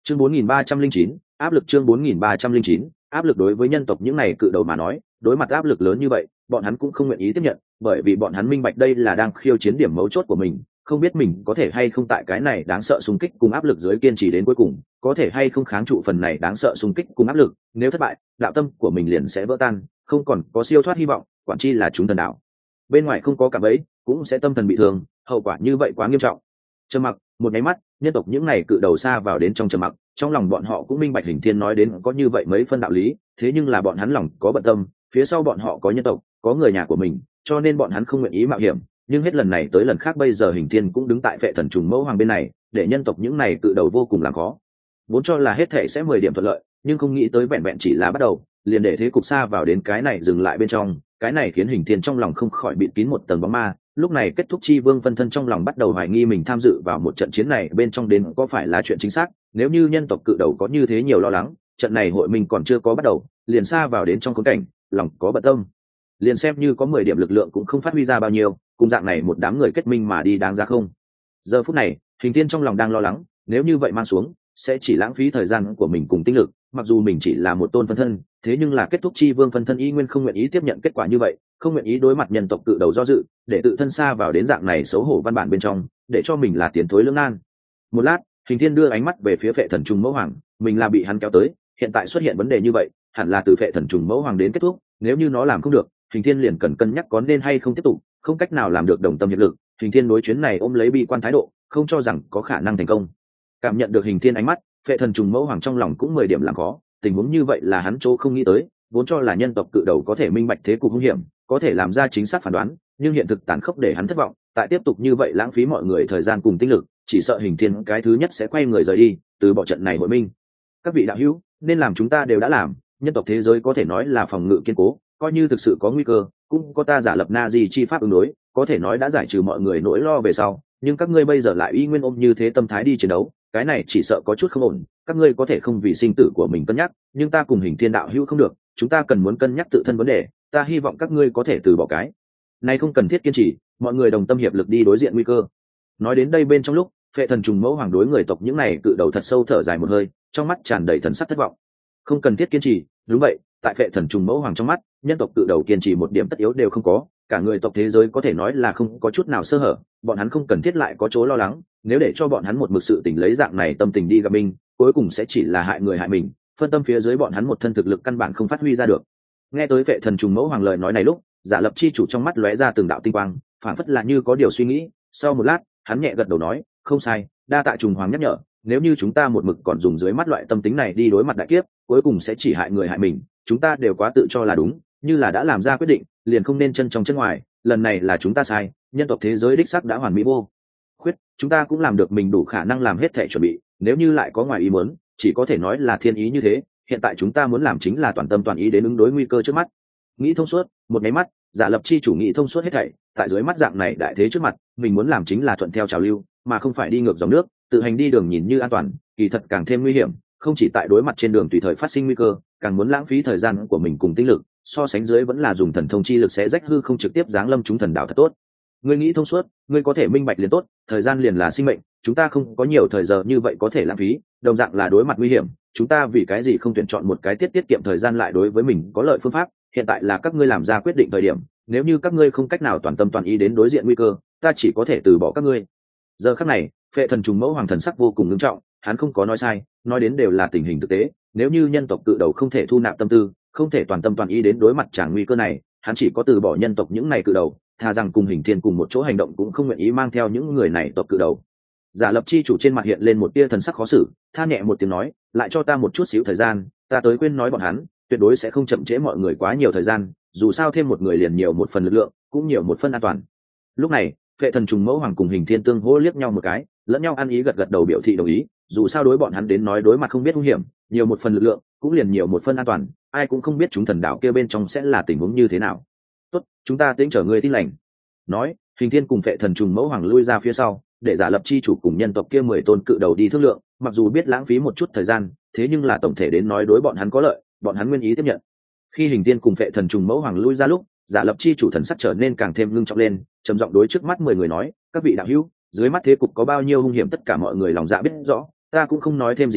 Chương 4309, áp lực. Chương 4309, áp lực. Đối với nhân tộc những này cự đầu mà nói, đối mặt áp lực lớn như vậy, bọn hắn cũng không nguyện ý tiếp nhận, bởi vì bọn hắn minh bạch đây là đang khiêu chiến điểm mấu chốt của mình, không biết mình có thể hay không tại cái này đáng sợ xung kích cùng áp lực dưới kiên trì đến cuối cùng, có thể hay không kháng trụ phần này đáng sợ xung kích cùng áp lực, nếu thất bại, đạo tâm của mình liền sẽ vỡ tan, không còn có siêu thoát hy vọng, quản chi là chúng thần đạo. Bên ngoài không có cả bấy, cũng sẽ tâm thần bị thương, hậu quả như vậy quá nghiêm trọng. Trầm mặc, một nháy mắt, nhân tộc những này cự đầu xa vào đến trong trầm mặc, trong lòng bọn họ cũng minh bạch Hình Thiên nói đến có như vậy mấy phân đạo lý, thế nhưng là bọn hắn lòng có bận tâm, phía sau bọn họ có nhân tộc, có người nhà của mình, cho nên bọn hắn không nguyện ý mạo hiểm, nhưng hết lần này tới lần khác bây giờ Hình Thiên cũng đứng tại Phệ Thần Trùng Mẫu Hoàng bên này, để nhân tộc những này cự đầu vô cùng làm khó. Vốn cho là hết thảy sẽ 10 điểm thuận lợi, nhưng không nghĩ tới vẹn vẹn chỉ là bắt đầu, liền để thế cục xa vào đến cái này dừng lại bên trong, cái này khiến Hình Thiên trong lòng không khỏi bịt kín một tầng bóng ma. Lúc này kết thúc chi vương phân thân trong lòng bắt đầu hoài nghi mình tham dự vào một trận chiến này bên trong đến có phải là chuyện chính xác. Nếu như nhân tộc cự đầu có như thế nhiều lo lắng, trận này hội mình còn chưa có bắt đầu, liền xa vào đến trong khốn cảnh, lòng có bận tâm, liền xem như có 10 điểm lực lượng cũng không phát huy ra bao nhiêu, cùng dạng này một đám người kết minh mà đi đáng ra không. Giờ phút này, Hình Thiên trong lòng đang lo lắng, nếu như vậy mang xuống, sẽ chỉ lãng phí thời gian của mình cùng tinh lực, mặc dù mình chỉ là một tôn phân thân, thế nhưng là kết thúc chi vương phân thân y nguyên không nguyện ý tiếp nhận kết quả như vậy, không nguyện ý đối mặt nhân tộc cự đầu do dự, để tự thân xa vào đến dạng này xấu hổ văn bản bên trong, để cho mình là tiến thối lưỡng nan. Một lát, Hình Thiên đưa ánh mắt về phía Phệ Thần Trùng Mẫu Hoàng, mình là bị hắn kéo tới, hiện tại xuất hiện vấn đề như vậy, hẳn là từ Phệ Thần Trùng Mẫu Hoàng đến kết thúc, nếu như nó làm không được, Hình Thiên liền cần cân nhắc có nên hay không tiếp tục, không cách nào làm được đồng tâm hiệp lực, Hình Thiên đối chuyến này ôm lấy bi quan thái độ, không cho rằng có khả năng thành công. Cảm nhận được Hình Thiên ánh mắt, Phệ Thần Trùng Mẫu Hoàng trong lòng cũng 10 điểm làm khó, tình huống như vậy là hắn chỗ không nghĩ tới, vốn cho là nhân tộc cự đầu có thể minh bạch thế cục hung hiểm, có thể làm ra chính xác phán đoán, nhưng hiện thực tàn khốc để hắn thất vọng, tại tiếp tục như vậy lãng phí mọi người thời gian cùng tinh lực, chỉ sợ Hình Thiên cái thứ nhất sẽ quay người rời đi, từ bỏ trận này hội minh. Các vị đạo hữu, nên làm chúng ta đều đã làm, nhân tộc thế giới có thể nói là phòng ngự kiên cố, coi như thực sự có nguy cơ, cũng có ta giả lập na di chi pháp ứng đối, có thể nói đã giải trừ mọi người nỗi lo về sau, nhưng các ngươi bây giờ lại y nguyên ôm như thế tâm thái đi chiến đấu, cái này chỉ sợ có chút không ổn, các ngươi có thể không vì sinh tử của mình cân nhắc, nhưng ta cùng Hình Thiên đạo hữu không được, chúng ta cần muốn cân nhắc tự thân vấn đề, ta hy vọng các ngươi có thể từ bỏ cái này, không cần thiết kiên trì, mọi người đồng tâm hiệp lực đi đối diện nguy cơ. Nói đến đây bên trong lúc, Phệ Thần Trùng Mẫu Hoàng đối người tộc những này cự đầu thật sâu thở dài một hơi, trong mắt tràn đầy thần sắc thất vọng. Không cần thiết kiên trì, đúng vậy, tại Phệ Thần Trùng Mẫu Hoàng trong mắt, nhân tộc cự đầu kiên trì một điểm tất yếu đều không có, cả người tộc thế giới có thể nói là không có chút nào sơ hở, bọn hắn không cần thiết lại có chỗ lo lắng, nếu để cho bọn hắn một mực sự tình lấy dạng này tâm tình đi gặp mình, cuối cùng sẽ chỉ là hại người hại mình, phân tâm phía dưới bọn hắn một thân thực lực căn bản không phát huy ra được. Nghe tới Phệ Thần Trùng Mẫu Hoàng lời nói này lúc, Giả Lập chi chủ trong mắt lóe ra từng đạo tinh quang, phản phất là như có điều suy nghĩ, sau một lát, hắn nhẹ gật đầu nói, không sai, đa tạ Trùng Hoàng nhắc nhở, nếu như chúng ta một mực còn dùng dưới mắt loại tâm tính này đi đối mặt đại kiếp, cuối cùng sẽ chỉ hại người hại mình, chúng ta đều quá tự cho là đúng, như là đã làm ra quyết định, liền không nên chân trong chân ngoài, lần này là chúng ta sai, nhân tộc thế giới đích xác đã hoàn mỹ vô khuyết, chúng ta cũng làm được mình đủ khả năng làm hết thể chuẩn bị, nếu như lại có ngoài ý muốn, chỉ có thể nói là thiên ý như thế, hiện tại chúng ta muốn làm chính là toàn tâm toàn ý đến ứng đối nguy cơ trước mắt. Nghĩ thông suốt, một cái mắt, Giả Lập chi chủ nghĩ thông suốt hết thảy, tại dưới mắt dạng này đại thế trước mặt, mình muốn làm chính là thuận theo trào lưu, mà không phải đi ngược dòng nước, tự hành đi đường nhìn như an toàn, kỳ thật càng thêm nguy hiểm, không chỉ tại đối mặt trên đường tùy thời phát sinh nguy cơ, càng muốn lãng phí thời gian của mình cùng tinh lực, so sánh dưới vẫn là dùng thần thông chi lực sẽ rách hư không trực tiếp giáng lâm chúng thần đạo thật tốt. Ngươi nghĩ thông suốt, ngươi có thể minh bạch liền tốt, thời gian liền là sinh mệnh, chúng ta không có nhiều thời giờ như vậy có thể lãng phí, đồng dạng là đối mặt nguy hiểm, chúng ta vì cái gì không tuyển chọn một cái tiết kiệm thời gian lại đối với mình có lợi phương pháp, hiện tại là các ngươi làm ra quyết định thời điểm, nếu như các ngươi không cách nào toàn tâm toàn ý đến đối diện nguy cơ, ta chỉ có thể từ bỏ các ngươi. Giờ khắc này, Phệ Thần Trùng Mẫu Hoàng thần sắc vô cùng nghiêm trọng, hắn không có nói sai, nói đến đều là tình hình thực tế, nếu như nhân tộc cự đầu không thể thu nạp tâm tư, không thể toàn tâm toàn ý đến đối mặt tràng nguy cơ này, hắn chỉ có từ bỏ nhân tộc những này cự đầu, thà rằng cùng Hình Thiên cùng một chỗ hành động cũng không nguyện ý mang theo những người này tộc cự đầu. Giả Lập chi chủ trên mặt hiện lên một tia thần sắc khó xử, than nhẹ một tiếng nói, lại cho ta một chút xíu thời gian, ta tới quên nói bọn hắn, tuyệt đối sẽ không chậm trễ mọi người quá nhiều thời gian, dù sao thêm một người liền nhiều một phần lực lượng, cũng nhiều một phần an toàn. Lúc này, Phệ Thần Trùng Mẫu Hoàng cùng Hình Thiên tương hỗ liếc nhau một cái, lẫn nhau ăn ý gật gật đầu biểu thị đồng ý, dù sao đối bọn hắn đến nói đối mặt không biết nguy hiểm, nhiều một phần lực lượng, cũng liền nhiều một phần an toàn, ai cũng không biết chúng thần đạo kia bên trong sẽ là tình huống như thế nào. Tốt, chúng ta tĩnh chờ người tin lành. Nói, Hình Thiên cùng Phệ Thần Trùng Mẫu Hoàng lui ra phía sau, để Giả Lập chi chủ cùng nhân tộc kia 10 tôn cự đầu đi thương lượng, mặc dù biết lãng phí một chút thời gian, thế nhưng là tổng thể đến nói đối bọn hắn có lợi, bọn hắn nguyên ý tiếp nhận. Khi Hình Thiên cùng Phệ Thần Trùng Mẫu Hoàng lui ra lúc, Giả Lập chi chủ thần sắc trở nên càng thêm ngưng trọng lên, trầm giọng đối trước mắt 10 người nói, các vị đạo hữu, dưới mắt thế cục có bao nhiêu hung hiểm tất cả mọi người lòng dạ biết rõ, ta cũng không nói thêm gì nữa,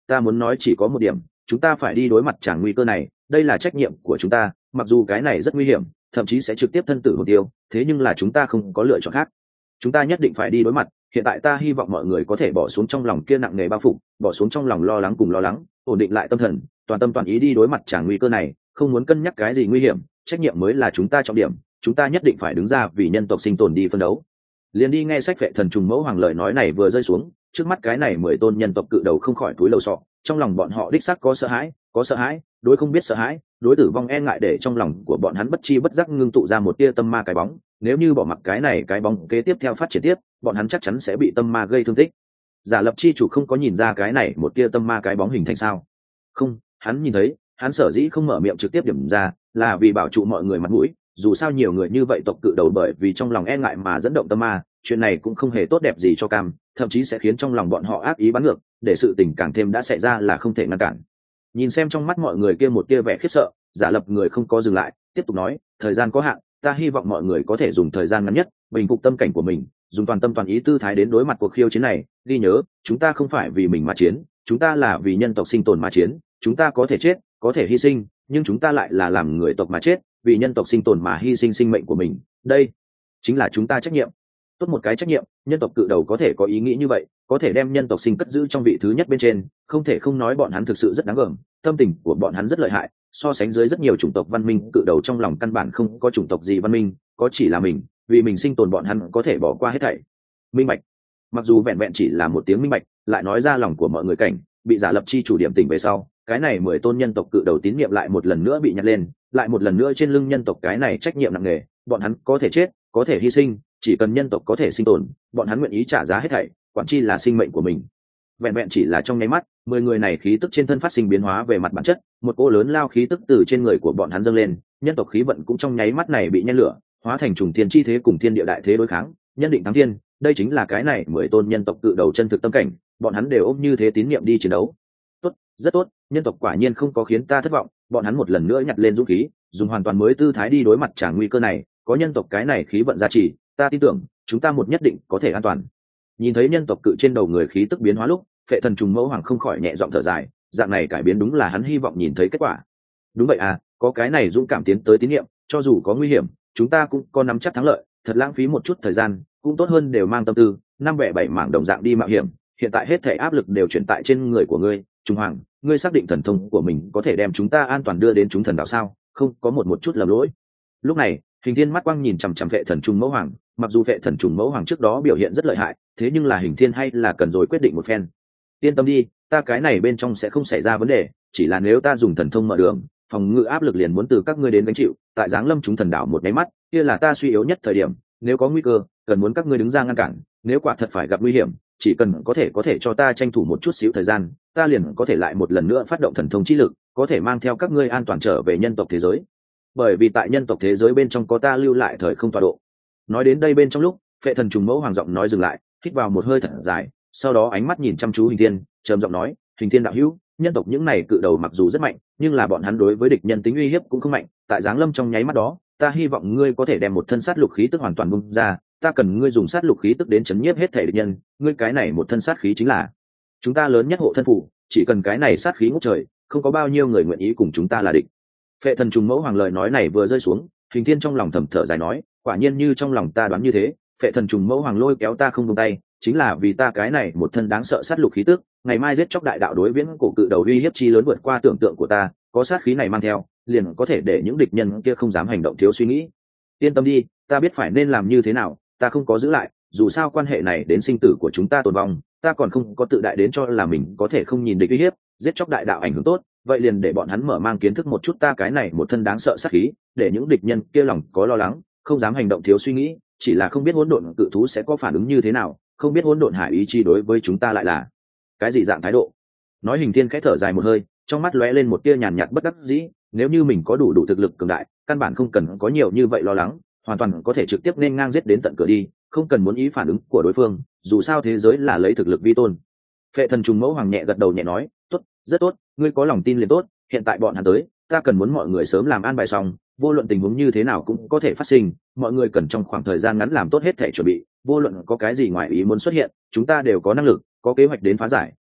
ta muốn nói chỉ có một điểm, chúng ta phải đi đối mặt tràng nguy cơ này, đây là trách nhiệm của chúng ta, mặc dù cái này rất nguy hiểm, thậm chí sẽ trực tiếp thân tử hồn tiêu, thế nhưng là chúng ta không có lựa chọn khác, chúng ta nhất định phải đi đối mặt. Hiện tại ta hy vọng mọi người có thể bỏ xuống trong lòng kia nặng nề bao phục, bỏ xuống trong lòng lo lắng cùng lo lắng, ổn định lại tâm thần, toàn tâm toàn ý đi đối mặt tràng nguy cơ này, không muốn cân nhắc cái gì nguy hiểm, trách nhiệm mới là chúng ta trọng điểm, chúng ta nhất định phải đứng ra vì nhân tộc sinh tồn đi phân đấu. Liền đi nghe sách vệ thần trùng mẫu hoàng lời nói này vừa rơi xuống, trước mắt cái này 10 tôn nhân tộc cự đầu không khỏi túi lầu sọ, trong lòng bọn họ đích xác có sợ hãi, đối không biết sợ hãi, đối tử vong e ngại, để trong lòng của bọn hắn bất chi bất giác ngưng tụ ra một tia tâm ma cái bóng. Nếu như bỏ mặc cái này cái bóng kế tiếp theo phát triển tiếp, bọn hắn chắc chắn sẽ bị tâm ma gây thương tích. Giả lập chi chủ không có nhìn ra cái này một tia tâm ma cái bóng hình thành sao? Không, hắn nhìn thấy, hắn sở dĩ không mở miệng trực tiếp điểm ra, là vì bảo trụ mọi người mặt mũi. Dù sao nhiều người như vậy tộc cự đầu bởi vì trong lòng e ngại mà dẫn động tâm ma, chuyện này cũng không hề tốt đẹp gì cho cam, thậm chí sẽ khiến trong lòng bọn họ ác ý bắn ngược, để sự tình càng thêm đã xảy ra là không thể ngăn cản. Nhìn xem trong mắt mọi người kia một tia vẻ khiếp sợ, giả lập người không có dừng lại, tiếp tục nói, thời gian có hạn, ta hy vọng mọi người có thể dùng thời gian ngắn nhất bình phục tâm cảnh của mình, dùng toàn tâm toàn ý tư thái đến đối mặt cuộc khiêu chiến này. Ghi nhớ, chúng ta không phải vì mình mà chiến, chúng ta là vì nhân tộc sinh tồn mà chiến. Chúng ta có thể chết, có thể hy sinh, nhưng chúng ta lại là làm người tộc mà chết, vì nhân tộc sinh tồn mà hy sinh sinh mệnh của mình. Đây chính là chúng ta trách nhiệm. Tốt một cái trách nhiệm, nhân tộc cự đầu có thể có ý nghĩ như vậy, có thể đem nhân tộc sinh cất giữ trong vị thứ nhất bên trên, không thể không nói bọn hắn thực sự rất đáng gờm, tâm tình của bọn hắn rất lợi hại, so sánh dưới rất nhiều chủng tộc văn minh cự đầu trong lòng căn bản không có chủng tộc gì văn minh, có chỉ là mình, vì mình sinh tồn bọn hắn có thể bỏ qua hết thảy. Minh bạch. Mặc dù vẹn vẹn chỉ là một tiếng minh bạch, lại nói ra lòng của mọi người cảnh, bị giả lập chi chủ điểm tỉnh về sau, cái này 10 tôn nhân tộc cự đầu tín nhiệm lại một lần nữa bị nhặt lên, lại một lần nữa trên lưng nhân tộc cái này trách nhiệm nặng nề, bọn hắn có thể chết, có thể hy sinh, chỉ cần nhân tộc có thể sinh tồn, bọn hắn nguyện ý trả giá hết thảy, quản chi là sinh mệnh của mình. Vẹn vẹn chỉ là trong nháy mắt, 10 người này khí tức trên thân phát sinh biến hóa về mặt bản chất, một cỗ lớn lao khí tức từ trên người của bọn hắn dâng lên, nhân tộc khí vận cũng trong nháy mắt này bị nhen lửa, hóa thành trùng thiên chi thế cùng thiên địa đại thế đối kháng, nhân định thắng thiên. Đây chính là cái này 10 tôn nhân tộc cự đầu chân thực tâm cảnh, bọn hắn đều ôm như thế tín niệm đi chiến đấu. Tốt, rất tốt, nhân tộc quả nhiên không có khiến ta thất vọng, bọn hắn một lần nữa nhặt lên dũng khí, dùng hoàn toàn mới tư thái đi đối mặt tràng nguy cơ này, có nhân tộc cái này khí vận gia trì, ta tin tưởng chúng ta một nhất định có thể an toàn. Nhìn thấy nhân tộc cự trên đầu người khí tức biến hóa lúc, phệ thần trùng mẫu hoàng không khỏi nhẹ giọng thở dài, dạng này cải biến đúng là hắn hy vọng nhìn thấy kết quả. Đúng vậy à, có cái này dũng cảm tiến tới tín nhiệm, cho dù có nguy hiểm, chúng ta cũng có nắm chắc thắng lợi. Thật lãng phí một chút thời gian, cũng tốt hơn đều mang tâm tư, năm bẻ bảy mảng đồng dạng đi mạo hiểm. Hiện tại hết thảy áp lực đều chuyển tại trên người của ngươi, Trung Hoàng, ngươi xác định thần thông của mình có thể đem chúng ta an toàn đưa đến chúng thần đạo sao? Không có một chút lầm lỗi. Lúc này, Hình Thiên mắt quang nhìn chằm chằm Phệ Thần Trùng Mẫu Hoàng, mặc dù Phệ Thần Trùng Mẫu Hoàng trước đó biểu hiện rất lợi hại, thế nhưng là Hình Thiên hay là cần rồi quyết định một phen. Yên tâm đi, ta cái này bên trong sẽ không xảy ra vấn đề, chỉ là nếu ta dùng thần thông mở đường, phòng ngự áp lực liền muốn từ các ngươi đến gánh chịu, tại giáng lâm chúng thần đạo một cái mắt, kia là ta suy yếu nhất thời điểm, nếu có nguy cơ, cần muốn các ngươi đứng ra ngăn cản, nếu quả thật phải gặp nguy hiểm, chỉ cần có thể cho ta tranh thủ một chút xíu thời gian, ta liền có thể lại một lần nữa phát động thần thông chi lực, có thể mang theo các ngươi an toàn trở về nhân tộc thế giới. Bởi vì tại nhân tộc thế giới bên trong có ta lưu lại thời không tọa độ. Nói đến đây bên trong lúc, Phệ Thần Trùng Mẫu Hoàng giọng nói dừng lại, hít vào một hơi thật dài, sau đó ánh mắt nhìn chăm chú Hình Thiên, trầm giọng nói, Hình Thiên đạo hữu, nhân tộc những này cự đầu mặc dù rất mạnh, nhưng là bọn hắn đối với địch nhân tính uy hiếp cũng không mạnh, tại giáng lâm trong nháy mắt đó, ta hy vọng ngươi có thể đem một thân sát lục khí tức hoàn toàn bung ra, ta cần ngươi dùng sát lục khí tức đến chấn nhiếp hết thể địch nhân, ngươi cái này một thân sát khí chính là chúng ta lớn nhất hộ thân phủ, chỉ cần cái này sát khí ngút trời, không có bao nhiêu người nguyện ý cùng chúng ta là địch. Phệ Thần Trùng Mẫu Hoàng lời nói này vừa rơi xuống, Hình Thiên trong lòng thầm thở dài nói, quả nhiên như trong lòng ta đoán như thế, Phệ Thần Trùng Mẫu Hoàng lôi kéo ta không buông tay, chính là vì ta cái này một thân đáng sợ sát lục khí tức, ngày mai giết chóc đại đạo đối viễn cổ cự đầu uy hiếp chi lớn vượt qua tưởng tượng của ta, có sát khí này mang theo, liền có thể để những địch nhân kia không dám hành động thiếu suy nghĩ. Yên tâm đi, ta biết phải nên làm như thế nào, ta không có giữ lại, dù sao quan hệ này đến sinh tử của chúng ta tồn vong, ta còn không có tự đại đến cho là mình có thể không nhìn địch uy hiếp, giết chóc đại đạo ảnh hưởng tốt, vậy liền để bọn hắn mở mang kiến thức một chút ta cái này một thân đáng sợ sát khí, để những địch nhân kia lòng có lo lắng, không dám hành động thiếu suy nghĩ, chỉ là không biết hỗn độn cự thú sẽ có phản ứng như thế nào, không biết hỗn độn hải ý chi đối với chúng ta lại là cái gì dạng thái độ. Nói Hình Thiên khẽ thở dài một hơi, trong mắt lóe lên một tia nhàn nhạt bất đắc dĩ, nếu như mình có đủ thực lực cường đại, căn bản không cần có nhiều như vậy lo lắng, hoàn toàn có thể trực tiếp nên ngang giết đến tận cửa đi, không cần muốn ý phản ứng của đối phương, dù sao thế giới là lấy thực lực vi tôn. Phệ Thần Trùng Mẫu Hoàng nhẹ gật đầu nhẹ nói, tốt, rất tốt, ngươi có lòng tin liền tốt, hiện tại bọn hắn tới, ta cần muốn mọi người sớm làm an bài xong, vô luận tình huống như thế nào cũng có thể phát sinh, mọi người cần trong khoảng thời gian ngắn làm tốt hết thể chuẩn bị, vô luận có cái gì ngoài ý muốn xuất hiện, chúng ta đều có năng lực, có kế hoạch đến phá giải,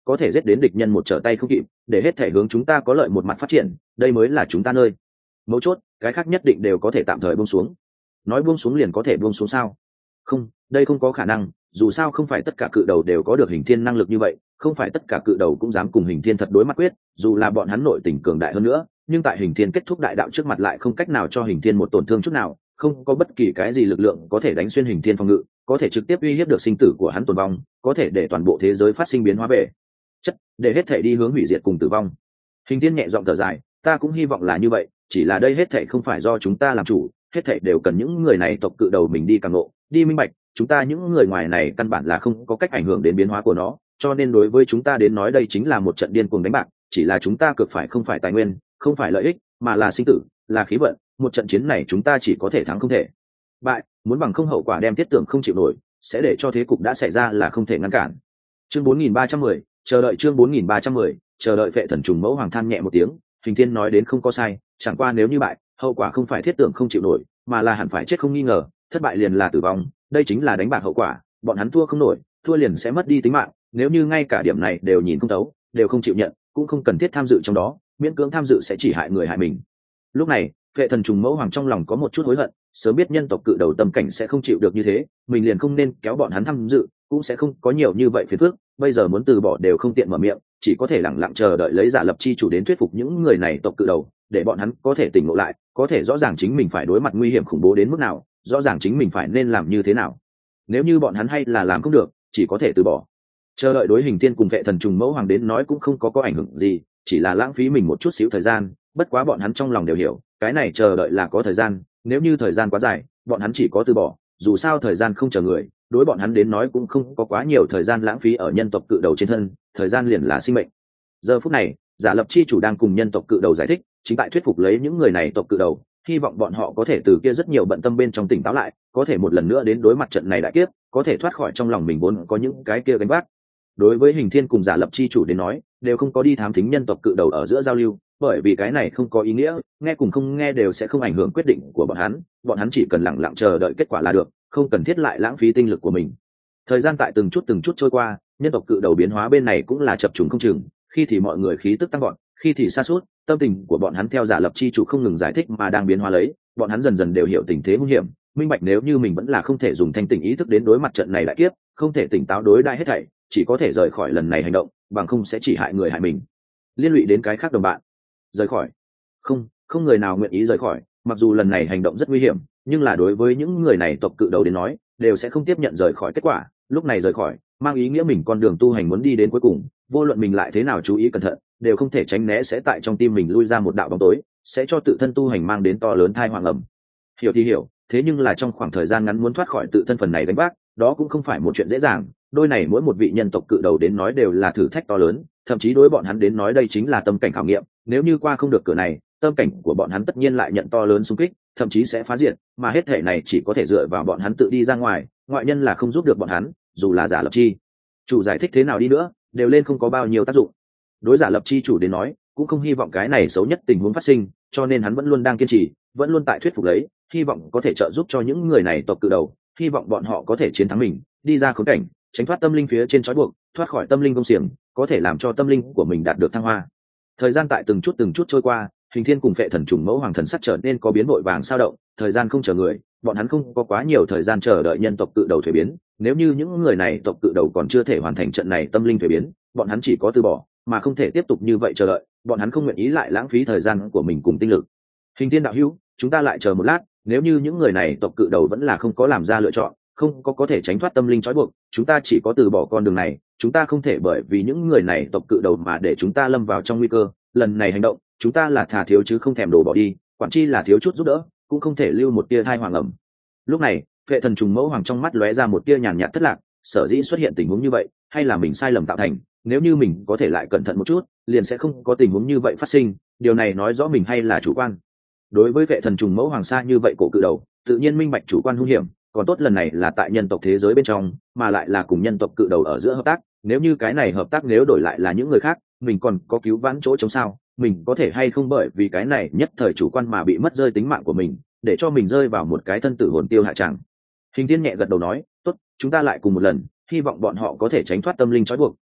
có thể giết đến địch nhân một trở tay không kịp, để hết thể hướng chúng ta có lợi một mặt phát triển, đây mới là chúng ta nơi mấu chốt. Cái khác nhất định đều có thể tạm thời buông xuống. Nói buông xuống liền có thể buông xuống sao? Không, đây không có khả năng, dù sao không phải tất cả cự đầu đều có được hình thiên năng lực như vậy, không phải tất cả cự đầu cũng dám cùng hình thiên thật đối mặt quyết, dù là bọn hắn nội tình cường đại hơn nữa, nhưng tại hình thiên kết thúc đại đạo trước mặt lại không cách nào cho hình thiên một tổn thương chút nào, không có bất kỳ cái gì lực lượng có thể đánh xuyên hình thiên phòng ngự, có thể trực tiếp uy hiếp được sinh tử của hắn tồn vong, có thể để toàn bộ thế giới phát sinh biến hóa về chất, để hết thể đi hướng hủy diệt cùng tử vong. Hình thiên nhẹ giọng thở dài, ta cũng hy vọng là như vậy, chỉ là đây hết thể không phải do chúng ta làm chủ, hết thể đều cần những người này tộc cự đầu mình đi càng ngộ, đi minh bạch, chúng ta những người ngoài này căn bản là không có cách ảnh hưởng đến biến hóa của nó, cho nên đối với chúng ta đến nói đây chính là một trận điên cuồng đánh bạc, chỉ là chúng ta cược phải không phải tài nguyên, không phải lợi ích, mà là sinh tử, là khí vận, một trận chiến này chúng ta chỉ có thể thắng không thể bại, muốn bằng không hậu quả đem thiết tưởng không chịu nổi, sẽ để cho thế cục đã xảy ra là không thể ngăn cản. Chương 4310, chờ đợi chương 4310, chờ đợi Phệ Thần trùng mẫu hoàng than nhẹ một tiếng, Hình Thiên nói đến không có sai, chẳng qua nếu như bại, hậu quả không phải thiết tưởng không chịu nổi, mà là hẳn phải chết không nghi ngờ, thất bại liền là tử vong, đây chính là đánh bạc hậu quả, bọn hắn thua không nổi, thua liền sẽ mất đi tính mạng, nếu như ngay cả điểm này đều nhìn không thấu, đều không chịu nhận, cũng không cần thiết tham dự trong đó, miễn cưỡng tham dự sẽ chỉ hại người hại mình. Lúc này, Phệ Thần trùng mẫu hoàng trong lòng có một chút hối hận, sớm biết nhân tộc cự đầu tâm cảnh sẽ không chịu được như thế, mình liền không nên kéo bọn hắn tham dự, cũng sẽ không có nhiều như vậy phiền phức, bây giờ muốn từ bỏ đều không tiện mở miệng, chỉ có thể lặng lặng chờ đợi lấy Giả Lập chi chủ đến thuyết phục những người này tộc cự đầu, để bọn hắn có thể tỉnh ngộ lại, có thể rõ ràng chính mình phải đối mặt nguy hiểm khủng bố đến mức nào, rõ ràng chính mình phải nên làm như thế nào. Nếu như bọn hắn hay là làm không được, chỉ có thể từ bỏ. Chờ đợi đối Hình Thiên cùng Phệ Thần trùng mẫu hoàng đến nói cũng không có ảnh hưởng gì, chỉ là lãng phí mình một chút xíu thời gian, bất quá bọn hắn trong lòng đều hiểu, cái này chờ đợi là có thời gian, nếu như thời gian quá dài, bọn hắn chỉ có từ bỏ, dù sao thời gian không chờ người, đối bọn hắn đến nói cũng không có quá nhiều thời gian lãng phí ở nhân tộc cự đầu trên thân, thời gian liền là sinh mệnh. Giờ phút này, Giả Lập chi chủ đang cùng nhân tộc cự đầu giải thích, chính tại thuyết phục lấy những người này tộc cự đầu, hy vọng bọn họ có thể từ kia rất nhiều bận tâm bên trong tỉnh táo lại, có thể một lần nữa đến đối mặt trận này đại kiếp, có thể thoát khỏi trong lòng mình vốn có những cái kia gánh vác. Đối với Hình Thiên cùng Giả Lập chi chủ đến nói, đều không có đi thám thính nhân tộc cự đầu ở giữa giao lưu, bởi vì cái này không có ý nghĩa, nghe cùng không nghe đều sẽ không ảnh hưởng quyết định của bọn hắn chỉ cần lặng lặng chờ đợi kết quả là được, không cần thiết lại lãng phí tinh lực của mình. Thời gian tại từng chút trôi qua, nhân tộc cự đầu biến hóa bên này cũng là chập trùng không chừng, khi thì mọi người khí tức tăng gọn, khi thì sa sút, tâm tình của bọn hắn theo Giả Lập chi chủ không ngừng giải thích mà đang biến hóa lấy, bọn hắn dần dần đều hiểu tình thế nguy hiểm, minh bạch nếu như mình vẫn là không thể dùng thanh tỉnh ý thức đến đối mặt trận này đại kiếp, không thể tỉnh táo đối đãi hết thảy, chỉ có thể rời khỏi lần này hành động, bằng không sẽ chỉ hại người hại mình, liên lụy đến cái khác đồng bạn. Rời khỏi? Không người nào nguyện ý rời khỏi, mặc dù lần này hành động rất nguy hiểm, nhưng là đối với những người này tộc cự đầu đến nói, đều sẽ không tiếp nhận rời khỏi kết quả, lúc này rời khỏi, mang ý nghĩa mình con đường tu hành muốn đi đến cuối cùng, vô luận mình lại thế nào chú ý cẩn thận, đều không thể tránh né sẽ tại trong tim mình lui ra một đạo bóng tối, sẽ cho tự thân tu hành mang đến to lớn tai họa ngầm. Hiểu thì hiểu, thế nhưng là trong khoảng thời gian ngắn muốn thoát khỏi tự thân phần này đánh vác, đó cũng không phải một chuyện dễ dàng, đôi này mỗi một vị nhân tộc cự đầu đến nói đều là thử thách to lớn, thậm chí đối bọn hắn đến nói đây chính là tâm cảnh khảo nghiệm, nếu như qua không được cửa này, tâm cảnh của bọn hắn tất nhiên lại nhận to lớn xung kích, thậm chí sẽ phá diệt, mà hết thể này chỉ có thể dựa vào bọn hắn tự đi ra ngoài, ngoại nhân là không giúp được bọn hắn, dù là Giả Lập chi chủ giải thích thế nào đi nữa, đều lên không có bao nhiêu tác dụng. Đối Giả Lập chi chủ đến nói, cũng không hy vọng cái này xấu nhất tình huống phát sinh, cho nên hắn vẫn luôn đang kiên trì, vẫn luôn tại thuyết phục lấy, hy vọng có thể trợ giúp cho những người này tộc cự đầu, hy vọng bọn họ có thể chiến thắng mình, đi ra khốn cảnh, tránh thoát tâm linh phía trên trói buộc, thoát khỏi tâm linh công xiềng, có thể làm cho tâm linh của mình đạt được thăng hoa. Thời gian tại từng chút trôi qua, Hình Thiên cùng Phệ Thần trùng mẫu hoàng thần sắc trở nên có biến vội vàng sao động, thời gian không chờ người, bọn hắn không có quá nhiều thời gian chờ đợi nhân tộc cự đầu thuế biến, nếu như những người này tộc cự đầu còn chưa thể hoàn thành trận này tâm linh thuế biến, bọn hắn chỉ có từ bỏ, mà không thể tiếp tục như vậy chờ đợi, bọn hắn không nguyện ý lại lãng phí thời gian của mình cùng tinh lực. Hình Thiên đạo hữu, chúng ta lại chờ một lát, nếu như những người này tộc cự đầu vẫn là không có làm ra lựa chọn, không có thể tránh thoát tâm linh trói buộc, chúng ta chỉ có từ bỏ con đường này, chúng ta không thể bởi vì những người này tộc cự đầu mà để chúng ta lâm vào trong nguy cơ, lần này hành động, chúng ta là thà thiếu chứ không thèm đổ bỏ đi, quản chi là thiếu chút giúp đỡ, cũng không thể lưu một tia thai hoàng ẩm. Lúc này, Phệ Thần trùng mẫu hoàng trong mắt lóe ra một tia nhàn nhạt thất lạc, sở dĩ xuất hiện tình huống như vậy, hay là mình sai lầm tạo thành, nếu như mình có thể lại cẩn thận một chút, liền sẽ không có tình huống như vậy phát sinh, điều này nói rõ mình hay là chủ quan. Đối với Phệ Thần trùng mẫu hoàng xa như vậy cổ cự đầu, tự nhiên minh bạch chủ quan hung hiểm, còn tốt lần này là tại nhân tộc thế giới bên trong, mà lại là cùng nhân tộc cự đầu ở giữa hợp tác, nếu như cái này hợp tác nếu đổi lại là những người khác, mình còn có cứu vãn chỗ chống sao, mình có thể hay không bởi vì cái này nhất thời chủ quan mà bị mất rơi tính mạng của mình, để cho mình rơi vào một cái thân tử hồn tiêu hạ tràng. Hình Thiên nhẹ gật đầu nói, tốt, chúng ta lại cùng một lần, hy vọng bọn họ có thể tránh thoát tâm linh trói buộc,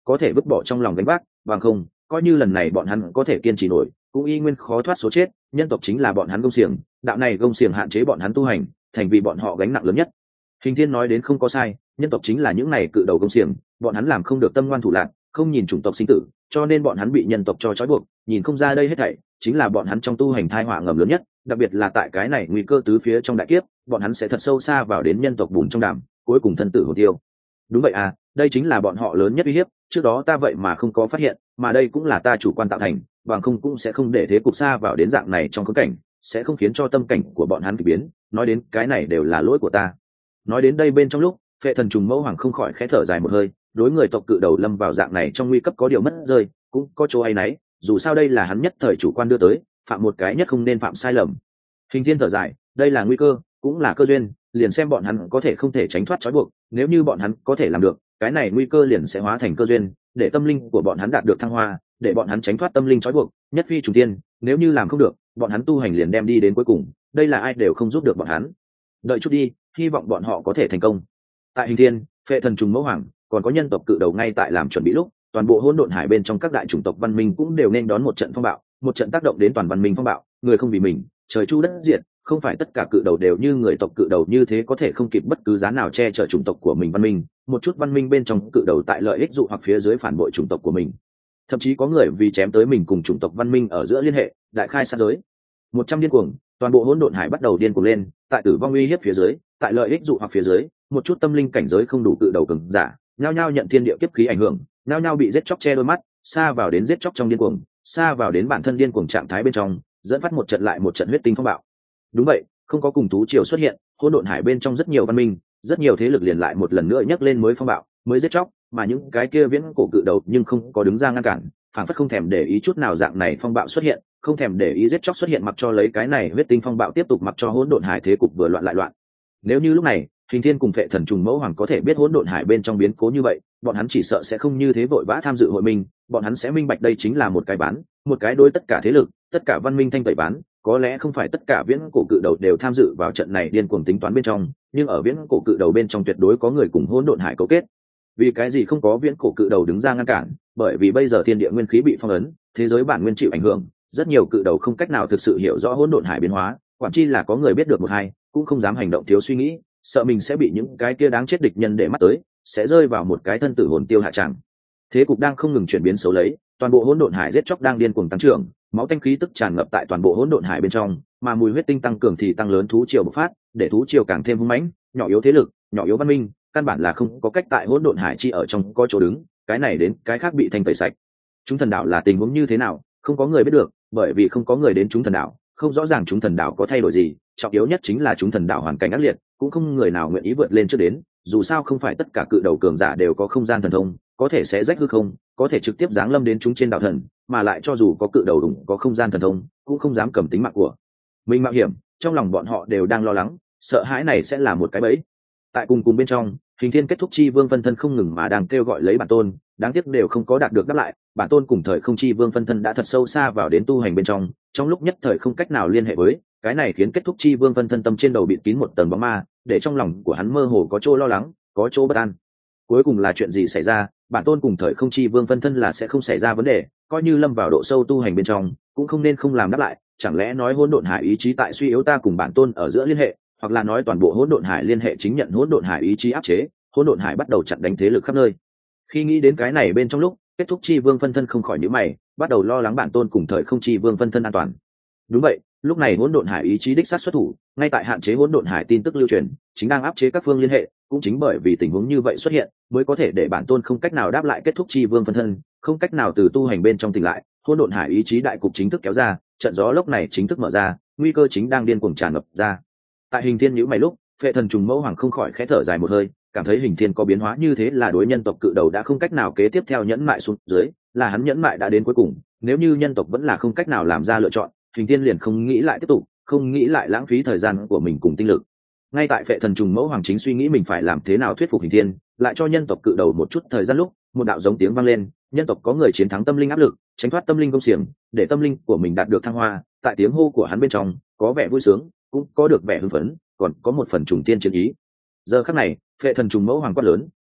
có thể vứt bỏ trong lòng gánh vác, bằng không coi như lần này bọn hắn có thể kiên trì nổi cũng y nguyên khó thoát số chết. Nhân tộc chính là bọn hắn gông xiềng, đạo này gông xiềng hạn chế bọn hắn tu hành, thành vì bọn họ gánh nặng lớn nhất. Hình Thiên nói đến không có sai, nhân tộc chính là những này cự đầu gông xiềng, bọn hắn làm không được tâm ngoan thủ lạn, không nhìn chủng tộc sinh tử, cho nên bọn hắn bị nhân tộc cho trói buộc, nhìn không ra đây hết thảy chính là bọn hắn trong tu hành tai họa ngầm lớn nhất. Đặc biệt là tại cái này nguy cơ tứ phía trong đại kiếp, bọn hắn sẽ thật sâu xa vào đến nhân tộc bùn trong đàm, cuối cùng thân tử hồn tiêu. Đúng vậy à, đây chính là bọn họ lớn nhất uy hiếp, trước đó ta vậy mà không có phát hiện, mà đây cũng là ta chủ quan tạo thành, bằng không cũng sẽ không để thế cục xa vào đến dạng này trong khốn cảnh, sẽ không khiến cho tâm cảnh của bọn hắn kỳ biến. Nói đến cái này đều là lỗi của ta. Nói đến đây bên trong lúc, Phệ Thần Trùng Mẫu Hoàng không khỏi khẽ thở dài một hơi, đối người tộc cự đầu lâm vào dạng này trong nguy cấp có điều mất rơi, cũng có chỗ hay nấy, dù sao đây là hắn nhất thời chủ quan đưa tới, phạm một cái nhất không nên phạm sai lầm. Hình Thiên thở dài, đây là nguy cơ, cũng là cơ duyên, liền xem bọn hắn có thể không thể tránh thoát trói buộc, nếu như bọn hắn có thể làm được, cái này nguy cơ liền sẽ hóa thành cơ duyên, để tâm linh của bọn hắn đạt được thăng hoa, để bọn hắn tránh thoát tâm linh trói buộc, nhất phi trùng tiên. Nếu như làm không được, bọn hắn tu hành liền đem đi đến cuối cùng, đây là ai đều không giúp được bọn hắn. Đợi chút đi, hy vọng bọn họ có thể thành công. Tại Hình Thiên, Phệ Thần Trùng Mẫu Hoàng, còn có nhân tộc cự đầu ngay tại làm chuẩn bị lúc, toàn bộ hỗn độn hải bên trong các đại chủng tộc văn minh cũng đều nên đón một trận phong bạo, một trận tác động đến toàn văn minh phong bạo, người không vì mình, trời chu đất diệt. Không phải tất cả cự đầu đều như người tộc cự đầu như thế có thể không kịp bất cứ giá nào che chở chủng tộc của mình văn minh, một chút văn minh bên trong cự đầu tại lợi ích dụ hoặc phía dưới phản bội chủng tộc của mình, thậm chí có người vì chém tới mình cùng chủng tộc văn minh ở giữa liên hệ, đại khai sát giới. 100 điên cuồng, toàn bộ hỗn độn hải bắt đầu điên cuồng lên, tại tử vong uy hiếp phía dưới, tại lợi ích dụ hoặc phía dưới, một chút tâm linh cảnh giới không đủ cự đầu cường giả, nhao nhao nhận thiên địa kiếp khí ảnh hưởng, nhao nhao bị giết chóc che đôi mắt, xa vào đến giết chóc trong điên cuồng, xa vào đến bản thân điên cuồng trạng thái bên trong, dẫn phát một trận lại một trận huyết tinh phong bạo. Đúng vậy, không có cùng thú triều xuất hiện, hỗn độn hải bên trong rất nhiều văn minh, rất nhiều thế lực liền lại một lần nữa nhấc lên mới phong bạo, mới giết chóc, mà những cái kia viễn cổ cự đầu nhưng không có đứng ra ngăn cản, phản phất không thèm để ý chút nào dạng này phong bạo xuất hiện, không thèm để ý giết chóc xuất hiện, mặc cho lấy cái này huyết tinh phong bạo tiếp tục, mặc cho hỗn độn hải thế cục vừa loạn lại loạn. Nếu như lúc này Hình Thiên cùng Phệ Thần Trùng Mẫu Hoàng có thể biết hỗn độn hải bên trong biến cố như vậy, bọn hắn chỉ sợ sẽ không như thế vội vã tham dự hội minh, bọn hắn sẽ minh bạch đây chính là một cái bán, một cái đối tất cả thế lực, tất cả văn minh thanh tẩy bán. Có lẽ không phải tất cả viễn cổ cự đầu đều tham dự vào trận này điên cuồng tính toán bên trong, nhưng ở viễn cổ cự đầu bên trong tuyệt đối có người cùng hỗn độn hải cấu kết. Vì cái gì không có viễn cổ cự đầu đứng ra ngăn cản? Bởi vì bây giờ thiên địa nguyên khí bị phong ấn, thế giới bản nguyên chịu ảnh hưởng, rất nhiều cự đầu không cách nào thực sự hiểu rõ hỗn độn hải biến hóa, quản chi là có người biết được một hai, cũng không dám hành động thiếu suy nghĩ, sợ mình sẽ bị những cái kia đáng chết địch nhân để mắt tới, sẽ rơi vào một cái thân tử hồn tiêu hạ tràng. Thế cục đang không ngừng chuyển biến xấu lấy, toàn bộ hỗn độn hải giết chóc đang điên cuồng tăng trưởng, máu tanh khí tức tràn ngập tại toàn bộ hỗn độn hải bên trong, mà mùi huyết tinh tăng cường thì tăng lớn thú triều bộc phát, để thú triều càng thêm hung mãnh, nhỏ yếu thế lực, nhỏ yếu văn minh, căn bản là không có cách tại hỗn độn hải chi ở trong có chỗ đứng, cái này đến cái khác bị thanh tẩy sạch. Chúng thần đạo là tình huống như thế nào, không có người biết được, bởi vì không có người đến chúng thần đạo, không rõ ràng chúng thần đạo có thay đổi gì, trọng yếu nhất chính là chúng thần đạo hoàn cảnh ác liệt, cũng không người nào nguyện ý vượt lên trước đến, dù sao không phải tất cả cự đầu cường giả đều có không gian thần thông, có thể sẽ rách hư không, có thể trực tiếp giáng lâm đến chúng trên đạo thần, mà lại cho dù có cự đầu đủng có không gian thần thông, cũng không dám cầm tính mạng của mình mạo hiểm, trong lòng bọn họ đều đang lo lắng, sợ hãi này sẽ là một cái bẫy. Tại cùng bên trong, Hình Thiên kết thúc chi vương phân thân không ngừng mà đang kêu gọi lấy bản tôn, đáng tiếc đều không có đạt được đáp lại, bản tôn cùng thời không chi vương phân thân đã thật sâu xa vào đến tu hành bên trong lúc nhất thời không cách nào liên hệ với, cái này khiến kết thúc chi vương phân thân tâm trên đầu bịt kín một tầng bóng ma, để trong lòng của hắn mơ hồ có chỗ lo lắng, có chỗ bất an. Cuối cùng là chuyện gì xảy ra? Bản tôn cùng thời không chi vương phân thân là sẽ không xảy ra vấn đề, coi như lâm vào độ sâu tu hành bên trong, cũng không nên không làm đáp lại. Chẳng lẽ nói hỗn độn hải ý chí tại suy yếu ta cùng bản tôn ở giữa liên hệ, hoặc là nói toàn bộ hỗn độn hải liên hệ chính nhận hỗn độn hải ý chí áp chế, hỗn độn hải bắt đầu chặn đánh thế lực khắp nơi. Khi nghĩ đến cái này bên trong lúc, kết thúc chi vương phân thân không khỏi nhíu mày, bắt đầu lo lắng bản tôn cùng thời không chi vương phân thân an toàn. Đúng vậy, lúc này hỗn độn hải ý chí đích sát xuất thủ, ngay tại hạn chế hỗn độn hải tin tức lưu truyền, chính đang áp chế các phương liên hệ, cũng chính bởi vì tình huống như vậy xuất hiện, mới có thể để bản tôn không cách nào đáp lại kết thúc chi vương phân thân, không cách nào từ tu hành bên trong tỉnh lại, hỗn độn hải ý chí đại cục chính thức kéo ra, trận gió lốc này chính thức mở ra, nguy cơ chính đang điên cuồng tràn ngập ra. Tại Hình Thiên nhíu mày lúc, Phệ Thần Trùng Mẫu Hoàng không khỏi khẽ thở dài một hơi, cảm thấy Hình Thiên có biến hóa như thế là đối nhân tộc cự đầu đã không cách nào kế tiếp theo nhẫn mại xuống dưới, là hắn nhẫn mại đã đến cuối cùng, nếu như nhân tộc vẫn là không cách nào làm ra lựa chọn, Hình Thiên liền không nghĩ lại tiếp tục, không nghĩ lại lãng phí thời gian của mình cùng tinh lực. Ngay tại Phệ Thần Trùng Mẫu Hoàng chính suy nghĩ mình phải làm thế nào thuyết phục Hình Thiên, lại cho nhân tộc cự đầu một chút thời gian lúc, một đạo giống tiếng vang lên, nhân tộc có người chiến thắng tâm linh áp lực, tránh thoát tâm linh công xiềng, để tâm linh của mình đạt được thăng hoa, tại tiếng hô của hắn bên trong, có vẻ vui sướng, cũng có được vẻ hưng phấn, còn có một phần trùng tiên chiến ý. Giờ khắc này, Phệ Thần Trùng Mẫu Hoàng quát lớn,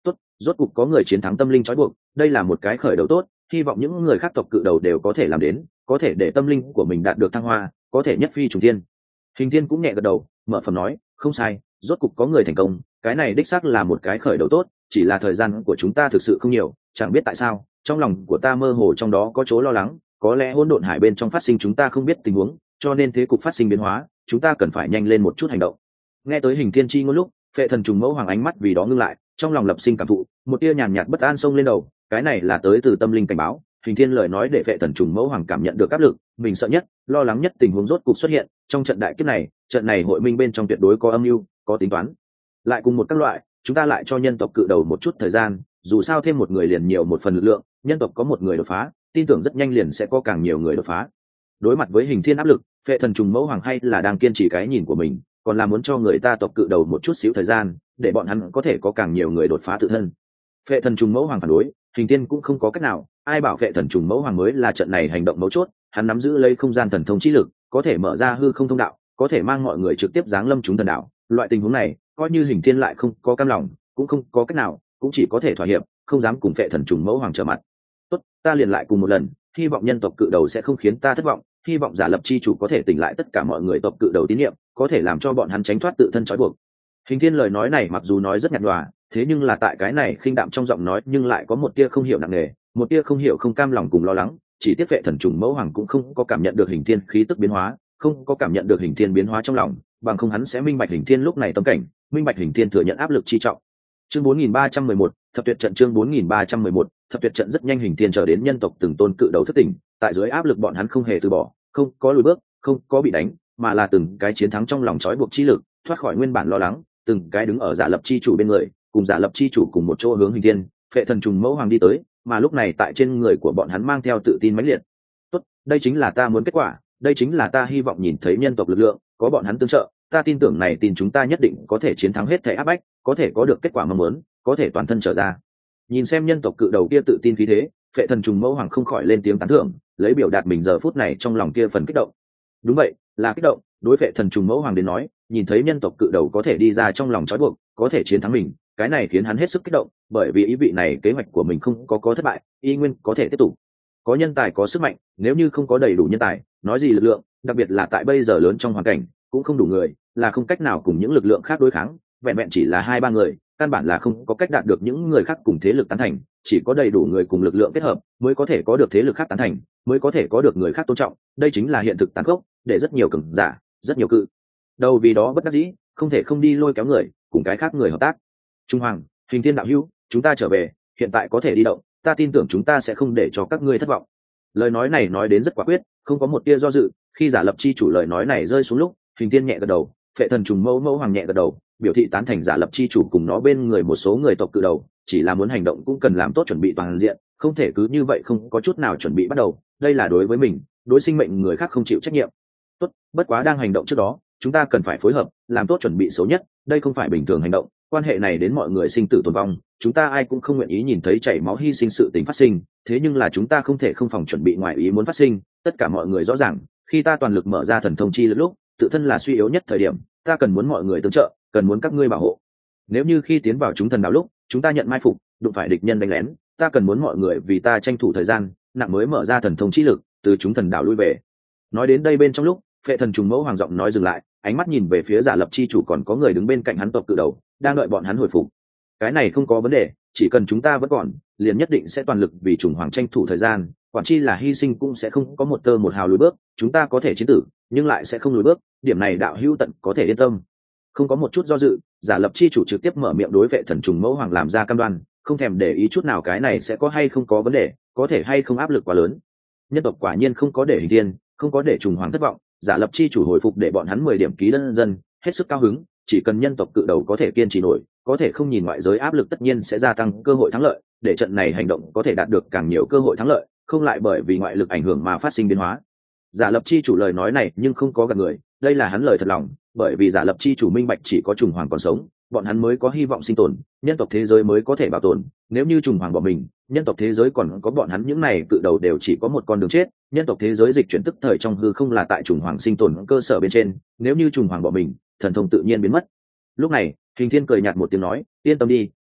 Tốt, rốt cục có người chiến thắng tâm linh trói buộc, đây là một cái khởi đầu tốt, hy vọng những người khác tộc cự đầu đều có thể làm đến, có thể để tâm linh của mình đạt được thăng hoa, có thể nhất phi trùng thiên. Hình Thiên cũng nhẹ gật đầu, mở phẩm nói, không sai, rốt cục có người thành công, cái này đích xác là một cái khởi đầu tốt, chỉ là thời gian của chúng ta thực sự không nhiều, chẳng biết tại sao, trong lòng của ta mơ hồ trong đó có chỗ lo lắng, có lẽ hỗn độn hải bên trong phát sinh chúng ta không biết tình huống, cho nên thế cục phát sinh biến hóa, chúng ta cần phải nhanh lên một chút hành động. Nghe tới Hình Thiên chi ngôn lúc, Phệ Thần trùng mẫu hoàng ánh mắt vì đó ngưng lại, trong lòng lập sinh cảm thụ, một tia nhàn nhạt bất an xông lên đầu, cái này là tới từ tâm linh cảnh báo. Hình Thiên lời nói để Phệ Thần trùng mẫu hoàng cảm nhận được áp lực, mình sợ nhất, lo lắng nhất tình huống rốt cục xuất hiện, trong trận đại kiếp này, trận này hội minh bên trong tuyệt đối có âm mưu, có tính toán. Lại cùng một các loại, chúng ta lại cho nhân tộc cự đầu một chút thời gian, dù sao thêm một người liền nhiều một phần lực lượng, nhân tộc có một người đột phá, tin tưởng rất nhanh liền sẽ có càng nhiều người đột phá. Đối mặt với Hình Thiên áp lực, Phệ Thần trùng mẫu hoàng hay là đang kiên trì cái nhìn của mình, còn là muốn cho người ta tộc cự đầu một chút xíu thời gian, để bọn hắn có thể có càng nhiều người đột phá tự thân. Phệ Thần trùng mẫu hoàng phản đối, Hình Thiên cũng không có cách nào, ai bảo Phệ Thần trùng mẫu hoàng mới là trận này hành động mấu chốt, hắn nắm giữ lấy không gian thần thông chi lực, có thể mở ra hư không thông đạo, có thể mang mọi người trực tiếp giáng lâm chúng thần đạo. Loại tình huống này, coi như Hình Thiên lại không có cam lòng, cũng không có cách nào, cũng chỉ có thể thỏa hiệp, không dám cùng Phệ Thần trùng mẫu hoàng trở mặt. Tốt, ta liền lại cùng một lần, hy vọng nhân tộc cự đầu sẽ không khiến ta thất vọng, hy vọng giả lập chi chủ có thể tỉnh lại tất cả mọi người tộc cự đầu tín nhiệm, có thể làm cho bọn hắn tránh thoát tự thân trói buộc. Hình Thiên lời nói này mặc dù nói rất nhạt nhòa, thế nhưng là tại cái này khinh đạm trong giọng nói nhưng lại có một tia không hiểu nặng nề, một tia không hiểu không cam lòng cùng lo lắng. Chỉ tiếc Phệ Thần trùng mẫu hoàng cũng không có cảm nhận được Hình Thiên khí tức biến hóa, không có cảm nhận được Hình Thiên biến hóa trong lòng, bằng không hắn sẽ minh bạch Hình Thiên lúc này tâm cảnh, minh bạch Hình Thiên thừa nhận áp lực chi trọng. Chương 4311, thập tuyệt trận. Chương 4311, thập tuyệt trận. Rất nhanh Hình Thiên chờ đến nhân tộc từng tôn cự đầu thất tỉnh, tại dưới áp lực bọn hắn không hề từ bỏ, không có lùi bước, không có bị đánh, mà là từng cái chiến thắng trong lòng trói buộc chi lực, thoát khỏi nguyên bản lo lắng, từng cái đứng ở giả lập chi chủ bên người, cùng giả lập chi chủ cùng một chỗ hướng Hình Thiên, Phệ Thần trùng mẫu hoàng đi tới, mà lúc này tại trên người của bọn hắn mang theo tự tin mãnh liệt. Tốt, đây chính là ta muốn kết quả, đây chính là ta hy vọng nhìn thấy nhân tộc lực lượng, có bọn hắn tương trợ, ta tin tưởng này tin chúng ta nhất định có thể chiến thắng hết thảy áp bách, có thể có được kết quả mong muốn, có thể toàn thân trở ra. Nhìn xem nhân tộc cự đầu kia tự tin khí thế, Phệ Thần trùng mẫu hoàng không khỏi lên tiếng tán thưởng, lấy biểu đạt mình giờ phút này trong lòng kia phần kích động. Đúng vậy, là kích động, đối Phệ Thần trùng mẫu hoàng đến nói, nhìn thấy nhân tộc cự đầu có thể đi ra trong lòng trói buộc, có thể chiến thắng mình, cái này khiến hắn hết sức kích động, bởi vì ý vị này kế hoạch của mình không có thất bại, y nguyên có thể tiếp tục. Có nhân tài có sức mạnh, nếu như không có đầy đủ nhân tài, nói gì lực lượng, đặc biệt là tại bây giờ lớn trong hoàn cảnh, cũng không đủ người, là không cách nào cùng những lực lượng khác đối kháng, vẹn vẹn chỉ là 2-3 người, căn bản là không có cách đạt được những người khác cùng thế lực tán thành, chỉ có đầy đủ người cùng lực lượng kết hợp, mới có thể có được thế lực khác tán thành, mới có thể có được người khác tôn trọng, đây chính là hiện thực tàn khốc, để rất nhiều cường giả, rất nhiều cự đầu vì đó bất đắc dĩ, không thể không đi lôi kéo người, cùng cái khác người hợp tác. Trung Hoàng, Hình Thiên đạo hữu, chúng ta trở về, hiện tại có thể đi động, ta tin tưởng chúng ta sẽ không để cho các ngươi thất vọng. Lời nói này nói đến rất quả quyết, không có một tia do dự, khi giả lập chi chủ lời nói này rơi xuống lúc, Hình Thiên nhẹ gật đầu, Phệ Thần trùng mẫu hoàng nhẹ gật đầu, biểu thị tán thành giả lập chi chủ cùng nó bên người một số người tộc cự đầu, chỉ là muốn hành động cũng cần làm tốt chuẩn bị toàn diện, không thể cứ như vậy không có chút nào chuẩn bị bắt đầu, đây là đối với mình, đối sinh mệnh người khác không chịu trách nhiệm. Tốt, bất quá đang hành động trước đó, chúng ta cần phải phối hợp, làm tốt chuẩn bị xấu nhất, đây không phải bình thường hành động, quan hệ này đến mọi người sinh tử tồn vong, chúng ta ai cũng không nguyện ý nhìn thấy chảy máu hy sinh sự tình phát sinh, thế nhưng là chúng ta không thể không phòng chuẩn bị ngoài ý muốn phát sinh, tất cả mọi người rõ ràng, khi ta toàn lực mở ra thần thông chi lực lúc, tự thân là suy yếu nhất thời điểm, ta cần muốn mọi người tương trợ, cần muốn các ngươi bảo hộ. Nếu như khi tiến vào chúng thần đạo lúc, chúng ta nhận mai phục, đụng phải địch nhân đánh lén, ta cần muốn mọi người vì ta tranh thủ thời gian, nặng mới mở ra thần thông chi lực, từ chúng thần đạo lui về. Nói đến đây bên trong lúc, Phệ Thần trùng mẫu hoàng giọng nói dừng lại, ánh mắt nhìn về phía giả lập chi chủ còn có người đứng bên cạnh hắn tộc cự đầu, đang đợi bọn hắn hồi phục. Cái này không có vấn đề, chỉ cần chúng ta vẫn còn, liền nhất định sẽ toàn lực vì trùng hoàng tranh thủ thời gian, quản chi là hy sinh cũng sẽ không có một tơ một hào lùi bước, chúng ta có thể chiến tử, nhưng lại sẽ không lùi bước, điểm này đạo hữu tận có thể yên tâm. Không có một chút do dự, giả lập chi chủ trực tiếp mở miệng đối Phệ Thần trùng mẫu hoàng làm ra cam đoan, không thèm để ý chút nào cái này sẽ có hay không có vấn đề, có thể hay không áp lực quá lớn. Nhân tộc quả nhiên không có để Hình Thiên, không có để trùng hoàng thất vọng, giả lập chi chủ hồi phục để bọn hắn 10 điểm ký đơn dân, hết sức cao hứng, chỉ cần nhân tộc cự đầu có thể kiên trì nổi, có thể không nhìn ngoại giới áp lực tất nhiên sẽ gia tăng cơ hội thắng lợi, để trận này hành động có thể đạt được càng nhiều cơ hội thắng lợi, không lại bởi vì ngoại lực ảnh hưởng mà phát sinh biến hóa. Giả lập chi chủ lời nói này nhưng không có gạt người, đây là hắn lời thật lòng, bởi vì giả lập chi chủ minh bạch chỉ có trùng hoàng còn sống, bọn hắn mới có hy vọng sinh tồn, nhân tộc thế giới mới có thể bảo tồn, nếu như trùng hoàng bỏ mình, nhân tộc thế giới còn có bọn hắn những này cự đầu đều chỉ có một con đường chết, nhân tộc thế giới dịch chuyển tức thời trong hư không là tại trùng hoàng sinh tồn cơ sở bên trên, nếu như trùng hoàng bỏ mình, thần thông tự nhiên biến mất. Lúc này, Hình Thiên cười nhạt một tiếng nói, yên tâm đi,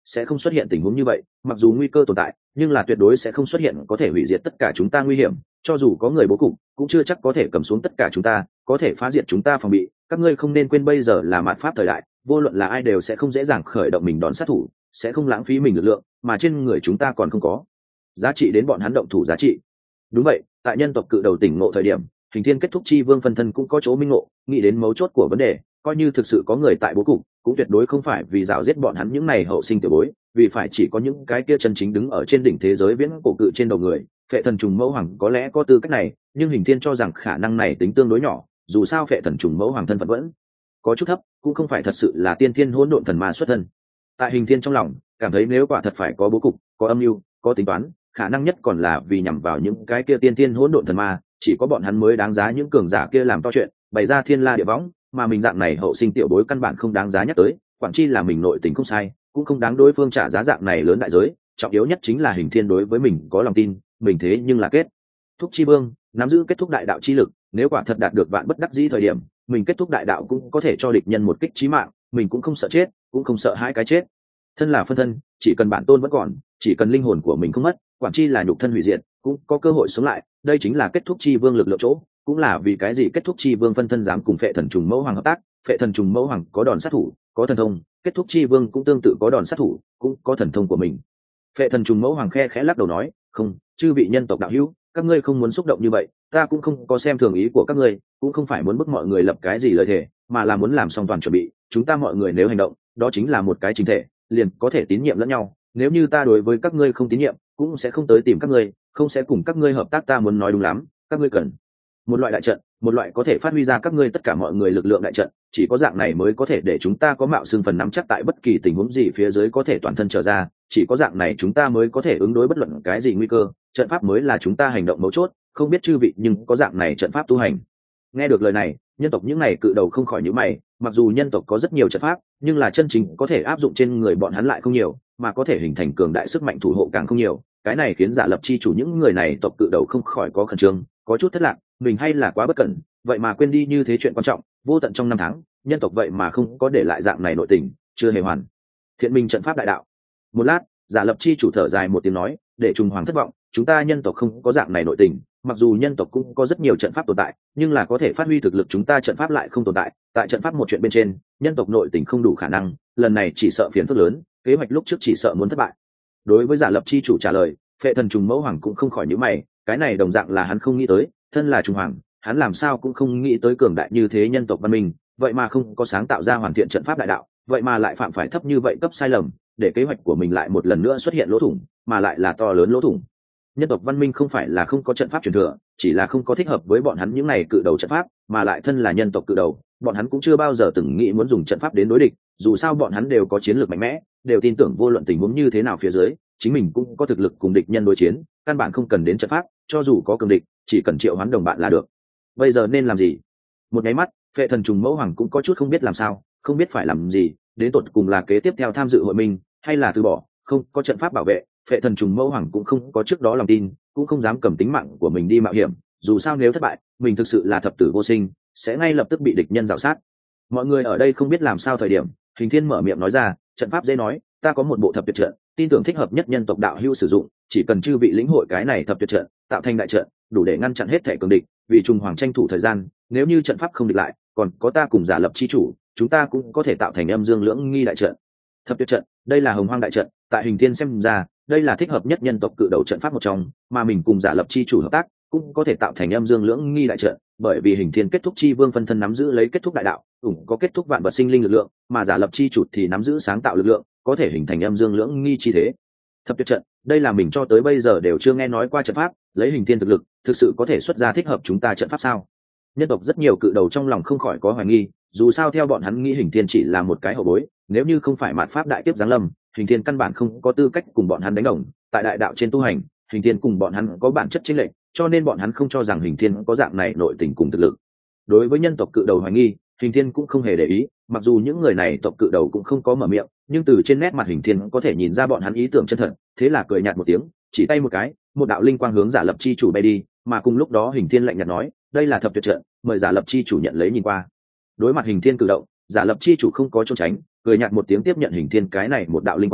sẽ không xuất hiện tình huống như vậy, mặc dù nguy cơ tồn tại nhưng là tuyệt đối sẽ không xuất hiện có thể hủy diệt tất cả chúng ta nguy hiểm. Cho dù có người bố cục cũng chưa chắc có thể cầm xuống tất cả chúng ta, có thể phá diệt chúng ta phòng bị. Các ngươi không nên quên bây giờ là mạt pháp thời đại, vô luận là ai đều sẽ không dễ dàng khởi động mình đón sát thủ, sẽ không lãng phí mình lực lượng, mà trên người chúng ta còn không có giá trị đến bọn hắn động thủ giá trị. Đúng vậy, tại nhân tộc cự đầu tỉnh ngộ thời điểm, Hình Thiên kết thúc chi vương phân thân cũng có chỗ minh ngộ, nghĩ đến mấu chốt của vấn đề, coi như thực sự có người tại bố cục, cũng tuyệt đối không phải vì rào giết bọn hắn những này hậu sinh tiểu bối, vì phải chỉ có những cái kia chân chính đứng ở trên đỉnh thế giới viễn cổ cự trên đầu người. Phệ thần trùng mẫu hoàng có lẽ có tư cách này, nhưng Hình Thiên cho rằng khả năng này tính tương đối nhỏ, dù sao phệ thần trùng mẫu hoàng thân phận vẫn có chút thấp, cũng không phải thật sự là tiên thiên hỗn độn thần ma xuất thân. Tại Hình Thiên trong lòng cảm thấy nếu quả thật phải có bố cục, có âm mưu, có tính toán, khả năng nhất còn là vì nhằm vào những cái kia tiên thiên hỗn độn thần ma, chỉ có bọn hắn mới đáng giá những cường giả kia làm to chuyện, bày ra thiên la địa võng, mà mình dạng này hậu sinh tiểu bối căn bản không đáng giá nhắc tới, quản chi là mình nội tình không sai, cũng không đáng đối phương trả giá dạng này lớn đại giới. Trọng yếu nhất chính là Hình Thiên đối với mình có lòng tin, mình thế nhưng là kết thúc chi vương, nắm giữ kết thúc đại đạo chi lực, nếu quả thật đạt được vạn bất đắc dĩ thời điểm, mình kết thúc đại đạo cũng có thể cho địch nhân một kích chí mạng, mình cũng không sợ chết, cũng không sợ hai cái chết. Thân là phân thân, chỉ cần bản tôn vẫn còn, chỉ cần linh hồn của mình không mất, quản chi là nhục thân hủy diệt, cũng có cơ hội sống lại. Đây chính là kết thúc chi vương lực lượng chỗ, cũng là vì cái gì kết thúc chi vương phân thân dám cùng phệ thần trùng mẫu hoàng hợp tác. Phệ thần trùng mẫu hoàng có đòn sát thủ, có thần thông, kết thúc chi vương cũng tương tự có đòn sát thủ, cũng có thần thông của mình. Phệ thần trùng mẫu hoàng khe khẽ lắc đầu nói, không, chư vị nhân tộc đạo hữu, các ngươi không muốn xúc động như vậy, ta cũng không có xem thường ý của các ngươi, cũng không phải muốn bức mọi người lập cái gì lời thề, mà là muốn làm xong toàn chuẩn bị. Chúng ta mọi người nếu hành động, đó chính là một cái chính thể, liền có thể tín nhiệm lẫn nhau. Nếu như ta đối với các ngươi không tín nhiệm, cũng sẽ không tới tìm các ngươi, không sẽ cùng các ngươi hợp tác. Ta muốn nói đúng lắm, các ngươi cần một loại đại trận, một loại có thể phát huy ra các ngươi tất cả mọi người lực lượng đại trận, chỉ có dạng này mới có thể để chúng ta có mạo xương phần nắm chắc tại bất kỳ tình huống gì phía dưới có thể toàn thân trở ra, chỉ có dạng này chúng ta mới có thể ứng đối bất luận cái gì nguy cơ. Trận pháp mới là chúng ta hành động mấu chốt, không biết chư vị nhưng có dạng này trận pháp tu hành. Nghe được lời này, nhân tộc những này cự đầu không khỏi nhíu mày, mặc dù nhân tộc có rất nhiều trận pháp, nhưng là chân chính có thể áp dụng trên người bọn hắn lại không nhiều, mà có thể hình thành cường đại sức mạnh thủ hộ càng không nhiều. Cái này khiến Giả Lập chi chủ những người này tộc cự đầu không khỏi có khẩn trương, có chút thất lạc, mình hay là quá bất cẩn, vậy mà quên đi như thế chuyện quan trọng. Vô tận trong năm tháng, nhân tộc vậy mà không có để lại dạng này nội tình, chưa hề hoàn thiện minh trận pháp đại đạo. Một lát, Giả Lập chi chủ thở dài một tiếng nói, để trùng hoàng thất vọng, chúng ta nhân tộc không có dạng này nội tình. Mặc dù nhân tộc cũng có rất nhiều trận pháp tồn tại, nhưng là có thể phát huy thực lực chúng ta trận pháp lại không tồn tại. Tại trận pháp một chuyện bên trên, nhân tộc nội tình không đủ khả năng, lần này chỉ sợ phiền phức lớn, kế hoạch lúc trước chỉ sợ muốn thất bại. Đối với Giả Lập chi chủ trả lời, Phệ thần trùng mẫu hoàng cũng không khỏi nhíu mày, cái này đồng dạng là hắn không nghĩ tới, thân là trùng hoàng, hắn làm sao cũng không nghĩ tới cường đại như thế nhân tộc văn minh, vậy mà không có sáng tạo ra hoàn thiện trận pháp đại đạo, vậy mà lại phạm phải thấp như vậy cấp sai lầm, để kế hoạch của mình lại một lần nữa xuất hiện lỗ thủng, mà lại là to lớn lỗ thủng. Nhân tộc văn minh không phải là không có trận pháp truyền thừa, chỉ là không có thích hợp với bọn hắn những này cự đầu trận pháp, mà lại thân là nhân tộc cự đầu, bọn hắn cũng chưa bao giờ từng nghĩ muốn dùng trận pháp đến đối địch. Dù sao bọn hắn đều có chiến lược mạnh mẽ, đều tin tưởng vô luận tình huống như thế nào phía dưới, chính mình cũng có thực lực cùng địch nhân đối chiến, căn bản không cần đến trận pháp, cho dù có cường địch, chỉ cần triệu hoán đồng bạn là được. Bây giờ nên làm gì? Một cái mắt, Phệ thần trùng mẫu hoàng cũng có chút không biết làm sao, không biết phải làm gì, đến tột cùng là kế tiếp theo tham dự hội minh, hay là từ bỏ. Không có trận pháp bảo vệ, Phệ thần trùng mẫu hoàng cũng không có trước đó lòng tin, cũng không dám cầm tính mạng của mình đi mạo hiểm. Dù sao nếu thất bại, mình thực sự là thập tử vô sinh, sẽ ngay lập tức bị địch nhân rào sát. Mọi người ở đây không biết làm sao thời điểm, Hình Thiên mở miệng nói ra, trận pháp dễ nói, ta có một bộ thập tuyệt trận, tin tưởng thích hợp nhất nhân tộc đạo hữu sử dụng, chỉ cần chư vị lĩnh hội cái này thập tuyệt trận, tạo thành đại trận, đủ để ngăn chặn hết thể cường địch. Vì trùng hoàng tranh thủ thời gian, nếu như trận pháp không địch lại, còn có ta cùng Giả Lập chi chủ, chúng ta cũng có thể tạo thành âm dương lưỡng nghi đại trận. Thập tuyệt trận, đây là hồng hoang đại trận, tại Hình Thiên xem ra, đây là thích hợp nhất nhân tộc cự đầu trận pháp một trong, mà mình cùng Giả Lập chi chủ hợp tác, cũng có thể tạo thành âm dương lưỡng nghi đại trận, bởi vì Hình Thiên kết thúc chi vương phân thân nắm giữ lấy kết thúc đại đạo, cũng có kết thúc vạn vật sinh linh lực lượng, mà Giả Lập chi chủ thì nắm giữ sáng tạo lực lượng, có thể hình thành âm dương lưỡng nghi chi thế. Thập tuyệt trận, đây là mình cho tới bây giờ đều chưa nghe nói qua trận pháp, lấy Hình Thiên thực lực, thực sự có thể xuất ra thích hợp chúng ta trận pháp sao? Nhân tộc rất nhiều cự đầu trong lòng không khỏi có hoài nghi, dù sao theo bọn hắn nghĩ Hình Thiên chỉ là một cái hậu bối, nếu như không phải mạt pháp đại kiếp giáng lâm, Hình Thiên căn bản không có tư cách cùng bọn hắn đánh đồng. Tại đại đạo trên tu hành, Hình Thiên cùng bọn hắn có bản chất chênh lệch, cho nên bọn hắn không cho rằng Hình Thiên có dạng này nội tình cùng thực lực. Đối với nhân tộc cự đầu hoài nghi, Hình Thiên cũng không hề để ý, mặc dù những người này tộc cự đầu cũng không có mở miệng, nhưng từ trên nét mặt Hình Thiên có thể nhìn ra bọn hắn ý tưởng chân thật, thế là cười nhạt một tiếng, chỉ tay một cái, một đạo linh quang hướng Giả Lập chi chủ bay đi, mà cùng lúc đó Hình Thiên lạnh nhạt nói, đây là thập tuyệt trận, mời Giả Lập chi chủ nhận lấy nhìn qua. Đối mặt Hình Thiên cử động, Giả Lập chi chủ không có trốn tránh, cười nhạt một tiếng tiếp nhận Hình Thiên cái này một đạo linh quang,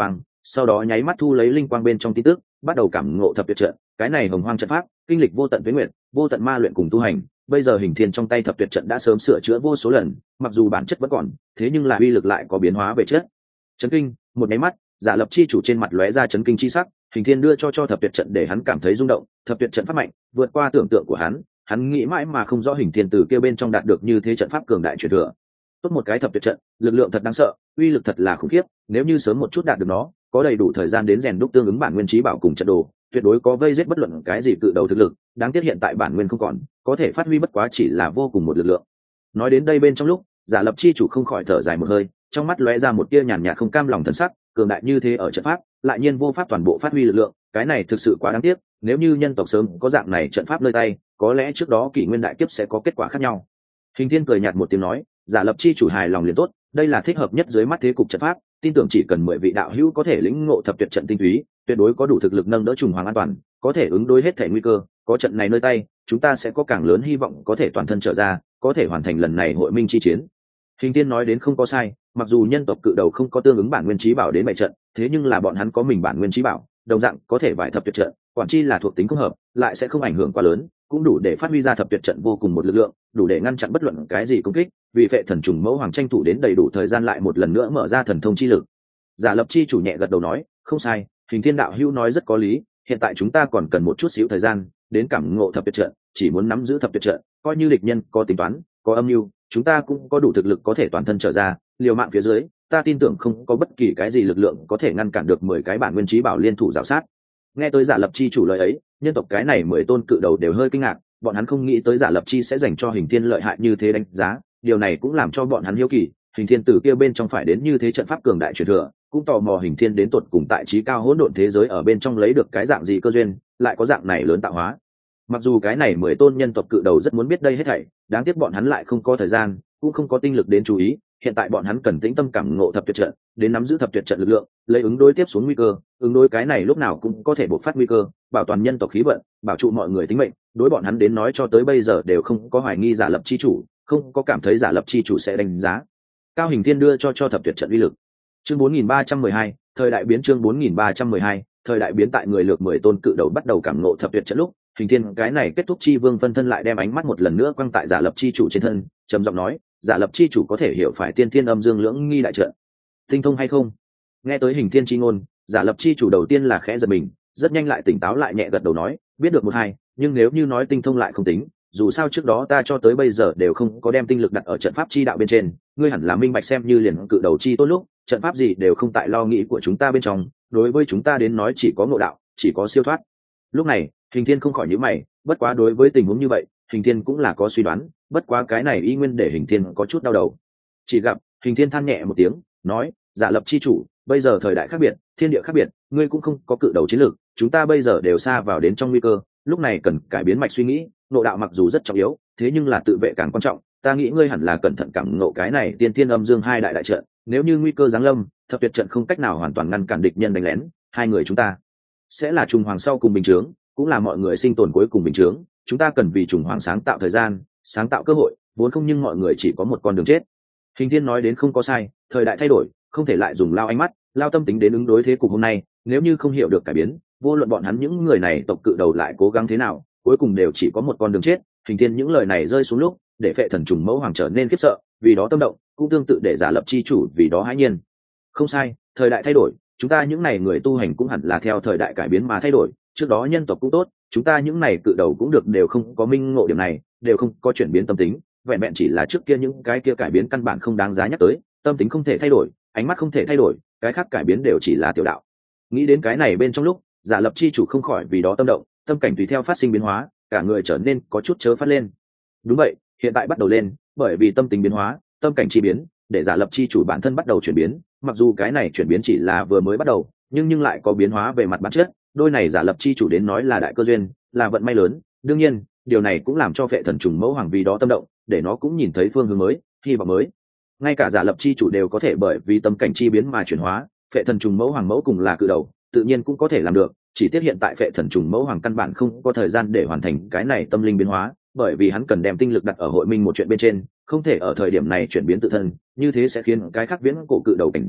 sau đó nháy mắt thu lấy linh quang bên trong tin tức, bắt đầu cảm ngộ thập tuyệt trận. Cái này hồng hoang trận pháp kinh lịch vô tận tuế nguyện, vô tận ma luyện cùng tu hành, bây giờ hình thiên trong tay thập tuyệt trận đã sớm sửa chữa vô số lần, mặc dù bản chất vẫn còn, thế nhưng là uy lực lại có biến hóa về chất. Chấn kinh, một nháy mắt, Giả Lập chi chủ trên mặt lóe ra chấn kinh chi sắc, hình thiên đưa cho thập tuyệt trận để hắn cảm thấy rung động, thập tuyệt trận pháp mạnh, vượt qua tưởng tượng của hắn nghĩ mãi mà không rõ hình thiên từ kia bên trong đạt được như thế trận pháp cường đại truyền thừa. Tốt một cái thập tuyệt trận, lực lượng thật đáng sợ, uy lực thật là khủng khiếp, nếu như sớm một chút đạt được nó, có đầy đủ thời gian đến rèn đúc tương ứng bản nguyên trí bảo cùng trận đồ, tuyệt đối có vây giết bất luận cái gì cự đầu thực lực, đáng tiếc hiện tại bản nguyên không còn, có thể phát huy bất quá chỉ là vô cùng một lực lượng. Nói đến đây bên trong lúc, Giả Lập chi chủ không khỏi thở dài một hơi, trong mắt lóe ra một tia nhàn nhạt không cam lòng thần sắc, cường đại như thế ở trận pháp, lại nhiên vô pháp toàn bộ phát huy lực lượng, cái này thực sự quá đáng tiếc, nếu như nhân tộc sớm có dạng này trận pháp nơi tay, có lẽ trước đó kỷ nguyên đại kiếp sẽ có kết quả khác nhau. Hình Thiên cười nhạt một tiếng nói, Giả Lập chi chủ hài lòng liền tốt, đây là thích hợp nhất dưới mắt thế cục trận pháp, tin tưởng chỉ cần 10 vị đạo hữu có thể lĩnh ngộ thập tuyệt trận tinh túy, tuyệt đối có đủ thực lực nâng đỡ trùng hoàng an toàn, có thể ứng đối hết thể nguy cơ, có trận này nơi tay, chúng ta sẽ có càng lớn hy vọng có thể toàn thân trở ra, có thể hoàn thành lần này hội minh chi chiến. Hình Thiên nói đến không có sai, mặc dù nhân tộc cự đầu không có tương ứng bản nguyên trí bảo đến bảy trận, thế nhưng là bọn hắn có mình bản nguyên trí bảo, đồng dạng có thể vải thập tuyệt trận, quản chi là thuộc tính không hợp, lại sẽ không ảnh hưởng quá lớn, cũng đủ để phát huy ra thập tuyệt trận vô cùng một lực lượng, đủ để ngăn chặn bất luận cái gì công kích, vì Phệ Thần trùng mẫu hoàng tranh thủ đến đầy đủ thời gian lại một lần nữa mở ra thần thông chi lực. Giả Lập chi chủ nhẹ gật đầu nói, không sai, Hình Thiên đạo hữu nói rất có lý, hiện tại chúng ta còn cần một chút xíu thời gian đến cảm ngộ thập tuyệt trận, chỉ muốn nắm giữ thập tuyệt trận, coi như địch nhân có tính toán, có âm mưu, chúng ta cũng có đủ thực lực có thể toàn thân trở ra, liều mạng phía dưới, ta tin tưởng không có bất kỳ cái gì lực lượng có thể ngăn cản được 10 cái bản nguyên trí bảo liên thủ rào sát. Nghe tới Giả Lập chi chủ lời ấy, nhân tộc cái này 10 tôn cự đầu đều hơi kinh ngạc, bọn hắn không nghĩ tới Giả Lập chi sẽ dành cho Hình Thiên lợi hại như thế đánh giá, điều này cũng làm cho bọn hắn hiếu kỳ, Hình Thiên từ kia bên trong phải đến như thế trận pháp cường đại truyền thừa, cũng tò mò Hình Thiên đến tột cùng tại trí cao hỗn độn thế giới ở bên trong lấy được cái dạng gì cơ duyên, lại có dạng này lớn tạo hóa. Mặc dù cái này 10 tôn nhân tộc cự đầu rất muốn biết đây hết thảy, đáng tiếc bọn hắn lại không có thời gian, cũng không có tinh lực đến chú ý, hiện tại bọn hắn cần tĩnh tâm cảm ngộ thập tuyệt trận, đến nắm giữ thập tuyệt trận lực lượng, lấy ứng đối tiếp xuống nguy cơ, ứng đối cái này lúc nào cũng có thể bộc phát nguy cơ, bảo toàn nhân tộc khí vận, bảo trụ mọi người tính mệnh, đối bọn hắn đến nói cho tới bây giờ đều không có hoài nghi Giả Lập chi chủ, không có cảm thấy Giả Lập chi chủ sẽ đánh giá cao Hình Thiên đưa cho thập tuyệt trận uy lực. Chương 4312, thời đại biến. Chương 4312, thời đại biến. Tại người lược 10 tôn cự đầu bắt đầu cảm ngộ thập tuyệt trận lúc, Hình Thiên cái này kết thúc chi vương phân thân lại đem ánh mắt một lần nữa quăng tại Giả Lập chi chủ trên thân, trầm giọng nói, Giả Lập chi chủ có thể hiểu phải tiên thiên âm dương lưỡng nghi đại trận tinh thông hay không? Nghe tới Hình Thiên chi ngôn, Giả Lập chi chủ đầu tiên là khẽ giật mình, rất nhanh lại tỉnh táo lại nhẹ gật đầu nói, biết được một hai, nhưng nếu như nói tinh thông lại không tính, dù sao trước đó ta cho tới bây giờ đều không có đem tinh lực đặt ở trận pháp chi đạo bên trên, ngươi hẳn là minh bạch xem như liền cự đầu chi tốt lúc, trận pháp gì đều không tại lo nghĩ của chúng ta bên trong, đối với chúng ta đến nói chỉ có ngộ đạo, chỉ có siêu thoát. Lúc này, Hình Thiên không khỏi nhíu mày, bất quá đối với tình huống như vậy, Hình Thiên cũng là có suy đoán, bất quá cái này y nguyên để Hình Thiên có chút đau đầu. Chỉ gặp Hình Thiên than nhẹ một tiếng, nói, Giả Lập chi chủ, bây giờ thời đại khác biệt, thiên địa khác biệt, ngươi cũng không có cự đầu chiến lược, chúng ta bây giờ đều xa vào đến trong nguy cơ, lúc này cần cải biến mạch suy nghĩ, ngộ đạo mặc dù rất trọng yếu, thế nhưng là tự vệ càng quan trọng, ta nghĩ ngươi hẳn là cẩn thận cảm ngộ cái này tiên thiên âm dương hai đại đại trận, nếu như nguy cơ giáng lâm, thập tuyệt trận không cách nào hoàn toàn ngăn cản địch nhân đánh lén, hai người chúng ta sẽ là trùng hoàng sau cùng bình chướng, cũng là mọi người sinh tồn cuối cùng bình chướng, chúng ta cần vì trùng hoàng sáng tạo thời gian, sáng tạo cơ hội, vốn không nhưng mọi người chỉ có một con đường chết. Hình Thiên nói đến không có sai, thời đại thay đổi, không thể lại dùng lao ánh mắt, lao tâm tính đến ứng đối thế cục hôm nay, nếu như không hiểu được cải biến, vô luận bọn hắn những người này tộc cự đầu lại cố gắng thế nào, cuối cùng đều chỉ có một con đường chết. Hình Thiên những lời này rơi xuống lúc, để Phệ Thần trùng mẫu hoàng trở nên khiếp sợ, vì đó tâm động, cũng tương tự để Giả Lập chi chủ vì đó hãi nhiên. Không sai, thời đại thay đổi, chúng ta những này người tu hành cũng hẳn là theo thời đại cải biến mà thay đổi, trước đó nhân tộc cũng tốt, chúng ta những này cự đầu cũng được, đều không có minh ngộ điểm này, đều không có chuyển biến tâm tính, vẹn vẹn chỉ là trước kia những cái kia cải biến căn bản không đáng giá nhắc tới, tâm tính không thể thay đổi, ánh mắt không thể thay đổi, cái khác cải biến đều chỉ là tiểu đạo. Nghĩ đến cái này bên trong lúc, Giả Lập chi chủ không khỏi vì đó tâm động, tâm cảnh tùy theo phát sinh biến hóa, cả người trở nên có chút chớ phát lên. Đúng vậy, hiện tại bắt đầu lên, bởi vì tâm tính biến hóa, tâm cảnh chi biến, để Giả Lập chi chủ bản thân bắt đầu chuyển biến, mặc dù cái này chuyển biến chỉ là vừa mới bắt đầu, nhưng lại có biến hóa về mặt bản chất, đôi này Giả Lập chi chủ đến nói là đại cơ duyên, là vận may lớn, đương nhiên, điều này cũng làm cho Phệ Thần trùng mẫu hoàng vì đó tâm động, để nó cũng nhìn thấy phương hướng mới, hy vọng mới. Ngay cả Giả Lập chi chủ đều có thể bởi vì tâm cảnh chi biến mà chuyển hóa, Phệ Thần trùng mẫu hoàng mẫu cùng là cự đầu, tự nhiên cũng có thể làm được, chỉ tiếc hiện tại Phệ Thần trùng mẫu hoàng căn bản không có thời gian để hoàn thành cái này tâm linh biến hóa, bởi vì hắn cần đem tinh lực đặt ở hội minh một chuyện bên trên, không thể ở thời điểm này chuyển biến tự thân, như thế sẽ khiến cái khác viễn cổ cự đầu cảnh giác,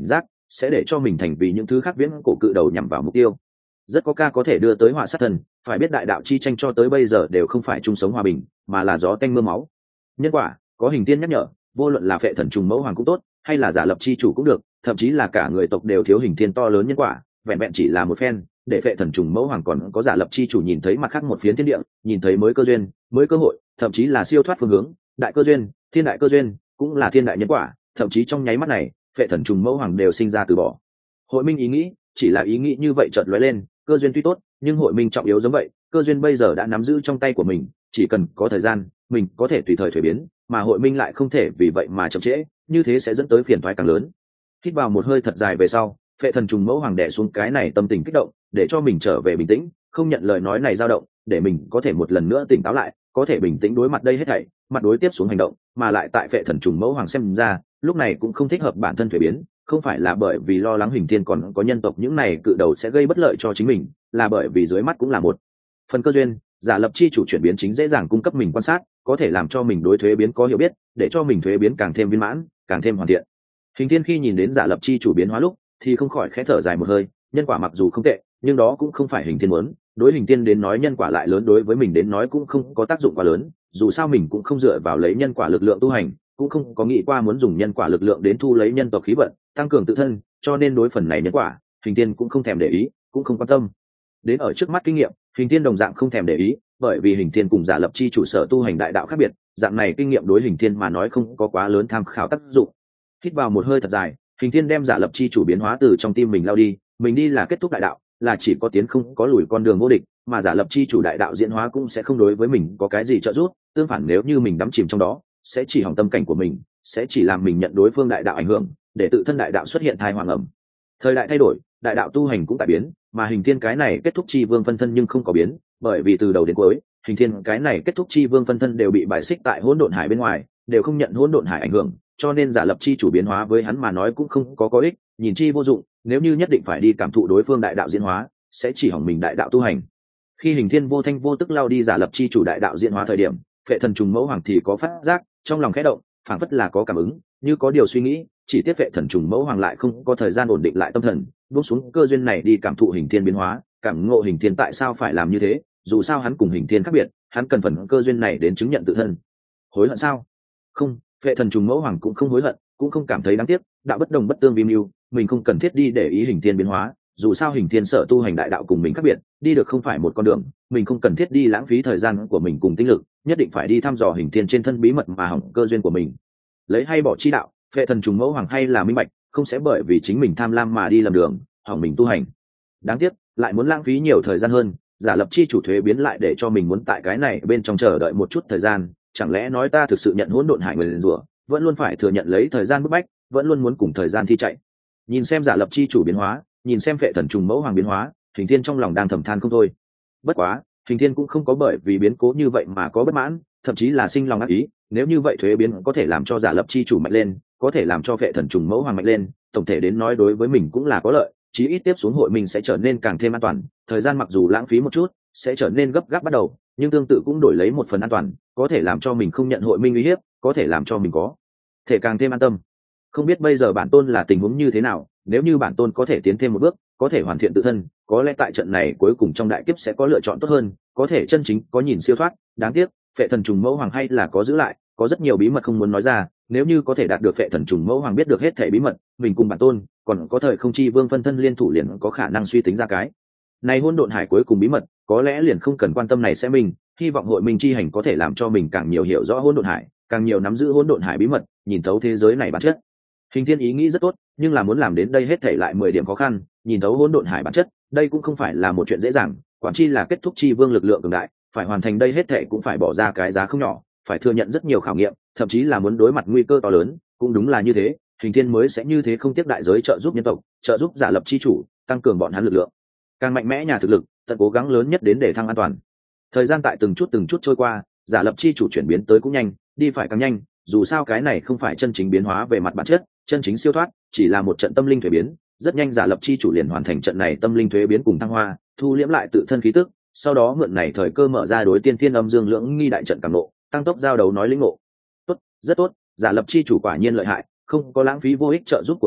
sẽ để cho mình thành vì những thứ khác viễn cổ cự đầu nhằm vào mục tiêu. Rất có ca có thể đưa tới họa sát thân, phải biết đại đạo chi tranh cho tới bây giờ đều không phải chung sống hòa bình, mà là gió tanh mưa máu. Nhân quả có hình tiên nhắc nhở, vô luận là phệ thần trùng mẫu hoàng cũng tốt, hay là giả lập chi chủ cũng được, thậm chí là cả người tộc đều thiếu hình thiên to lớn nhân quả, vẹn vẹn chỉ là một phen để phệ thần trùng mẫu hoàng còn có giả lập chi chủ nhìn thấy mặt khác một phiến thiên địa, nhìn thấy mới cơ duyên, mới cơ hội, thậm chí là siêu thoát phương hướng, đại cơ duyên, thiên đại cơ duyên, cũng là thiên đại nhân quả, thậm chí trong nháy mắt này, phệ thần trùng mẫu hoàng đều sinh ra từ bỏ. Hội minh ý nghĩ, chỉ là ý nghĩ như vậy chợt lóe lên, cơ duyên tuy tốt, nhưng hội minh trọng yếu giống vậy, cơ duyên bây giờ đã nắm giữ trong tay của mình, chỉ cần có thời gian, mình có thể tùy thời thuế biến, mà hội minh lại không thể vì vậy mà chậm trễ, như thế sẽ dẫn tới phiền toái càng lớn. Hít vào một hơi thật dài về sau, phệ thần trùng mẫu hoàng đè xuống cái này tâm tình kích động, để cho mình trở về bình tĩnh, không nhận lời nói này dao động, để mình có thể một lần nữa tỉnh táo lại, có thể bình tĩnh đối mặt đây hết thảy, mặt đối tiếp xuống hành động, mà lại tại phệ thần trùng mẫu hoàng xem ra, lúc này cũng không thích hợp bản thân thuế biến, không phải là bởi vì lo lắng hình thiên còn có nhân tộc những này cự đầu sẽ gây bất lợi cho chính mình, là bởi vì dưới mắt cũng là một phần cơ duyên, giả lập chi chủ chuyển biến chính dễ dàng cung cấp mình quan sát, có thể làm cho mình đối thuế biến có hiểu biết, để cho mình thuế biến càng thêm viên mãn, càng thêm hoàn thiện. Hình thiên khi nhìn đến giả lập chi chủ biến hóa lúc thì không khỏi khẽ thở dài một hơi, nhân quả mặc dù không tệ, nhưng đó cũng không phải hình thiên muốn, đối hình thiên đến nói nhân quả lại lớn, đối với mình đến nói cũng không có tác dụng quá lớn, dù sao mình cũng không dựa vào lấy nhân quả lực lượng tu hành, cũng không có nghĩ qua muốn dùng nhân quả lực lượng đến thu lấy nhân tộc khí vận, tăng cường tự thân, cho nên đối phần này nhân quả, hình thiên cũng không thèm để ý, cũng không quan tâm. Đến ở trước mắt kinh nghiệm, hình thiên đồng dạng không thèm để ý, bởi vì hình thiên cùng giả lập chi chủ sở tu hành đại đạo khác biệt, dạng này kinh nghiệm đối hình thiên mà nói không có quá lớn tham khảo tác dụng. Hít vào một hơi thật dài, hình thiên đem giả lập chi chủ biến hóa từ trong tim mình lao đi, mình đi là kết thúc đại đạo, là chỉ có tiến không có lùi con đường vô địch, mà giả lập chi chủ đại đạo diễn hóa cũng sẽ không đối với mình có cái gì trợ giúp, tương phản nếu như mình đắm chìm trong đó, sẽ chỉ hỏng tâm cảnh của mình, sẽ chỉ làm mình nhận đối phương đại đạo ảnh hưởng, để tự thân đại đạo xuất hiện thai hoàng ẩm. Thời đại thay đổi, đại đạo tu hành cũng tại biến, mà hình thiên cái này kết thúc chi vương phân thân nhưng không có biến, bởi vì từ đầu đến cuối, hình thiên cái này kết thúc chi vương phân thân đều bị bài xích tại hỗn độn hải bên ngoài, đều không nhận hỗn độn hải ảnh hưởng, cho nên giả lập chi chủ biến hóa với hắn mà nói cũng không có ích, nhìn chi vô dụng, nếu như nhất định phải đi cảm thụ đối phương đại đạo diễn hóa, sẽ chỉ hỏng mình đại đạo tu hành. Khi hình thiên vô thanh vô tức lao đi giả lập chi chủ đại đạo diễn hóa thời điểm, phệ thần trùng mẫu hoàng thì có phát giác, trong lòng khẽ động, phảng phất là có cảm ứng, như có điều suy nghĩ, chỉ tiếc phệ thần trùng mẫu hoàng lại không có thời gian ổn định lại tâm thần, buông xuống cơ duyên này đi cảm thụ hình thiên biến hóa, cảm ngộ hình thiên tại sao phải làm như thế, dù sao hắn cùng hình thiên khác biệt, hắn cần phần cơ duyên này đến chứng nhận tự thân. Hối hận sao? Không, phệ thần trùng mẫu hoàng cũng không hối hận, cũng không cảm thấy đáng tiếc, đạo bất đồng bất tương vi mưu, mình không cần thiết đi để ý hình thiên biến hóa, dù sao hình thiên sở tu hành đại đạo cùng mình khác biệt, đi được không phải một con đường, mình không cần thiết đi lãng phí thời gian của mình cùng tinh lực, nhất định phải đi thăm dò hình thiên trên thân bí mật mà hỏng cơ duyên của mình. Lấy hay bỏ chi đạo, phệ thần trùng mẫu hoàng hay là minh bạch, không sẽ bởi vì chính mình tham lam mà đi lầm đường, hỏng mình tu hành. Đáng tiếc, lại muốn lãng phí nhiều thời gian hơn, giả lập chi chủ thuế biến lại để cho mình muốn tại cái này bên trong chờ đợi một chút thời gian, chẳng lẽ nói ta thực sự nhận hỗn độn hải nguyền rủa, vẫn luôn phải thừa nhận lấy thời gian bức bách, vẫn luôn muốn cùng thời gian thi chạy. Nhìn xem giả lập chi chủ biến hóa, nhìn xem phệ thần trùng mẫu hoàng biến hóa, hình thiên trong lòng đang thầm than không thôi. Bất quá, hình thiên cũng không có bởi vì biến cố như vậy mà có bất mãn, thậm chí là sinh lòng ác ý, nếu như vậy thuế biến có thể làm cho giả lập chi chủ mạnh lên, có thể làm cho phệ thần trùng mẫu hoàng mạnh lên, tổng thể đến nói đối với mình cũng là có lợi, chí ít tiếp xuống hội mình sẽ trở nên càng thêm an toàn, thời gian mặc dù lãng phí một chút, sẽ trở nên gấp gáp bắt đầu, nhưng tương tự cũng đổi lấy một phần an toàn, có thể làm cho mình không nhận hội minh uy hiếp, có thể làm cho mình có thể càng thêm an tâm. Không biết bây giờ bản tôn là tình huống như thế nào, nếu như bản tôn có thể tiến thêm một bước, có thể hoàn thiện tự thân, có lẽ tại trận này cuối cùng trong đại kiếp sẽ có lựa chọn tốt hơn, có thể chân chính có nhìn siêu thoát. Đáng tiếc, phệ thần trùng mẫu hoàng hay là có giữ lại, có rất nhiều bí mật không muốn nói ra, nếu như có thể đạt được phệ thần trùng mẫu hoàng biết được hết thể bí mật, mình cùng bản tôn, còn có thời không chi vương phân thân liên thủ liền có khả năng suy tính ra cái này hỗn độn hải cuối cùng bí mật, có lẽ liền không cần quan tâm này sẽ mình, hy vọng hội minh chi hành có thể làm cho mình càng nhiều hiểu rõ hỗn độn hải, càng nhiều nắm giữ hỗn độn hải bí mật, nhìn thấu thế giới này bản chất. Hình thiên ý nghĩ rất tốt, nhưng là muốn làm đến đây hết thảy lại 10 điểm khó khăn, nhìn thấu hỗn độn hải bản chất, đây cũng không phải là một chuyện dễ dàng, quản chi là kết thúc chi vương lực lượng cường đại, phải hoàn thành đây hết thảy cũng phải bỏ ra cái giá không nhỏ, phải thừa nhận rất nhiều khảo nghiệm, thậm chí là muốn đối mặt nguy cơ to lớn, cũng đúng là như thế, hình thiên mới sẽ như thế không tiếc đại giới trợ giúp nhân tộc, trợ giúp giả lập chi chủ, tăng cường bọn hắn lực lượng, càng mạnh mẽ nhà thực lực, tận cố gắng lớn nhất đến để thăng an toàn. Thời gian tại từng chút trôi qua, giả lập chi chủ chuyển biến tới cũng nhanh, đi phải càng nhanh, dù sao cái này không phải chân chính biến hóa về mặt bản chất, chân chính siêu thoát, chỉ là một trận tâm linh thuế biến, rất nhanh giả lập chi chủ liền hoàn thành trận này tâm linh thuế biến cùng thăng hoa, thu liễm lại tự thân khí tức, sau đó mượn này thời cơ mở ra đối tiên thiên âm dương lưỡng nghi đại trận cảm ngộ, tăng tốc giao đấu nói lĩnh ngộ. Tốt, rất tốt, giả lập chi chủ quả nhiên lợi hại, không có lãng phí vô ích trợ giúp của ta,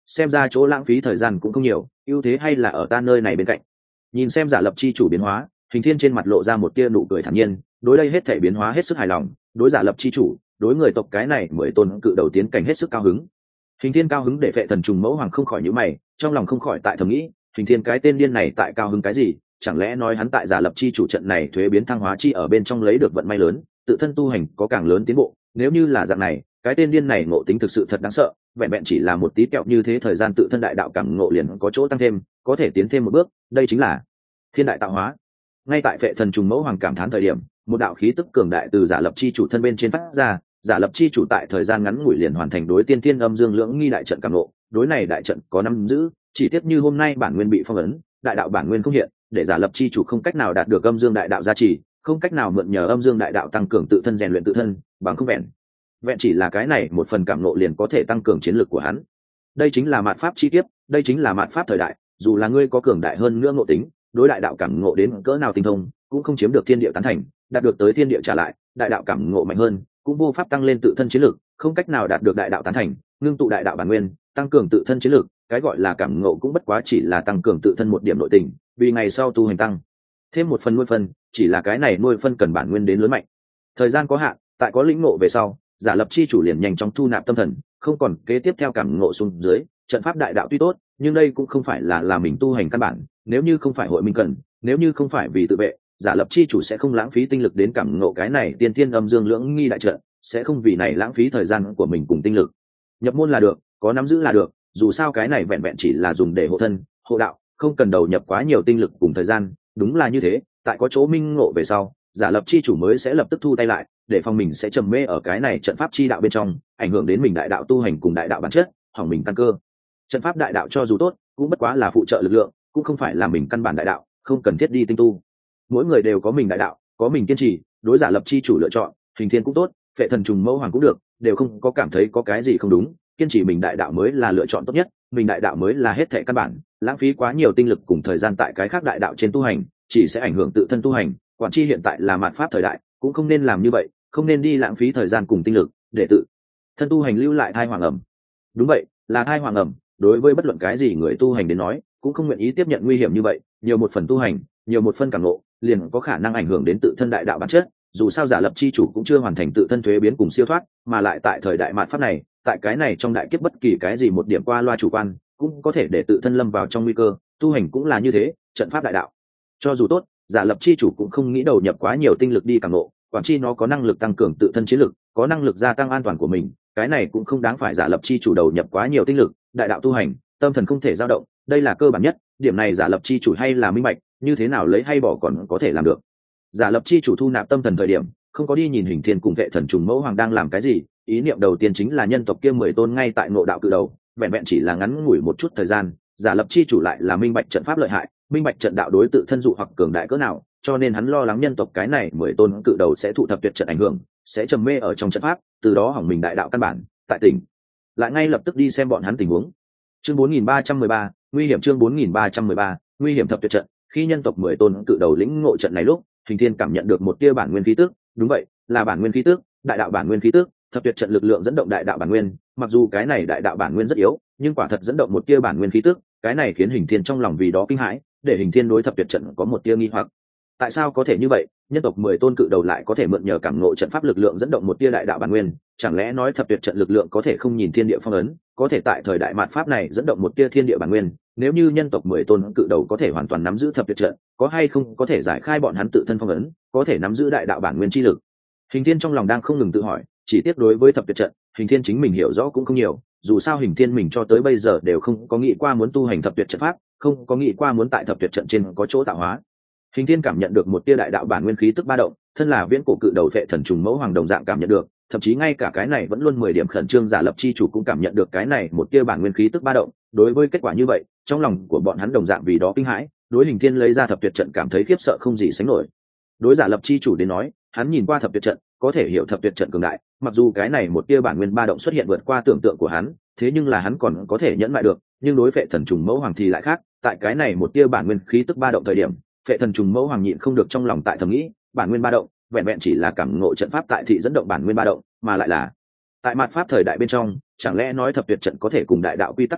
xem ra chỗ lãng phí thời gian cũng không nhiều, ưu thế hay là ở ta nơi này bên cạnh. Nhìn xem giả lập chi chủ biến hóa, Hình Thiên trên mặt lộ ra một tia nụ cười thản nhiên, đối đây hết thể biến hóa hết sức hài lòng, đối giả lập chi chủ, đối người tộc cái này mới tôn cự đầu tiến cảnh hết sức cao hứng. Hình Thiên cao hứng để Phệ Thần Trùng Mẫu Hoàng không khỏi nhíu mày, trong lòng không khỏi tại thầm nghĩ, Hình Thiên cái tên điên này tại cao hứng cái gì, chẳng lẽ nói hắn tại giả lập chi chủ trận này thuế biến thăng hóa chi ở bên trong lấy được vận may lớn, tự thân tu hành có càng lớn tiến bộ, nếu như là dạng này, cái tên điên này ngộ tính thực sự thật đáng sợ, vẹn vẹn chỉ là một tí kẹo như thế thời gian tự thân đại đạo cảm ngộ liền có chỗ tăng thêm, có thể tiến thêm một bước, đây chính là thiên đại tạo hóa. Ngay tại Phệ Thần Trùng Mẫu Hoàng cảm thán thời điểm, một đạo khí tức cường đại từ giả lập chi chủ thân bên trên phát ra, giả lập chi chủ tại thời gian ngắn ngủi liền hoàn thành đối tiên thiên âm dương lưỡng nghi đại trận cảm ngộ, đối này đại trận có năm giữ, chỉ tiếc như hôm nay bản nguyên bị phong ấn, đại đạo bản nguyên không hiện, để giả lập chi chủ không cách nào đạt được âm dương đại đạo gia trì, không cách nào mượn nhờ âm dương đại đạo tăng cường tự thân rèn luyện tự thân, bằng không vẹn chỉ là cái này một phần cảm ngộ liền có thể tăng cường chiến lược của hắn. Đây chính là mạt pháp chi kiếp, đây chính là mạt pháp thời đại, dù là ngươi có cường đại hơn nữa ngộ tính, đối đại đạo cảm ngộ đến cỡ nào tinh thông, cũng không chiếm được thiên địa tán thành, đạt được tới thiên địa trả lại, đại đạo cảm ngộ mạnh hơn, cũng vô pháp tăng lên tự thân chiến lược, không cách nào đạt được đại đạo tán thành, ngưng tụ đại đạo bản nguyên, tăng cường tự thân chiến lược, cái gọi là cảm ngộ cũng bất quá chỉ là tăng cường tự thân một điểm nội tình, vì ngày sau tu hành tăng thêm một phần nuôi phân, chỉ là cái này nuôi phân cần bản nguyên đến lớn mạnh. Thời gian có hạn, tại có lĩnh ngộ về sau, giả lập chi chủ liền nhanh chóng thu nạp tâm thần, không còn kế tiếp theo cảm ngộ xuống dưới, trận pháp đại đạo tuy tốt, nhưng đây cũng không phải là mình tu hành căn bản, nếu như không phải hội minh cần, nếu như không phải vì tự vệ, giả lập chi chủ sẽ không lãng phí tinh lực đến cảm ngộ cái này tiên thiên âm dương lưỡng nghi đại trận, sẽ không vì này lãng phí thời gian của mình cùng tinh lực. Nhập môn là được, có nắm giữ là được, dù sao cái này vẹn vẹn chỉ là dùng để hộ thân, hộ đạo, không cần đầu nhập quá nhiều tinh lực cùng thời gian, đúng là như thế, tại có chỗ minh ngộ về sau, giả lập chi chủ mới sẽ lập tức thu tay lại, để phòng mình sẽ trầm mê ở cái này trận pháp chi đạo bên trong, ảnh hưởng đến mình đại đạo tu hành cùng đại đạo bản chất, hỏng mình căn cơ. Trận pháp đại đạo cho dù tốt, cũng bất quá là phụ trợ lực lượng, cũng không phải là mình căn bản đại đạo, không cần thiết đi tinh tu. Mỗi người đều có mình đại đạo, có mình kiên trì, đối giả lập chi chủ lựa chọn, Hình Thiên cũng tốt, Phệ Thần Trùng Mẫu Hoàng cũng được, đều không có cảm thấy có cái gì không đúng, kiên trì mình đại đạo mới là lựa chọn tốt nhất, mình đại đạo mới là hết thảy căn bản, lãng phí quá nhiều tinh lực cùng thời gian tại cái khác đại đạo trên tu hành, chỉ sẽ ảnh hưởng tự thân tu hành, quản chi hiện tại là mạt pháp thời đại, cũng không nên làm như vậy, không nên đi lãng phí thời gian cùng tinh lực để tự thân tu hành lưu lại thai hoàng ẩm. Đúng vậy, là thai hoàng ẩm, đối với bất luận cái gì người tu hành đến nói, cũng không nguyện ý tiếp nhận nguy hiểm như vậy, nhiều một phần tu hành, nhiều một phần cảm ngộ, liền có khả năng ảnh hưởng đến tự thân đại đạo bản chất. Dù sao giả lập chi chủ cũng chưa hoàn thành tự thân thuế biến cùng siêu thoát, mà lại tại thời đại mạt pháp này, tại cái này trong đại kiếp bất kỳ cái gì một điểm qua loa chủ quan, cũng có thể để tự thân lâm vào trong nguy cơ, tu hành cũng là như thế, trận pháp đại đạo cho dù tốt, giả lập chi chủ cũng không nghĩ đầu nhập quá nhiều tinh lực đi càng ngộ, quản chi nó có năng lực tăng cường tự thân chiến lực, có năng lực gia tăng an toàn của mình, cái này cũng không đáng phải giả lập chi chủ đầu nhập quá nhiều tinh lực, đại đạo tu hành, tâm thần không thể dao động, đây là cơ bản nhất, điểm này giả lập chi chủ hay là minh bạch, như thế nào lấy hay bỏ còn có thể làm được. Giả lập chi chủ thu nạp tâm thần thời điểm, không có đi nhìn Hình Thiên cùng Vệ Thần Trùng Mẫu Hoàng đang làm cái gì, ý niệm đầu tiên chính là nhân tộc kia 10 tôn ngay tại ngộ đạo cự đầu, vẹn vẹn chỉ là ngắn ngủi một chút thời gian, giả lập chi chủ lại là minh bạch trận pháp lợi hại, minh bạch trận đạo đối tự thân dụ hoặc cường đại cỡ nào, cho nên hắn lo lắng nhân tộc cái này 10 tôn cự đầu sẽ thụ thập tuyệt trận ảnh hưởng, sẽ trầm mê ở trong trận pháp, từ đó hỏng mình đại đạo căn bản. Tại tỉnh lại ngay lập tức đi xem bọn hắn tình huống. Chương 4313, nguy hiểm. Chương 4313, nguy hiểm thập tuyệt trận. Khi nhân tộc 10 tôn cự đầu lĩnh ngộ trận này lúc, Hình Thiên cảm nhận được một tia bản nguyên khí tức, đúng vậy, là bản nguyên khí tức, đại đạo bản nguyên khí tức, thập tuyệt trận lực lượng dẫn động đại đạo bản nguyên, mặc dù cái này đại đạo bản nguyên rất yếu, nhưng quả thật dẫn động một tia bản nguyên khí tức, cái này khiến Hình Thiên trong lòng vì đó kinh hãi, để Hình Thiên đối thập tuyệt trận có một tia nghi hoặc. Tại sao có thể như vậy, nhân tộc 10 tôn cự đầu lại có thể mượn nhờ cảm ngộ trận pháp lực lượng dẫn động một tia đại đạo bản nguyên, chẳng lẽ nói thập tuyệt trận lực lượng có thể không nhìn thiên địa phong ấn, có thể tại thời đại mạt pháp này dẫn động một tia thiên địa bản nguyên, nếu như nhân tộc 10 tôn cự đầu có thể hoàn toàn nắm giữ thập tuyệt trận, có hay không có thể giải khai bọn hắn tự thân phong ấn, có thể nắm giữ đại đạo bản nguyên chi lực. Hình Thiên trong lòng đang không ngừng tự hỏi, chỉ tiếc đối với thập tuyệt trận, Hình Thiên chính mình hiểu rõ cũng không nhiều, dù sao Hình Thiên mình cho tới bây giờ đều không có nghĩ qua muốn tu hành thập tuyệt trận pháp, không có nghĩ qua muốn tại thập tuyệt trận trên có chỗ tạo hóa. Hình Thiên cảm nhận được một tia đại đạo bản nguyên khí tức ba động, thân là viễn cổ cự đầu Vệ Thần Trùng Mẫu Hoàng đồng dạng cảm nhận được, thậm chí ngay cả cái này vẫn luôn 10 điểm khẩn trương giả lập chi chủ cũng cảm nhận được cái này một tia bản nguyên khí tức ba động. Đối với kết quả như vậy, trong lòng của bọn hắn đồng dạng vì đó kinh hãi, đối Hình Thiên lấy ra thập tuyệt trận cảm thấy khiếp sợ không gì sánh nổi. Đối giả lập chi chủ đến nói, hắn nhìn qua thập tuyệt trận, có thể hiểu thập tuyệt trận cường đại, mặc dù cái này một tia bản nguyên ba động xuất hiện vượt qua tưởng tượng của hắn, thế nhưng là hắn còn có thể nhẫn lại được, nhưng đối Vệ Thần Trùng Mẫu Hoàng thì lại khác, tại cái này một tia bản nguyên khí tức ba động thời điểm, Vệ Thần Trùng Mẫu Hoàng nhịn không được trong lòng tại thầm nghĩ, bản nguyên ba động, vẹn vẹn chỉ là cảm ngộ trận pháp tại thị dẫn động bản nguyên ba động, mà lại là tại mạt pháp thời đại bên trong, chẳng lẽ nói thập tuyệt trận có thể cùng đại đạo quy tắc tương hợp,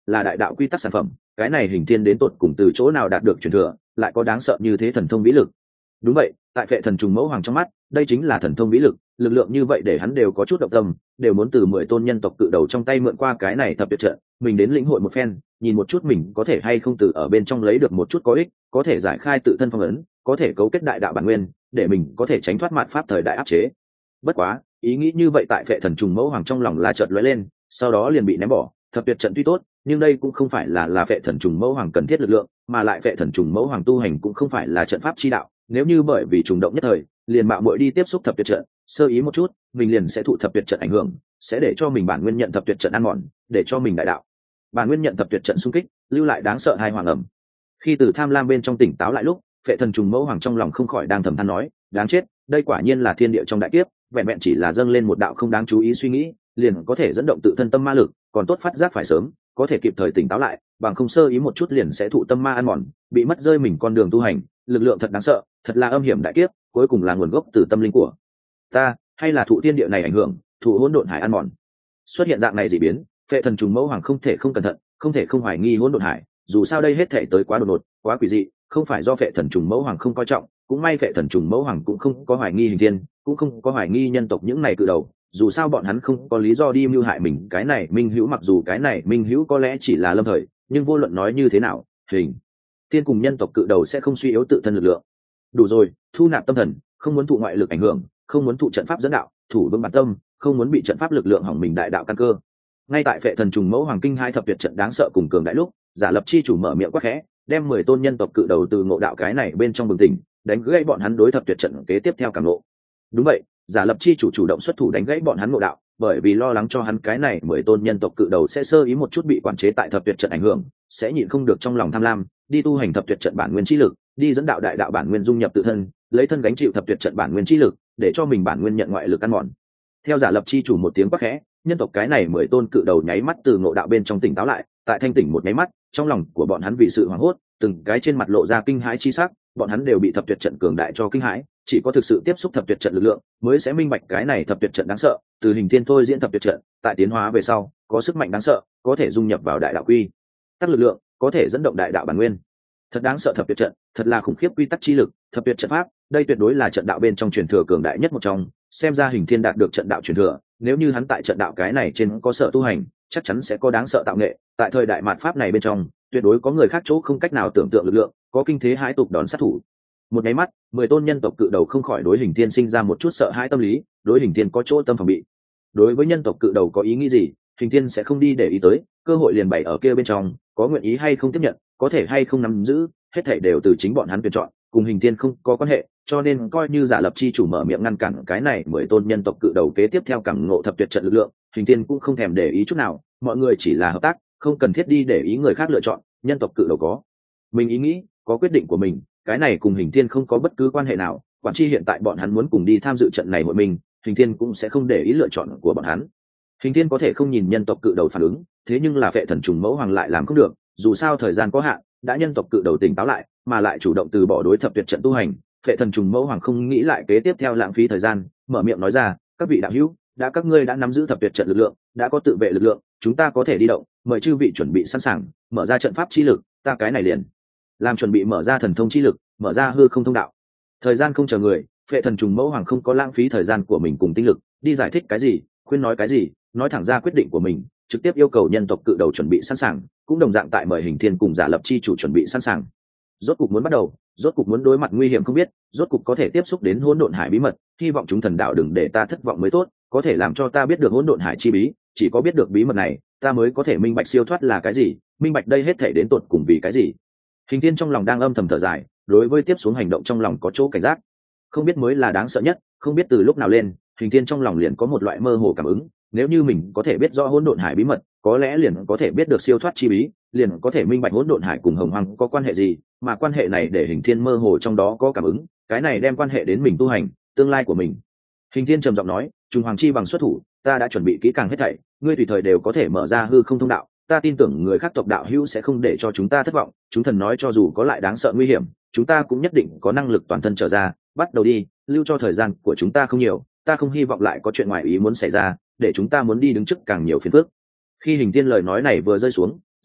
là đại đạo quy tắc sản phẩm. Cái này hình thiên đến tột cùng từ chỗ nào đạt được truyền thừa, lại có đáng sợ như thế thần thông vĩ lực. Đúng vậy, tại Phệ Thần Trùng Mẫu Hoàng trong mắt, đây chính là thần thông vĩ lực, lực lượng như vậy để hắn đều có chút động tâm, đều muốn từ 10 tôn nhân tộc cự đầu trong tay mượn qua cái này thập tuyệt trận, mình đến lĩnh hội một phen, nhìn một chút mình có thể hay không từ ở bên trong lấy được một chút có ích, có thể giải khai tự thân phong ấn, có thể cấu kết đại đạo bản nguyên, để mình có thể tránh thoát mạn pháp thời đại áp chế. Bất quá, ý nghĩ như vậy tại Phệ Thần Trùng Mẫu Hoàng trong lòng là chợt lóe lên, sau đó liền bị ném bỏ. Thập tuyệt trận tuy tốt, nhưng đây cũng không phải là Phệ Thần Trùng Mẫu Hoàng cần thiết lực lượng, mà lại Phệ Thần Trùng Mẫu Hoàng tu hành cũng không phải là trận pháp chi đạo, nếu như bởi vì trùng động nhất thời liền mạo muội đi tiếp xúc thập tuyệt trận, sơ ý một chút mình liền sẽ thụ thập tuyệt trận ảnh hưởng, sẽ để cho mình bản nguyên nhận thập tuyệt trận ăn mòn, để cho mình đại đạo bản nguyên nhận thập tuyệt trận xung kích, lưu lại đáng sợ hai hoàng ẩm. Khi từ tham lam bên trong tỉnh táo lại lúc, Phệ Thần Trùng Mẫu Hoàng trong lòng không khỏi đang thầm than nói, đáng chết, đây quả nhiên là thiên địa trong đại kiếp, vẹn vẹn chỉ là dâng lên một đạo không đáng chú ý suy nghĩ liền có thể dẫn động tự thân tâm ma lực, còn tốt phát giác phải sớm, có thể kịp thời tỉnh táo lại, bằng không sơ ý một chút liền sẽ thụ tâm ma ăn mòn, bị mất rơi mình con đường tu hành. Lực lượng thật đáng sợ, thật là âm hiểm đại kiếp, cuối cùng là nguồn gốc từ tâm linh của ta, hay là thụ thiên địa này ảnh hưởng, thụ hỗn độn hải ăn mòn. Xuất hiện dạng này dị biến, Phệ Thần Trùng Mẫu Hoàng không thể không cẩn thận, không thể không hoài nghi hỗn độn hải, dù sao đây hết thể tới quá đột ngột, quá quỷ dị, không phải do Phệ Thần Trùng Mẫu Hoàng không coi trọng, cũng may Phệ Thần Trùng Mẫu Hoàng cũng không có hoài nghi Hình Thiên, cũng không có hoài nghi nhân tộc những này cự đầu, dù sao bọn hắn không có lý do đi mưu hại mình. Cái này minh hữu, mặc dù cái này minh hữu có lẽ chỉ là lâm thời, nhưng vô luận nói như thế nào, Hình Thiên cùng nhân tộc cự đầu sẽ không suy yếu tự thân lực lượng. Đủ rồi, thu nạp tâm thần, không muốn thụ ngoại lực ảnh hưởng, không muốn thụ trận pháp dẫn đạo, thủ vững bản tâm, không muốn bị trận pháp lực lượng hỏng mình đại đạo căn cơ. Ngay tại Phệ Thần Trùng Mẫu Hoàng kinh hai thập tuyệt trận đáng sợ cùng cường đại lúc, Giả Lập Chi chủ mở miệng quát khẽ, đem 10 tôn nhân tộc cự đầu từ ngộ đạo cái này bên trong bừng tỉnh, đánh gãy bọn hắn đối thập tuyệt trận kế tiếp theo cảm ngộ. Đúng vậy, Giả Lập Chi chủ chủ động xuất thủ đánh gãy bọn hắn ngộ đạo, bởi vì lo lắng cho hắn cái này 10 tôn nhân tộc cự đầu sẽ sơ ý một chút bị quản chế tại thập tuyệt trận ảnh hưởng, sẽ nhịn không được trong lòng tham lam, đi tu hành thập tuyệt trận bản nguyên chi lực, đi dẫn đạo đại đạo bản nguyên dung nhập tự thân, lấy thân gánh chịu thập tuyệt trận bản nguyên chi lực, để cho mình bản nguyên nhận ngoại lực ăn mòn. Theo Giả Lập Chi chủ một tiếng quát khẽ, nhân tộc cái này 10 tôn cự đầu nháy mắt từ ngộ đạo bên trong tỉnh táo lại, tại thanh tỉnh một nháy mắt, trong lòng của bọn hắn vì sự hoảng hốt, từng cái trên mặt lộ ra kinh hãi chi sắc, bọn hắn đều bị thập tuyệt trận cường đại cho kinh hãi, chỉ có thực sự tiếp xúc thập tuyệt trận lực lượng, mới sẽ minh bạch cái này thập tuyệt trận đáng sợ. Từ Hình Thiên thôi diễn thập tuyệt trận, tại tiến hóa về sau, có sức mạnh đáng sợ, có thể dung nhập vào đại đạo quy tắc lực lượng, có thể dẫn động đại đạo bản nguyên. Thật đáng sợ thập tuyệt trận, thật là khủng khiếp quy tắc chi lực, thập tuyệt trận pháp, đây tuyệt đối là trận đạo bên trong truyền thừa cường đại nhất một trong, xem ra Hình Thiên đạt được trận đạo truyền thừa, nếu như hắn tại trận đạo cái này trên có sở tu hành, chắc chắn sẽ có đáng sợ tạo nghệ. Tại thời đại mạt pháp này bên trong, tuyệt đối có người khác chỗ không cách nào tưởng tượng lực lượng, có kinh thế hãi tục đón sát thủ. Một nháy mắt, 10 tôn nhân tộc cự đầu không khỏi đối Hình Thiên sinh ra một chút sợ hãi tâm lý, đối Hình Thiên có chỗ tâm phòng bị. Đối với nhân tộc cự đầu có ý nghĩ gì, Hình Thiên sẽ không đi để ý tới, cơ hội liền bày ở kia bên trong, có nguyện ý hay không tiếp nhận, có thể hay không nắm giữ, hết thảy đều từ chính bọn hắn tuyển chọn, cùng Hình Thiên không có quan hệ, cho nên coi như Giả Lập Chi chủ mở miệng ngăn cản cái này 10 tôn nhân tộc cự đầu kế tiếp theo cảm ngộ thập tuyệt trận lực lượng, Hình Thiên cũng không thèm để ý chút nào, mọi người chỉ là hợp tác, không cần thiết đi để ý người khác lựa chọn, nhân tộc cự đầu có mình ý nghĩ, có quyết định của mình, cái này cùng Hình Thiên không có bất cứ quan hệ nào, quản chi hiện tại bọn hắn muốn cùng đi tham dự trận này hội mình, Hình Thiên cũng sẽ không để ý lựa chọn của bọn hắn. Hình Thiên có thể không nhìn nhân tộc cự đầu phản ứng, thế nhưng là Phệ Thần Trùng Mẫu Hoàng lại làm không được, dù sao thời gian có hạn, đã nhân tộc cự đầu tỉnh táo lại, mà lại chủ động từ bỏ đối thập tuyệt trận tu hành, Phệ Thần Trùng Mẫu Hoàng không nghĩ lại kế tiếp theo lãng phí thời gian, mở miệng nói ra, các vị đạo hữu, đã các ngươi đã nắm giữ thập tuyệt trận lực lượng, đã có tự vệ lực lượng, chúng ta có thể đi động, mời chư vị chuẩn bị sẵn sàng, mở ra trận pháp chi lực, ta cái này liền làm chuẩn bị mở ra thần thông chi lực, mở ra hư không thông đạo. Thời gian không chờ người, Phệ Thần Trùng Mẫu Hoàng không có lãng phí thời gian của mình cùng tinh lực đi giải thích cái gì, khuyên nói cái gì, nói thẳng ra quyết định của mình, trực tiếp yêu cầu nhân tộc cự đầu chuẩn bị sẵn sàng, cũng đồng dạng tại mời Hình Thiên cùng Giả Lập Chi chủ chuẩn bị sẵn sàng. Rốt cục muốn bắt đầu, rốt cục muốn đối mặt nguy hiểm không biết, rốt cục có thể tiếp xúc đến hỗn độn hải bí mật, hy vọng chúng thần đạo đừng để ta thất vọng mới tốt, có thể làm cho ta biết được hỗn độn hải chi bí, chỉ có biết được bí mật này, ta mới có thể minh bạch siêu thoát là cái gì, minh bạch đây hết thể đến tột cùng vì cái gì. Hình Thiên trong lòng đang âm thầm thở dài, đối với tiếp xuống hành động trong lòng có chỗ cảnh giác, không biết mới là đáng sợ nhất, không biết từ lúc nào lên, Hình Thiên trong lòng liền có một loại mơ hồ cảm ứng, nếu như mình có thể biết rõ hỗn độn hải bí mật, có lẽ liền có thể biết được siêu thoát chi bí, liền có thể minh bạch hỗn độn hải cùng hồng hoang có quan hệ gì, mà quan hệ này để Hình Thiên mơ hồ trong đó có cảm ứng, cái này đem quan hệ đến mình tu hành, tương lai của mình. Hình Thiên trầm giọng nói, Trùng Hoàng chi bằng xuất thủ, ta đã chuẩn bị kỹ càng hết thảy, ngươi tùy thời đều có thể mở ra hư không thông đạo, ta tin tưởng người khác tộc đạo hữu sẽ không để cho chúng ta thất vọng, chúng thần nói cho dù có lại đáng sợ nguy hiểm, chúng ta cũng nhất định có năng lực toàn thân trở ra, bắt đầu đi, lưu cho thời gian của chúng ta không nhiều, ta không hy vọng lại có chuyện ngoài ý muốn xảy ra, để chúng ta muốn đi đứng trước càng nhiều phiền phức. Khi Hình Thiên lời nói này vừa rơi xuống,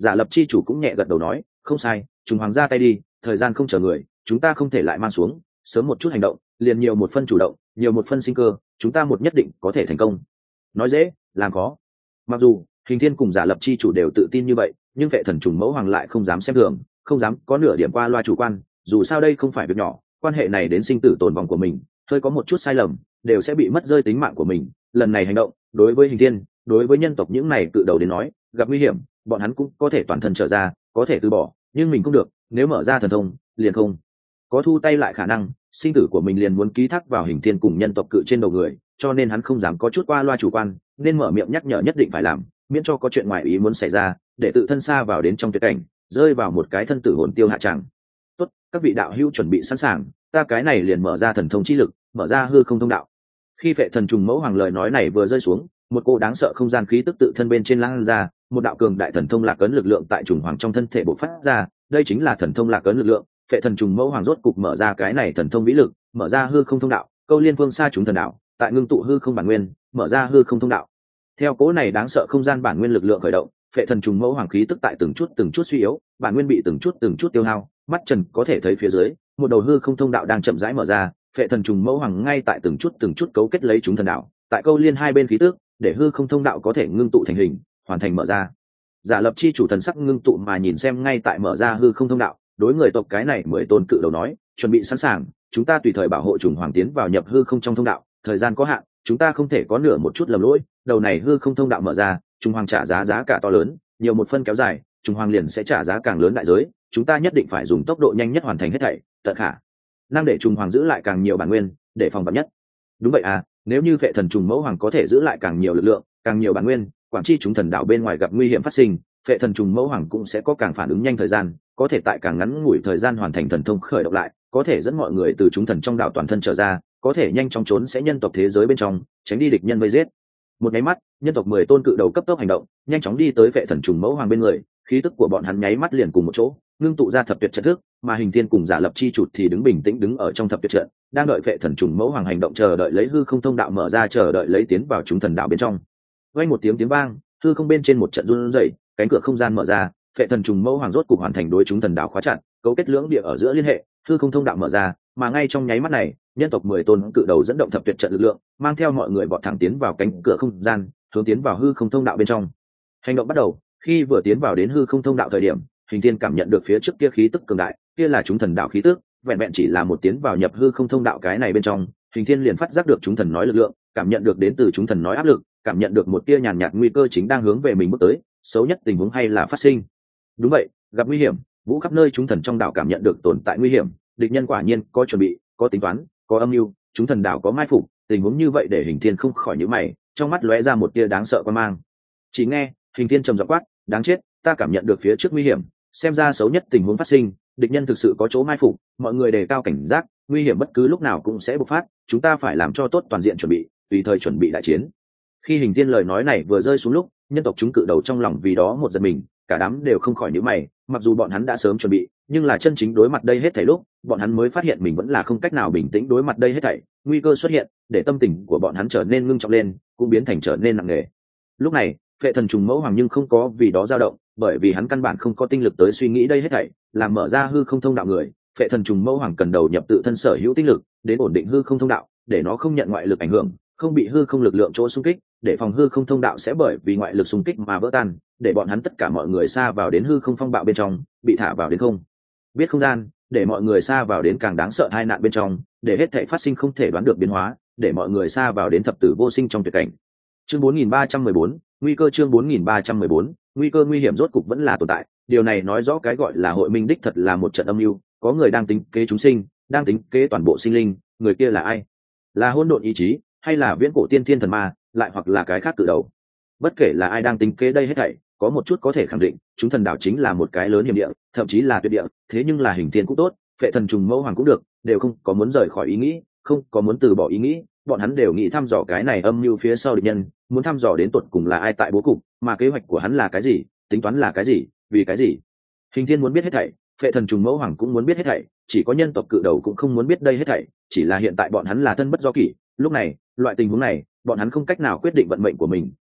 Giả lập chi chủ cũng nhẹ gật đầu nói, không sai, trùng hoàng ra tay đi, thời gian không chờ người, chúng ta không thể lại mang xuống, sớm một chút hành động, liền nhiều một phân chủ động, nhiều một phân sinh cơ, chúng ta một nhất định có thể thành công. Nói dễ, làm khó. Mặc dù Hình Thiên cùng Giả lập chi chủ đều tự tin như vậy, nhưng Vệ Thần trùng mẫu hoàng lại không dám xem thường, không dám có nửa điểm qua loa chủ quan, dù sao đây không phải việc nhỏ, quan hệ này đến sinh tử tồn vong của mình, hơi có một chút sai lầm đều sẽ bị mất rơi tính mạng của mình. Lần này hành động, đối với Hình Thiên, đối với nhân tộc những này cự đầu đến nói, gặp nguy hiểm, bọn hắn cũng có thể toàn thân trở ra, có thể từ bỏ, nhưng mình không được, nếu mở ra thần thông, liền không có thu tay lại khả năng, sinh tử của mình liền muốn ký thác vào Hình Thiên cùng nhân tộc cự trên đầu người, cho nên hắn không dám có chút qua loa chủ quan, nên mở miệng nhắc nhở nhất định phải làm, miễn cho có chuyện ngoài ý muốn xảy ra, để tự thân xa vào đến trong tuyệt cảnh, rơi vào một cái thân tử hồn tiêu hạ tràng. Tốt, các vị đạo hữu chuẩn bị sẵn sàng, ta cái này liền mở ra thần thông chi lực, mở ra hư không thông đạo. Khi Vệ Thần trùng mẫu hoàng lời nói này vừa rơi xuống, một cô đáng sợ không gian khí tức tự thân bên trên lan ra, một đạo cường đại thần thông lạc ấn lực lượng tại trùng hoàng trong thân thể bộc phát ra, đây chính là thần thông lạc ấn lực lượng. Vệ Thần trùng mẫu hoàng rốt cục mở ra cái này thần thông vĩ lực, mở ra hư không thông đạo, câu liên phương xa chúng thần đạo, tại ngưng tụ hư không bản nguyên, mở ra hư không thông đạo. Theo cỗ này đáng sợ không gian bản nguyên lực lượng khởi động, Vệ Thần trùng mẫu hoàng khí tức tại từng chút suy yếu, bản nguyên bị từng chút tiêu hao, mắt trần có thể thấy phía dưới, một đầu hư không thông đạo đang chậm rãi mở ra. Vệ Thần trùng mẫu hoàng ngay tại từng chút cấu kết lấy chúng thần đạo, tại câu liên hai bên khí tức, để hư không thông đạo có thể ngưng tụ thành hình, hoàn thành mở ra. Giả lập chi chủ thần sắc ngưng tụ mà nhìn xem ngay tại mở ra hư không thông đạo, đối người tộc cái này 10 tôn cự đầu nói, chuẩn bị sẵn sàng, chúng ta tùy thời bảo hộ trùng hoàng tiến vào nhập hư không trong thông đạo, thời gian có hạn, chúng ta không thể có nửa một chút lầm lỗi, đầu này hư không thông đạo mở ra, trùng hoàng trả giá cả to lớn, nhiều một phân kéo dài, trùng hoàng liền sẽ trả giá càng lớn đại giới, chúng ta nhất định phải dùng tốc độ nhanh nhất hoàn thành hết thảy, tận khả năng để trùng hoàng giữ lại càng nhiều bản nguyên, để phòng vạn nhất. Đúng vậy à, nếu như Vệ Thần trùng mẫu hoàng có thể giữ lại càng nhiều lực lượng, càng nhiều bản nguyên, quản chi chúng thần đạo bên ngoài gặp nguy hiểm phát sinh, Vệ Thần trùng mẫu hoàng cũng sẽ có càng phản ứng nhanh thời gian, có thể tại càng ngắn ngủi thời gian hoàn thành thần thông khởi động lại, có thể dẫn mọi người từ chúng thần trong đạo toàn thân trở ra, có thể nhanh chóng trốn sẽ nhân tộc thế giới bên trong, tránh đi địch nhân vây giết. Một nháy mắt, nhân tộc 10 tôn cự đầu cấp tốc hành động, nhanh chóng đi tới Vệ Thần trùng mẫu hoàng bên người, khí tức của bọn hắn nháy mắt liền cùng một chỗ, ngưng tụ ra thập tuyệt trận thức, mà Hình Thiên cùng Giả lập chi chủ thì đứng bình tĩnh đứng ở trong thập tuyệt trận, đang đợi Vệ Thần trùng mẫu hoàng hành động, chờ đợi lấy hư không thông đạo mở ra, chờ đợi lấy tiến vào chúng thần đạo bên trong. Vang một tiếng vang, hư không bên trên một trận run rẩy, cánh cửa không gian mở ra, Vệ Thần trùng mẫu hoàng rốt cục hoàn thành đối chúng thần đạo khóa chặt, cấu kết lưỡng địa ở giữa liên hệ, hư không thông đạo mở ra, mà ngay trong nháy mắt này, nhân tộc 10 tôn cự đầu dẫn động thập tuyệt trận lực lượng, mang theo mọi người vọt thẳng tiến vào cánh cửa không gian, hướng tiến vào hư không thông đạo bên trong. Hành động bắt đầu, khi vừa tiến vào đến hư không thông đạo thời điểm, Hình Thiên cảm nhận được phía trước kia khí tức cường đại, kia là chúng thần đạo khí tức, vẹn vẹn chỉ là một tiến vào nhập hư không thông đạo cái này bên trong, Hình Thiên liền phát giác được chúng thần nói lực lượng, cảm nhận được đến từ chúng thần nói áp lực, cảm nhận được một tia nhàn nhạt nguy cơ chính đang hướng về mình bước tới, xấu nhất tình huống hay là phát sinh. Đúng vậy, gặp nguy hiểm, vũ khắp nơi chúng thần trong đạo cảm nhận được tồn tại nguy hiểm, địch nhân quả nhiên có chuẩn bị, có tính toán, có âm mưu, chúng thần đạo có mai phục, tình huống như vậy để Hình Thiên không khỏi nhíu mày, trong mắt lóe ra một tia đáng sợ quan mang. Chỉ nghe, Hình Thiên trầm giọng quát, đáng chết, ta cảm nhận được phía trước nguy hiểm, xem ra xấu nhất tình huống phát sinh, địch nhân thực sự có chỗ mai phục, mọi người đề cao cảnh giác, nguy hiểm bất cứ lúc nào cũng sẽ bộc phát, chúng ta phải làm cho tốt toàn diện chuẩn bị, tùy thời chuẩn bị đại chiến. Khi Hình Thiên lời nói này vừa rơi xuống lúc, nhân tộc chúng cự đầu trong lòng vì đó một giật mình, cả đám đều không khỏi nhíu mày, mặc dù bọn hắn đã sớm chuẩn bị, nhưng là chân chính đối mặt đây hết thảy lúc, bọn hắn mới phát hiện mình vẫn là không cách nào bình tĩnh đối mặt đây hết thảy, nguy cơ xuất hiện, để tâm tình của bọn hắn trở nên ngưng trọng lên, cũng biến thành trở nên nặng nề. Lúc này, Vệ Thần trùng mẫu hoàng nhưng không có vì đó dao động, bởi vì hắn căn bản không có tinh lực tới suy nghĩ đây hết thảy, làm mở ra hư không thông đạo người, Vệ Thần trùng mẫu hoàng cần đầu nhập tự thân sở hữu tinh lực, đến ổn định hư không thông đạo, để nó không nhận ngoại lực ảnh hưởng, không bị hư không lực lượng chỗ xung kích, để phòng hư không thông đạo sẽ bởi vì ngoại lực xung kích mà vỡ tan, để bọn hắn tất cả mọi người xa vào đến hư không phong bạo bên trong, bị thả vào đến không biết không gian, để mọi người xa vào đến càng đáng sợ hai nạn bên trong, để hết thảy phát sinh không thể đoán được biến hóa, để mọi người xa vào đến thập tử vô sinh trong tuyệt cảnh. Chương 4314, nguy cơ. Chương 4314, nguy cơ. Nguy hiểm rốt cục vẫn là tồn tại, điều này nói rõ cái gọi là hội minh đích thật là một trận âm mưu, có người đang tính kế chúng sinh, đang tính kế toàn bộ sinh linh, người kia là ai? Là hỗn độn ý chí, hay là viễn cổ tiên thiên thần ma, lại hoặc là cái khác từ đầu? Bất kể là ai đang tính kế đây hết thảy, có một chút có thể khẳng định, chúng thần đảo chính là một cái lớn hiểm địa, thậm chí là tuyệt địa, thế nhưng là Hình Thiên cũng tốt, Vệ Thần trùng mẫu hoàng cũng được, đều không có muốn rời khỏi ý nghĩ, không có muốn từ bỏ ý nghĩ, bọn hắn đều nghĩ thăm dò cái này âm mưu phía sau địch nhân, muốn thăm dò đến tột cùng là ai tại bố cục, mà kế hoạch của hắn là cái gì, tính toán là cái gì, vì cái gì. Hình Thiên muốn biết hết thảy, Vệ Thần trùng mẫu hoàng cũng muốn biết hết thảy, chỉ có nhân tộc cự đầu cũng không muốn biết đây hết thảy, chỉ là hiện tại bọn hắn là thân bất do kỷ, lúc này, loại tình huống này, bọn hắn không cách nào quyết định vận mệnh của mình,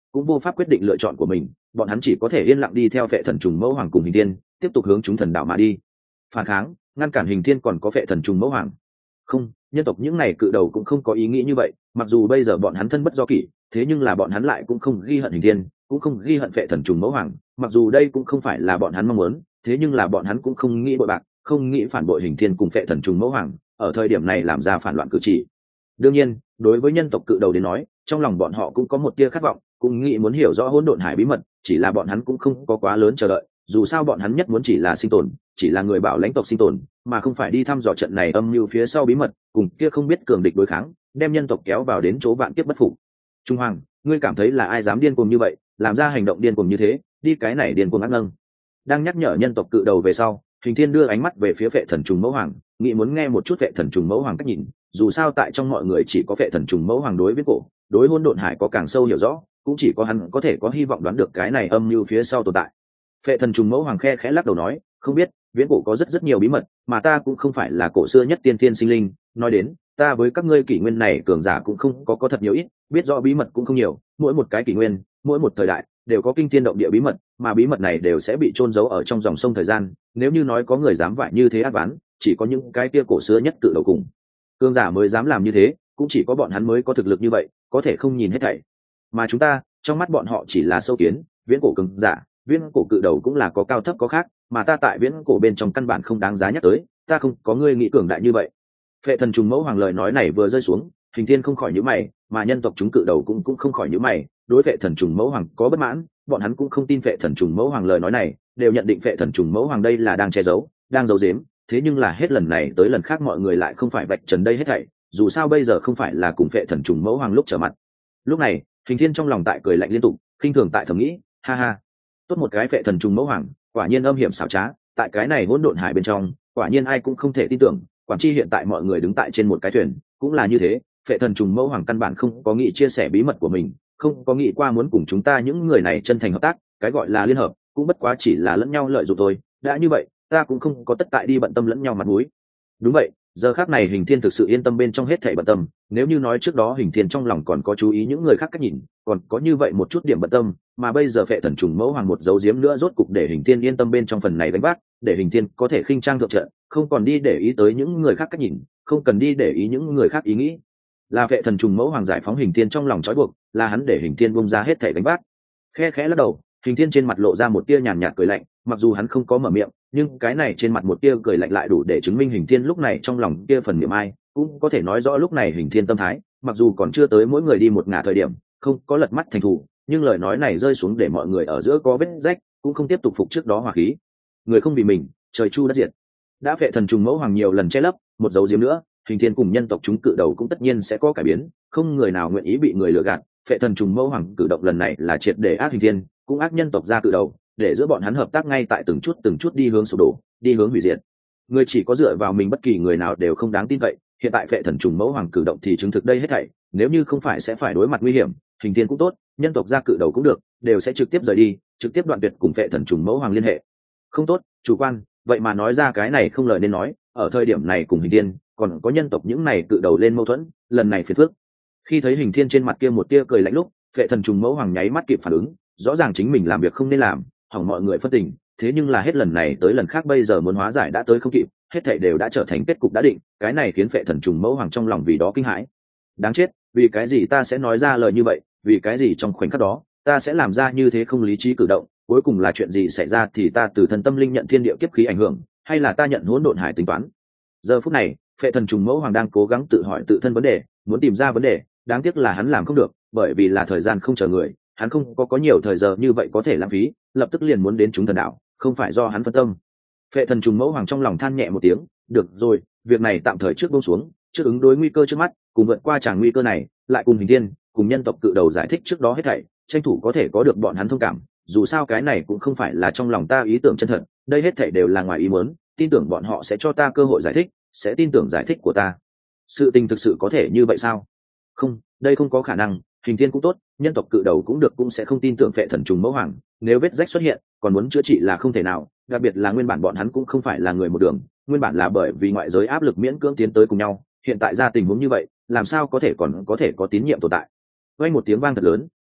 cũng vô pháp quyết định lựa chọn của mình, bọn hắn chỉ có thể yên lặng đi theo Phệ Thần Trùng Mẫu Hoàng cùng Hình Thiên tiếp tục hướng chúng thần đạo mà đi. Phản kháng, ngăn cản Hình Thiên còn có Phệ Thần Trùng Mẫu Hoàng. Không, nhân tộc những này cự đầu cũng không có ý nghĩ như vậy, mặc dù bây giờ bọn hắn thân bất do kỷ, thế nhưng là bọn hắn lại cũng không ghi hận Hình Thiên, cũng không ghi hận Phệ Thần Trùng Mẫu Hoàng, mặc dù đây cũng không phải là bọn hắn mong muốn, thế nhưng là bọn hắn cũng không nghĩ bội bạc, không nghĩ phản bội Hình Thiên cùng Phệ Thần Trùng Mẫu Hoàng, ở thời điểm này làm ra phản loạn cử chỉ. Đương nhiên, đối với nhân tộc cự đầu đến nói, trong lòng bọn họ cũng có một tia khát vọng, cũng nghĩ muốn hiểu rõ hỗn độn hải bí mật, chỉ là bọn hắn cũng không có quá lớn chờ đợi, dù sao bọn hắn nhất muốn chỉ là sinh tồn, chỉ là người bảo lãnh tộc sinh tồn, mà không phải đi thăm dò trận này âm mưu phía sau bí mật, cùng kia không biết cường địch đối kháng, đem nhân tộc kéo vào đến chỗ vạn kiếp bất phục. Trung Hoàng, ngươi cảm thấy là ai dám điên cuồng như vậy, làm ra hành động điên cuồng như thế, đi cái này điên cuồng ác nâng. Đang nhắc nhở nhân tộc cự đầu về sau, Hình Thiên đưa ánh mắt về phía Phệ Thần Trùng Mẫu Hoàng, nghĩ muốn nghe một chút Phệ Thần Trùng Mẫu Hoàng cách nhìn, dù sao tại trong mọi người chỉ có Phệ Thần Trùng Mẫu Hoàng đối với cổ, đối hỗn độn hải có càng sâu hiểu rõ, cũng chỉ có hắn có thể có hy vọng đoán được cái này âm mưu phía sau tồn tại. Phệ Thần Trùng Mẫu Hoàng khe khẽ lắc đầu nói, không biết, viễn cổ có rất nhiều bí mật, mà ta cũng không phải là cổ xưa nhất tiên thiên sinh linh, nói đến, ta với các ngươi kỷ nguyên này cường giả cũng không có thật nhiều ít, biết rõ bí mật cũng không nhiều, mỗi một cái kỷ nguyên, mỗi một thời đại đều có kinh thiên động địa bí mật, mà bí mật này đều sẽ bị chôn giấu ở trong dòng sông thời gian, nếu như nói có người dám vại như thế ác bán, chỉ có những cái kia cổ xưa nhất cự đầu cùng cường giả mới dám làm như thế, cũng chỉ có bọn hắn mới có thực lực như vậy, có thể không nhìn hết thảy. Mà chúng ta, trong mắt bọn họ chỉ là sâu kiến, viễn cổ cường giả, viễn cổ cự đầu cũng là có cao thấp có khác, mà ta tại viễn cổ bên trong căn bản không đáng giá nhắc tới, ta không có ngươi nghĩ cường đại như vậy. Phệ Thần Trùng Mẫu Hoàng lời nói này vừa rơi xuống, Hình Thiên không khỏi nhíu mày, mà nhân tộc chúng cự đầu cũng không khỏi nhíu mày, đối Phệ Thần Trùng Mẫu Hoàng có bất mãn, bọn hắn cũng không tin Phệ Thần Trùng Mẫu Hoàng lời nói này, đều nhận định Phệ Thần Trùng Mẫu Hoàng đây là đang che giấu, đang giấu giếm, thế nhưng là hết lần này tới lần khác mọi người lại không phải vạch trần đây hết thảy, dù sao bây giờ không phải là cùng Phệ Thần Trùng Mẫu Hoàng lúc trở mặt. Lúc này, Hình Thiên trong lòng tại cười lạnh liên tục, khinh thường tại thầm nghĩ, ha ha, tốt một cái Phệ Thần Trùng Mẫu Hoàng, quả nhiên âm hiểm xảo trá, tại cái này hỗn độn hải bên trong, quả nhiên ai cũng không thể tin tưởng, quản chi hiện tại mọi người đứng tại trên một cái thuyền, cũng là như thế, Phệ Thần Trùng Mẫu Hoàng căn bản không có nghĩ chia sẻ bí mật của mình, không có nghĩ qua muốn cùng chúng ta những người này chân thành hợp tác, cái gọi là liên hợp, cũng bất quá chỉ là lẫn nhau lợi dụng thôi, đã như vậy, ta cũng không có tất tại đi bận tâm lẫn nhau mặt mũi. Đúng vậy, giờ khác này Hình Thiên thực sự yên tâm bên trong hết thảy bận tâm, nếu như nói trước đó Hình Thiên trong lòng còn có chú ý những người khác cách nhìn, còn có như vậy một chút điểm bận tâm, mà bây giờ Phệ Thần Trùng Mẫu Hoàng một dấu giếm nữa rốt cục để Hình Thiên yên tâm bên trong phần này gánh vác, để Hình Thiên có thể khinh trang thượng trận, không còn đi để ý tới những người khác cách nhìn, không cần đi để ý những người khác ý nghĩ. Là Phệ Thần Trùng Mẫu Hoàng giải phóng Hình Thiên trong lòng trói buộc, là hắn để Hình Thiên buông ra hết thảy gánh vác. Khẽ khẽ lắc đầu, Hình Thiên trên mặt lộ ra một tia nhàn nhạt cười lạnh, mặc dù hắn không có mở miệng, nhưng cái này trên mặt một tia cười lạnh lại đủ để chứng minh Hình Thiên lúc này trong lòng kia phần niệm ai, cũng có thể nói rõ lúc này Hình Thiên tâm thái, mặc dù còn chưa tới mỗi người đi một ngả thời điểm, không có lật mắt thành thủ, nhưng lời nói này rơi xuống để mọi người ở giữa có vết rách, cũng không tiếp tục phục trước đó hòa khí. Người không vì mình, trời chu đất diệt. Đã Phệ Thần Trùng Mẫu Hoàng nhiều lần che lấp, một dấu diếm nữa, Hình Thiên cùng nhân tộc chúng cự đầu cũng tất nhiên sẽ có cải biến, không người nào nguyện ý bị người lừa gạt. Phệ Thần Trùng Mẫu Hoàng cử động lần này là triệt để ác Hình Thiên, cũng ác nhân tộc ra cự đầu, để giữa bọn hắn hợp tác ngay tại từng chút đi hướng sụp đổ, đi hướng hủy diệt. Người chỉ có dựa vào mình, bất kỳ người nào đều không đáng tin cậy, hiện tại Phệ Thần Trùng Mẫu Hoàng cử động thì chứng thực đây hết thảy, nếu như không phải sẽ phải đối mặt nguy hiểm, Hình Thiên cũng tốt, nhân tộc ra cự đầu cũng được, đều sẽ trực tiếp rời đi, trực tiếp đoạn tuyệt cùng Phệ Thần Trùng Mẫu Hoàng liên hệ. Không tốt, chủ quan, vậy mà nói ra cái này không lời nên nói, ở thời điểm này cùng Hình Thiên, còn có nhân tộc những này cự đầu lên mâu thuẫn, lần này phiền phức. Khi thấy Hình Thiên trên mặt kia một tia cười lạnh lúc, Phệ Thần Trùng Mẫu Hoàng nháy mắt kịp phản ứng, rõ ràng chính mình làm việc không nên làm, hỏng mọi người phân tình, thế nhưng là hết lần này tới lần khác bây giờ muốn hóa giải đã tới không kịp, hết thảy đều đã trở thành kết cục đã định, cái này khiến Phệ Thần Trùng Mẫu Hoàng trong lòng vì đó kinh hãi. Đáng chết, vì cái gì ta sẽ nói ra lời như vậy, vì cái gì trong khoảnh khắc đó ta sẽ làm ra như thế không lý trí cử động, cuối cùng là chuyện gì xảy ra, thì ta từ thân tâm linh nhận thiên địa kiếp khí ảnh hưởng, hay là ta nhận hỗn độn hải tính toán. Giờ phút này, Phệ Thần Trùng Mẫu Hoàng đang cố gắng tự hỏi tự thân vấn đề, muốn tìm ra vấn đề, đáng tiếc là hắn làm không được, bởi vì là thời gian không chờ người, hắn không có nhiều thời giờ như vậy có thể lãng phí, lập tức liền muốn đến chúng thần đạo, không phải do hắn phân tâm. Phệ Thần Trùng Mẫu Hoàng trong lòng than nhẹ một tiếng, được rồi, việc này tạm thời trước buông xuống, trước ứng đối nguy cơ trước mắt, cùng vượt qua tràng nguy cơ này, lại cùng Hình Thiên, cùng nhân tộc cự đầu giải thích trước đó hết thảy, tranh thủ có thể có được bọn hắn thông cảm, dù sao cái này cũng không phải là trong lòng ta ý tưởng chân thật, đây hết thảy đều là ngoài ý muốn, tin tưởng bọn họ sẽ cho ta cơ hội giải thích, sẽ tin tưởng giải thích của ta. Sự tình thực sự có thể như vậy sao? Không, đây không có khả năng, Hình Thiên cũng tốt, nhân tộc cự đầu cũng được, cũng sẽ không tin tưởng Phệ Thần Trùng Mẫu Hoàng, nếu vết rách xuất hiện, còn muốn chữa trị là không thể nào, đặc biệt là nguyên bản bọn hắn cũng không phải là người một đường, nguyên bản là bởi vì ngoại giới áp lực miễn cưỡng tiến tới cùng nhau, hiện tại ra tình huống như vậy, làm sao có thể còn có thể có tín nhiệm tồn tại. Vang một tiếng vang thật lớn,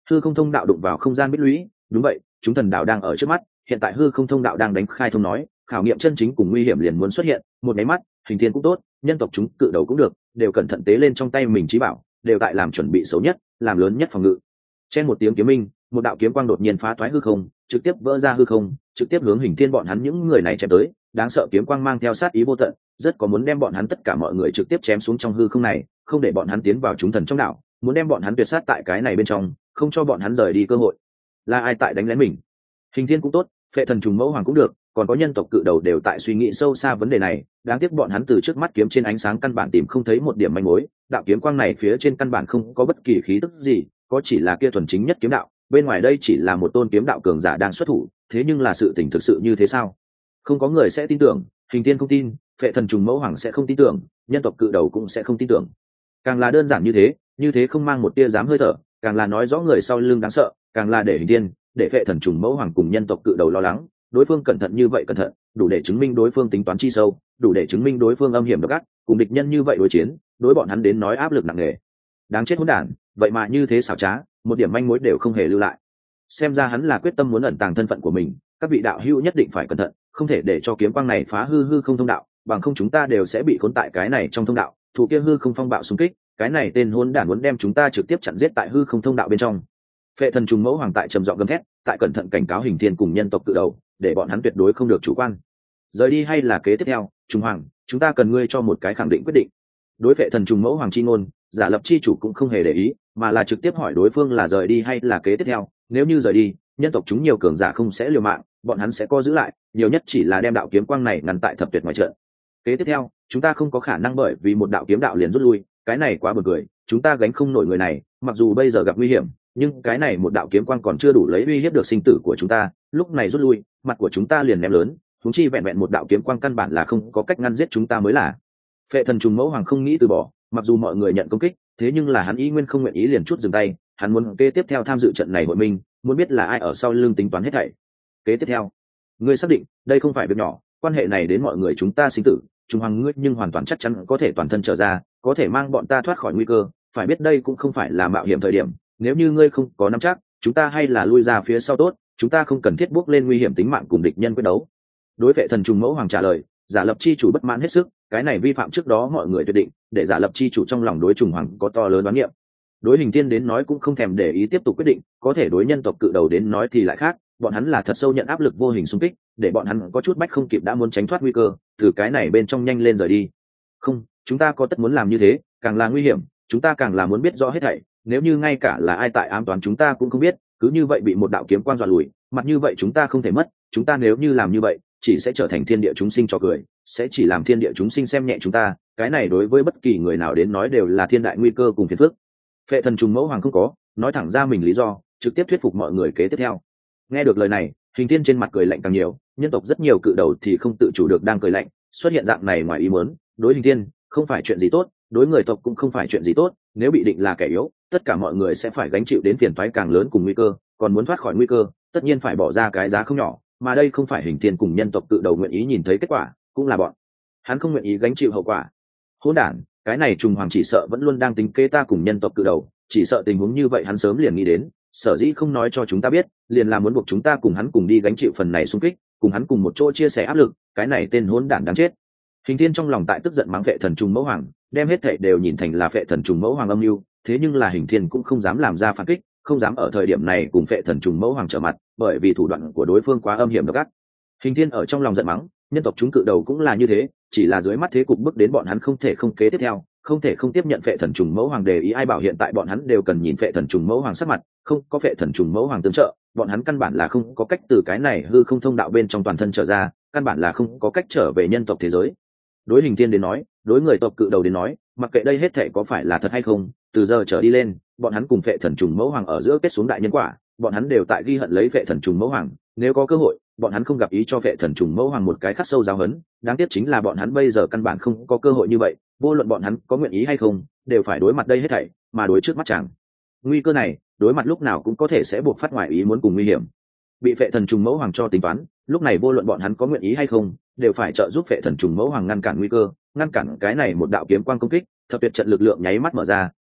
hư không thông đạo đụng vào không gian bích lũy. Đúng vậy, chúng thần đạo đang ở trước mắt, hiện tại hư không thông đạo đang đánh khai thông nói, khảo nghiệm chân chính cùng nguy hiểm liền muốn xuất hiện. Một máy mắt, Hình Thiên cũng tốt, nhân tộc chúng cự đầu cũng được, đều cẩn thận tế lên trong tay mình chí bảo, đều tại làm chuẩn bị xấu nhất, làm lớn nhất phòng ngự. Trên một tiếng kiếm minh, một đạo kiếm quang đột nhiên phá toái hư không, trực tiếp vỡ ra hư không, trực tiếp hướng Hình Thiên bọn hắn những người này chém tới. Đáng sợ kiếm quang mang theo sát ý vô tận, rất có muốn đem bọn hắn tất cả mọi người trực tiếp chém xuống trong hư không này, không để bọn hắn tiến vào chúng thần trong đạo, muốn đem bọn hắn tuyệt sát tại cái này bên trong, không cho bọn hắn rời đi cơ hội. Là ai tại đánh lén mình? Hình Thiên cũng tốt, Phệ Thần Trùng Mẫu Hoàng cũng được, còn có nhân tộc cự đầu đều tại suy nghĩ sâu xa vấn đề này. Đáng tiếc bọn hắn từ trước mắt kiếm trên ánh sáng căn bản tìm không thấy một điểm manh mối. Đạo kiếm quang này phía trên căn bản không có bất kỳ khí tức gì, có chỉ là kia thuần chính nhất kiếm đạo. Bên ngoài đây chỉ là một tôn kiếm đạo cường giả đang xuất thủ, thế nhưng là sự tình thực sự như thế sao? Không có người sẽ tin tưởng, Hình Thiên không tin, Phệ Thần Trùng Mẫu Hoàng sẽ không tin tưởng, nhân tộc cự đầu cũng sẽ không tin tưởng. Càng là đơn giản như thế không mang một tia dám hơi thở, càng là nói rõ người sau lưng đáng sợ, càng là để Hình Thiên, để Phệ Thần Trùng Mẫu Hoàng cùng nhân tộc cự đầu lo lắng. Đối phương cẩn thận như vậy cẩn thận, đủ để chứng minh đối phương tính toán chi sâu, đủ để chứng minh đối phương âm hiểm độc ác, cùng địch nhân như vậy đối chiến, đối bọn hắn đến nói áp lực nặng nề. Đáng chết hỗn đản, vậy mà như thế xảo trá, một điểm manh mối đều không hề lưu lại. Xem ra hắn là quyết tâm muốn ẩn tàng thân phận của mình, các vị đạo hữu nhất định phải cẩn thận, không thể để cho kiếm quang này phá hư không thông đạo, bằng không chúng ta đều sẽ bị khốn tại cái này trong thông đạo. Thủ kia hư không phong bạo xung kích, cái này tên hỗn đản muốn đem chúng ta trực tiếp chặn giết tại hư không thông đạo bên trong. Phệ Thần Trùng Mẫu Hoàng tại trầm giọng gầm thét, tại cẩn thận cảnh cáo Hình Thiên cùng nhân tộc cự đầu, để bọn hắn tuyệt đối không được chủ quan. Rời đi hay là kế tiếp theo, Trùng Hoàng, chúng ta cần ngươi cho một cái khẳng định quyết định. Đối Phệ Thần Trùng Mẫu Hoàng chi ngôn, Giả Lập chi chủ cũng không hề để ý, mà là trực tiếp hỏi đối phương là rời đi hay là kế tiếp theo. Nếu như rời đi, nhân tộc chúng nhiều cường giả không sẽ liều mạng, bọn hắn sẽ co giữ lại, nhiều nhất chỉ là đem đạo kiếm quang này ngăn tại thập tuyệt ngoài trận. Kế tiếp theo, chúng ta không có khả năng bởi vì một đạo kiếm đạo liền rút lui, cái này quá buồn cười, chúng ta gánh không nổi người này, mặc dù bây giờ gặp nguy hiểm, nhưng cái này một đạo kiếm quang còn chưa đủ lấy uy hiếp được sinh tử của chúng ta, lúc này rút lui, mặt của chúng ta liền ném lớn, chúng chi vẹn vẹn một đạo kiếm quang căn bản là không có cách ngăn giết chúng ta mới là. Phệ Thần Trùng Mẫu Hoàng không nghĩ từ bỏ, mặc dù mọi người nhận công kích, thế nhưng là hắn ý nguyên không nguyện ý liền chút dừng tay, hắn muốn kế tiếp theo tham dự trận này hội minh, muốn biết là ai ở sau lưng tính toán hết thảy. Kế tiếp theo, ngươi xác định, đây không phải việc nhỏ, quan hệ này đến mọi người chúng ta sinh tử, Trung Hoàng ngươi nhưng hoàn toàn chắc chắn có thể toàn thân trở ra, có thể mang bọn ta thoát khỏi nguy cơ, phải biết đây cũng không phải là mạo hiểm thời điểm, nếu như ngươi không có nắm chắc, chúng ta hay là lui ra phía sau tốt, chúng ta không cần thiết bước lên nguy hiểm tính mạng cùng địch nhân quyết đấu. Đối Phệ Thần Trùng Mẫu Hoàng trả lời, Giả Lập chi chủ bất mãn hết sức, cái này vi phạm trước đó mọi người tuyệt định, để Giả Lập chi chủ trong lòng đối Trùng Hoàng có to lớn đoán niệm. Đối Hình Thiên đến nói cũng không thèm để ý tiếp tục quyết định, có thể đối nhân tộc cự đầu đến nói thì lại khác, bọn hắn là thật sâu nhận áp lực vô hình xung kích, để bọn hắn có chút bách không kịp đã muốn tránh thoát nguy cơ, từ cái này bên trong nhanh lên rời đi. Không, chúng ta có tất muốn làm như thế, càng là nguy hiểm, chúng ta càng là muốn biết rõ hết thảy, nếu như ngay cả là ai tại ám toán chúng ta cũng không biết, cứ như vậy bị một đạo kiếm quang dọa lùi, mặt như vậy chúng ta không thể mất, chúng ta nếu như làm như vậy, chỉ sẽ trở thành thiên địa chúng sinh trò cười, sẽ chỉ làm thiên địa chúng sinh xem nhẹ chúng ta, cái này đối với bất kỳ người nào đến nói đều là thiên đại nguy cơ cùng phiền phức. Phệ Thần Trùng Mẫu Hoàng không có nói thẳng ra mình lý do, trực tiếp thuyết phục mọi người kế tiếp theo. Nghe được lời này, Hình Thiên trên mặt cười lạnh càng nhiều, nhân tộc rất nhiều cự đầu thì không tự chủ được đang cười lạnh, xuất hiện dạng này ngoài ý muốn, đối Hình Thiên không phải chuyện gì tốt, đối người tộc cũng không phải chuyện gì tốt, nếu bị định là kẻ yếu, tất cả mọi người sẽ phải gánh chịu đến phiền toái càng lớn cùng nguy cơ, còn muốn thoát khỏi nguy cơ, tất nhiên phải bỏ ra cái giá không nhỏ, mà đây không phải Hình Thiên cùng nhân tộc cự đầu nguyện ý nhìn thấy kết quả, cũng là bọn hắn không nguyện ý gánh chịu hậu quả. Hỗn đản, cái này Trùng Hoàng chỉ sợ vẫn luôn đang tính kế ta cùng nhân tộc cự đầu, chỉ sợ tình huống như vậy hắn sớm liền nghĩ đến, sở dĩ không nói cho chúng ta biết, liền là muốn buộc chúng ta cùng hắn cùng đi gánh chịu phần này xung kích, cùng hắn cùng một chỗ chia sẻ áp lực, cái này tên hỗn đản đáng chết. Hình Thiên trong lòng tại tức giận mắng Phệ Thần Trùng Mẫu Hoàng, đem hết thảy đều nhìn thành là Phệ Thần Trùng Mẫu Hoàng âm mưu, thế nhưng là Hình Thiên cũng không dám làm ra phản kích, không dám ở thời điểm này cùng Phệ Thần Trùng Mẫu Hoàng trở mặt, bởi vì thủ đoạn của đối phương quá âm hiểm độc ác. Hình Thiên ở trong lòng giận mắng, nhân tộc chúng cự đầu cũng là như thế, chỉ là dưới mắt thế cục bức đến bọn hắn không thể không kế tiếp theo, không thể không tiếp nhận Phệ Thần Trùng Mẫu Hoàng đề ý, ai bảo hiện tại bọn hắn đều cần nhìn Phệ Thần Trùng Mẫu Hoàng sắc mặt, không có Phệ Thần Trùng Mẫu Hoàng tương trợ, bọn hắn căn bản là không có cách từ cái này hư không thông đạo bên trong toàn thân trở ra, căn bản là không có cách trở về nhân tộc thế giới. Đối Hình Thiên đến nói, đối người tộc cự đầu đến nói, mặc kệ đây hết thảy có phải là thật hay không, từ giờ trở đi lên, bọn hắn cùng Phệ Thần Trùng Mẫu Hoàng ở giữa kết xuống đại nhân quả, bọn hắn đều tại ghi hận lấy Phệ Thần Trùng Mẫu Hoàng, nếu có cơ hội, bọn hắn không gặp ý cho Phệ Thần Trùng Mẫu Hoàng một cái khắc sâu giáo huấn, đáng tiếc chính là bọn hắn bây giờ căn bản không có cơ hội như vậy, vô luận bọn hắn có nguyện ý hay không, đều phải đối mặt đây hết thảy, mà đối trước mắt chẳng. Nguy cơ này, đối mặt lúc nào cũng có thể sẽ buộc phát ngoại ý muốn cùng nguy hiểm. Bị Phệ Thần Trùng Mẫu Hoàng cho tính toán, lúc này vô luận bọn hắn có nguyện ý hay không, đều phải trợ giúp Phệ Thần Trùng Mẫu Hoàng ngăn cản nguy cơ, ngăn cản cái này một đạo kiếm quang công kích, thập tuyệt trận lực lượng nháy mắt mở ra,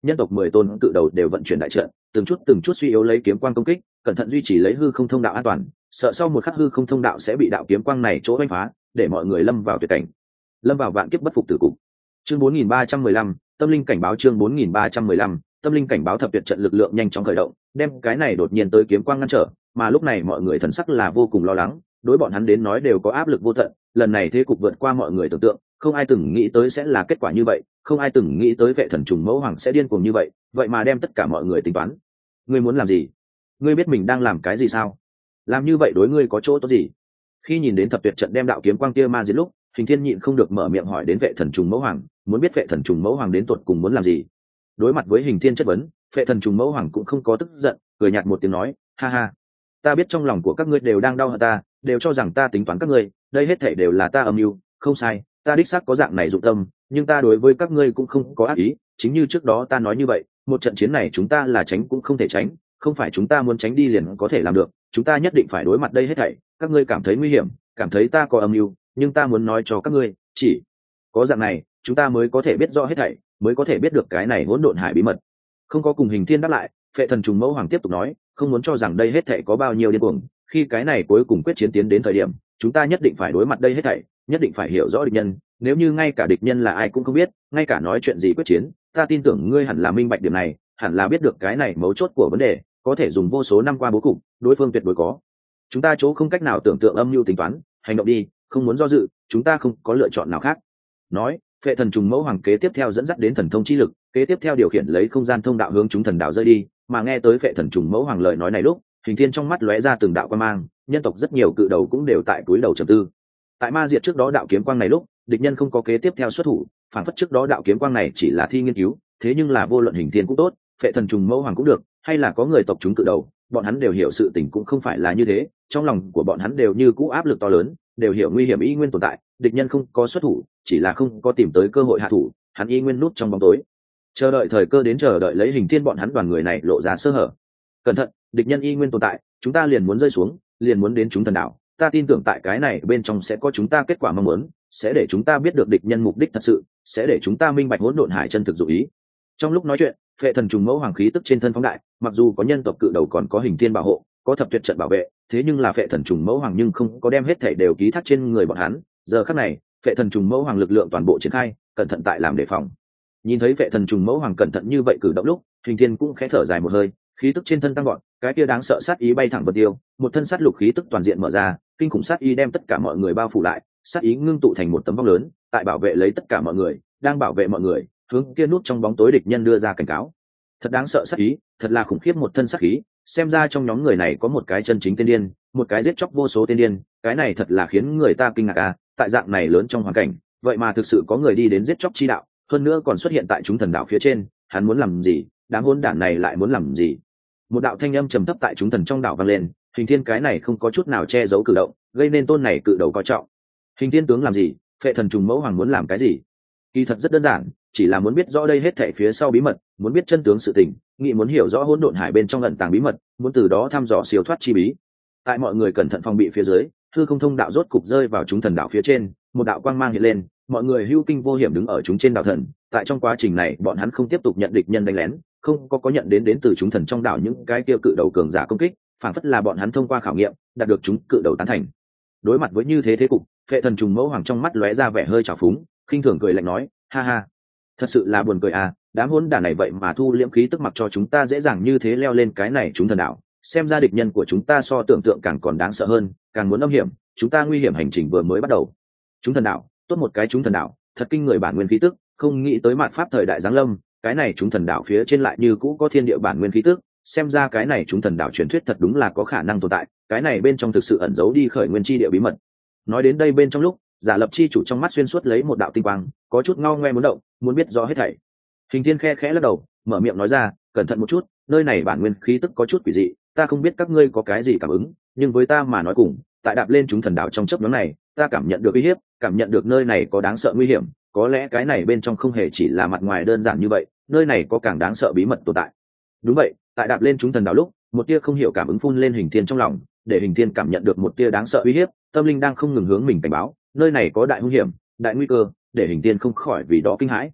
nhân tộc 10 tôn cự đầu đều vận chuyển đại trận, từng chút suy yếu lấy kiếm quang công kích, cẩn thận duy trì lấy hư không thông đạo an toàn, sợ sau một khắc hư không thông đạo sẽ bị đạo kiếm quang này chỗ đánh phá, để mọi người lâm vào tuyệt cảnh, lâm vào vạn kiếp bất phục tử cục. Chương 4315, tâm linh cảnh báo. Chương 4315, tâm linh cảnh báo. Thập tuyệt trận lực lượng nhanh chóng khởi động, đem cái này đột nhiên tới kiếm quang ngăn trở, mà lúc này mọi người thần sắc là vô cùng lo lắng, đối bọn hắn đến nói đều có áp lực vô tận, lần này thế cục vượt qua mọi người tưởng tượng, không ai từng nghĩ tới sẽ là kết quả như vậy, không ai từng nghĩ tới vệ thần trùng mẫu hoàng sẽ điên cuồng như vậy, vậy mà đem tất cả mọi người tính toán. Ngươi muốn làm gì? Ngươi biết mình đang làm cái gì sao? Làm như vậy đối ngươi có chỗ tốt gì? Khi nhìn đến thập tuyệt trận đem đạo kiếm quang kia ma diệt lúc, Hình Thiên nhịn không được mở miệng hỏi đến vệ thần trùng mẫu hoàng, muốn biết vệ thần trùng mẫu hoàng đến tột cùng muốn làm gì. Đối mặt với Hình Thiên chất vấn, vệ thần trùng mẫu hoàng cũng không có tức giận, cười nhạt một tiếng nói, ha ha, ta biết trong lòng của các ngươi đều đang đau hận ta, đều cho rằng ta tính toán các ngươi, đây hết thảy đều là ta âm mưu, không sai, ta đích xác có dạng này dụng tâm, nhưng ta đối với các ngươi cũng không có ác ý, chính như trước đó ta nói như vậy, một trận chiến này chúng ta là tránh cũng không thể tránh, không phải chúng ta muốn tránh đi liền có thể làm được, chúng ta nhất định phải đối mặt đây hết thảy. Các ngươi cảm thấy nguy hiểm, cảm thấy ta có âm mưu, nhưng ta muốn nói cho các ngươi, chỉ có dạng này chúng ta mới có thể biết rõ hết thảy, mới có thể biết được cái này hỗn độn hải bí mật. Không có cùng Hình Thiên đáp lại, Phệ Thần Trùng Mẫu Hoàng tiếp tục nói, không muốn cho rằng đây hết thảy có bao nhiêu điên cuồng, khi cái này cuối cùng quyết chiến tiến đến thời điểm, chúng ta nhất định phải đối mặt đây hết thảy, nhất định phải hiểu rõ địch nhân, nếu như ngay cả địch nhân là ai cũng không biết, ngay cả nói chuyện gì quyết chiến, ta tin tưởng ngươi hẳn là minh bạch điểm này, hẳn là biết được cái này mấu chốt của vấn đề, có thể dùng vô số năm qua bố cục, đối phương tuyệt đối có. Chúng ta chỗ không cách nào tưởng tượng âm mưu tính toán, hành động đi, không muốn do dự, chúng ta không có lựa chọn nào khác. Nói, Phệ Thần Trùng Mẫu Hoàng kế tiếp theo dẫn dắt đến thần thông chi lực, kế tiếp theo điều khiển lấy không gian thông đạo hướng chúng thần đạo rơi đi, mà nghe tới Phệ Thần Trùng Mẫu Hoàng lời nói này lúc, Hình Thiên trong mắt lóe ra từng đạo quang mang, nhân tộc rất nhiều cự đầu cũng đều tại túi đầu trầm tư. Tại ma diệt trước đó đạo kiếm quang này lúc, địch nhân không có kế tiếp theo xuất thủ, phản phất trước đó đạo kiếm quang này chỉ là thi nghiên cứu, thế nhưng là vô luận Hình Thiên cũng tốt, Phệ Thần Trùng Mẫu Hoàng cũng được, hay là có người tộc chúng cự đầu, bọn hắn đều hiểu sự tình cũng không phải là như thế, trong lòng của bọn hắn đều như cũ áp lực to lớn, đều hiểu nguy hiểm y nguyên tồn tại, địch nhân không có xuất thủ, chỉ là không có tìm tới cơ hội hạ thủ, hắn y nguyên nút trong bóng tối, chờ đợi thời cơ đến, chờ đợi lấy Hình Thiên bọn hắn đoàn người này lộ ra sơ hở. Cẩn thận, địch nhân y nguyên tồn tại, chúng ta liền muốn rơi xuống, liền muốn đến chúng thần đạo, ta tin tưởng tại cái này bên trong sẽ có chúng ta kết quả mong muốn, sẽ để chúng ta biết được địch nhân mục đích thật sự, sẽ để chúng ta minh bạch hỗn độn hải chân thực dụng ý. Trong lúc nói chuyện, Phệ Thần Trùng Mẫu Hoàng khí tức trên thân phóng đại, mặc dù có nhân tộc cự đầu còn có Hình Thiên bảo hộ, có thập tuyệt trận bảo vệ, thế nhưng là Phệ Thần Trùng Mẫu Hoàng nhưng không có đem hết thảy đều ký thác trên người bọn hắn. Giờ khắc này, Phệ Thần Trùng Mẫu Hoàng lực lượng toàn bộ triển khai, cẩn thận tại làm đề phòng. Nhìn thấy Phệ Thần Trùng Mẫu Hoàng cẩn thận như vậy cử động lúc, Hình Thiên cũng khẽ thở dài một hơi, khí tức trên thân tăng vọt, cái kia đáng sợ sát ý bay thẳng vân tiêu, một thân sát lục khí tức toàn diện mở ra, kinh khủng sát ý đem tất cả mọi người bao phủ lại, sát ý ngưng tụ thành một tấm vong lớn, tại bảo vệ lấy tất cả mọi người, đang bảo vệ mọi người, hướng kia nút trong bóng tối địch nhân đưa ra cảnh cáo. Thật đáng sợ sát ý, thật là khủng khiếp một thân sát khí, xem ra trong nhóm người này có một cái chân chính tiên điên, một cái giết chóc vô số tiên điên, cái này thật là khiến người ta kinh ngạc à, tại dạng này lớn trong hoàn cảnh, vậy mà thực sự có người đi đến giết chóc chi đạo, hơn nữa còn xuất hiện tại chúng thần đạo phía trên, hắn muốn làm gì, đám hỗn đản này lại muốn làm gì? Một đạo thanh âm trầm thấp tại chúng thần trong đảo vang lên, Hình Thiên cái này không có chút nào che giấu cử động, gây nên tôn này cự đầu coi trọng. Hình Thiên tướng làm gì? Phệ Thần Trùng Mẫu Hoàng muốn làm cái gì? Kỳ thật rất đơn giản, chỉ là muốn biết rõ đây hết thảy phía sau bí mật, muốn biết chân tướng sự tình, nghĩ muốn hiểu rõ hỗn độn hải bên trong ẩn tàng bí mật, muốn từ đó thăm dò siêu thoát chi bí. Tại mọi người cẩn thận phòng bị phía dưới, hư không thông đạo rốt cục rơi vào chúng thần đạo phía trên, một đạo quang mang hiện lên, mọi người hưu kinh vô hiểm đứng ở chúng trên đạo thần. Tại trong quá trình này, bọn hắn không tiếp tục nhận địch nhân đánh lén, không có nhận đến từ chúng thần trong đạo những cái kia cự đầu cường giả công kích, phản phất là bọn hắn thông qua khảo nghiệm, đạt được chúng cự đầu tán thành. Đối mặt với như thế thế cục, Phệ Thần Trùng Mẫu Hoàng trong mắt lóe ra vẻ hơi trào phúng, khinh thường cười lạnh nói, ha ha, thật sự là buồn cười à, đám hỗn đản này vậy mà thu liễm khí tức mặc cho chúng ta dễ dàng như thế leo lên cái này chúng thần đạo, xem ra địch nhân của chúng ta so tưởng tượng càng còn đáng sợ hơn, càng muốn âm hiểm, chúng ta nguy hiểm hành trình vừa mới bắt đầu. Chúng thần đạo, tốt một cái chúng thần đạo, thật kinh người bản nguyên khí tức, không nghĩ tới mạt pháp thời đại giáng lâm, cái này chúng thần đạo phía trên lại như cũ có thiên địa bản nguyên khí tức, xem ra cái này chúng thần đạo truyền thuyết thật đúng là có khả năng tồn tại, cái này bên trong thực sự ẩn giấu đi khởi nguyên chi địa bí mật. Nói đến đây bên trong lúc, Giả Lập chi chủ trong mắt xuyên suốt lấy một đạo tinh quang, có chút ngao ngoe muốn động, muốn biết rõ hết thảy. Hình Thiên khe khẽ lắc đầu, mở miệng nói ra, cẩn thận một chút, nơi này bản nguyên khí tức có chút quỷ dị, ta không biết các ngươi có cái gì cảm ứng, nhưng với ta mà nói cùng, tại đạp lên chúng thần đạo trong chớp nhoáng này, ta cảm nhận được uy hiếp, cảm nhận được nơi này có đáng sợ nguy hiểm, có lẽ cái này bên trong không hề chỉ là mặt ngoài đơn giản như vậy, nơi này có càng đáng sợ bí mật tồn tại. Đúng vậy, tại đạp lên chúng thần đạo lúc, một tia không hiểu cảm ứng phun lên Hình Thiên trong lòng, để Hình Thiên cảm nhận được một tia đáng sợ uy hiếp, tâm linh đang không ngừng hướng mình cảnh báo, nơi này có đại hung hiểm, đại nguy cơ, để Hình Thiên không khỏi vì đó kinh hãi.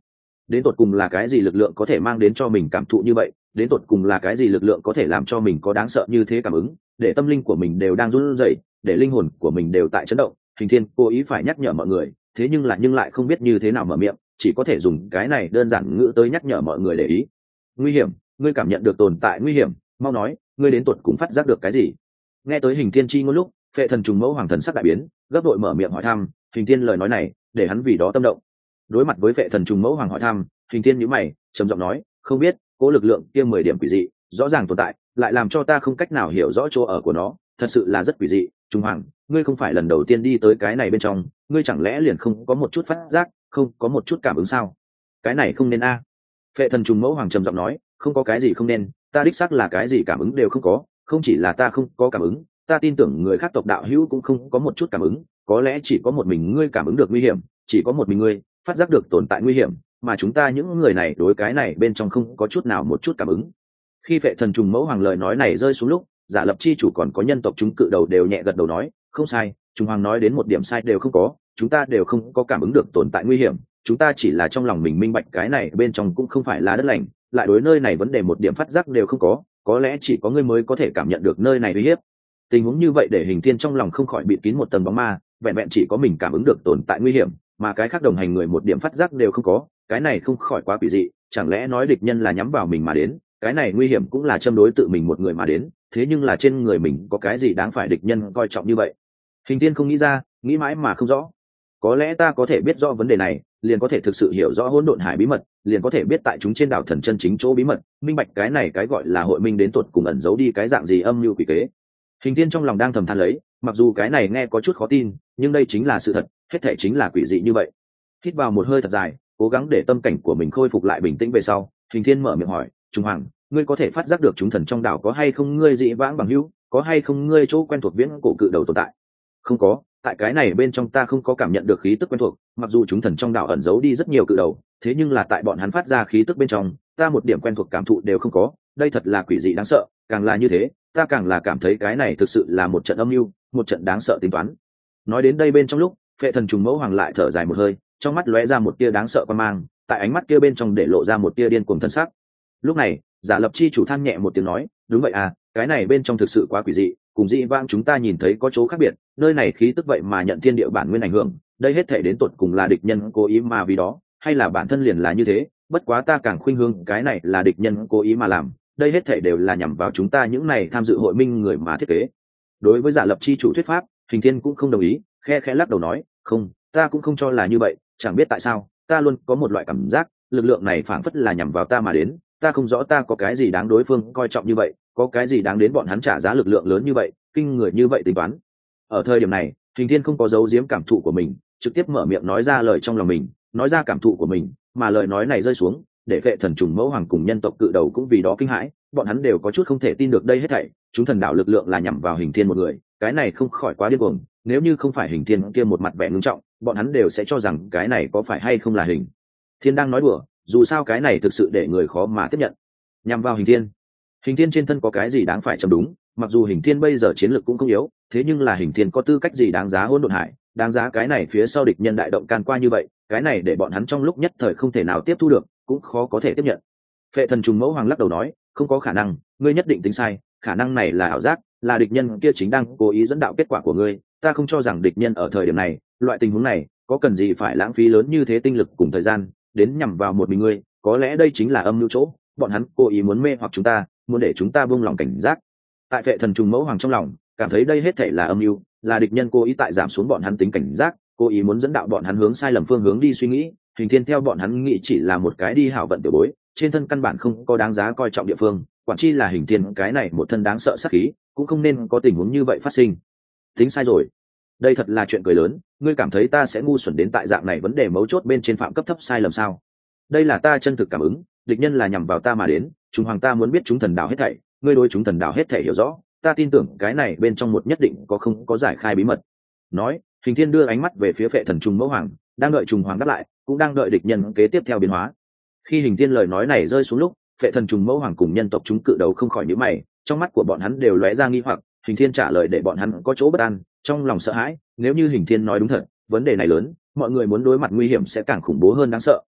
đến tột cùng là cái gì lực lượng có thể mang đến cho mình cảm thụ như vậy, đến tột cùng là cái gì lực lượng có thể làm cho mình có đáng sợ như thế cảm ứng, để tâm linh của mình đều đang run rẩy, để linh hồn của mình đều tại chấn động. Hình Thiên cố ý phải nhắc nhở mọi người, thế nhưng lại không biết như thế nào mở miệng, chỉ có thể dùng cái này đơn giản ngữ tới nhắc nhở mọi người để ý. Nguy hiểm, ngươi cảm nhận được tồn tại nguy hiểm, mau nói, ngươi đến tột cùng phát giác được cái gì? Nghe tới Hình Thiên chi ngôn lúc, Phệ Thần Trùng Mẫu Hoàng thần sắc đại biến, gấp đội mở miệng hỏi thăm. Hình Thiên lời nói này để hắn vì đó tâm động. Đối mặt với Phệ Thần Trùng Mẫu Hoàng hỏi thăm, Hình Thiên nhíu mày, trầm giọng nói, không biết, cố lực lượng kia 10 điểm quỷ dị, rõ ràng tồn tại, lại làm cho ta không cách nào hiểu rõ chỗ ở của nó, thật sự là rất quỷ dị. Trung Hoàng, ngươi không phải lần đầu tiên đi tới cái này bên trong, ngươi chẳng lẽ liền không có một chút phát giác, không có một chút cảm ứng sao? Cái này không nên a. Phệ Thần Trùng Mẫu Hoàng trầm giọng nói, không có cái gì không nên, ta đích xác là cái gì cảm ứng đều không có, không chỉ là ta không có cảm ứng, ta tin tưởng người khác tộc đạo hữu cũng không có một chút cảm ứng, có lẽ chỉ có một mình ngươi cảm ứng được nguy hiểm, chỉ có một mình ngươi phát giác được tồn tại nguy hiểm, mà chúng ta những người này đối cái này bên trong không có chút nào một chút cảm ứng. Khi Phệ Thần Trùng Mẫu Hoàng lời nói này rơi xuống lúc, Giả Lập chi chủ còn có nhân tộc chúng cự đầu đều nhẹ gật đầu nói, không sai, Trung Hoàng nói đến một điểm sai đều không có, chúng ta đều không có cảm ứng được tồn tại nguy hiểm, chúng ta chỉ là trong lòng mình minh bạch cái này bên trong cũng không phải là đất lành, lại đối nơi này vấn đề một điểm phát giác đều không có lẽ chỉ có ngươi mới có thể cảm nhận được nơi này uy hiếp. Tình huống như vậy để Hình Thiên trong lòng không khỏi bịt kín một tầng bóng ma, vẹn vẹn chỉ có mình cảm ứng được tồn tại nguy hiểm, mà cái khác đồng hành người một điểm phát giác đều không có, cái này không khỏi quá quỷ dị, chẳng lẽ nói địch nhân là nhắm vào mình mà đến, cái này nguy hiểm cũng là châm đối tự mình một người mà đến, thế nhưng là trên người mình có cái gì đáng phải địch nhân coi trọng như vậy? Hình Thiên không nghĩ ra, nghĩ mãi mà không rõ. Có lẽ ta có thể biết rõ vấn đề này, liền có thể thực sự hiểu rõ hỗn độn hải bí mật, liền có thể biết tại chúng trên đảo thần chân chính chỗ bí mật, minh bạch cái này cái gọi là hội minh đến tuột cùng ẩn giấu đi cái dạng gì âm mưu quỷ kế. Hình Thiên trong lòng đang thầm than lấy, mặc dù cái này nghe có chút khó tin, nhưng đây chính là sự thật, hết thảy chính là quỷ dị như vậy. Hít vào một hơi thật dài, cố gắng để tâm cảnh của mình khôi phục lại bình tĩnh về sau, Hình Thiên mở miệng hỏi, Trung Hoàng, ngươi có thể phát giác được chúng thần trong đảo có hay không ngươi dị vãng bằng hữu, có hay không ngươi chỗ quen thuộc viễn cổ cự đầu tồn tại? Không có, tại cái này bên trong ta không có cảm nhận được khí tức quen thuộc, mặc dù chúng thần trong đảo ẩn giấu đi rất nhiều cự đầu, thế nhưng là tại bọn hắn phát ra khí tức bên trong, ta một điểm quen thuộc cảm thụ đều không có, đây thật là quỷ dị đáng sợ, càng là như thế, ta càng là cảm thấy cái này thực sự là một trận âm mưu, một trận đáng sợ tính toán. Nói đến đây bên trong lúc, Phệ Thần Trùng Mẫu Hoàng lại thở dài một hơi, trong mắt lóe ra một tia đáng sợ quan mang, tại ánh mắt kia bên trong để lộ ra một tia điên cuồng thân sắc. Lúc này, Giả Lập chi chủ than nhẹ một tiếng nói, đúng vậy à, cái này bên trong thực sự quá quỷ dị, cùng dị vãng chúng ta nhìn thấy có chỗ khác biệt, nơi này khí tức vậy mà nhận thiên địa bản nguyên ảnh hưởng, đây hết thể đến tột cùng là địch nhân cố ý mà vì đó, hay là bản thân liền là như thế, bất quá ta càng khuynh hướng cái này là địch nhân cố ý mà làm, đây hết thể đều là nhằm vào chúng ta những này tham dự hội minh người mà thiết kế. Đối với Giả Lập chi chủ thuyết pháp, Hình Thiên cũng không đồng ý, khe khẽ lắc đầu nói, không, ta cũng không cho là như vậy, chẳng biết tại sao, ta luôn có một loại cảm giác, lực lượng này phảng phất là nhằm vào ta mà đến, ta không rõ ta có cái gì đáng đối phương coi trọng như vậy, có cái gì đáng đến bọn hắn trả giá lực lượng lớn như vậy, kinh người như vậy tính toán. Ở thời điểm này, Hình Thiên không có giấu giếm cảm thụ của mình, trực tiếp mở miệng nói ra lời trong lòng mình, nói ra cảm thụ của mình, mà lời nói này rơi xuống, để Phệ Thần Trùng Mẫu Hoàng cùng nhân tộc cự đầu cũng vì đó kinh hãi, bọn hắn đều có chút không thể tin được đây hết thảy, chúng thần đạo lực lượng là nhằm vào Hình Thiên một người, cái này không khỏi quá điên cuồng, nếu như không phải Hình Thiên kia một mặt vẻ ngưng trọng, bọn hắn đều sẽ cho rằng cái này có phải hay không là Hình Thiên đang nói đùa, dù sao cái này thực sự để người khó mà tiếp nhận. Nhằm vào Hình Thiên, Hình Thiên trên thân có cái gì đáng phải chấm đúng, mặc dù Hình Thiên bây giờ chiến lược cũng không yếu, thế nhưng là Hình Thiên có tư cách gì đáng giá hỗn độn hải, đáng giá cái này phía sau địch nhân đại động can qua như vậy, cái này để bọn hắn trong lúc nhất thời không thể nào tiếp thu được, cũng khó có thể tiếp nhận. Phệ Thần Trùng Mẫu Hoàng lắc đầu nói, không có khả năng, ngươi nhất định tính sai, khả năng này là ảo giác, là địch nhân kia chính đang cố ý dẫn đạo kết quả của ngươi, ta không cho rằng địch nhân ở thời điểm này, loại tình huống này, có cần gì phải lãng phí lớn như thế tinh lực cùng thời gian, đến nhằm vào một mình ngươi, có lẽ đây chính là âm mưu chỗ, bọn hắn cố ý muốn mê hoặc chúng ta, muốn để chúng ta buông lòng cảnh giác. Tại Phệ Thần Trùng Mẫu Hoàng trong lòng cảm thấy đây hết thảy là âm mưu, là địch nhân cố ý tại giảm xuống bọn hắn tính cảnh giác, cố ý muốn dẫn đạo bọn hắn hướng sai lầm phương hướng đi suy nghĩ. Hình Thiên theo bọn hắn nghĩ chỉ là một cái đi hảo vận tiểu bối, trên thân căn bản không có đáng giá coi trọng địa phương, quản chi là Hình Thiên cái này một thân đáng sợ sát khí, cũng không nên có tình huống như vậy phát sinh. Tính sai rồi, đây thật là chuyện cười lớn, ngươi cảm thấy ta sẽ ngu xuẩn đến tại dạng này vấn đề mấu chốt bên trên phạm cấp thấp sai lầm sao? Đây là ta chân thực cảm ứng, địch nhân là nhằm vào ta mà đến, chúng hoàng ta muốn biết chúng thần đạo hết thảy, ngươi đối chúng thần đạo hết thảy hiểu rõ, ta tin tưởng cái này bên trong một nhất định có không có giải khai bí mật. Nói, Hình Thiên đưa ánh mắt về phía Phệ Thần Trùng Mẫu Hoàng, đang đợi trùng hoàng đáp lại, cũng đang đợi địch nhân kế tiếp theo biến hóa. Khi Hình Thiên lời nói này rơi xuống lúc, Phệ Thần Trùng Mẫu Hoàng cùng nhân tộc chúng cự đầu không khỏi nhíu mày, trong mắt của bọn hắn đều lóe ra nghi hoặc. Hình Thiên trả lời để bọn hắn có chỗ bất an, trong lòng sợ hãi, nếu như Hình Thiên nói đúng thật, vấn đề này lớn, mọi người muốn đối mặt nguy hiểm sẽ càng khủng bố hơn đáng sợ,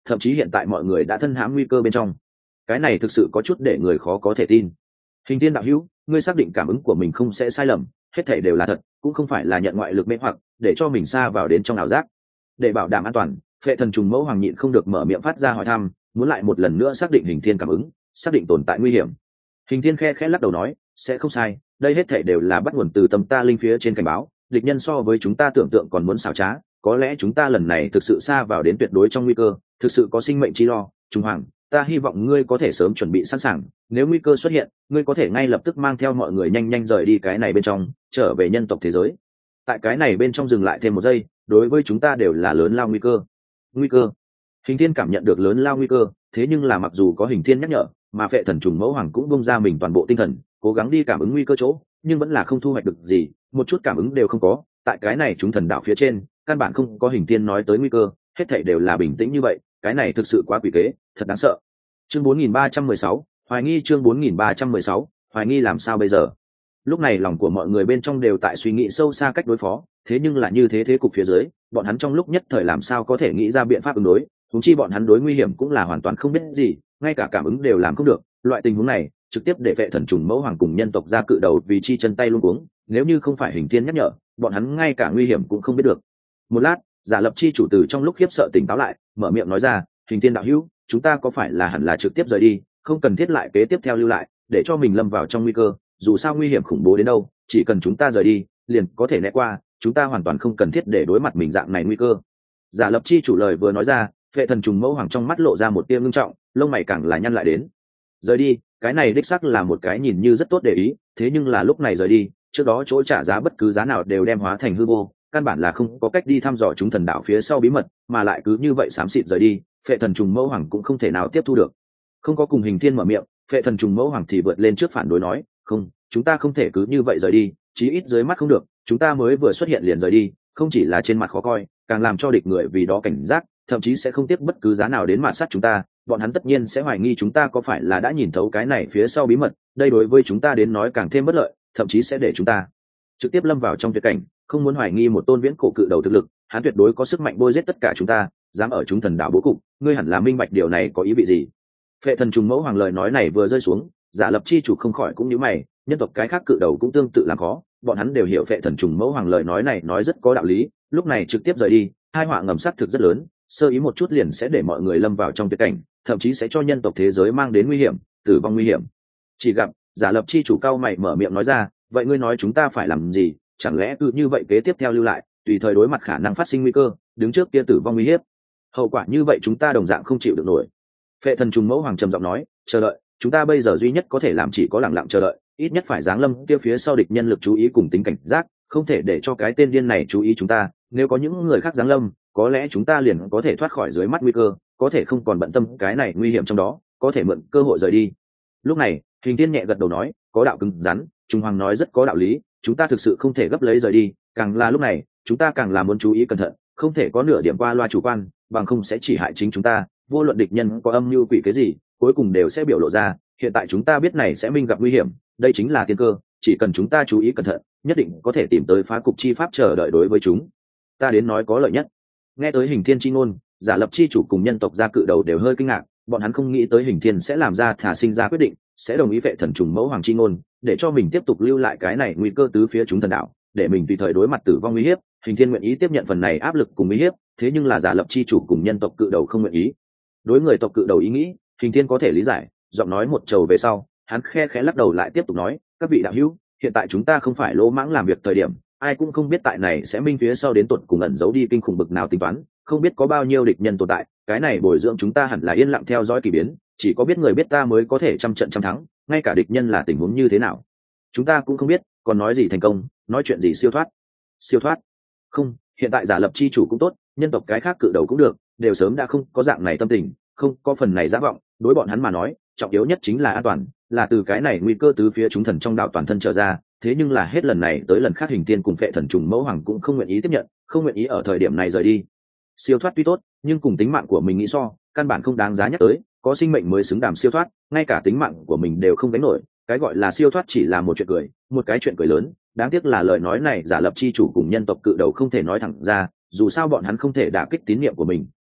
thậm chí hiện tại mọi người đã thân hãm nguy cơ bên trong. Cái này thực sự có chút để người khó có thể tin. Hình Thiên đạo hữu, ngươi xác định cảm ứng của mình không sẽ sai lầm, hết thảy đều là thật, cũng không phải là nhận ngoại lực mê hoặc để cho mình sa vào đến trong ảo giác. Để bảo đảm an toàn, Phệ Thần Trùng Mẫu Hoàng nhịn không được mở miệng phát ra hỏi thăm, muốn lại một lần nữa xác định Hình Thiên cảm ứng, xác định tồn tại nguy hiểm. Hình Thiên khẽ khẽ lắc đầu nói, sẽ không sai, đây hết thảy đều là bắt nguồn từ tâm ta linh phía trên cảnh báo, địch nhân so với chúng ta tưởng tượng còn muốn xảo trá, có lẽ chúng ta lần này thực sự sa vào đến tuyệt đối trong nguy cơ, thực sự có sinh mệnh chi lo. Trung Hoàng, ta hy vọng ngươi có thể sớm chuẩn bị sẵn sàng, nếu nguy cơ xuất hiện, ngươi có thể ngay lập tức mang theo mọi người nhanh nhanh rời đi cái này bên trong, trở về nhân tộc thế giới. Tại cái này bên trong dừng lại thêm một giây, đối với chúng ta đều là lớn lao nguy cơ. Nguy cơ? Hình Thiên cảm nhận được lớn lao nguy cơ, thế nhưng là mặc dù có Hình Thiên nhắc nhở, mà Phệ Thần Trùng Mẫu Hoàng cũng bung ra mình toàn bộ tinh thần, cố gắng đi cảm ứng nguy cơ chỗ, nhưng vẫn là không thu hoạch được gì, một chút cảm ứng đều không có. Tại cái này chúng thần đạo phía trên, căn bản không có Hình Thiên nói tới nguy cơ, hết thảy đều là bình tĩnh như vậy, cái này thực sự quá quỷ kế, thật đáng sợ. Chương 4316, hoài nghi. Chương 4316, hoài nghi làm sao bây giờ? Lúc này lòng của mọi người bên trong đều tại suy nghĩ sâu xa cách đối phó, thế nhưng là như thế cục phía dưới, bọn hắn trong lúc nhất thời làm sao có thể nghĩ ra biện pháp ứng đối, huống chi bọn hắn đối nguy hiểm cũng là hoàn toàn không biết gì, ngay cả cảm ứng đều làm không được. Loại tình huống này trực tiếp để Phệ Thần Trùng Mẫu Hoàng cùng nhân tộc ra cự đầu vì chi chân tay luống cuống, nếu như không phải Hình Thiên nhắc nhở, bọn hắn ngay cả nguy hiểm cũng không biết được. Một lát, Giả Lập Chi chủ từ trong lúc khiếp sợ tỉnh táo lại, mở miệng nói ra, Hình Thiên đạo hữu, chúng ta có phải là hẳn là trực tiếp rời đi, không cần thiết lại kế tiếp theo lưu lại, để cho mình lâm vào trong nguy cơ, dù sao nguy hiểm khủng bố đến đâu, chỉ cần chúng ta rời đi, liền có thể né qua, chúng ta hoàn toàn không cần thiết để đối mặt mình dạng này nguy cơ. Giả Lập Chi chủ lời vừa nói ra, Phệ Thần Trùng Mẫu Hoàng trong mắt lộ ra một tia ngưng trọng, lông mày càng là nhăn lại đến. Rời đi, cái này đích xác là một cái nhìn như rất tốt để ý, thế nhưng là lúc này rời đi, trước đó chỗ trả giá bất cứ giá nào đều đem hóa thành hư vô, căn bản là không có cách đi thăm dò chúng thần đạo phía sau bí mật, mà lại cứ như vậy xám xịt rời đi, Phệ Thần Trùng Mẫu Hoàng cũng không thể nào tiếp thu được. Không có cùng Hình Thiên mở miệng, Phệ Thần Trùng Mẫu Hoàng thì vượt lên trước phản đối nói, không, chúng ta không thể cứ như vậy rời đi, chí ít dưới mắt không được, chúng ta mới vừa xuất hiện liền rời đi, không chỉ là trên mặt khó coi, càng làm cho địch người vì đó cảnh giác, thậm chí sẽ không tiếc bất cứ giá nào đến mạt sát chúng ta, bọn hắn tất nhiên sẽ hoài nghi chúng ta có phải là đã nhìn thấu cái này phía sau bí mật, đây đối với chúng ta đến nói càng thêm bất lợi, thậm chí sẽ để chúng ta trực tiếp lâm vào trong tuyệt cảnh. Không muốn hoài nghi một tôn viễn cổ cự đầu thực lực, hắn tuyệt đối có sức mạnh bôi giết tất cả chúng ta, dám ở chúng thần đạo bố cục, ngươi hẳn là minh bạch điều này có ý vị gì. Phệ Thần Trùng Mẫu Hoàng lời nói này vừa rơi xuống, Giả Lập Chi chủ không khỏi cũng nhíu mày, nhân tộc cái khác cự đầu cũng tương tự làm khó, bọn hắn đều hiểu Phệ Thần Trùng Mẫu Hoàng lời nói này nói rất có đạo lý, lúc này trực tiếp rời đi, hai họa ngầm sát thực rất lớn, sơ ý một chút liền sẽ để mọi người lâm vào trong tuyệt cảnh, thậm chí sẽ cho nhân tộc thế giới mang đến nguy hiểm, tử vong nguy hiểm. Chỉ gặp Giả Lập Chi chủ cao mày mở miệng nói ra, vậy ngươi nói chúng ta phải làm gì, chẳng lẽ cứ như vậy kế tiếp theo lưu lại, tùy thời đối mặt khả năng phát sinh nguy cơ, đứng trước kia tử vong nguy hiểm, hậu quả như vậy chúng ta đồng dạng không chịu được nổi. Phệ Thần Trùng Mẫu Hoàng trầm giọng nói, chờ đợi, chúng ta bây giờ duy nhất có thể làm chỉ có lặng lặng chờ đợi, ít nhất phải giáng lâm kia phía sau địch nhân lực chú ý cùng tính cảnh giác, không thể để cho cái tên điên này chú ý chúng ta, nếu có những người khác giáng lâm, có lẽ chúng ta liền có thể thoát khỏi dưới mắt nguy cơ, có thể không còn bận tâm cái này nguy hiểm trong đó, có thể mượn cơ hội rời đi. Lúc này, Hình Thiên nhẹ gật đầu nói, có đạo cứng rắn, Trung Hoàng nói rất có đạo lý, chúng ta thực sự không thể gấp lấy rời đi, càng là lúc này, chúng ta càng là muốn chú ý cẩn thận, không thể có nửa điểm qua loa chủ quan, bằng không sẽ chỉ hại chính chúng ta, vô luận địch nhân có âm mưu quỷ cái gì, cuối cùng đều sẽ biểu lộ ra, hiện tại chúng ta biết này sẽ minh gặp nguy hiểm, đây chính là tiên cơ, chỉ cần chúng ta chú ý cẩn thận, nhất định có thể tìm tới phá cục chi pháp chờ đợi đối với chúng ta đến nói có lợi nhất. Nghe tới Hình Thiên chi ngôn, Giả Lập Chi chủ cùng nhân tộc gia cự đầu đều hơi kinh ngạc, bọn hắn không nghĩ tới Hình Thiên sẽ làm ra thả sinh ra quyết định, sẽ đồng ý Phệ Thần Trùng Mẫu Hoàng chi ngôn, để cho mình tiếp tục lưu lại cái này nguy cơ tứ phía chúng thần đạo, để mình tùy thời đối mặt tử vong nguy hiểm. Hình Thiên nguyện ý tiếp nhận phần này áp lực cùng nguy hiểm, thế nhưng là Giả Lập Chi chủ cùng nhân tộc cự đầu không nguyện ý. Đối người tộc cự đầu ý nghĩ, Hình Thiên có thể lý giải, giọng nói một trầu về sau, hắn khe khẽ lắc đầu lại tiếp tục nói, các vị đạo hữu, hiện tại chúng ta không phải lỗ mãng làm việc thời điểm, ai cũng không biết tại này sẽ minh phía sau đến tột cùng ẩn giấu đi kinh khủng bực nào tính toán, không biết có bao nhiêu địch nhân tồn tại, cái này bồi dưỡng chúng ta hẳn là yên lặng theo dõi kỳ biến, chỉ có biết người biết ta mới có thể trăm trận trăm thắng, ngay cả địch nhân là tình huống như thế nào chúng ta cũng không biết, còn nói gì thành công, nói chuyện gì siêu thoát. Siêu thoát? Không, hiện tại Giả Lập Chi chủ cũng tốt, nhân tộc cái khác cự đầu cũng được, đều sớm đã không có dạng này tâm tình, không có phần này giả vọng, đối bọn hắn mà nói, trọng yếu nhất chính là an toàn, là từ cái này nguy cơ tứ phía chúng thần trong đạo toàn thân trở ra, thế nhưng là hết lần này tới lần khác Hình Thiên cùng Phệ Thần Trùng Mẫu Hoàng cũng không nguyện ý tiếp nhận, không nguyện ý ở thời điểm này rời đi. Siêu thoát tuy tốt, nhưng cùng tính mạng của mình nghĩ so, căn bản không đáng giá nhắc tới, có sinh mệnh mới xứng đàm siêu thoát, ngay cả tính mạng của mình đều không gánh nổi, cái gọi là siêu thoát chỉ là một chuyện cười, một cái chuyện cười lớn, đáng tiếc là lời nói này Giả Lập Chi chủ cùng nhân tộc cự đầu không thể nói thẳng ra, dù sao bọn hắn không thể đả kích tín niệm của mình.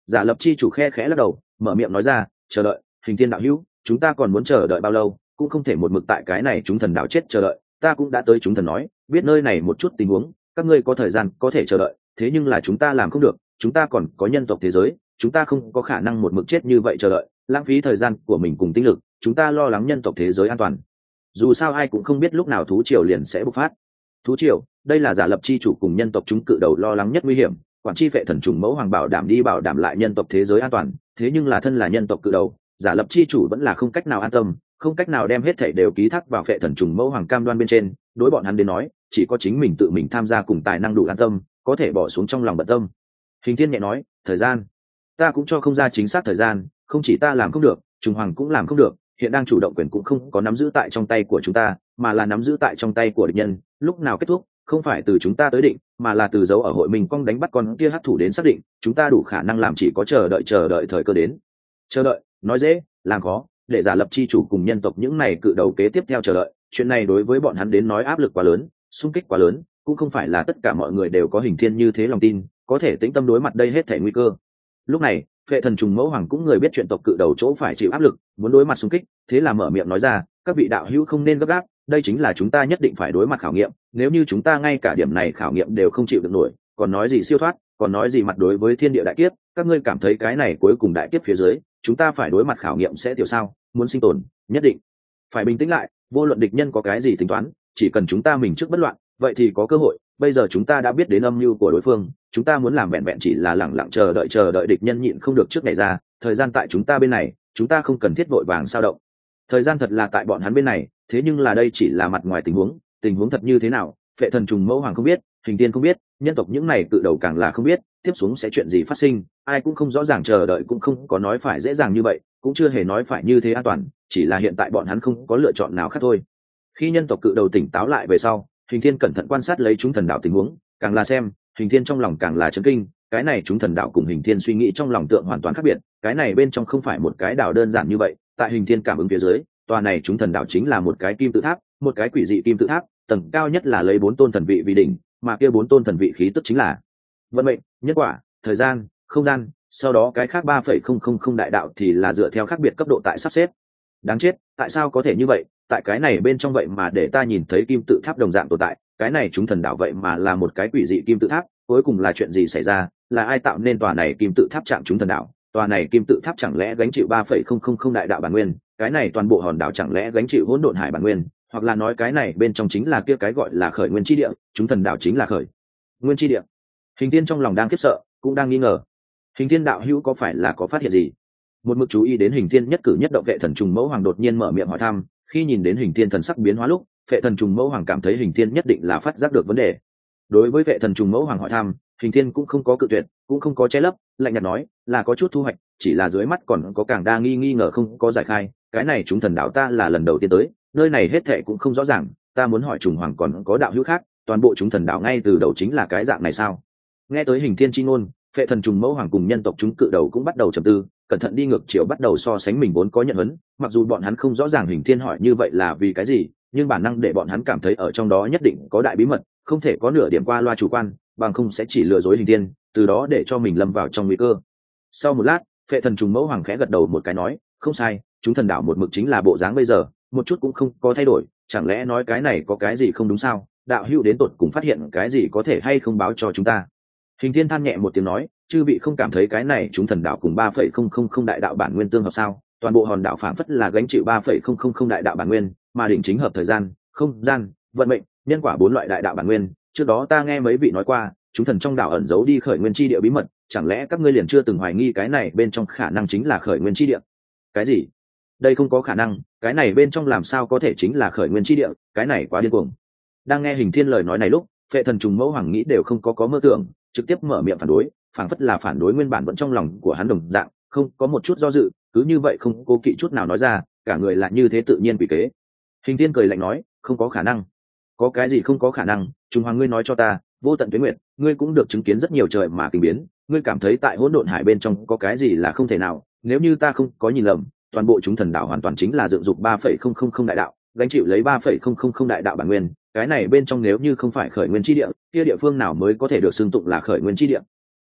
Giả lập chi chủ khe khẽ lắc đầu, mở miệng nói ra, chờ đợi. Hình thiên đạo hữu, chúng ta còn muốn chờ đợi bao lâu? Cũng không thể một mực tại cái này chúng thần đạo chết chờ đợi. Ta cũng đã tới chúng thần nói, biết nơi này một chút tình huống, các ngươi có thời gian có thể chờ đợi, thế nhưng là chúng ta làm không được, chúng ta còn có nhân tộc thế giới, chúng ta không có khả năng một mực chết như vậy chờ đợi, lãng phí thời gian của mình cùng tinh lực, chúng ta lo lắng nhân tộc thế giới an toàn. Dù sao ai cũng không biết lúc nào thú triều liền sẽ bộc phát. Thú triều, đây là giả lập chi chủ cùng nhân tộc chúng cự đầu lo lắng nhất nguy hiểm, quản chi phệ thần trùng mẫu hoàng bảo đảm đi bảo đảm lại nhân tộc thế giới an toàn, thế nhưng là thân là nhân tộc cự đầu, giả lập chi chủ vẫn là không cách nào an tâm, không cách nào đem hết thảy đều ký thác vào phệ thần trùng mẫu hoàng cam đoan bên trên, đối bọn hắn đến nói, chỉ có chính mình tự mình tham gia cùng tài năng đủ an tâm, có thể bỏ xuống trong lòng bận tâm. Hình thiên nhẹ nói, thời gian, ta cũng cho không ra chính xác thời gian, không chỉ ta làm không được, trùng hoàng cũng làm không được, hiện đang chủ động quyền cũng không có nắm giữ tại trong tay của chúng ta, mà là nắm giữ tại trong tay của địch nhân, lúc nào kết thúc không phải từ chúng ta tới định, mà là từ dấu ở hội mình cong đánh bắt con kia hắc thủ đến xác định, chúng ta đủ khả năng làm chỉ có chờ đợi thời cơ đến. Chờ đợi, nói dễ, làm khó, để giả lập chi chủ cùng nhân tộc những này cự đầu kế tiếp theo chờ đợi, chuyện này đối với bọn hắn đến nói áp lực quá lớn, xung kích quá lớn, cũng không phải là tất cả mọi người đều có hình thiên như thế lòng tin, có thể tĩnh tâm đối mặt đây hết thảy nguy cơ. Lúc này, phệ thần trùng mẫu hoàng cũng người biết chuyện tộc cự đầu chỗ phải chịu áp lực, muốn đối mặt xung kích, thế là mở miệng nói ra, các vị đạo hữu không nên gấp gáp, đây chính là chúng ta nhất định phải đối mặt khảo nghiệm, nếu như chúng ta ngay cả điểm này khảo nghiệm đều không chịu được nổi, còn nói gì siêu thoát, còn nói gì mặt đối với thiên địa đại kiếp, các ngươi cảm thấy cái này cuối cùng đại kiếp phía dưới, chúng ta phải đối mặt khảo nghiệm sẽ tiểu sao? Muốn sinh tồn, nhất định phải bình tĩnh lại, vô luận địch nhân có cái gì tính toán, chỉ cần chúng ta mình trước bất loạn, vậy thì có cơ hội. Bây giờ chúng ta đã biết đến âm mưu của đối phương, chúng ta muốn làm vẹn vẹn chỉ là lẳng lặng chờ đợi địch nhân nhịn không được trước ngày ra, thời gian tại chúng ta bên này, chúng ta không cần thiết vội vàng sao động. Thời gian thật là tại bọn hắn bên này, thế nhưng là đây chỉ là mặt ngoài tình huống thật như thế nào, phệ thần trùng mẫu hoàng không biết, hình tiên không biết, nhân tộc những này tự đầu càng là không biết, tiếp xuống sẽ chuyện gì phát sinh, ai cũng không rõ ràng, chờ đợi cũng không có nói phải dễ dàng như vậy, cũng chưa hề nói phải như thế an toàn, chỉ là hiện tại bọn hắn không có lựa chọn nào khác thôi. Khi nhân tộc cự đầu tỉnh táo lại về sau, hình thiên cẩn thận quan sát lấy chúng thần đạo tình huống, càng là xem, hình thiên trong lòng càng là chấn kinh, cái này chúng thần đạo cùng hình thiên suy nghĩ trong lòng tượng hoàn toàn khác biệt, cái này bên trong không phải một cái đạo đơn giản như vậy, tại hình thiên cảm ứng phía dưới, tòa này chúng thần đạo chính là một cái kim tự tháp, một cái quỷ dị kim tự tháp, tầng cao nhất là lấy 4 tôn thần vị vì đỉnh, mà kia 4 tôn thần vị khí tức chính là vận mệnh, nhân quả, thời gian, không gian, sau đó cái khác 3,000 đại đạo thì là dựa theo khác biệt cấp độ tại sắp xếp. Đáng chết, tại sao có thể như vậy, tại cái này bên trong vậy mà để ta nhìn thấy kim tự tháp đồng dạng tồn tại, cái này chúng thần đạo vậy mà là một cái quỷ dị kim tự tháp, cuối cùng là chuyện gì xảy ra, là ai tạo nên tòa này kim tự tháp chạm chúng thần đạo, tòa này kim tự tháp chẳng lẽ gánh chịu 3,000 đại đạo bản nguyên, cái này toàn bộ hòn đảo chẳng lẽ gánh chịu hỗn độn hải bản nguyên, hoặc là nói cái này bên trong chính là kia cái gọi là khởi nguyên chi địa, chúng thần đạo chính là khởi nguyên chi địa. Hình thiên trong lòng đang khiếp sợ, cũng đang nghi ngờ, hình thiên đạo hữu có phải là có phát hiện gì? Một mực chú ý đến hình thiên nhất cử nhất động vệ thần trùng mẫu hoàng đột nhiên mở miệng hỏi thăm, khi nhìn đến hình thiên thần sắc biến hóa lúc, vệ thần trùng mẫu hoàng cảm thấy hình thiên nhất định là phát giác được vấn đề. Đối với vệ thần trùng mẫu hoàng hỏi thăm, hình thiên cũng không có cự tuyệt, cũng không có che lấp, lạnh nhạt nói là có chút thu hoạch, chỉ là dưới mắt còn có càng đa nghi ngờ không có giải khai, cái này chúng thần đạo ta là lần đầu tiên tới, nơi này hết thệ cũng không rõ ràng, ta muốn hỏi trùng hoàng còn có đạo hữu khác, toàn bộ chúng thần đạo ngay từ đầu chính là cái dạng này sao? Nghe tới hình thiên chi ngôn, phệ thần trùng mẫu hoàng cùng nhân tộc chúng cự đầu cũng bắt đầu trầm tư, cẩn thận đi ngược chiều bắt đầu so sánh mình vốn có nhận huấn, mặc dù bọn hắn không rõ ràng hình thiên hỏi như vậy là vì cái gì, nhưng bản năng để bọn hắn cảm thấy ở trong đó nhất định có đại bí mật, không thể có nửa điểm qua loa chủ quan, bằng không sẽ chỉ lừa dối hình thiên, từ đó để cho mình lâm vào trong nguy cơ. Sau một lát, phệ thần trùng mẫu hoàng khẽ gật đầu một cái nói, không sai, chúng thần đạo một mực chính là bộ dáng bây giờ, một chút cũng không có thay đổi, chẳng lẽ nói cái này có cái gì không đúng sao? Đạo hữu đến tột cùng phát hiện cái gì có thể hay không báo cho chúng ta? Hình thiên than nhẹ một tiếng nói, chư vị không cảm thấy cái này chúng thần đạo cùng 3,000 đại đạo bản nguyên tương hợp sao? Toàn bộ hòn đảo phảng phất là gánh chịu 3,000 đại đạo bản nguyên, mà đỉnh chính hợp thời gian, không gian, vận mệnh, nhân quả 4 loại đại đạo bản nguyên. Trước đó ta nghe mấy vị nói qua, chúng thần trong đảo ẩn giấu đi khởi nguyên chi địa bí mật, chẳng lẽ các ngươi liền chưa từng hoài nghi cái này bên trong khả năng chính là khởi nguyên chi địa? Cái gì? Đây không có khả năng, cái này bên trong làm sao có thể chính là khởi nguyên chi địa, cái này quá điên cuồng. Đang nghe hình thiên lời nói này lúc, phệ thần trùng mẫu hoàng nghĩ đều không có mơ tưởng, trực tiếp mở miệng phản đối, phảng phất là phản đối nguyên bản vẫn trong lòng của hắn đồng dạng, không có một chút do dự, cứ như vậy không cố kỵ chút nào nói ra, cả người lại như thế tự nhiên quỷ kế. Hình thiên cười lạnh nói, không có khả năng. Có cái gì không có khả năng? Trùng hoàng ngươi nói cho ta, vô tận tuế nguyệt, ngươi cũng được chứng kiến rất nhiều trời mà kinh biến, ngươi cảm thấy tại hỗn độn hải bên trong có cái gì là không thể nào? Nếu như ta không có nhìn lầm, toàn bộ chúng thần đạo hoàn toàn chính là dựng dục 3,000 đại đạo, gánh chịu lấy 3,000 đại đạo bản nguyên, cái này bên trong nếu như không phải khởi nguyên chi địa, kia địa phương nào mới có thể được xưng tụng là khởi nguyên chi địa?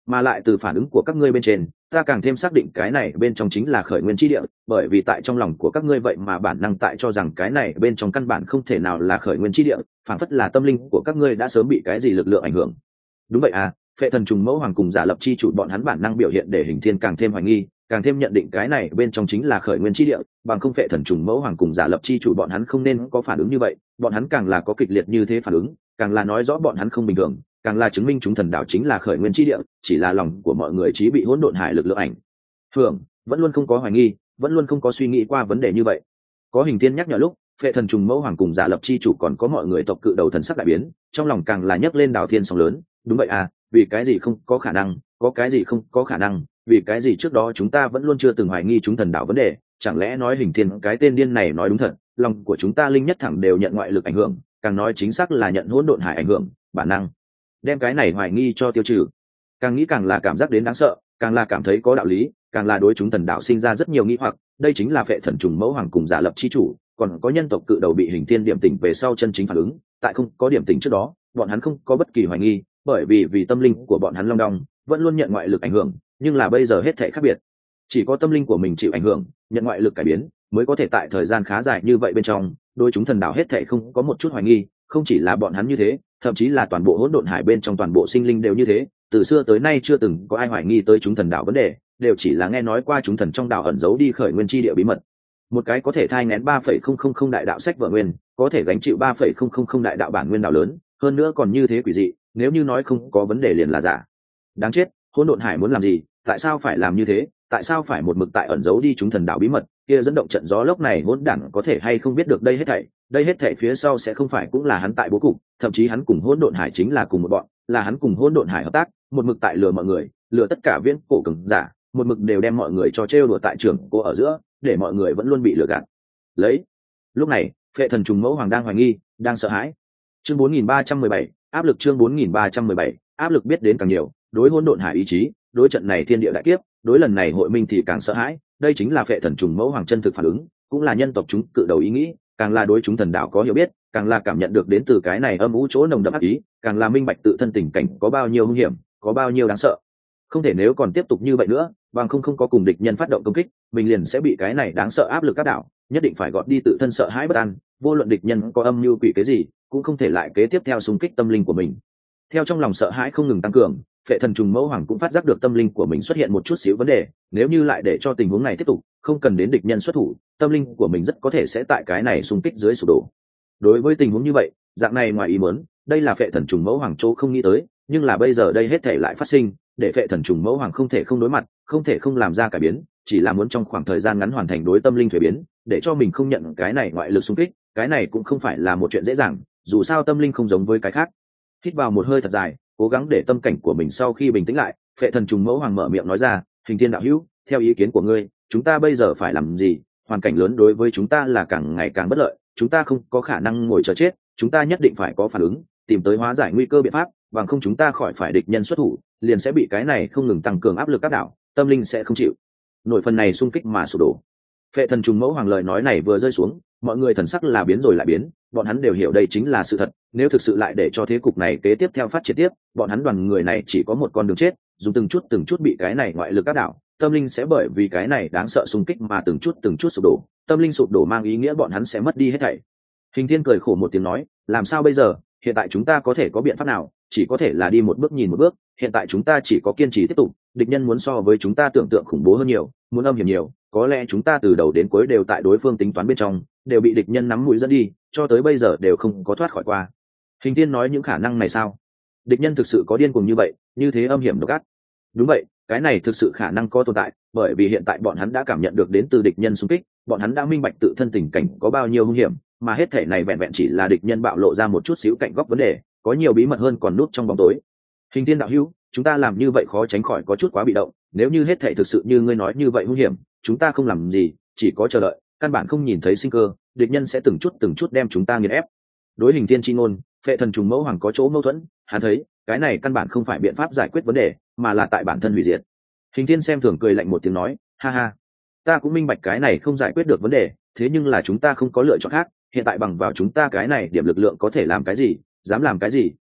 mà lại từ phản ứng của các ngươi bên trên ta càng thêm xác định cái này bên trong chính là khởi nguyên chi địa, bởi vì tại trong lòng của các ngươi vậy mà bản năng tại cho rằng cái này bên trong căn bản không thể nào là khởi nguyên chi địa, phản phất là tâm linh của các ngươi đã sớm bị cái gì lực lượng ảnh hưởng. Đúng vậy à, phệ thần trùng mẫu hoàng cùng giả lập chi chủ bọn hắn bản năng biểu hiện để Hình Thiên càng thêm hoài nghi, càng thêm nhận định cái này bên trong chính là khởi nguyên chi địa, bằng không phệ thần trùng mẫu hoàng cùng giả lập chi chủ bọn hắn không nên có phản ứng như vậy, bọn hắn càng là có kịch liệt như thế phản ứng, càng là nói rõ bọn hắn không bình thường, càng là chứng minh chúng thần đạo chính là khởi nguyên chi địa, chỉ là lòng của mọi người trí bị hỗn độn hải lực lượng ảnh hưởng, vẫn luôn không có hoài nghi, vẫn luôn không có suy nghĩ qua vấn đề như vậy. Có Hình Thiên nhắc nhở lúc, phệ thần trùng mẫu hoàng cùng giả lập chi chủ còn có mọi người tộc cự đầu thần sắc đại biến, trong lòng càng là nhấc lên đào thiên sóng lớn. Đúng vậy à, vì cái gì không có khả năng, có cái gì không có khả năng, vì cái gì trước đó chúng ta vẫn luôn chưa từng hoài nghi chúng thần đạo vấn đề, chẳng lẽ nói Hình Thiên cái tên điên này nói đúng thật, lòng của chúng ta linh nhất thẳng đều nhận ngoại lực ảnh hưởng, càng nói chính xác là nhận hỗn độn hải ảnh hưởng, bản năng đem cái này hoài nghi cho tiêu trừ. Càng nghĩ càng là cảm giác đến đáng sợ, càng là cảm thấy có đạo lý, càng là đối chúng thần đạo sinh ra rất nhiều nghi hoặc. Đây chính là phệ thần trùng mẫu hoàng cùng giả lập chi chủ, còn có nhân tộc cự đầu bị Hình Thiên điểm tỉnh về sau chân chính phản ứng, tại không có điểm tỉnh trước đó bọn hắn không có bất kỳ hoài nghi, bởi vì tâm linh của bọn hắn long đong vẫn luôn nhận ngoại lực ảnh hưởng, nhưng là bây giờ hết thảy khác biệt, chỉ có tâm linh của mình chịu ảnh hưởng, nhận ngoại lực cải biến, mới có thể tại thời gian khá dài như vậy bên trong đối chúng thần đạo hết thảy không có một chút hoài nghi. Không chỉ là bọn hắn như thế, thậm chí là toàn bộ hỗn độn hải bên trong toàn bộ sinh linh đều như thế, từ xưa tới nay chưa từng có ai hoài nghi tới chúng thần đạo vấn đề, đều chỉ là nghe nói qua chúng thần trong đạo ẩn giấu đi khởi nguyên chi địa bí mật. Một cái có thể thai nghén 3,000 đại đạo sách vở nguyên, có thể gánh chịu 3,000 đại đạo bản nguyên đạo lớn, hơn nữa còn như thế quỷ dị, nếu như nói không có vấn đề liền là giả. Đáng chết, hỗn độn hải muốn làm gì, tại sao phải làm như thế, tại sao phải một mực tại ẩn giấu đi chúng thần đạo bí mật, kia dẫn động trận gió lốc này hỗn đản có thể hay không biết được đây hết thảy phía sau sẽ không phải cũng là hắn tại bố cục, thậm chí hắn cùng hỗn độn hải chính là cùng một bọn, là hắn cùng hỗn độn hải hợp tác, một mực tại lừa mọi người, lừa tất cả viễn cổ cường giả, một mực đều đem mọi người cho trêu đùa tại trường cô ở giữa, để mọi người vẫn luôn bị lừa gạt. Lấy. Lúc này, phệ thần trùng mẫu hoàng đang hoài nghi, đang sợ hãi. Chương 4317, áp lực chương 4317, áp lực biết đến càng nhiều, đối hỗn độn hải ý chí, đối trận này thiên địa đại kiếp, đối lần này hội minh thì càng sợ hãi, đây chính là phệ thần trùng mẫu hoàng chân thực phản ứng, cũng là nhân tộc chúng cự đầu ý nghĩ, càng là đối chúng thần đạo có hiểu biết, càng là cảm nhận được đến từ cái này âm u chỗ nồng đậm ác ý, càng là minh bạch tự thân tình cảnh có bao nhiêu hung hiểm, có bao nhiêu đáng sợ. Không thể nếu còn tiếp tục như vậy nữa, bằng không có cùng địch nhân phát động công kích, mình liền sẽ bị cái này đáng sợ áp lực các đảo, nhất định phải gọt đi tự thân sợ hãi bất an, vô luận địch nhân có âm mưu quỷ cái gì, cũng không thể lại kế tiếp theo xung kích tâm linh của mình. Theo trong lòng sợ hãi không ngừng tăng cường, phệ thần trùng mẫu hoàng cũng phát giác được tâm linh của mình xuất hiện một chút xíu vấn đề, nếu như lại để cho tình huống này tiếp tục, không cần đến địch nhân xuất thủ, tâm linh của mình rất có thể sẽ tại cái này xung kích dưới sụp đổ. Đối với tình huống như vậy, dạng này ngoài ý muốn, đây là phệ thần trùng mẫu hoàng chỗ không nghĩ tới, nhưng là bây giờ đây hết thể lại phát sinh, để phệ thần trùng mẫu hoàng không thể không đối mặt, không thể không làm ra cải biến, chỉ là muốn trong khoảng thời gian ngắn hoàn thành đối tâm linh thuế biến, để cho mình không nhận cái này ngoại lực xung kích, cái này cũng không phải là một chuyện dễ dàng, dù sao tâm linh không giống với cái khác. Hít vào một hơi thật dài, cố gắng để tâm cảnh của mình sau khi bình tĩnh lại, phệ thần trùng mẫu hoàng mở miệng nói ra, Hình Thiên đạo hữu, theo ý kiến của ngươi, chúng ta bây giờ phải làm gì? Hoàn cảnh lớn đối với chúng ta là càng ngày càng bất lợi, chúng ta không có khả năng ngồi chờ chết, chúng ta nhất định phải có phản ứng, tìm tới hóa giải nguy cơ biện pháp, bằng không chúng ta khỏi phải địch nhân xuất thủ, liền sẽ bị cái này không ngừng tăng cường áp lực các đảo, tâm linh sẽ không chịu nổi phần này xung kích mà sụp đổ. Phệ thần trùng mẫu hoàng lời nói này vừa rơi xuống, mọi người thần sắc là biến rồi lại biến, bọn hắn đều hiểu đây chính là sự thật, nếu thực sự lại để cho thế cục này kế tiếp theo phát triển tiếp, bọn hắn đoàn người này chỉ có một con đường chết, dùng từng chút bị cái này ngoại lực các đảo, tâm linh sẽ bởi vì cái này đáng sợ xung kích mà từng chút sụp đổ, tâm linh sụp đổ mang ý nghĩa bọn hắn sẽ mất đi hết thảy. Hình Thiên cười khổ một tiếng nói, làm sao bây giờ, hiện tại chúng ta có thể có biện pháp nào, chỉ có thể là đi một bước nhìn một bước, hiện tại chúng ta chỉ có kiên trì tiếp tục, địch nhân muốn so với chúng ta tưởng tượng khủng bố hơn nhiều, muốn âm hiểm nhiều, có lẽ chúng ta từ đầu đến cuối đều tại đối phương tính toán bên trong, đều bị địch nhân nắm mũi dẫn đi, cho tới bây giờ đều không có thoát khỏi qua. Hình Thiên nói những khả năng này sao? Địch nhân thực sự có điên cuồng như vậy, như thế âm hiểm độc ác? Đúng vậy, cái này thực sự khả năng có tồn tại, bởi vì hiện tại bọn hắn đã cảm nhận được đến từ địch nhân xung kích, bọn hắn đã minh bạch tự thân tình cảnh có bao nhiêu hung hiểm, mà hết thể này vẹn vẹn chỉ là địch nhân bạo lộ ra một chút xíu cạnh góc vấn đề, có nhiều bí mật hơn còn núp trong bóng tối. Hình Thiên đạo hữu, chúng ta làm như vậy khó tránh khỏi có chút quá bị động, nếu như hết thể thực sự như ngươi nói như vậy hung hiểm, chúng ta không làm gì, chỉ có chờ đợi, căn bản không nhìn thấy sinh cơ, địch nhân sẽ từng chút đem chúng ta nghiền ép. Đối Hình Thiên chi ngôn, phệ thần trùng mẫu hoàng có chỗ mâu thuẫn, hắn thấy cái này căn bản không phải biện pháp giải quyết vấn đề, mà là tại bản thân hủy diệt. Hình Thiên xem thường cười lạnh một tiếng nói, ha ha, ta cũng minh bạch cái này không giải quyết được vấn đề, thế nhưng là chúng ta không có lựa chọn khác, hiện tại bằng vào chúng ta cái này điểm lực lượng có thể làm cái gì, dám làm cái gì,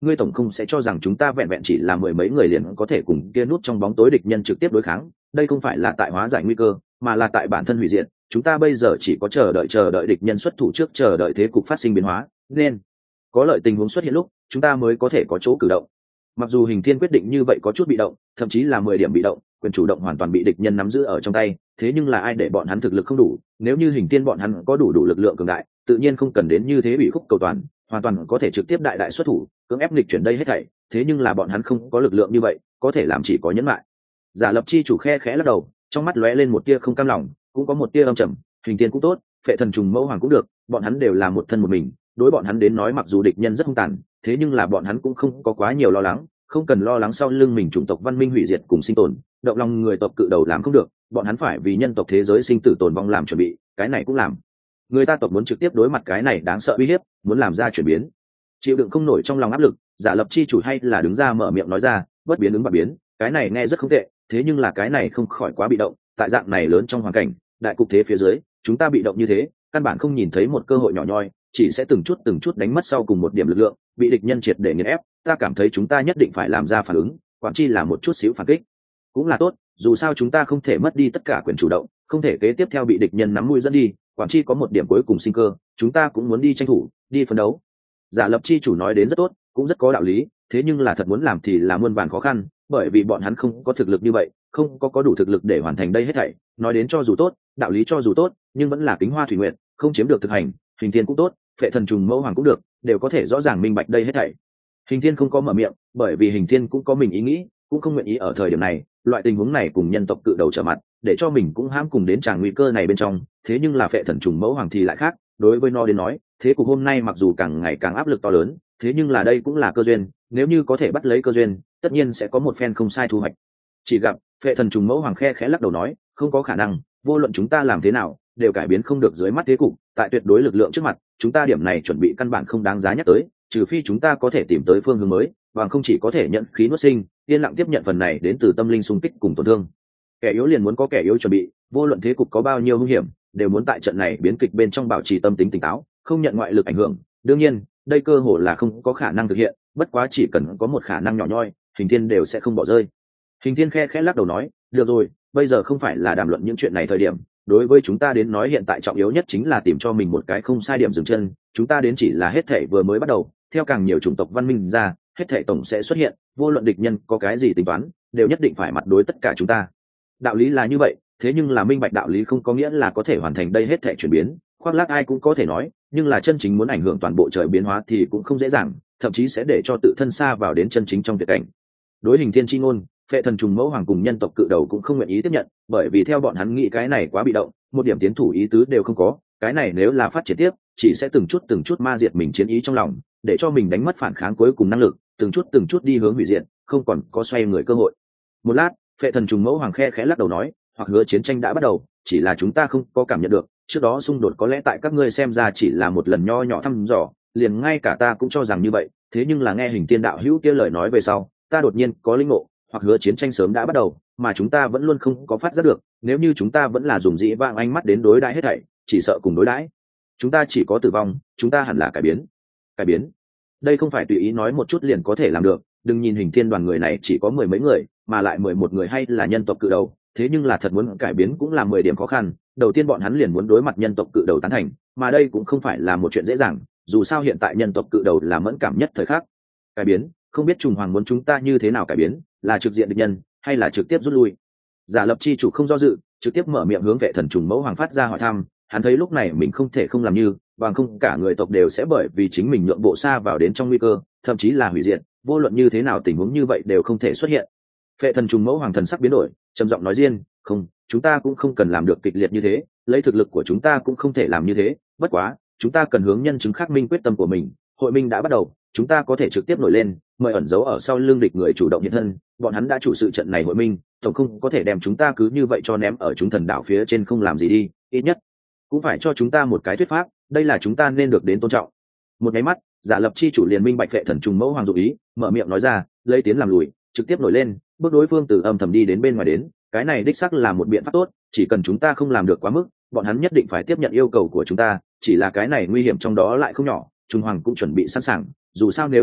ngươi tổng không sẽ cho rằng chúng ta vẹn vẹn chỉ là mười mấy người liền có thể cùng kia nút trong bóng tối địch nhân trực tiếp đối kháng. Đây không phải là tại hóa giải nguy cơ, mà là tại bản thân hủy diệt. Chúng ta bây giờ chỉ có chờ đợi địch nhân xuất thủ trước, chờ đợi thế cục phát sinh biến hóa, nên có lợi tình huống xuất hiện lúc chúng ta mới có thể có chỗ cử động. Mặc dù Hình Thiên quyết định như vậy có chút bị động, thậm chí là 10 điểm bị động, quyền chủ động hoàn toàn bị địch nhân nắm giữ ở trong tay, thế nhưng là ai để bọn hắn thực lực không đủ? Nếu như Hình Thiên bọn hắn có đủ lực lượng cường đại, tự nhiên không cần đến như thế bị khúc cầu toàn, hoàn toàn có thể trực tiếp đại xuất thủ, cưỡng ép nghịch chuyển đây hết thảy. Thế nhưng là bọn hắn không có lực lượng như vậy, có thể làm chỉ có nhẫn lại. Giả Lập chi chủ khe khẽ lắc đầu, trong mắt lóe lên một tia không cam lòng, cũng có một tia âm trầm. Hình Thiên cũng tốt, Phệ Thần Trùng Mẫu Hoàng cũng được, bọn hắn đều là một thân một mình, đối bọn hắn đến nói mặc dù địch nhân rất hung tàn, thế nhưng là bọn hắn cũng không có quá nhiều lo lắng, không cần lo lắng sau lưng mình chủng tộc văn minh hủy diệt cùng sinh tồn, động lòng người tộc cự đầu làm không được, bọn hắn phải vì nhân tộc thế giới sinh tử tồn vong làm chuẩn bị, cái này cũng làm. Người ta tộc muốn trực tiếp đối mặt cái này đáng sợ uy hiếp, muốn làm ra chuyển biến, chịu đựng không nổi trong lòng áp lực, Giả Lập chi chủ hay là đứng ra mở miệng nói ra, bất biến ứng và biến, cái này nghe rất không tệ, thế nhưng là cái này không khỏi quá bị động, tại dạng này lớn trong hoàn cảnh, đại cục thế phía dưới, chúng ta bị động như thế, căn bản không nhìn thấy một cơ hội nhỏ nhoi, chỉ sẽ từng chút đánh mất sau cùng một điểm lực lượng, bị địch nhân triệt để nghiền ép. Ta cảm thấy chúng ta nhất định phải làm ra phản ứng, quản chi là một chút xíu phản kích cũng là tốt, dù sao chúng ta không thể mất đi tất cả quyền chủ động, không thể kế tiếp theo bị địch nhân nắm mũi dẫn đi, quản chi có một điểm cuối cùng sinh cơ, chúng ta cũng muốn đi tranh thủ, đi phấn đấu. Giả Lập chi chủ nói đến rất tốt, cũng rất có đạo lý, thế nhưng là thật muốn làm thì là muôn vàn khó khăn, bởi vì bọn hắn không có thực lực như vậy, không có đủ thực lực để hoàn thành đây hết thảy. Nói đến cho dù tốt, đạo lý cho dù tốt, nhưng vẫn là kính hoa thủy nguyện, không chiếm được thực hành. Hình Thiên cũng tốt, Phệ Thần Trùng Mẫu Hoàng cũng được, đều có thể rõ ràng minh bạch đây hết thảy. Hình Thiên không có mở miệng, bởi vì Hình Thiên cũng có mình ý nghĩ, cũng không nguyện ý ở thời điểm này, loại tình huống này cùng nhân tộc cự đầu trở mặt, để cho mình cũng hãm cùng đến tràng nguy cơ này bên trong. Thế nhưng là Phệ Thần Trùng Mẫu Hoàng thì lại khác, đối với nó đến nói, thế cục hôm nay mặc dù càng ngày càng áp lực to lớn, thế nhưng là đây cũng là cơ duyên, nếu như có thể bắt lấy cơ duyên, tất nhiên sẽ có một phen không sai thu hoạch. Chỉ gặp Phệ Thần Trùng Mẫu Hoàng khe khẽ lắc đầu nói, không có khả năng, vô luận chúng ta làm thế nào, đều cải biến không được dưới mắt thế cục, tại tuyệt đối lực lượng trước mặt, chúng ta điểm này chuẩn bị căn bản không đáng giá nhắc tới, trừ phi chúng ta có thể tìm tới phương hướng mới, bằng không chỉ có thể nhận khí nuốt sinh, yên lặng tiếp nhận phần này đến từ tâm linh xung kích cùng tổn thương. Kẻ yếu liền muốn có kẻ yếu chuẩn bị, vô luận thế cục có bao nhiêu hung hiểm, đều muốn tại trận này biến kịch bên trong bảo trì tâm tính tỉnh táo, không nhận ngoại lực ảnh hưởng. Đương nhiên, đây cơ hội là không có khả năng thực hiện, bất quá chỉ cần có một khả năng nhỏ nhoi, Hình Thiên đều sẽ không bỏ rơi. Hình Thiên khe khẽ lắc đầu nói, được rồi, bây giờ không phải là đàm luận những chuyện này thời điểm, đối với chúng ta đến nói hiện tại trọng yếu nhất chính là tìm cho mình một cái không sai điểm dừng chân, chúng ta đến chỉ là hết thể vừa mới bắt đầu, theo càng nhiều chủng tộc văn minh ra, hết thể tổng sẽ xuất hiện, vô luận địch nhân có cái gì tính toán, đều nhất định phải mặt đối tất cả chúng ta. Đạo lý là như vậy, thế nhưng là minh bạch đạo lý không có nghĩa là có thể hoàn thành đây hết thể chuyển biến, khoác lác ai cũng có thể nói, nhưng là chân chính muốn ảnh hưởng toàn bộ trời biến hóa thì cũng không dễ dàng, thậm chí sẽ để cho tự thân xa vào đến chân chính trong tuyệt cảnh. Đối Hình Thiên chi ngôn, Phệ Thần Trùng Mẫu Hoàng cùng nhân tộc cự đầu cũng không nguyện ý tiếp nhận, bởi vì theo bọn hắn nghĩ cái này quá bị động, một điểm tiến thủ ý tứ đều không có, cái này nếu là phát triển tiếp, chỉ sẽ từng chút ma diệt mình chiến ý trong lòng, để cho mình đánh mất phản kháng cuối cùng năng lực, từng chút đi hướng hủy diệt, không còn có xoay người cơ hội. Một lát, Phệ Thần Trùng Mẫu Hoàng khe khẽ lắc đầu nói, hoặc hứa chiến tranh đã bắt đầu, chỉ là chúng ta không có cảm nhận được, trước đó xung đột có lẽ tại các ngươi xem ra chỉ là một lần nho nhỏ thăm dò, liền ngay cả ta cũng cho rằng như vậy, thế nhưng là nghe Hình Tiên đạo hữu kia lời nói về sau, ta đột nhiên có linh ngộ, hoặc hứa chiến tranh sớm đã bắt đầu, mà chúng ta vẫn luôn không có phát giác được, nếu như chúng ta vẫn là dùng dĩ vãng ánh mắt đến đối đãi hết thảy, chỉ sợ cùng đối đãi, chúng ta chỉ có tử vong, chúng ta hẳn là cải biến. Cải biến? Đây không phải tùy ý nói một chút liền có thể làm được, đừng nhìn Hình Thiên đoàn người này chỉ có 10 mấy người, mà lại 11 người hay là nhân tộc cự đầu, thế nhưng là thật muốn cải biến cũng là 10 điểm khó khăn, đầu tiên bọn hắn liền muốn đối mặt nhân tộc cự đầu tán thành, mà đây cũng không phải là một chuyện dễ dàng, dù sao hiện tại nhân tộc cự đầu là mẫn cảm nhất thời khắc. Cải biến, không biết Trùng Hoàng muốn chúng ta như thế nào cải biến, là trực diện địch nhân hay là trực tiếp rút lui? Giả Lập chi chủ không do dự, trực tiếp mở miệng hướng Phệ Thần Trùng Mẫu Hoàng phát ra hỏi thăm, hắn thấy lúc này mình không thể không làm như, bằng không cả người tộc đều sẽ bởi vì chính mình nhượng bộ xa vào đến trong nguy cơ, thậm chí là hủy diệt, vô luận như thế nào tình huống như vậy đều không thể xuất hiện. Phệ Thần Trùng Mẫu Hoàng thần sắc biến đổi, trầm giọng nói riêng, không, chúng ta cũng không cần làm được kịch liệt như thế, lấy thực lực của chúng ta cũng không thể làm như thế, bất quá chúng ta cần hướng nhân chứng khắc minh quyết tâm của mình, hội minh đã bắt đầu, chúng ta có thể trực tiếp nổi lên, mời ẩn giấu ở sau lưng địch người chủ động hiện thân, bọn hắn đã chủ sự trận này hội minh, tổng không có thể đem chúng ta cứ như vậy cho ném ở chúng thần đảo phía trên không làm gì đi, ít nhất cũng phải cho chúng ta một cái thuyết pháp, đây là chúng ta nên được đến tôn trọng. Một cái mắt, Giả Lập chi chủ liền minh bạch Phệ Thần Trùng Mẫu Hoàng dụ ý, mở miệng nói ra, lấy tiến làm lùi, trực tiếp nổi lên, bước đối phương từ âm thầm đi đến bên ngoài đến, cái này đích xác là một biện pháp tốt, chỉ cần chúng ta không làm được quá mức, bọn hắn nhất định phải tiếp nhận yêu cầu của chúng ta, chỉ là cái này nguy hiểm trong đó lại không nhỏ, Trung Hoàng cũng chuẩn bị sẵn sàng, dù sao nếu thất thủ,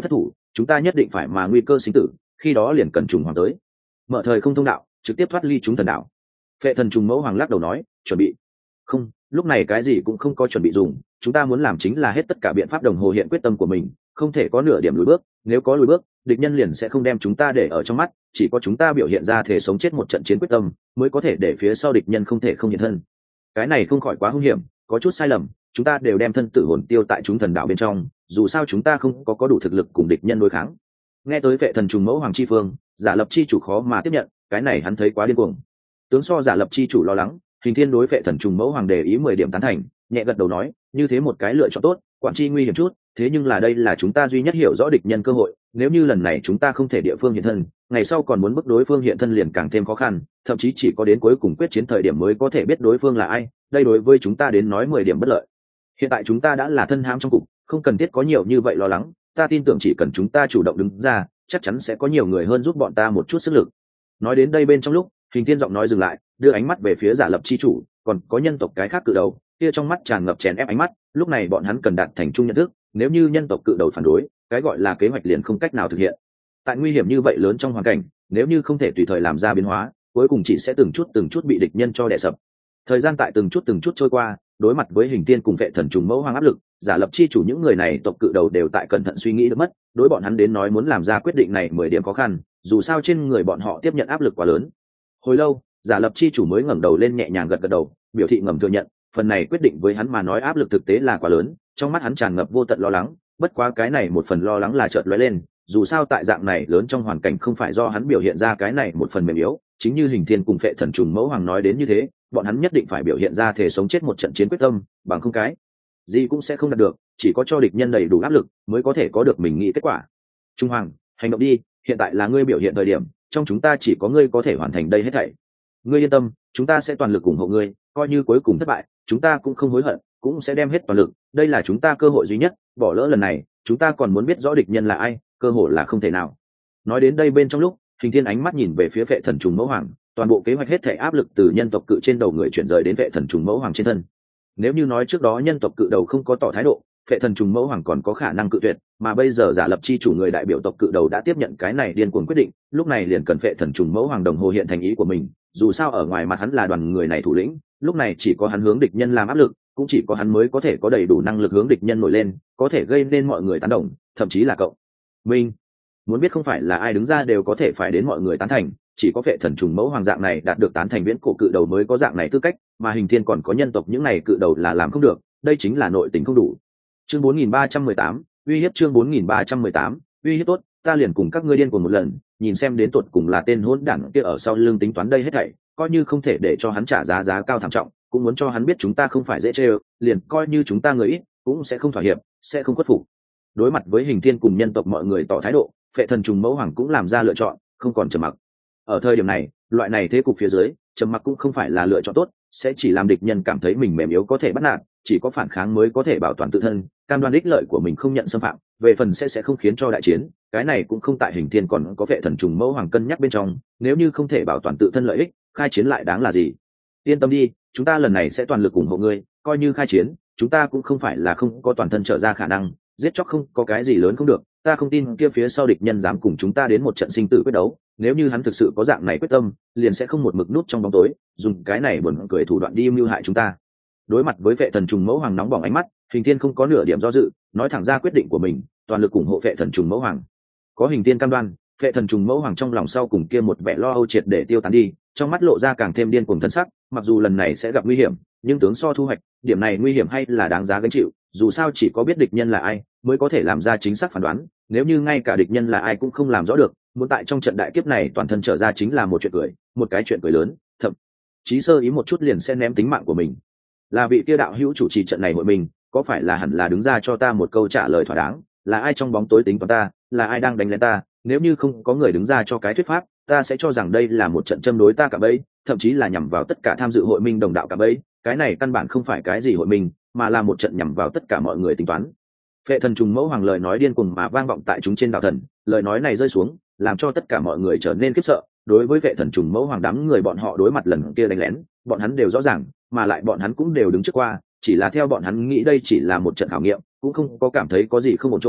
chúng ta nhất định phải mà nguy cơ sinh tử, khi đó liền cần trùng hoàng tới mở thời không thông đạo, trực tiếp thoát ly chúng thần đạo. Phệ thần trùng mẫu hoàng lắc đầu nói, chuẩn bị không, lúc này cái gì cũng không có chuẩn bị dùng, chúng ta muốn làm chính là hết tất cả biện pháp đồng hồ hiện quyết tâm của mình, không thể có nửa điểm lùi bước, nếu có lùi bước địch nhân liền sẽ không đem chúng ta để ở trong mắt, chỉ có chúng ta biểu hiện ra thể sống chết một trận chiến quyết tâm mới có thể để phía sau địch nhân không thể không hiện thân. Cái này không khỏi quá hung hiểm, có chút sai lầm chúng ta đều đem thân tử hồn tiêu tại chúng thần đạo bên trong, dù sao chúng ta không có đủ thực lực cùng địch nhân đối kháng. Nghe tới Phệ thần trùng mẫu hoàng chi phương, Giả Lập chi chủ khó mà tiếp nhận, cái này hắn thấy quá điên cuồng. Tướng so Giả Lập chi chủ lo lắng, Hình Thiên đối Phệ thần trùng mẫu hoàng đề ý 10 điểm tán thành, nhẹ gật đầu nói, như thế một cái lựa chọn tốt, quản chi nguy hiểm chút, thế nhưng là đây là chúng ta duy nhất hiểu rõ địch nhân cơ hội, nếu như lần này chúng ta không thể địa phương hiện thân, ngày sau còn muốn bức đối phương hiện thân liền càng thêm khó khăn, thậm chí chỉ có đến cuối cùng quyết chiến thời điểm mới có thể biết đối phương là ai, đây đối với chúng ta đến nói 10 điểm bất lợi. Hiện tại chúng ta đã là thân hãm trong cục, không cần thiết có nhiều như vậy lo lắng, ta tin tưởng chỉ cần chúng ta chủ động đứng ra, chắc chắn sẽ có nhiều người hơn giúp bọn ta một chút sức lực. Nói đến đây bên trong lúc, Hình Thiên giọng nói dừng lại, đưa ánh mắt về phía Giả Lập chi chủ, còn có nhân tộc cái khác cự đầu, kia trong mắt tràn ngập chèn ép ánh mắt, lúc này bọn hắn cần đạt thành chung nhận thức, nếu như nhân tộc cự đầu phản đối, cái gọi là kế hoạch liền không cách nào thực hiện. Tại nguy hiểm như vậy lớn trong hoàn cảnh, nếu như không thể tùy thời làm ra biến hóa, cuối cùng chỉ sẽ từng chút bị địch nhân cho đè sập. Thời gian tại từng chút trôi qua, đối mặt với Hình Thiên cùng Phệ thần trùng mẫu hoàng áp lực, Giả Lập chi chủ những người này tộc cự đầu đều tại cẩn thận suy nghĩ được mất, đối bọn hắn đến nói muốn làm ra quyết định này 10 điểm khó khăn, dù sao trên người bọn họ tiếp nhận áp lực quá lớn. Hồi lâu, Giả Lập chi chủ mới ngẩng đầu lên nhẹ nhàng gật đầu, biểu thị ngầm thừa nhận, phần này quyết định với hắn mà nói áp lực thực tế là quá lớn, trong mắt hắn tràn ngập vô tận lo lắng, bất quá cái này một phần lo lắng là chợt lóe lên, dù sao tại dạng này lớn trong hoàn cảnh không phải do hắn biểu hiện ra cái này một phần mềm yếu, chính như Hình Thiên cùng Phệ thần trùng mẫu hoàng nói đến như thế, bọn hắn nhất định phải biểu hiện ra thể sống chết một trận chiến quyết tâm, bằng không cái gì cũng sẽ không đạt được, chỉ có cho địch nhân đầy đủ áp lực mới có thể có được mình nghĩ kết quả. Trung Hoàng, hành động đi, hiện tại là ngươi biểu hiện thời điểm, trong chúng ta chỉ có ngươi có thể hoàn thành đây hết thảy. Ngươi yên tâm, chúng ta sẽ toàn lực ủng hộ ngươi, coi như cuối cùng thất bại, chúng ta cũng không hối hận, cũng sẽ đem hết toàn lực, đây là chúng ta cơ hội duy nhất, bỏ lỡ lần này, chúng ta còn muốn biết rõ địch nhân là ai, cơ hội là không thể nào. Nói đến đây bên trong lúc, Hình Thiên ánh mắt nhìn về phía Phệ thần trùng mẫu hoàng, toàn bộ kế hoạch hết thảy áp lực từ nhân tộc cự trên đầu người chuyển rời đến Phệ thần trùng mẫu hoàng trên thân. Nếu như nói trước đó nhân tộc cự đầu không có tỏ thái độ, Phệ thần trùng mẫu hoàng còn có khả năng cự tuyệt, mà bây giờ Giả Lập chi chủ người đại biểu tộc cự đầu đã tiếp nhận cái này điên cuồng quyết định, lúc này liền cần Phệ thần trùng mẫu hoàng đồng hồ hiện thành ý của mình, dù sao ở ngoài mặt hắn là đoàn người này thủ lĩnh, lúc này chỉ có hắn hướng địch nhân làm áp lực, cũng chỉ có hắn mới có thể có đầy đủ năng lực hướng địch nhân nổi lên, có thể gây nên mọi người tán đồng, thậm chí là cậu mình muốn biết không phải là ai đứng ra đều có thể phải đến mọi người tán thành, chỉ có Phệ thần trùng mẫu hoàng dạng này đạt được tán thành viễn cổ cự đầu mới có dạng này tư cách, mà Hình Thiên còn có nhân tộc những này cự đầu là làm không được, đây chính là nội tình không đủ. Chương 4318, uy hiếp. Chương 4318, uy hiếp. Tốt, ta liền cùng các ngươi điên cuồng một lần, nhìn xem đến tuột cùng là tên hỗn đản kia ở sau lưng tính toán đây hết thảy, coi như không thể để cho hắn trả giá cao thảm trọng, cũng muốn cho hắn biết chúng ta không phải dễ chơi, liền coi như chúng ta người ít, cũng sẽ không thỏa hiệp, sẽ không khuất phục. Đối mặt với Hình Thiên cùng nhân tộc mọi người tỏ thái độ, Phệ thần trùng mẫu hoàng cũng làm ra lựa chọn, không còn trầm mặc. Ở thời điểm này, loại này thế cục phía dưới, trầm mặc cũng không phải là lựa chọn tốt, sẽ chỉ làm địch nhân cảm thấy mình mềm yếu có thể bắt nạt, chỉ có phản kháng mới có thể bảo toàn tự thân, cam đoan ích lợi của mình không nhận xâm phạm, về phần sẽ không khiến cho đại chiến, cái này cũng không tại Hình Thiên còn có Phệ thần trùng mẫu hoàng cân nhắc bên trong, nếu như không thể bảo toàn tự thân lợi ích, khai chiến lại đáng là gì. Yên tâm đi, chúng ta lần này sẽ toàn lực ủng hộ ngươi, coi như khai chiến, chúng ta cũng không phải là không có toàn thân trở ra khả năng, giết chóc không có cái gì lớn không được, ta không tin kia phía sau địch nhân dám cùng chúng ta đến một trận sinh tử quyết đấu, nếu như hắn thực sự có dạng này quyết tâm, liền sẽ không một mực nút trong bóng tối, dùng cái này buồn cười thủ đoạn đi mưu hại chúng ta. Đối mặt với Phệ thần trùng mẫu hoàng nóng bỏng ánh mắt, Hình Thiên không có nửa điểm do dự, nói thẳng ra quyết định của mình, toàn lực ủng hộ Phệ thần trùng mẫu hoàng. Có Hình Thiên cam đoan, Phệ thần trùng mẫu hoàng trong lòng sau cùng kia một vẻ lo âu triệt để tiêu tán đi, trong mắt lộ ra càng thêm điên cuồng thân sắc, mặc dù lần này sẽ gặp nguy hiểm, nhưng tướng so thu hoạch, điểm này nguy hiểm hay là đáng giá gánh chịu, dù sao chỉ có biết địch nhân là ai mới có thể làm ra chính xác phán đoán, nếu như ngay cả địch nhân là ai cũng không làm rõ được, muốn tại trong trận đại kiếp này toàn thân trở ra chính là một chuyện cười, một cái chuyện cười lớn, thậm chí sơ ý một chút liền sẽ ném tính mạng của mình. Là vị kia đạo hữu chủ trì trận này hội mình, có phải là hẳn là đứng ra cho ta một câu trả lời thỏa đáng, là ai trong bóng tối tính toán ta, là ai đang đánh lén ta, nếu như không có người đứng ra cho cái thuyết pháp, ta sẽ cho rằng đây là một trận châm đối ta cả bấy, thậm chí là nhằm vào tất cả tham dự hội minh đồng đạo cả bấy, cái này căn bản không phải cái gì hội minh, mà là một trận nhằm vào tất cả mọi người tính toán. Phệ thần trùng mẫu hoàng lời nói điên cuồng mà vang vọng tại chúng trên đạo thần, lời nói này rơi xuống, làm cho tất cả mọi người trở nên khiếp sợ. Đối với Phệ thần trùng mẫu hoàng đám người bọn họ đối mặt lần kia đánh lén, bọn hắn đều rõ ràng, mà lại bọn hắn cũng đều đứng trước qua, chỉ là theo bọn hắn nghĩ đây chỉ là một trận khảo nghiệm, cũng không có cảm thấy có gì không ổn chỗ,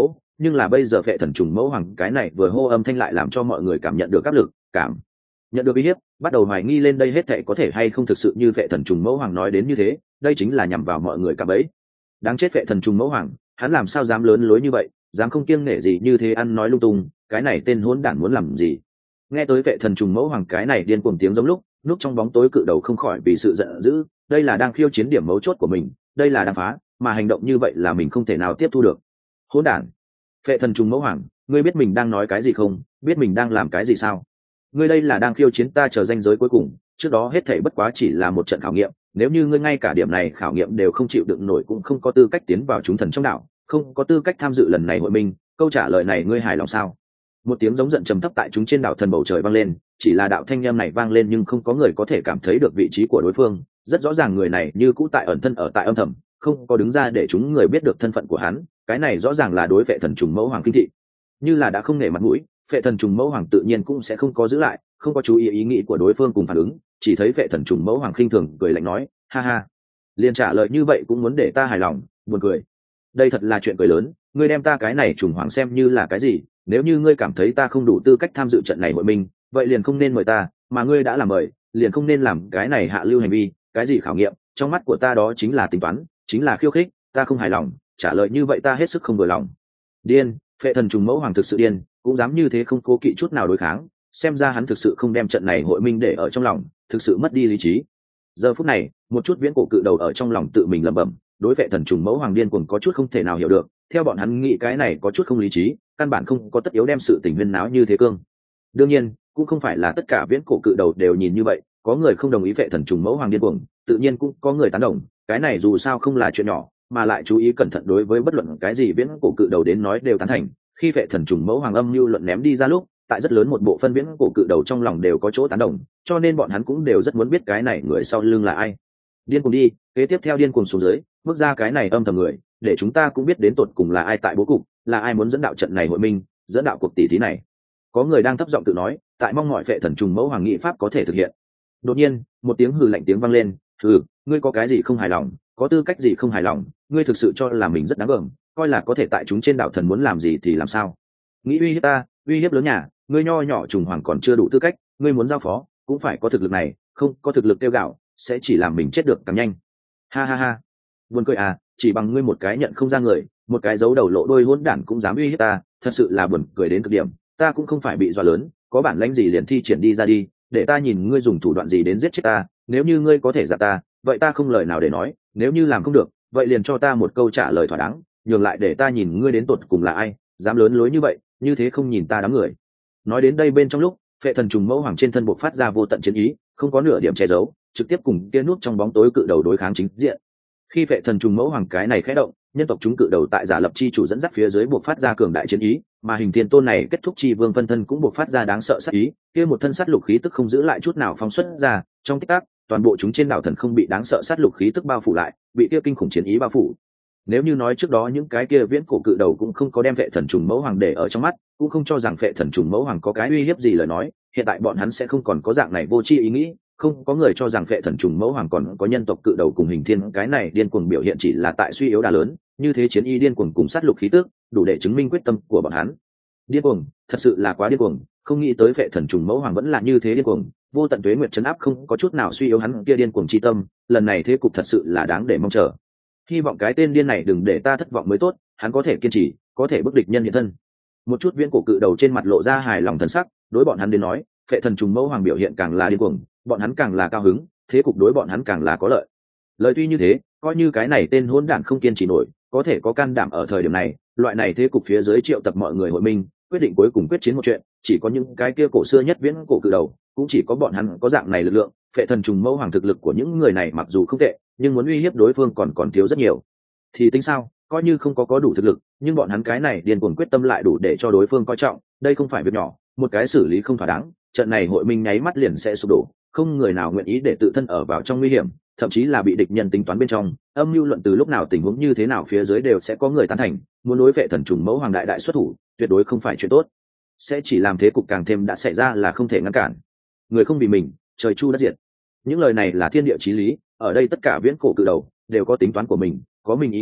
nhưng là bây giờ phệ thần trùng mẫu hoàng cái này vừa hô âm thanh lại làm cho mọi người cảm nhận được áp lực, cảm nhận được uy hiếp, bắt đầu hoài nghi lên đây hết thệ có thể hay không thực sự như phệ thần trùng mẫu hoàng nói đến như thế, đây chính là nhằm vào mọi người cả bấy. Đáng chết phệ thần trùng mẫu hoàng, hắn làm sao dám lớn lối như vậy, dám không kiêng nể gì như thế ăn nói lung tung, cái này tên hỗn đản muốn làm gì? Nghe tới phệ thần trùng mẫu hoàng cái này điên cuồng tiếng giống lúc, núp trong bóng tối cự đầu không khỏi vì sự giận dữ, đây là đang khiêu chiến điểm mấu chốt của mình, đây là đang phá, mà hành động như vậy là mình không thể nào tiếp thu được. Hỗn đản! Phệ thần trùng mẫu hoàng, ngươi biết mình đang nói cái gì không? Biết mình đang làm cái gì sao? Ngươi đây là đang khiêu chiến ta chờ danh giới cuối cùng, trước đó hết thảy bất quá chỉ là một trận khảo nghiệm, nếu như ngươi ngay cả điểm này khảo nghiệm đều không chịu đựng nổi cũng không có tư cách tiến vào chúng thần trong đạo, không có tư cách tham dự lần này hội minh, câu trả lời này ngươi hài lòng sao? Một tiếng giống giận trầm thấp tại chúng trên đảo thần bầu trời vang lên, chỉ là đạo thanh âm này vang lên nhưng không có người có thể cảm thấy được vị trí của đối phương, rất rõ ràng người này như cũ tại ẩn thân ở tại âm thầm, không có đứng ra để chúng người biết được thân phận của hắn, cái này rõ ràng là đối phệ thần trùng mẫu hoàng kinh thị. Như là đã không nể mặt mũi, phệ thần trùng mẫu hoàng tự nhiên cũng sẽ không có giữ lại, không có chú ý ý nghĩ của đối phương cùng phản ứng, chỉ thấy phệ thần trùng mẫu hoàng khinh thường cười lạnh nói, ha ha, liền trả lời như vậy cũng muốn để ta hài lòng, buồn cười. Đây thật là chuyện cười lớn, ngươi đem ta cái này trùng hoàng xem như là cái gì? Nếu như ngươi cảm thấy ta không đủ tư cách tham dự trận này hội minh, vậy liền không nên mời ta, mà ngươi đã làm mời, liền không nên làm cái này hạ lưu hành vi, cái gì khảo nghiệm, trong mắt của ta đó chính là tính toán, chính là khiêu khích, ta không hài lòng, trả lời như vậy ta hết sức không vừa lòng. Điên, phệ thần trùng mẫu hoàng thực sự điên, cũng dám như thế không cố kỵ chút nào đối kháng, xem ra hắn thực sự không đem trận này hội minh để ở trong lòng, thực sự mất đi lý trí. Giờ phút này, một chút viễn cổ cự đầu ở trong lòng tự mình lẩm bẩm, đối phệ thần trùng mẫu hoàng điên cuồng có chút không thể nào hiểu được, theo bọn hắn nghĩ cái này có chút không lý trí, căn bản không có tất yếu đem sự tình huyên náo như thế cương. Đương nhiên, cũng không phải là tất cả viễn cổ cự đầu đều nhìn như vậy, có người không đồng ý phệ thần trùng mẫu hoàng điên cuồng, tự nhiên cũng có người tán đồng, cái này dù sao không là chuyện nhỏ, mà lại chú ý cẩn thận đối với bất luận cái gì viễn cổ cự đầu đến nói đều tán thành. Khi phệ thần trùng mẫu hoàng âm mưu luận ném đi ra lúc, tại rất lớn một bộ phân viễn cổ cự đầu trong lòng đều có chỗ tán đồng, cho nên bọn hắn cũng đều rất muốn biết cái này người sau lưng là ai. Điên cuồng đi, kế tiếp theo điên cuồng xuống dưới, bước ra cái này âm thầm người, để chúng ta cũng biết đến tột cùng là ai tại bố cục, là ai muốn dẫn đạo trận này hội minh, dẫn đạo cuộc tỷ thí này. Có người đang thấp giọng tự nói, tại mong mọi phệ thần trùng mẫu hoàng nghị pháp có thể thực hiện. Đột nhiên, một tiếng hừ lạnh tiếng vang lên, "Hừ, ngươi có cái gì không hài lòng, có tư cách gì không hài lòng, ngươi thực sự cho là mình rất đáng gờm, coi là có thể tại chúng trên đảo thần muốn làm gì thì làm sao? Nghĩ uy hiếp ta, uy hiếp lớn nhà, ngươi nho nhỏ trùng hoàng còn chưa đủ tư cách, ngươi muốn giao phó, cũng phải có thực lực này, không có thực lực tiêu gạo, sẽ chỉ làm mình chết được càng nhanh." Ha ha ha. Buồn cười à, chỉ bằng ngươi một cái nhận không ra người, một cái giấu đầu lộ đôi hỗn đản cũng dám uy hiếp ta, thật sự là buồn cười đến cực điểm, ta cũng không phải bị dọa lớn, có bản lãnh gì liền thi triển đi ra đi, để ta nhìn ngươi dùng thủ đoạn gì đến giết chết ta, nếu như ngươi có thể giết ta, vậy ta không lời nào để nói, nếu như làm không được, vậy liền cho ta một câu trả lời thỏa đáng, nhường lại để ta nhìn ngươi đến tột cùng là ai, dám lớn lối như vậy, như thế không nhìn ta đám người. Nói đến đây bên trong lúc, phệ thần trùng mẫu hoàng trên thân bộc phát ra vô tận chiến ý, không có nửa điểm che giấu, trực tiếp cùng kia núp trong bóng tối cự đầu đối kháng chính diện. Khi phệ thần trùng mẫu hoàng cái này khẽ động, nhân tộc chúng cự đầu tại giả lập chi chủ dẫn dắt phía dưới buộc phát ra cường đại chiến ý, mà hình thiên tôn này kết thúc chi vương phân thân cũng buộc phát ra đáng sợ sát ý, kia một thân sát lục khí tức không giữ lại chút nào phóng xuất ra, trong tích tắc, toàn bộ chúng trên đảo thần không bị đáng sợ sát lục khí tức bao phủ lại, bị kia kinh khủng chiến ý bao phủ. Nếu như nói trước đó những cái kia viễn cổ cự đầu cũng không có đem phệ thần trùng mẫu hoàng để ở trong mắt, cũng không cho rằng phệ thần trùng mẫu hoàng có cái uy hiếp gì lời nói, hiện tại bọn hắn sẽ không còn có dạng này vô tri ý nghĩ, không có người cho rằng phệ thần trùng mẫu hoàng còn có nhân tộc cự đầu cùng hình thiên cái này điên cuồng biểu hiện chỉ là tại suy yếu đà lớn, như thế chiến y điên cuồng cùng sát lục khí tức, đủ để chứng minh quyết tâm của bọn hắn. Điên cuồng, thật sự là quá điên cuồng, không nghĩ tới phệ thần trùng mẫu hoàng vẫn là như thế điên cuồng, vô tận tuế nguyệt trấn áp không có chút nào suy yếu hắn kia điên cuồng chi tâm, lần này thế cục thật sự là đáng để mong chờ. Hy vọng cái tên điên này đừng để ta thất vọng mới tốt, hắn có thể kiên trì, có thể bức địch nhân hiện thân. Một chút viễn cổ cự đầu trên mặt lộ ra hài lòng thần sắc, đối bọn hắn đến nói, phệ thần trùng mẫu hoàng biểu hiện càng là điên cuồng, bọn hắn càng là cao hứng, thế cục đối bọn hắn càng là có lợi. Lời tuy như thế, coi như cái này tên hỗn đản không kiên trì nổi, có thể có can đảm ở thời điểm này, loại này thế cục phía dưới triệu tập mọi người hội minh, quyết định cuối cùng quyết chiến một chuyện, chỉ có những cái kia cổ xưa nhất viễn cổ cự đầu, cũng chỉ có bọn hắn có dạng này lực lượng. Phệ thần trùng mẫu hoàng thực lực của những người này mặc dù không tệ, nhưng muốn uy hiếp đối phương còn thiếu rất nhiều. Thì tính sao, coi như không có đủ thực lực, nhưng bọn hắn cái này điên cuồng quyết tâm lại đủ để cho đối phương coi trọng, đây không phải việc nhỏ, một cái xử lý không thỏa đáng, trận này hội minh nháy mắt liền sẽ sụp đổ, không người nào nguyện ý để tự thân ở vào trong nguy hiểm, thậm chí là bị địch nhân tính toán bên trong, âm mưu luận từ lúc nào tình huống như thế nào phía dưới đều sẽ có người tán thành, muốn đối phệ thần trùng mẫu hoàng đại xuất thủ, tuyệt đối không phải chuyện tốt, sẽ chỉ làm thế cục càng thêm đã xảy ra là không thể ngăn cản. Người không vì mình, trời chu đất diệt. Những lời này là thiên địa chí lý, ở đây tất cả viễn cổ cự đầu đều có tính toán của mình, có mình ý nghĩ,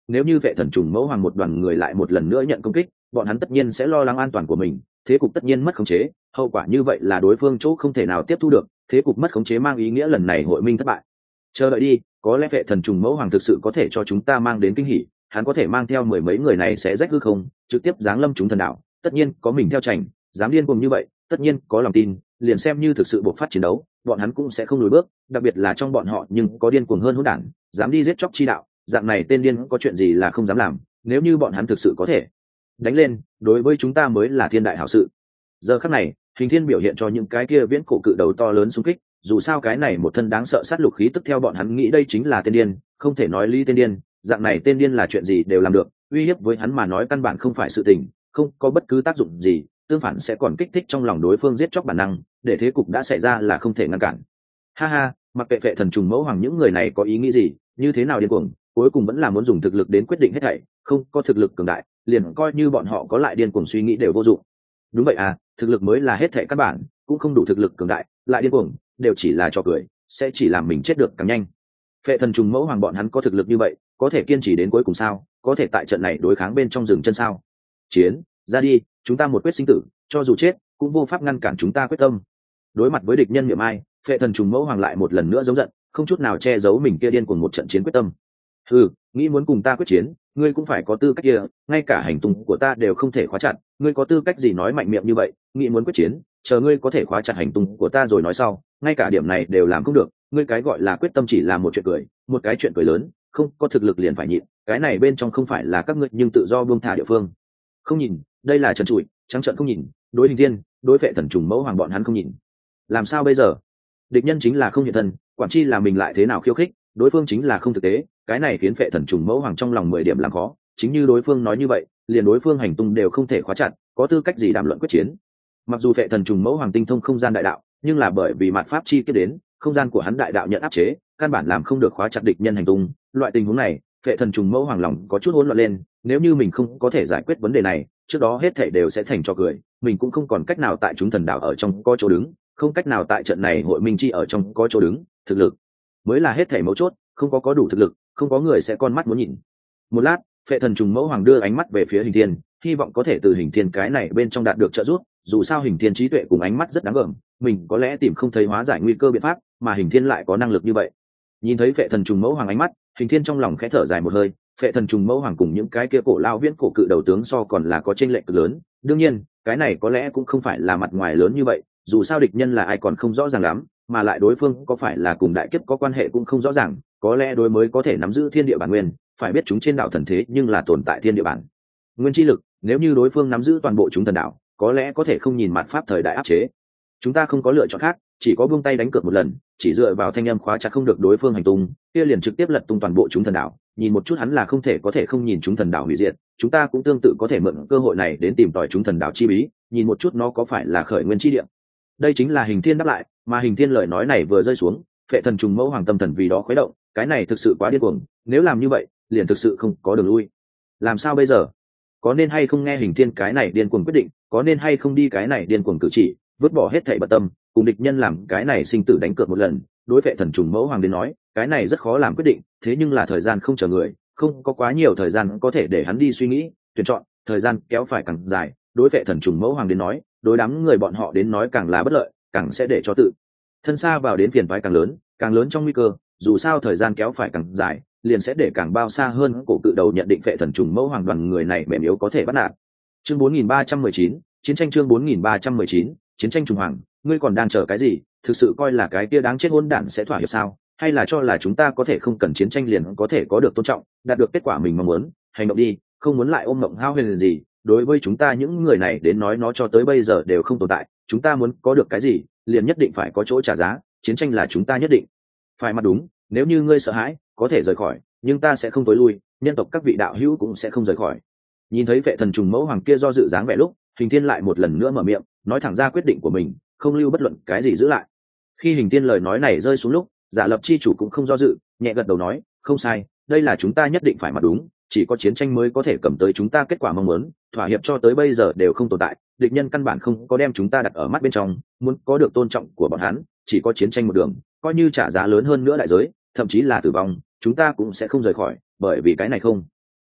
nếu như vệ thần trùng mẫu hoàng một đoàn người lại một lần nữa nhận công kích, bọn hắn tất nhiên sẽ lo lắng an toàn của mình, thế cục tất nhiên mất khống chế, hậu quả như vậy là đối phương chỗ không thể nào tiếp thu được, thế cục mất khống chế mang ý nghĩa lần này hội minh thất bại. Chờ đợi đi, có lẽ vệ thần trùng mẫu hoàng thực sự có thể cho chúng ta mang đến kinh hỉ, hắn có thể mang theo mười mấy người này sẽ rách hư không, trực tiếp giáng lâm chúng thần đạo, tất nhiên có mình theo chành, dám điên cuồng như vậy, tất nhiên có lòng tin, liền xem như thực sự buộc phát chiến đấu, bọn hắn cũng sẽ không lùi bước, đặc biệt là trong bọn họ nhưng có điên cuồng hơn hỗn đản, dám đi giết chóc chi đạo, dạng này tên điên có chuyện gì là không dám làm, nếu như bọn hắn thực sự có thể đánh lên, đối với chúng ta mới là thiên đại hảo sự. Giờ khắc này, Hình Thiên biểu hiện cho những cái kia viễn cổ cự đầu to lớn xung kích, dù sao cái này một thân đáng sợ sát lục khí tức theo bọn hắn nghĩ đây chính là tên điên, không thể nói lý tên điên, dạng này tên điên là chuyện gì đều làm được, uy hiếp với hắn mà nói căn bản không phải sự tình, không có bất cứ tác dụng gì, tương phản sẽ còn kích thích trong lòng đối phương giết chóc bản năng, để thế cục đã xảy ra là không thể ngăn cản. Ha ha, mặc kệ vệ thần trùng mẫu hoàng những người này có ý nghĩ gì, như thế nào điên cuồng, cuối cùng vẫn là muốn dùng thực lực đến quyết định hết thảy, không có thực lực cường đại, liền coi như bọn họ có lại điên cuồng suy nghĩ đều vô dụng. Đúng vậy à, thực lực mới là hết thảy căn bản, cũng không đủ thực lực cường đại, lại điên cuồng, đều chỉ là trò cười, sẽ chỉ làm mình chết được càng nhanh. Vệ thần trùng mẫu hoàng bọn hắn có thực lực như vậy, có thể kiên trì đến cuối cùng sao? Có thể tại trận này đối kháng bên trong rừng chân sao? Chiến, ra đi, chúng ta một quyết sinh tử, cho dù chết, cũng vô pháp ngăn cản chúng ta quyết tâm. Đối mặt với địch nhân miệng ai, vệ thần trùng mẫu hoàng lại một lần nữa giống giận, không chút nào che giấu mình kia điên cuồng một trận chiến quyết tâm. Nghĩ muốn cùng ta quyết chiến, ngươi cũng phải có tư cách kia, ngay cả hành tung của ta đều không thể khóa chặt, ngươi có tư cách gì nói mạnh miệng như vậy? Nghĩ muốn quyết chiến, chờ ngươi có thể khóa chặt hành tung của ta rồi nói sau, ngay cả điểm này đều làm không được, ngươi cái gọi là quyết tâm chỉ là một chuyện cười, một cái chuyện cười lớn, không có thực lực liền phải nhịn, cái này bên trong không phải là các ngươi nhưng tự do buông thả địa phương. Không nhìn, đây là trần trụi, trắng trợn không nhìn, đối Hình Thiên, đối vệ thần trùng mẫu hoàng bọn hắn không nhìn. Làm sao bây giờ? Địch nhân chính là không hiện thân, quản chi là mình lại thế nào khiêu khích, đối phương chính là không thực tế, cái này khiến vệ thần trùng mẫu hoàng trong lòng 10 điểm làm khó, chính như đối phương nói như vậy, liền đối phương hành tung đều không thể khóa chặt, có tư cách gì đàm luận quyết chiến. Mặc dù vệ thần trùng mẫu hoàng tinh thông không gian đại đạo, nhưng là bởi vì mạt pháp chi kết đến, không gian của hắn đại đạo nhận áp chế, căn bản làm không được khóa chặt địch nhân hành tung, loại tình huống này, vệ thần trùng mẫu hoàng lòng có chút hỗn loạn lên, nếu như mình không có thể giải quyết vấn đề này, trước đó hết thảy đều sẽ thành trò cười, mình cũng không còn cách nào tại chúng thần đạo ở trong có chỗ đứng, không cách nào tại trận này hội minh chi ở trong có chỗ đứng, thực lực mới là hết thảy mấu chốt, không có đủ thực lực, không có người sẽ con mắt muốn nhìn. Một lát, vệ thần trùng mẫu hoàng đưa ánh mắt về phía Hình Thiên, hy vọng có thể từ Hình Thiên cái này bên trong đạt được trợ giúp, dù sao Hình Thiên trí tuệ cùng ánh mắt rất đáng gờm, mình có lẽ tìm không thấy hóa giải nguy cơ biện pháp, mà Hình Thiên lại có năng lực như vậy. Nhìn thấy vệ thần trùng mẫu hoàng ánh mắt, Hình Thiên trong lòng khẽ thở dài một hơi, vệ thần trùng mẫu hoàng cùng những cái kia cổ lao viễn cổ cự đầu tướng so còn là có chênh lệch cực lớn, đương nhiên, cái này có lẽ cũng không phải là mặt ngoài lớn như vậy, dù sao địch nhân là ai còn không rõ ràng lắm, mà lại đối phương có phải là cùng đại kiếp có quan hệ cũng không rõ ràng, có lẽ đối mới có thể nắm giữ thiên địa bản nguyên, phải biết chúng trên đạo thần thế nhưng là tồn tại thiên địa bản nguyên chi lực, nếu như đối phương nắm giữ toàn bộ chúng thần đạo, có lẽ có thể không nhìn mặt pháp thời đại áp chế. Chúng ta không có lựa chọn khác, chỉ có buông tay đánh cược một lần, chỉ dựa vào thanh âm khóa chặt không được đối phương hành tung, kia liền trực tiếp lật tung toàn bộ chúng thần đạo, nhìn một chút hắn là có thể không nhìn chúng thần đạo hủy diệt, chúng ta cũng tương tự có thể mượn cơ hội này đến tìm tòi chúng thần đạo chi bí, nhìn một chút nó có phải là khởi nguyên chi địa. Đây chính là Hình Thiên đáp lại, mà Hình Thiên lời nói này vừa rơi xuống, vệ thần trùng mẫu hoàng tâm thần vì đó khuấy động, cái này thực sự quá điên cuồng, nếu làm như vậy, liền thực sự không có đường lui. Làm sao bây giờ? Có nên hay không nghe Hình Thiên cái này điên cuồng quyết định, có nên hay không đi cái này điên cuồng cử chỉ, vứt bỏ hết thảy bận tâm, cùng địch nhân làm cái này sinh tử đánh cược một lần, đối vệ thần trùng mẫu hoàng đến nói, cái này rất khó làm quyết định, thế nhưng là thời gian không chờ người, không có quá nhiều thời gian có thể để hắn đi suy nghĩ, tuyển chọn, thời gian kéo phải càng dài, đối vệ thần trùng mẫu hoàng đến nói, đối đám người bọn họ đến nói càng là bất lợi, càng sẽ để cho tự thân xa vào đến phiền toái càng lớn trong nguy cơ, dù sao thời gian kéo phải càng dài, liền sẽ để càng bao xa hơn cổ cự đầu nhận định vệ thần trùng mẫu hoàng đoàn người này mềm yếu có thể bắt nạt. Chương 4319, chiến tranh chương 4319, chiến tranh trùng hoàng, ngươi còn đang chờ cái gì? Thực sự coi là cái kia đáng chết hỗn đản sẽ thỏa hiệp sao? Hay là cho là chúng ta có thể không cần chiến tranh liền có thể có được tôn trọng, đạt được kết quả mình mong muốn, hành động đi, không muốn lại ôm mộng hao huyền gì. Đối với chúng ta những người này đến nói nó cho tới bây giờ đều không tồn tại, chúng ta muốn có được cái gì, liền nhất định phải có chỗ trả giá, chiến tranh là chúng ta nhất định phải mặt đúng, nếu như ngươi sợ hãi, có thể rời khỏi, nhưng ta sẽ không tối lui, nhân tộc các vị đạo hữu cũng sẽ không rời khỏi. Nhìn thấy vệ thần trùng mẫu hoàng kia do dự dáng vẻ lúc, Hình Thiên lại một lần nữa mở miệng, nói thẳng ra quyết định của mình, không lưu bất luận cái gì giữ lại. Khi Hình Thiên lời nói này rơi xuống lúc, Giả Lập chi chủ cũng không do dự, nhẹ gật đầu nói, không sai, đây là chúng ta nhất định phải mặt đúng, chỉ có chiến tranh mới có thể cầm tới chúng ta kết quả mong muốn, thỏa hiệp cho tới bây giờ đều không tồn tại, địch nhân căn bản không có đem chúng ta đặt ở mắt bên trong, muốn có được tôn trọng của bọn hắn, chỉ có chiến tranh một đường, coi như trả giá lớn hơn nữa đại giới, thậm chí là tử vong, chúng ta cũng sẽ không rời khỏi, bởi vì cái này không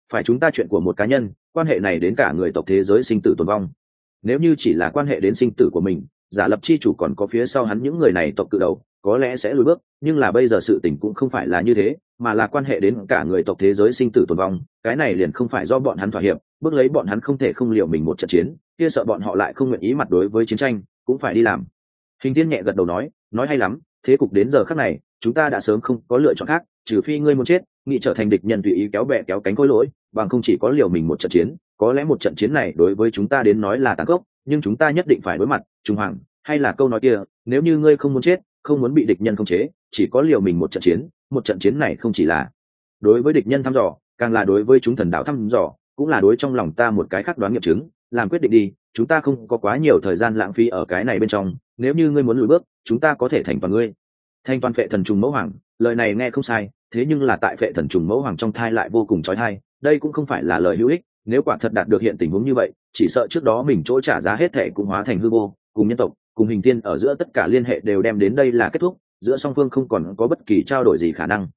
phải chúng ta chuyện của một cá nhân, quan hệ này đến cả người tộc thế giới sinh tử tồn vong. Nếu như chỉ là quan hệ đến sinh tử của mình, giả lập chi chủ còn có phía sau hắn những người này tộc cự đầu có lẽ sẽ lùi bước, nhưng là bây giờ sự tình cũng không phải là như thế, mà là quan hệ đến cả người tộc thế giới sinh tử tồn vong. Cái này liền không phải do bọn hắn thỏa hiệp, bước lấy bọn hắn không thể không liều mình một trận chiến, kia sợ bọn họ lại không nguyện ý mặt đối với chiến tranh, cũng phải đi làm. Hình Thiên nhẹ gật đầu nói hay lắm, thế cục đến giờ khắc này chúng ta đã sớm không có lựa chọn khác, trừ phi ngươi muốn chết, nghĩ trở thành địch nhân tùy ý kéo bè kéo cánh khối lỗi, bằng không chỉ có liều mình một trận chiến. Có lẽ một trận chiến này đối với chúng ta đến nói là tàn khốc, nhưng chúng ta nhất định phải đối mặt. Trung Hoàng, hay là câu nói kia, nếu như ngươi không muốn chết, không muốn bị địch nhân khống chế, chỉ có liều mình một trận chiến này không chỉ là đối với địch nhân thăm dò, càng là đối với chúng thần đạo thăm dò, cũng là đối trong lòng ta một cái khắc đoán nghiệm chứng. Làm quyết định đi, chúng ta không có quá nhiều thời gian lãng phí ở cái này bên trong. Nếu như ngươi muốn lùi bước, chúng ta có thể thành toàn ngươi. Thanh toàn Phệ Thần Trùng Mẫu Hoàng, lời này nghe không sai, thế nhưng là tại Phệ Thần Trùng Mẫu Hoàng trong thai lại vô cùng chói tai. Đây cũng không phải là lời hữu ích, nếu quả thật đạt được hiện tình huống như vậy, chỉ sợ trước đó mình chỗ trả giá hết thệ cũng hóa thành hư vô, cùng nhân tộc, cùng Hình Thiên ở giữa tất cả liên hệ đều đem đến đây là kết thúc, giữa song phương không còn có bất kỳ trao đổi gì khả năng.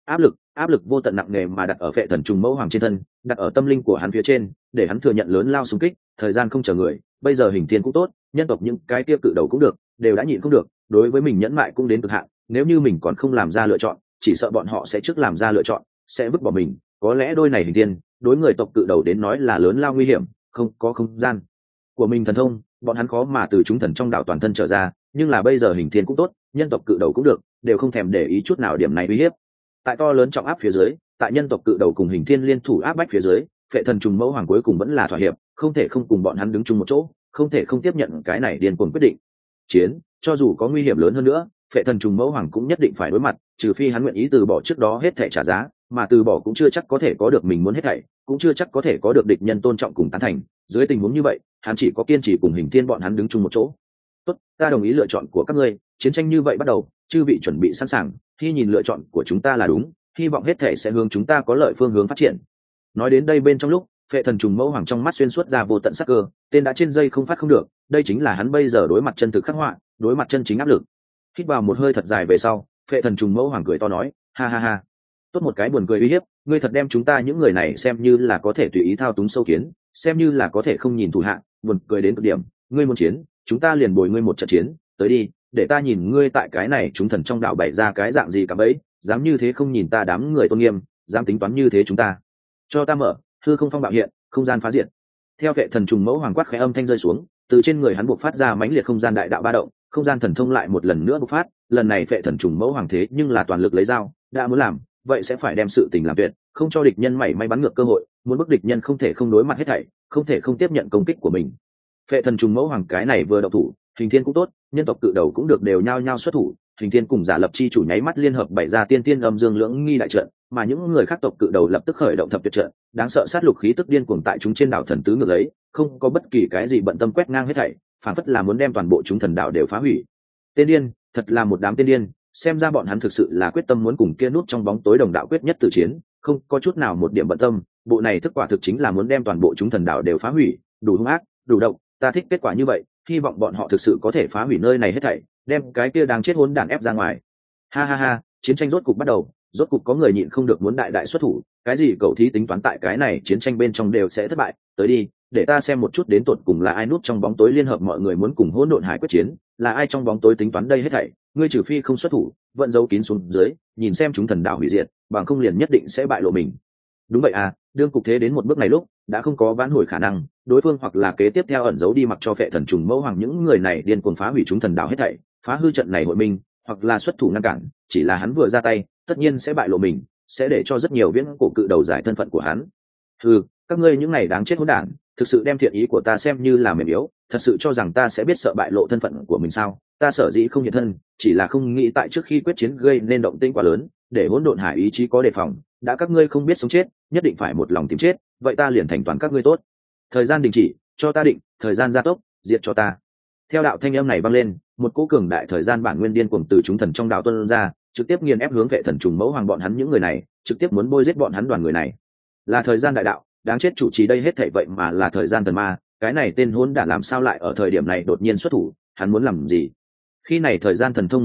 Áp lực vô tận nặng nề mà đặt ở Phệ Thần Trùng Mẫu Hoàng trên thân, đặt ở tâm linh của hắn phía trên, để hắn thừa nhận lớn lao xung kích. Thời gian không chờ người, bây giờ Hình Thiên cũng tốt, nhân tộc những cái kia cự đầu cũng được, đều đã nhịn không được, đối với mình nhẫn mại cũng đến cực hạn. Nếu như mình còn không làm ra lựa chọn, chỉ sợ bọn họ sẽ trước làm ra lựa chọn, sẽ vứt bỏ mình. Có lẽ đôi này Hình Thiên đối người tộc cự đầu đến nói là lớn lao nguy hiểm, không có không gian của mình thần thông, bọn hắn khó mà từ chúng thần trong đạo toàn thân trở ra. Nhưng là bây giờ Hình Thiên cũng tốt, nhân tộc cự đầu cũng được, đều không thèm để ý chút nào điểm này uy hiếp. Tại to lớn trọng áp phía dưới, tại nhân tộc cự đầu cùng Hình Thiên liên thủ áp bách phía dưới, Phệ Thần Trùng Mẫu Hoàng cuối cùng vẫn là thỏa hiệp, không thể không cùng bọn hắn đứng chung một chỗ, không thể không tiếp nhận cái này điên cuồng quyết định. Chiến, cho dù có nguy hiểm lớn hơn nữa, Phệ Thần Trùng Mẫu Hoàng cũng nhất định phải đối mặt, trừ phi hắn nguyện ý từ bỏ trước đó hết thảy trả giá, mà từ bỏ cũng chưa chắc có thể có được mình muốn hết thảy, cũng chưa chắc có thể có được địch nhân tôn trọng cùng tán thành. Dưới tình huống như vậy, hắn chỉ có kiên trì cùng Hình Thiên bọn hắn đứng chung một chỗ. Tốt, ta đồng ý lựa chọn của các ngươi, chiến tranh như vậy bắt đầu, chư vị chuẩn bị sẵn sàng, khi nhìn lựa chọn của chúng ta là đúng, hy vọng hết thảy sẽ hướng chúng ta có lợi phương hướng phát triển. Nói đến đây bên trong lúc, Phệ Thần Trùng Mẫu Hoàng trong mắt xuyên suốt ra vô tận sắc cơ, tên đã trên dây không phát không được, đây chính là hắn bây giờ đối mặt chân thực khắc họa, đối mặt chân chính áp lực. Hít vào một hơi thật dài về sau, Phệ Thần Trùng Mẫu Hoàng cười to nói, ha ha ha, tốt một cái buồn cười uy hiếp, ngươi thật đem chúng ta những người này xem như là có thể tùy ý thao túng sâu kiến, xem như là có thể không nhìn thủ hạ, buồn cười đến cực điểm. Ngươi muốn chiến, chúng ta liền bồi ngươi một trận chiến, tới đi, để ta nhìn ngươi tại cái này chúng thần trong đạo bày ra cái dạng gì cả bấy, dám như thế không nhìn ta đám người tôn nghiêm, dám tính toán như thế chúng ta. Cho ta mở, hư không phong bạo hiện, không gian phá diệt. Theo Phệ Thần Trùng Mẫu Hoàng quát khẽ âm thanh rơi xuống, từ trên người hắn bộc phát ra mãnh liệt không gian đại đạo ba động, không gian thần thông lại một lần nữa bộc phát. Lần này Phệ Thần Trùng Mẫu Hoàng thế nhưng là toàn lực lấy dao, đã muốn làm, vậy sẽ phải đem sự tình làm tuyệt, không cho địch nhân mảy may bắn ngược cơ hội, muốn bức địch nhân không thể không đối mặt hết thảy, không thể không tiếp nhận công kích của mình. Phệ Thần Trùng Mẫu Hoàng cái này vừa động thủ, Hình Thiên cũng tốt, nhân tộc cự đầu cũng được đều nhao nhao xuất thủ. Hình Thiên cùng giả lập chi chủ nháy mắt liên hợp bày ra tiên tiên âm dương lưỡng nghi đại trận, mà những người khác tộc cự đầu lập tức khởi động thập tuyệt trận, đáng sợ sát lục khí tức điên cuồng tại chúng trên đảo thần tứ ngược lấy, không có bất kỳ cái gì bận tâm quét ngang hết thảy, phản phất là muốn đem toàn bộ chúng thần đạo đều phá hủy. Tiên điên, thật là một đám tiên điên, xem ra bọn hắn thực sự là quyết tâm muốn cùng kia nút trong bóng tối đồng đạo quyết nhất tử chiến, không có chút nào một điểm bận tâm. Bộ này thức quả thực chính là muốn đem toàn bộ chúng thần đạo đều phá hủy, đủ hung ác, đủ độc, ta thích kết quả như vậy, hy vọng bọn họ thực sự có thể phá hủy nơi này hết thảy, đem cái kia đang chết hỗn đản ép ra ngoài. Ha ha ha, chiến tranh rốt cục bắt đầu, rốt cục có người nhịn không được muốn đại đại xuất thủ, cái gì cậu thí tính toán tại cái này chiến tranh bên trong đều sẽ thất bại, tới đi, để ta xem một chút đến tột cùng là ai núp trong bóng tối liên hợp mọi người muốn cùng hỗn độn hải quyết chiến, là ai trong bóng tối tính toán đây hết thảy, ngươi trừ phi không xuất thủ, vẫn giấu kín xuống dưới, nhìn xem chúng thần đạo hủy diệt, bằng không liền nhất định sẽ bại lộ mình. Đúng vậy à, đương cục thế đến một bước này lúc, đã không có vãn hồi khả năng, đối phương hoặc là kế tiếp theo ẩn giấu đi mặc cho Phệ Thần Trùng Mẫu Hoàng những người này điên cuồng phá hủy chúng thần đạo hết thảy, phá hư trận này hội minh, hoặc là xuất thủ ngăn cản, chỉ là hắn vừa ra tay, tất nhiên sẽ bại lộ mình, sẽ để cho rất nhiều viễn cổ cự đầu giải thân phận của hắn. Các ngươi những này đáng chết hỗn đản, thực sự đem thiện ý của ta xem như là mềm yếu, thật sự cho rằng ta sẽ biết sợ bại lộ thân phận của mình sao? Ta sở dĩ không hiện thân, chỉ là không nghĩ tại trước khi quyết chiến gây nên động tĩnh quá lớn, để hỗn độn hải ý chí có đề phòng, đã các ngươi không biết sống chết, nhất định phải một lòng tìm chết, vậy ta liền thành toàn các ngươi tốt. Thời gian đình chỉ, cho ta định, thời gian gia tốc, diệt cho ta. Theo đạo thanh âm này vang lên, một cỗ cường đại thời gian bản nguyên điên cuồng từ chúng thần trong đạo tuôn ra, trực tiếp nghiền ép hướng Phệ Thần Trùng Mẫu Hoàng bọn hắn những người này, trực tiếp muốn bôi giết bọn hắn đoàn người này. Là thời gian đại đạo, đáng chết chủ trì đây hết thảy vậy mà là thời gian thần ma, cái này tên hỗn đản làm sao lại ở thời điểm này đột nhiên xuất thủ, hắn muốn làm gì? Khi này thời gian thần thông mới ra,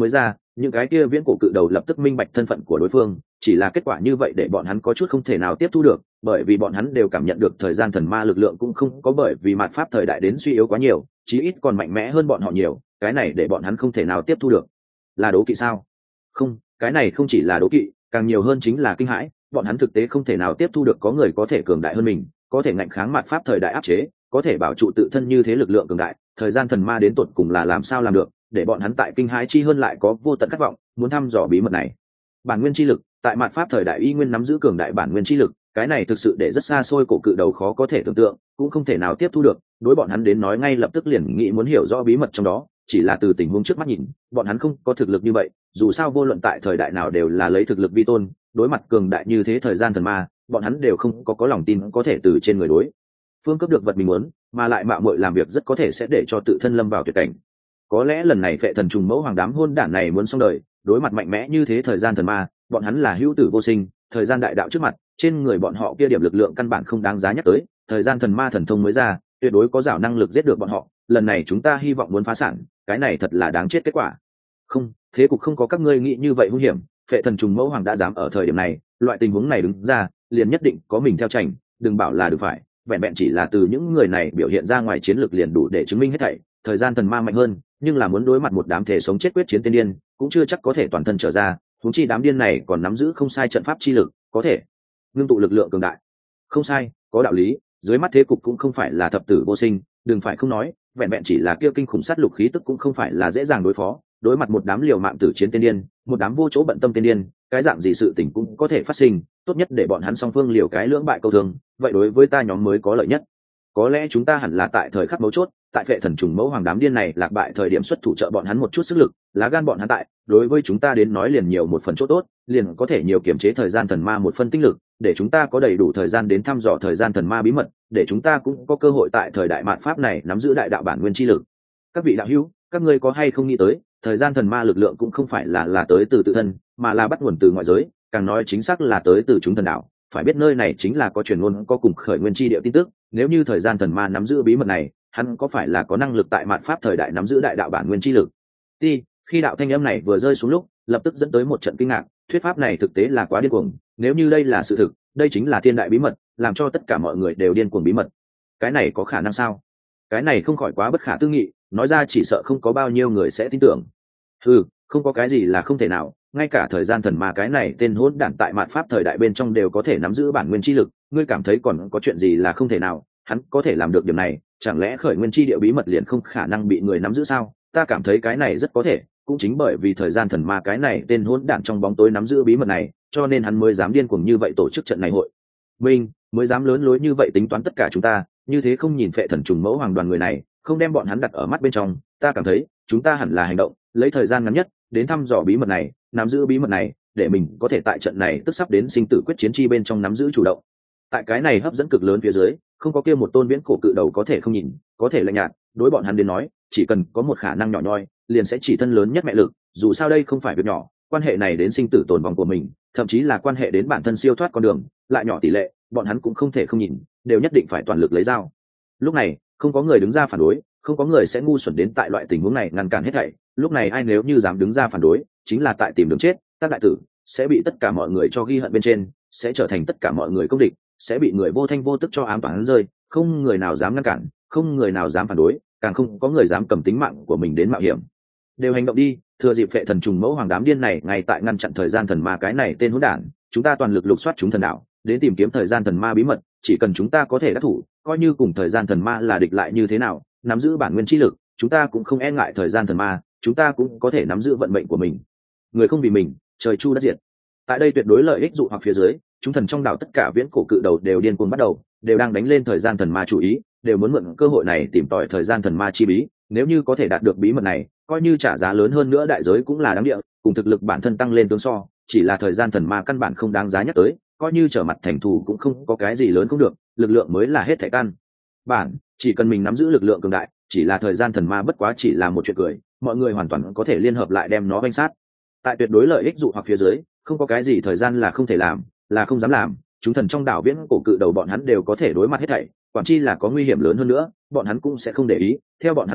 những cái kia viễn cổ cự đầu lập tức minh bạch thân phận của đối phương, chỉ là kết quả như vậy để bọn hắn có chút không thể nào tiếp thu được, bởi vì bọn hắn đều cảm nhận được thời gian thần ma lực lượng cũng không có bởi vì mạt pháp thời đại đến suy yếu quá nhiều, chí ít còn mạnh mẽ hơn bọn họ nhiều, cái này để bọn hắn không thể nào tiếp thu được. Là đố kỵ sao? Không, cái này không chỉ là đố kỵ, càng nhiều hơn chính là kinh hãi, bọn hắn thực tế không thể nào tiếp thu được có người có thể cường đại hơn mình, có thể ngạnh kháng mạt pháp thời đại áp chế, có thể bảo trụ tự thân như thế lực lượng cường đại, thời gian thần ma đến tột cùng là làm sao làm được, để bọn hắn tại kinh hãi chi hơn lại có vô tận khát vọng, muốn thăm dò bí mật này. Bản nguyên chi lực, tại mạt pháp thời đại y nguyên nắm giữ cường đại bản nguyên chi lực, cái này thực sự để rất xa xôi cổ cự đầu khó có thể tưởng tượng, cũng không thể nào tiếp thu được, đối bọn hắn đến nói ngay lập tức liền nghĩ muốn hiểu rõ bí mật trong đó, chỉ là từ tình huống trước mắt nhìn, bọn hắn không có thực lực như vậy, dù sao vô luận tại thời đại nào đều là lấy thực lực vi tôn, đối mặt cường đại như thế thời gian thần ma, bọn hắn đều không có lòng tin có thể từ trên người đối phương cấp được vật mình muốn, mà lại mạo muội làm việc rất có thể sẽ để cho tự thân lâm vào tuyệt cảnh. Có lẽ lần này Phệ Thần trùng mẫu hoàng đám hôn đản này muốn xong đời, đối mặt mạnh mẽ như thế thời gian thần ma, bọn hắn là hữu tử vô sinh, thời gian đại đạo trước mặt, trên người bọn họ kia điểm lực lượng căn bản không đáng giá nhắc tới, thời gian thần ma thần thông mới ra, tuyệt đối có giảo năng lực giết được bọn họ, lần này chúng ta hy vọng muốn phá sản, cái này thật là đáng chết kết quả. Không, thế cục không có các ngươi nghĩ như vậy hung hiểm, Phệ Thần trùng mẫu hoàng đã dám ở thời điểm này, loại tình huống này đứng ra, liền nhất định có mình theo chảnh, đừng bảo là được phải, vẹn vẹn chỉ là từ những người này biểu hiện ra ngoài chiến lược liền đủ để chứng minh hết thảy, thời gian thần ma mạnh hơn, nhưng là muốn đối mặt một đám thể sống chết quyết chiến tiên điên, cũng chưa chắc có thể toàn thân trở ra, huống chi đám điên này còn nắm giữ không sai trận pháp chi lực, có thể ngưng tụ lực lượng cường đại. Không sai, có đạo lý, dưới mắt thế cục cũng không phải là thập tử vô sinh, đừng phải không nói, vẹn vẹn chỉ là kia kinh khủng sát lục khí tức cũng không phải là dễ dàng đối phó, đối mặt một đám liều mạng tử chiến tiên điên, một đám vô chỗ bận tâm tiên điên, cái dạng gì sự tình cũng có thể phát sinh, tốt nhất để bọn hắn song phương liều cái lưỡng bại câu thương, vậy đối với ta nhóm mới có lợi nhất. Có lẽ chúng ta hẳn là tại thời khắc mấu chốt, tại Phệ Thần trùng mẫu hoàng đám điên này lạc bại thời điểm xuất thủ trợ bọn hắn một chút sức lực, lá gan bọn hắn tại, đối với chúng ta đến nói liền nhiều một phần chỗ tốt, liền có thể nhiều kiểm chế thời gian thần ma một phân tinh lực, để chúng ta có đầy đủ thời gian đến thăm dò thời gian thần ma bí mật, để chúng ta cũng có cơ hội tại thời đại mạt pháp này nắm giữ đại đạo bản nguyên chi lực. Các vị đạo hữu, các ngươi có hay không nghĩ tới, thời gian thần ma lực lượng cũng không phải là tới từ tự thân, mà là bắt nguồn từ ngoại giới, càng nói chính xác là tới từ chúng thần đạo. Phải biết nơi này chính là có truyền ngôn có cùng khởi nguyên chi địa tin tức, nếu như thời gian thần ma nắm giữ bí mật này, hắn có phải là có năng lực tại mạt pháp thời đại nắm giữ đại đạo bản nguyên chi lực. Khi đạo thanh âm này vừa rơi xuống lúc, lập tức dẫn tới một trận kinh ngạc, thuyết pháp này thực tế là quá điên cuồng, nếu như đây là sự thực, đây chính là thiên đại bí mật, làm cho tất cả mọi người đều điên cuồng bí mật. Cái này có khả năng sao? Cái này không khỏi quá bất khả tư nghị, nói ra chỉ sợ không có bao nhiêu người sẽ tin tưởng. Không có cái gì là không thể nào, ngay cả thời gian thần ma cái này tên hỗn đản tại mạt pháp thời đại bên trong đều có thể nắm giữ bản nguyên chi lực, ngươi cảm thấy còn có chuyện gì là không thể nào, hắn có thể làm được điểm này, chẳng lẽ khởi nguyên chi địa bí mật liền không khả năng bị người nắm giữ sao? Ta cảm thấy cái này rất có thể, cũng chính bởi vì thời gian thần ma cái này tên hỗn đản trong bóng tối nắm giữ bí mật này, cho nên hắn mới dám điên cuồng như vậy tổ chức trận này hội mới dám lớn lối như vậy tính toán tất cả chúng ta, như thế không nhìn Phệ Thần trùng mẫu hoàng đoàn người này, không đem bọn hắn đặt ở mắt bên trong. Ta cảm thấy chúng ta hẳn là hành động, lấy thời gian ngắn nhất đến thăm dò bí mật này, nắm giữ bí mật này, để mình có thể tại trận này tức sắp đến sinh tử quyết chiến chi bên trong nắm giữ chủ động. Tại cái này hấp dẫn cực lớn phía dưới, không có kia một tôn viễn cổ cự đầu có thể không nhìn, có thể lạnh nhạt, đối bọn hắn đến nói, chỉ cần có một khả năng nhỏ nhoi, liền sẽ chỉ thân lớn nhất mẹ lực, dù sao đây không phải việc nhỏ, quan hệ này đến sinh tử tồn vong của mình, thậm chí là quan hệ đến bản thân siêu thoát con đường, lại nhỏ tỷ lệ, bọn hắn cũng không thể không nhìn, đều nhất định phải toàn lực lấy dao. Lúc này, không có người đứng ra phản đối, không có người sẽ ngu xuẩn đến tại loại tình huống này ngăn cản hết thảy, lúc này ai nếu như dám đứng ra phản đối, chính là tại tìm đường chết, các đại tử sẽ bị tất cả mọi người cho ghi hận bên trên, sẽ trở thành tất cả mọi người công địch, sẽ bị người vô thanh vô tức cho ám toán rơi, không người nào dám ngăn cản, không người nào dám phản đối, càng không có người dám cầm tính mạng của mình đến mạo hiểm. Đều hành động đi, thừa dịp Phệ Thần trùng mẫu hoàng đám điên này ngay tại ngăn chặn thời gian thần ma cái này tên hỗn đản, chúng ta toàn lực lục soát chúng thần đạo, đến tìm kiếm thời gian thần ma bí mật, chỉ cần chúng ta có thể đắc thủ, coi như cùng thời gian thần ma là địch lại như thế nào, nắm giữ bản nguyên chi lực, chúng ta cũng không e ngại thời gian thần ma, chúng ta cũng có thể nắm giữ vận mệnh của mình. Người không vì mình, trời chu đất diệt. Tại đây tuyệt đối lợi ích dụ hoặc phía dưới, chúng thần trong đảo tất cả viễn cổ cự đầu đều điên cuồng bắt đầu, đều đang đánh lên thời gian thần ma chủ ý, đều muốn mượn cơ hội này tìm tòi thời gian thần ma chi bí, nếu như có thể đạt được bí mật này, coi như trả giá lớn hơn nữa đại giới cũng là đáng địa, cùng thực lực bản thân tăng lên tương so, chỉ là thời gian thần ma căn bản không đáng giá nhắc tới, coi như trở mặt thành thù cũng không có cái gì lớn không được, lực lượng mới là hết thảy căn bản, chỉ cần mình nắm giữ lực lượng cường đại, chỉ là thời gian thần ma bất quá chỉ là một chuyện cười, mọi người hoàn toàn có thể liên hợp lại đem nó vây sát. Tại tuyệt đối lợi ích dụ hoặc phía dưới, không có cái gì thời gian là không thể làm, là không dám làm, chúng thần trong đảo viễn cổ cự đầu bọn hắn đều có thể đối mặt hết thảy, quản chi là có nguy hiểm lớn hơn nữa, bọn hắn cũng sẽ không để ý, theo bọn hắn nghĩ,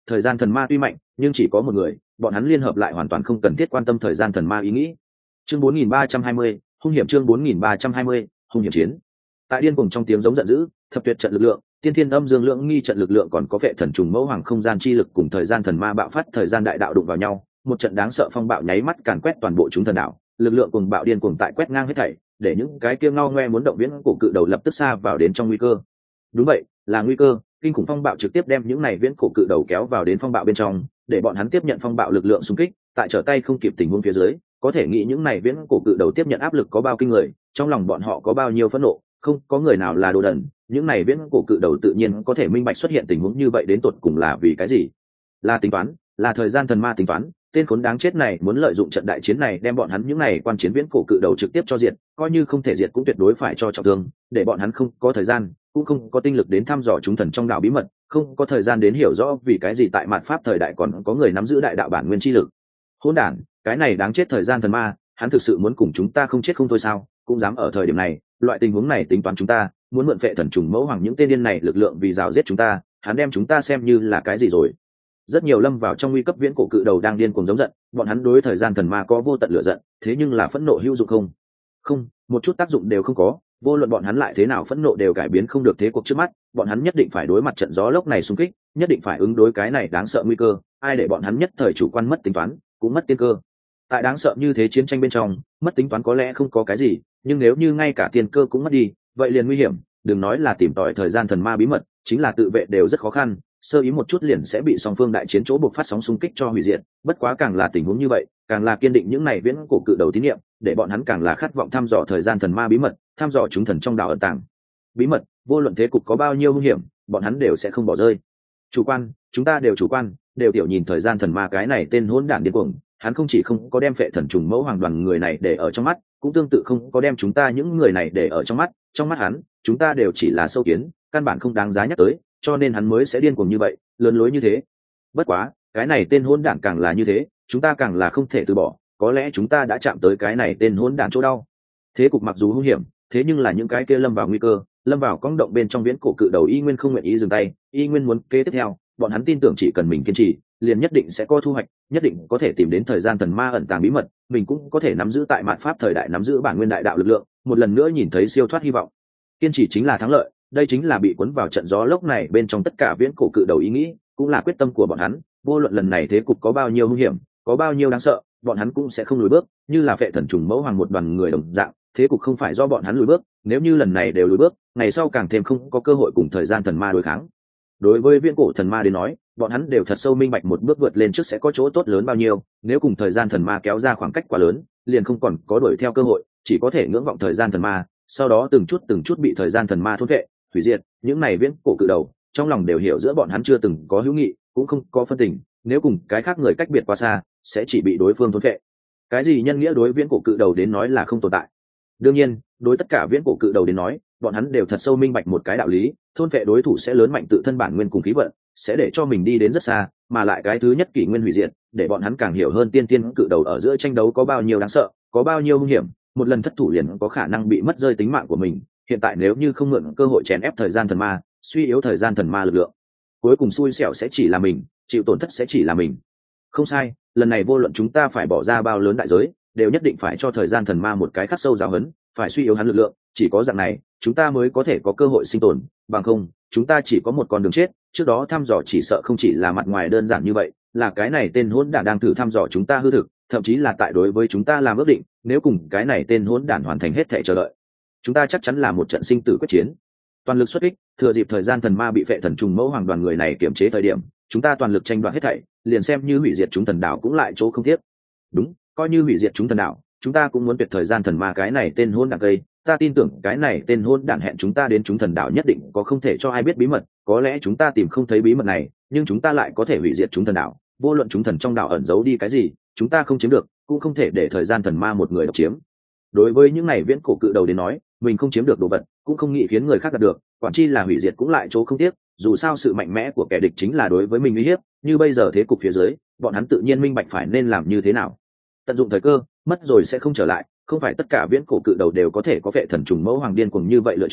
thời gian thần ma tuy mạnh nhưng chỉ có một người, bọn hắn liên hợp lại hoàn toàn không cần thiết quan tâm thời gian thần ma ý nghĩ. Chương 4320, hung hiểm. Chương 4320, hung hiểm chiến. Tại điên cuồng trong tiếng giống giận dữ, thập tuyệt trận lực lượng, tiên thiên âm dương lượng nghi trận lực lượng, còn có vệ thần trùng mẫu hoàng không gian chi lực cùng thời gian thần ma bạo phát thời gian đại đạo đụng vào nhau, một trận đáng sợ phong bạo nháy mắt càn quét toàn bộ chúng thần đảo, lực lượng cùng bạo điên cuồng tại quét ngang hết thảy, để những cái kia ngao ngoe muốn động viễn cổ cự đầu lập tức xa vào đến trong nguy cơ. Đúng vậy, là nguy cơ. Kinh khủng phong bạo trực tiếp đem những này viễn cổ cự đầu kéo vào đến phong bạo bên trong, để bọn hắn tiếp nhận phong bạo lực lượng xung kích, tại trở tay không kịp tình huống phía dưới, có thể nghĩ những này viễn cổ cự đầu tiếp nhận áp lực có bao kinh người, trong lòng bọn họ có bao nhiêu phẫn nộ, không có người nào là đồ đần, những này viễn cổ cự đầu tự nhiên có thể minh bạch xuất hiện tình huống như vậy đến tột cùng là vì cái gì. Là tính toán, là thời gian thần ma tính toán, tên khốn đáng chết này muốn lợi dụng trận đại chiến này đem bọn hắn những này quan chiến viễn cổ cự đầu trực tiếp cho diệt, coi như không thể diệt cũng tuyệt đối phải cho trọng thương, để bọn hắn không có thời gian, cũng không có tinh lực đến thăm dò chúng thần trong đạo bí mật, không có thời gian đến hiểu rõ vì cái gì tại mạt pháp thời đại còn có người nắm giữ đại đạo bản nguyên chi lực. Hỗn đản, cái này đáng chết thời gian thần ma, hắn thực sự muốn cùng chúng ta không chết không thôi sao? Cũng dám ở thời điểm này, loại tình huống này tính toán chúng ta, muốn mượn phệ thần trùng mẫu hoàng những tên điên này lực lượng vì rào giết chúng ta, hắn đem chúng ta xem như là cái gì rồi? Rất nhiều lâm vào trong nguy cấp viễn cổ cự đầu đang điên cuồng giống giận, bọn hắn đối thời gian thần ma có vô tận lửa giận, thế nhưng là phẫn nộ hữu dụng không? Không, một chút tác dụng đều không có, vô luận bọn hắn lại thế nào phẫn nộ đều cải biến không được thế cuộc trước mắt, bọn hắn nhất định phải đối mặt trận gió lốc này xung kích, nhất định phải ứng đối cái này đáng sợ nguy cơ, ai để bọn hắn nhất thời chủ quan mất tính toán, cũng mất tiên cơ. Tại đáng sợ như thế chiến tranh bên trong, mất tính toán có lẽ không có cái gì, nhưng nếu như ngay cả tiên cơ cũng mất đi, vậy liền nguy hiểm, đừng nói là tìm tòi thời gian thần ma bí mật, chính là tự vệ đều rất khó khăn, sơ ý một chút liền sẽ bị song phương đại chiến chỗ buộc phát sóng xung kích cho hủy diệt. Bất quá càng là tình huống như vậy, càng là kiên định những này viễn cổ cự đầu tín niệm, để bọn hắn càng là khát vọng thăm dò thời gian thần ma bí mật, thăm dò chúng thần trong đạo ẩn tàng bí mật, vô luận thế cục có bao nhiêu nguy hiểm, bọn hắn đều sẽ không bỏ rơi. Chủ quan, chúng ta đều chủ quan, đều tiểu nhìn thời gian thần ma cái này tên hỗn đản điên cuồng, hắn không chỉ không có đem phệ thần trùng mẫu hoàng đoàn người này để ở trong mắt, cũng tương tự không có đem chúng ta những người này để ở trong mắt hắn, chúng ta đều chỉ là sâu kiến, căn bản không đáng giá nhắc tới, cho nên hắn mới sẽ điên cuồng như vậy, lớn lối như thế. Bất quá, cái này tên hỗn đản càng là như thế, chúng ta càng là không thể từ bỏ, có lẽ chúng ta đã chạm tới cái này tên hỗn đản chỗ đau. Thế cục mặc dù hung hiểm, thế nhưng là những cái kia lâm vào nguy cơ, lâm vào cong động bên trong viễn cổ cự đầu y nguyên không nguyện ý dừng tay, y nguyên muốn kế tiếp theo, bọn hắn tin tưởng chỉ cần mình kiên trì, liền nhất định sẽ có thu hoạch, nhất định có thể tìm đến thời gian thần ma ẩn tàng bí mật, mình cũng có thể nắm giữ tại mạt pháp thời đại nắm giữ bản nguyên đại đạo lực lượng, một lần nữa nhìn thấy siêu thoát hy vọng. Kiên trì chính là thắng lợi, đây chính là bị cuốn vào trận gió lốc này bên trong tất cả viễn cổ cự đầu ý nghĩ, cũng là quyết tâm của bọn hắn, vô luận lần này thế cục có bao nhiêu nguy hiểm, có bao nhiêu đáng sợ, bọn hắn cũng sẽ không lùi bước, như là phệ thần trùng mẫu hoàng một đoàn người đồng dạng, thế cục không phải do bọn hắn lùi bước, nếu như lần này đều lùi bước, ngày sau càng thêm không có cơ hội cùng thời gian thần ma đối kháng. Đối với viễn cổ thần ma đến nói, bọn hắn đều thật sâu minh bạch một bước vượt lên trước sẽ có chỗ tốt lớn bao nhiêu, nếu cùng thời gian thần ma kéo ra khoảng cách quá lớn, liền không còn có đuổi theo cơ hội, chỉ có thể ngưỡng vọng thời gian thần ma, sau đó từng chút bị thời gian thần ma thôn vệ, hủy diệt. Những này viễn cổ cự đầu, trong lòng đều hiểu giữa bọn hắn chưa từng có hữu nghị, cũng không có phân tình, nếu cùng cái khác người cách biệt quá xa, sẽ chỉ bị đối phương thôn vệ. Cái gì nhân nghĩa đối viễn cổ cự đầu đến nói là không tồn tại. Đương nhiên, đối tất cả viễn cổ cự đầu đến nói, bọn hắn đều thật sâu minh bạch một cái đạo lý, thôn vệ đối thủ sẽ lớn mạnh tự thân bản nguyên cùng khí vận, sẽ để cho mình đi đến rất xa, mà lại cái thứ nhất kỷ nguyên hủy diệt, để bọn hắn càng hiểu hơn tiên tiên cự đầu ở giữa tranh đấu có bao nhiêu đáng sợ, có bao nhiêu nguy hiểm, một lần thất thủ liền có khả năng bị mất rơi tính mạng của mình. Hiện tại nếu như không mượn cơ hội chèn ép thời gian thần ma, suy yếu thời gian thần ma lực lượng, cuối cùng xui xẻo sẽ chỉ là mình, chịu tổn thất sẽ chỉ là mình. Không sai, lần này vô luận chúng ta phải bỏ ra bao lớn đại giới, đều nhất định phải cho thời gian thần ma một cái khắc sâu giáo huấn, phải suy yếu hắn lực lượng, chỉ có dạng này, chúng ta mới có thể có cơ hội sinh tồn, bằng không, chúng ta chỉ có một con đường chết. Trước đó thăm dò chỉ sợ không chỉ là mặt ngoài đơn giản như vậy, là cái này tên hỗn đản đang thử thăm dò chúng ta hư thực, thậm chí là tại đối với chúng ta làm ước định, nếu cùng cái này tên hỗn đản hoàn thành hết thảy chờ đợi, chúng ta chắc chắn là một trận sinh tử quyết chiến. Toàn lực xuất kích, thừa dịp thời gian thần ma bị phệ thần trùng mẫu hoàng đoàn người này kiểm chế thời điểm, chúng ta toàn lực tranh đoạt hết thảy, liền xem như hủy diệt chúng thần đảo cũng lại chỗ không tiếc. Đúng, coi như hủy diệt chúng thần đảo, chúng ta cũng muốn tuyệt thời gian thần ma cái này tên hỗn đản cây. Ta tin tưởng cái này tên hỗn đản hẹn chúng ta đến chúng thần đảo nhất định có không thể cho ai biết bí mật, có lẽ chúng ta tìm không thấy bí mật này, nhưng chúng ta lại có thể hủy diệt chúng thần đảo, vô luận chúng thần trong đảo ẩn giấu đi cái gì, chúng ta không chiếm được, cũng không thể để thời gian thần ma một người độc chiếm. Đối với những này viễn cổ cự đầu đến nói, mình không chiếm được đồ vật, cũng không nghĩ khiến người khác đạt được, quản chi là hủy diệt cũng lại chỗ không tiếc, dù sao sự mạnh mẽ của kẻ địch chính là đối với mình uy hiếp, như bây giờ thế cục phía dưới, bọn hắn tự nhiên minh bạch phải nên làm như thế nào. Tận dụng thời cơ, mất rồi sẽ không trở lại, không phải tất cả viễn cổ cự đầu đều có thể có phệ thần trùng mẫu hoàng điên cuồng như vậy lựa chọn,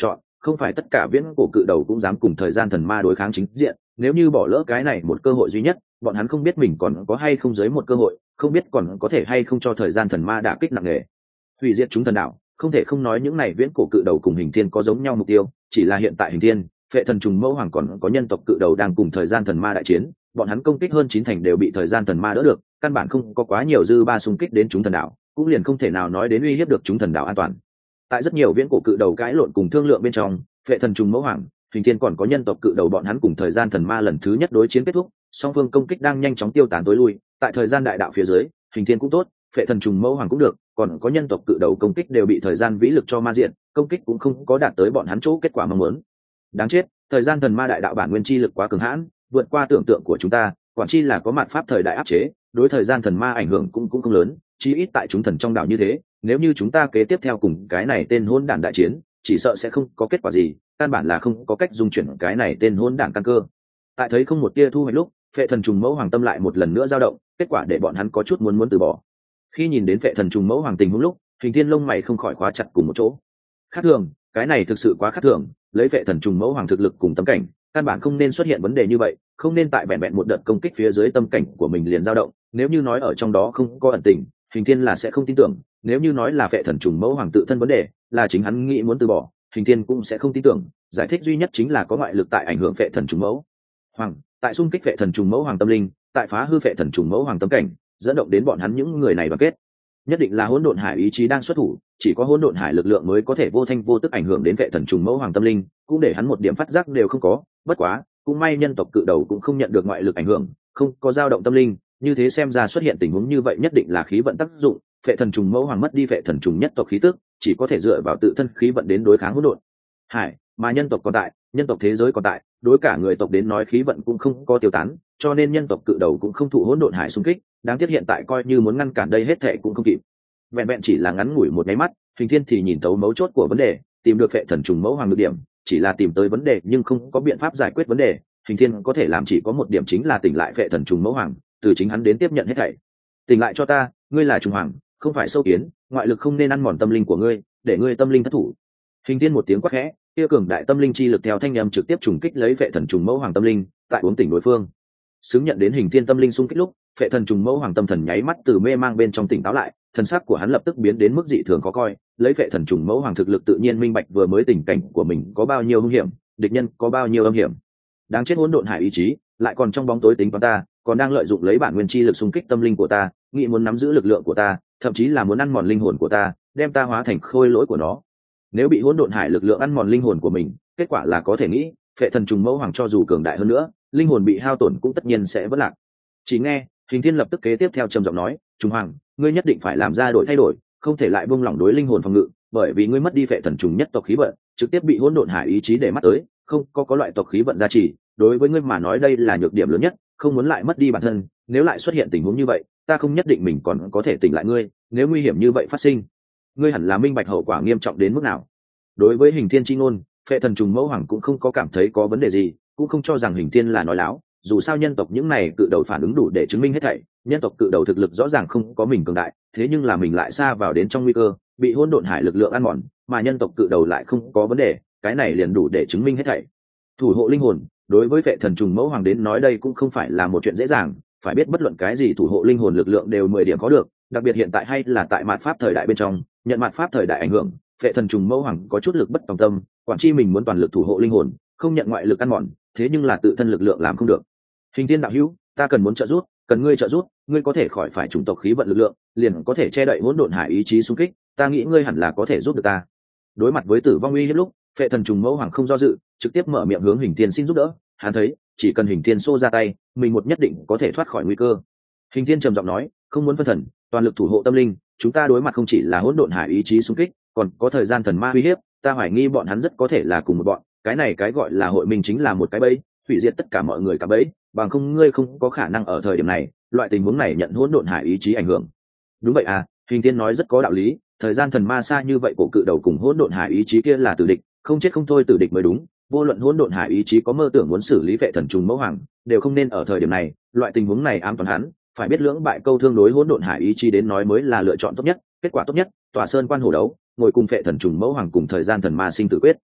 không phải tất cả viễn cổ cự đầu cũng dám cùng thời gian thần ma đối kháng chính diện. Nếu như bỏ lỡ cái này một cơ hội duy nhất, bọn hắn không biết mình còn có hay không dưới một cơ hội, không biết còn có thể hay không cho thời gian thần ma đả kích nặng nề, hủy diệt chúng thần đạo. Không thể không nói những này viễn cổ cự đầu cùng hình thiên có giống nhau mục tiêu, chỉ là hiện tại hình thiên, phệ thần trùng mẫu hoàng còn có nhân tộc cự đầu đang cùng thời gian thần ma đại chiến, bọn hắn công kích hơn 90% đều bị thời gian thần ma đỡ được, căn bản không có quá nhiều dư ba xung kích đến chúng thần đạo, cũng liền không thể nào nói đến uy hiếp được chúng thần đạo an toàn. Tại rất nhiều viễn cổ cự đầu cãi lộn cùng thương lượng bên trong, phệ thần trùng mẫu hoàng, hình thiên còn có nhân tộc cự đầu bọn hắn cùng thời gian thần ma lần thứ nhất đối chiến kết thúc, song phương công kích đang nhanh chóng tiêu tán tối lui. Tại thời gian đại đạo phía dưới, hình thiên cũng tốt, phệ thần trùng mẫu hoàng cũng được, còn có nhân tộc cự đầu công kích đều bị thời gian vĩ lực cho ma diện, công kích cũng không có đạt tới bọn hắn chỗ kết quả mong muốn. Đáng chết, thời gian thần ma đại đạo bản nguyên chi lực quá cường hãn, vượt qua tưởng tượng của chúng ta, quản chi là có mạt pháp thời đại áp chế, đối thời gian thần ma ảnh hưởng cũng không lớn, chí ít tại chúng thần trong đạo như thế. Nếu như chúng ta kế tiếp theo cùng cái này tên hỗn đản đại chiến, chỉ sợ sẽ không có kết quả gì, căn bản là không có cách dung chuyển cái này tên hỗn đản căn cơ. Tại thấy không một tia thu hoạch lúc, phệ thần trùng mẫu hoàng tâm lại một lần nữa dao động, kết quả để bọn hắn có chút muốn từ bỏ. Khi nhìn đến phệ thần trùng mẫu hoàng tình huống lúc, hình thiên lông mày không khỏi khóa chặt cùng một chỗ. Khác thường, cái này thực sự quá khác thường, lấy phệ thần trùng mẫu hoàng thực lực cùng tâm cảnh, căn bản không nên xuất hiện vấn đề như vậy, không nên tại vẹn một đợt công kích phía dưới tâm cảnh của mình liền dao động. Nếu như nói ở trong đó không có ẩn tình, hình thiên là sẽ không tin tưởng. Nếu như nói là phệ thần trùng mẫu hoàng tự thân vấn đề, là chính hắn nghĩ muốn từ bỏ, hình thiên cũng sẽ không tin tưởng. Giải thích duy nhất chính là có ngoại lực tại ảnh hưởng phệ thần trùng mẫu hoàng, tại xung kích phệ thần trùng mẫu hoàng tâm linh, tại phá hư phệ thần trùng mẫu hoàng tâm cảnh, dẫn động đến bọn hắn những người này đoàn kết. Nhất định là hỗn độn hải ý chí đang xuất thủ, chỉ có hỗn độn hải lực lượng mới có thể vô thanh vô tức ảnh hưởng đến phệ thần trùng mẫu hoàng tâm linh, cũng để hắn một điểm phát giác đều không có. Bất quá, cũng may nhân tộc cự đầu cũng không nhận được ngoại lực ảnh hưởng, không có dao động tâm linh, như thế xem ra xuất hiện tình huống như vậy nhất định là khí vận tác dụng. Phệ thần trùng mẫu hoàng mất đi phệ thần trùng nhất tộc khí tức, chỉ có thể dựa vào tự thân khí vận đến đối kháng hỗn độn hải, mà nhân tộc còn tại, nhân tộc thế giới còn tại, đối cả người tộc đến nói khí vận cũng không có tiêu tán, cho nên nhân tộc cự đầu cũng không thụ hỗn độn hải xung kích. Đáng tiếc hiện tại coi như muốn ngăn cản đây hết thệ cũng không kịp. Vẹn chỉ là ngắn ngủi một cái mắt, hình thiên thì nhìn thấu mấu chốt của vấn đề, tìm được phệ thần trùng mẫu hoàng được điểm, chỉ là tìm tới vấn đề nhưng không có biện pháp giải quyết vấn đề. Hình thiên có thể làm chỉ có một điểm, chính là tỉnh lại phệ thần trùng mẫu hoàng, từ chính hắn đến tiếp nhận hết thảy. Tỉnh lại cho ta, ngươi là trùng hoàng, không phải sâu kiến, ngoại lực không nên ăn mòn tâm linh của ngươi, để ngươi tâm linh thất thủ. Hình thiên một tiếng quát khẽ, kia cường đại tâm linh chi lực theo thanh âm trực tiếp trùng kích lấy phệ thần trùng mẫu hoàng tâm linh, tại uống tỉnh đối phương. Xứng nhận đến hình thiên tâm linh xung kích lúc, phệ thần trùng mẫu hoàng tâm thần nháy mắt từ mê mang bên trong tỉnh táo lại, thần sắc của hắn lập tức biến đến mức dị thường khó coi. Lấy phệ thần trùng mẫu hoàng thực lực tự nhiên minh bạch vừa mới tình cảnh của mình có bao nhiêu hung hiểm, địch nhân có bao nhiêu âm hiểm. Đáng chết hỗn độn hải ý chí, lại còn trong bóng tối tính toán ta, còn đang lợi dụng lấy bản nguyên chi lực xung kích tâm linh của ta, nghĩ muốn nắm giữ lực lượng của ta, thậm chí là muốn ăn mòn linh hồn của ta, đem ta hóa thành khôi lỗi của nó. Nếu bị hỗn độn hải lực lượng ăn mòn linh hồn của mình, kết quả là có thể nghĩ, phệ thần trùng mẫu hoàng cho dù cường đại hơn nữa, linh hồn bị hao tổn cũng tất nhiên sẽ vỡ lạc. Chỉ nghe hình thiên lập tức kế tiếp theo trầm giọng nói, trùng hoàng, ngươi nhất định phải làm ra thay đổi, không thể lại buông lỏng đối linh hồn phòng ngự, bởi vì ngươi mất đi phệ thần trùng nhất tộc khí vận, trực tiếp bị hỗn độn hải ý chí để mắt tới, không có loại tộc khí vận gia trì, đối với ngươi mà nói đây là nhược điểm lớn nhất, không muốn lại mất đi bản thân. Nếu lại xuất hiện tình huống như vậy, ta không nhất định mình còn có thể tỉnh lại ngươi, nếu nguy hiểm như vậy phát sinh, ngươi hẳn là minh bạch hậu quả nghiêm trọng đến mức nào. Đối với hình thiên chi ngôn, phệ thần trùng mẫu hoàng cũng không có cảm thấy có vấn đề gì, cũng không cho rằng hình thiên là nói láo. Dù sao nhân tộc những này cự đầu phản ứng đủ để chứng minh hết thảy, nhân tộc cự đầu thực lực rõ ràng không có mình cường đại, thế nhưng là mình lại xa vào đến trong nguy cơ, bị hỗn độn hải lực lượng ăn mòn, mà nhân tộc cự đầu lại không có vấn đề, cái này liền đủ để chứng minh hết thảy. Thủ hộ linh hồn, đối với phệ thần trùng mẫu hoàng đến nói đây cũng không phải là một chuyện dễ dàng, phải biết bất luận cái gì thủ hộ linh hồn lực lượng đều 10 điểm có được, đặc biệt hiện tại hay là tại mạt pháp thời đại bên trong, nhận mạt pháp thời đại ảnh hưởng, phệ thần trùng mẫu hoàng có chút lực bất tòng tâm, quản chi mình muốn toàn lực thủ hộ linh hồn, không nhận ngoại lực ăn mòn, thế nhưng là tự thân lực lượng làm không được. Hình thiên đạo hữu, ta cần muốn trợ giúp, cần ngươi trợ giúp, ngươi có thể khỏi phải chủng tộc khí vận lực lượng, liền có thể che đậy hỗn độn hải ý chí xung kích, ta nghĩ ngươi hẳn là có thể giúp được ta. Đối mặt với tử vong uy hiếp lúc, phệ thần trùng mẫu hoàng không do dự, trực tiếp mở miệng hướng hình thiên xin giúp đỡ. Hắn thấy chỉ cần hình thiên xô ra tay, mình một nhất định có thể thoát khỏi nguy cơ. Hình thiên trầm giọng nói, không muốn phân thần, toàn lực thủ hộ tâm linh, chúng ta đối mặt không chỉ là hỗn độn hải ý chí xung kích, còn có thời gian thần ma uy hiếp, ta hoài nghi bọn hắn rất có thể là cùng một bọn, cái này cái gọi là hội minh chính là một cái bẫy, hủy diệt tất cả mọi người cả bẫy, bằng không ngươi không có khả năng ở thời điểm này, loại tình huống này nhận hỗn độn hải ý chí ảnh hưởng. Đúng vậy à, hình thiên nói rất có đạo lý, thời gian thần ma xa như vậy, cổ cự đầu cùng hỗn độn hải ý chí kia là tử địch, không chết không thôi tử địch mới đúng. Vô luận hỗn độn hải ý chí có mơ tưởng muốn xử lý phệ thần trùng mẫu hoàng, đều không nên ở thời điểm này, loại tình huống này ám toàn hắn, phải biết lưỡng bại câu thương đối hỗn độn hải ý chí đến nói mới là lựa chọn tốt nhất, kết quả tốt nhất, tòa sơn quan hổ đấu, ngồi cùng phệ thần trùng mẫu hoàng cùng thời gian thần ma sinh tử quyết.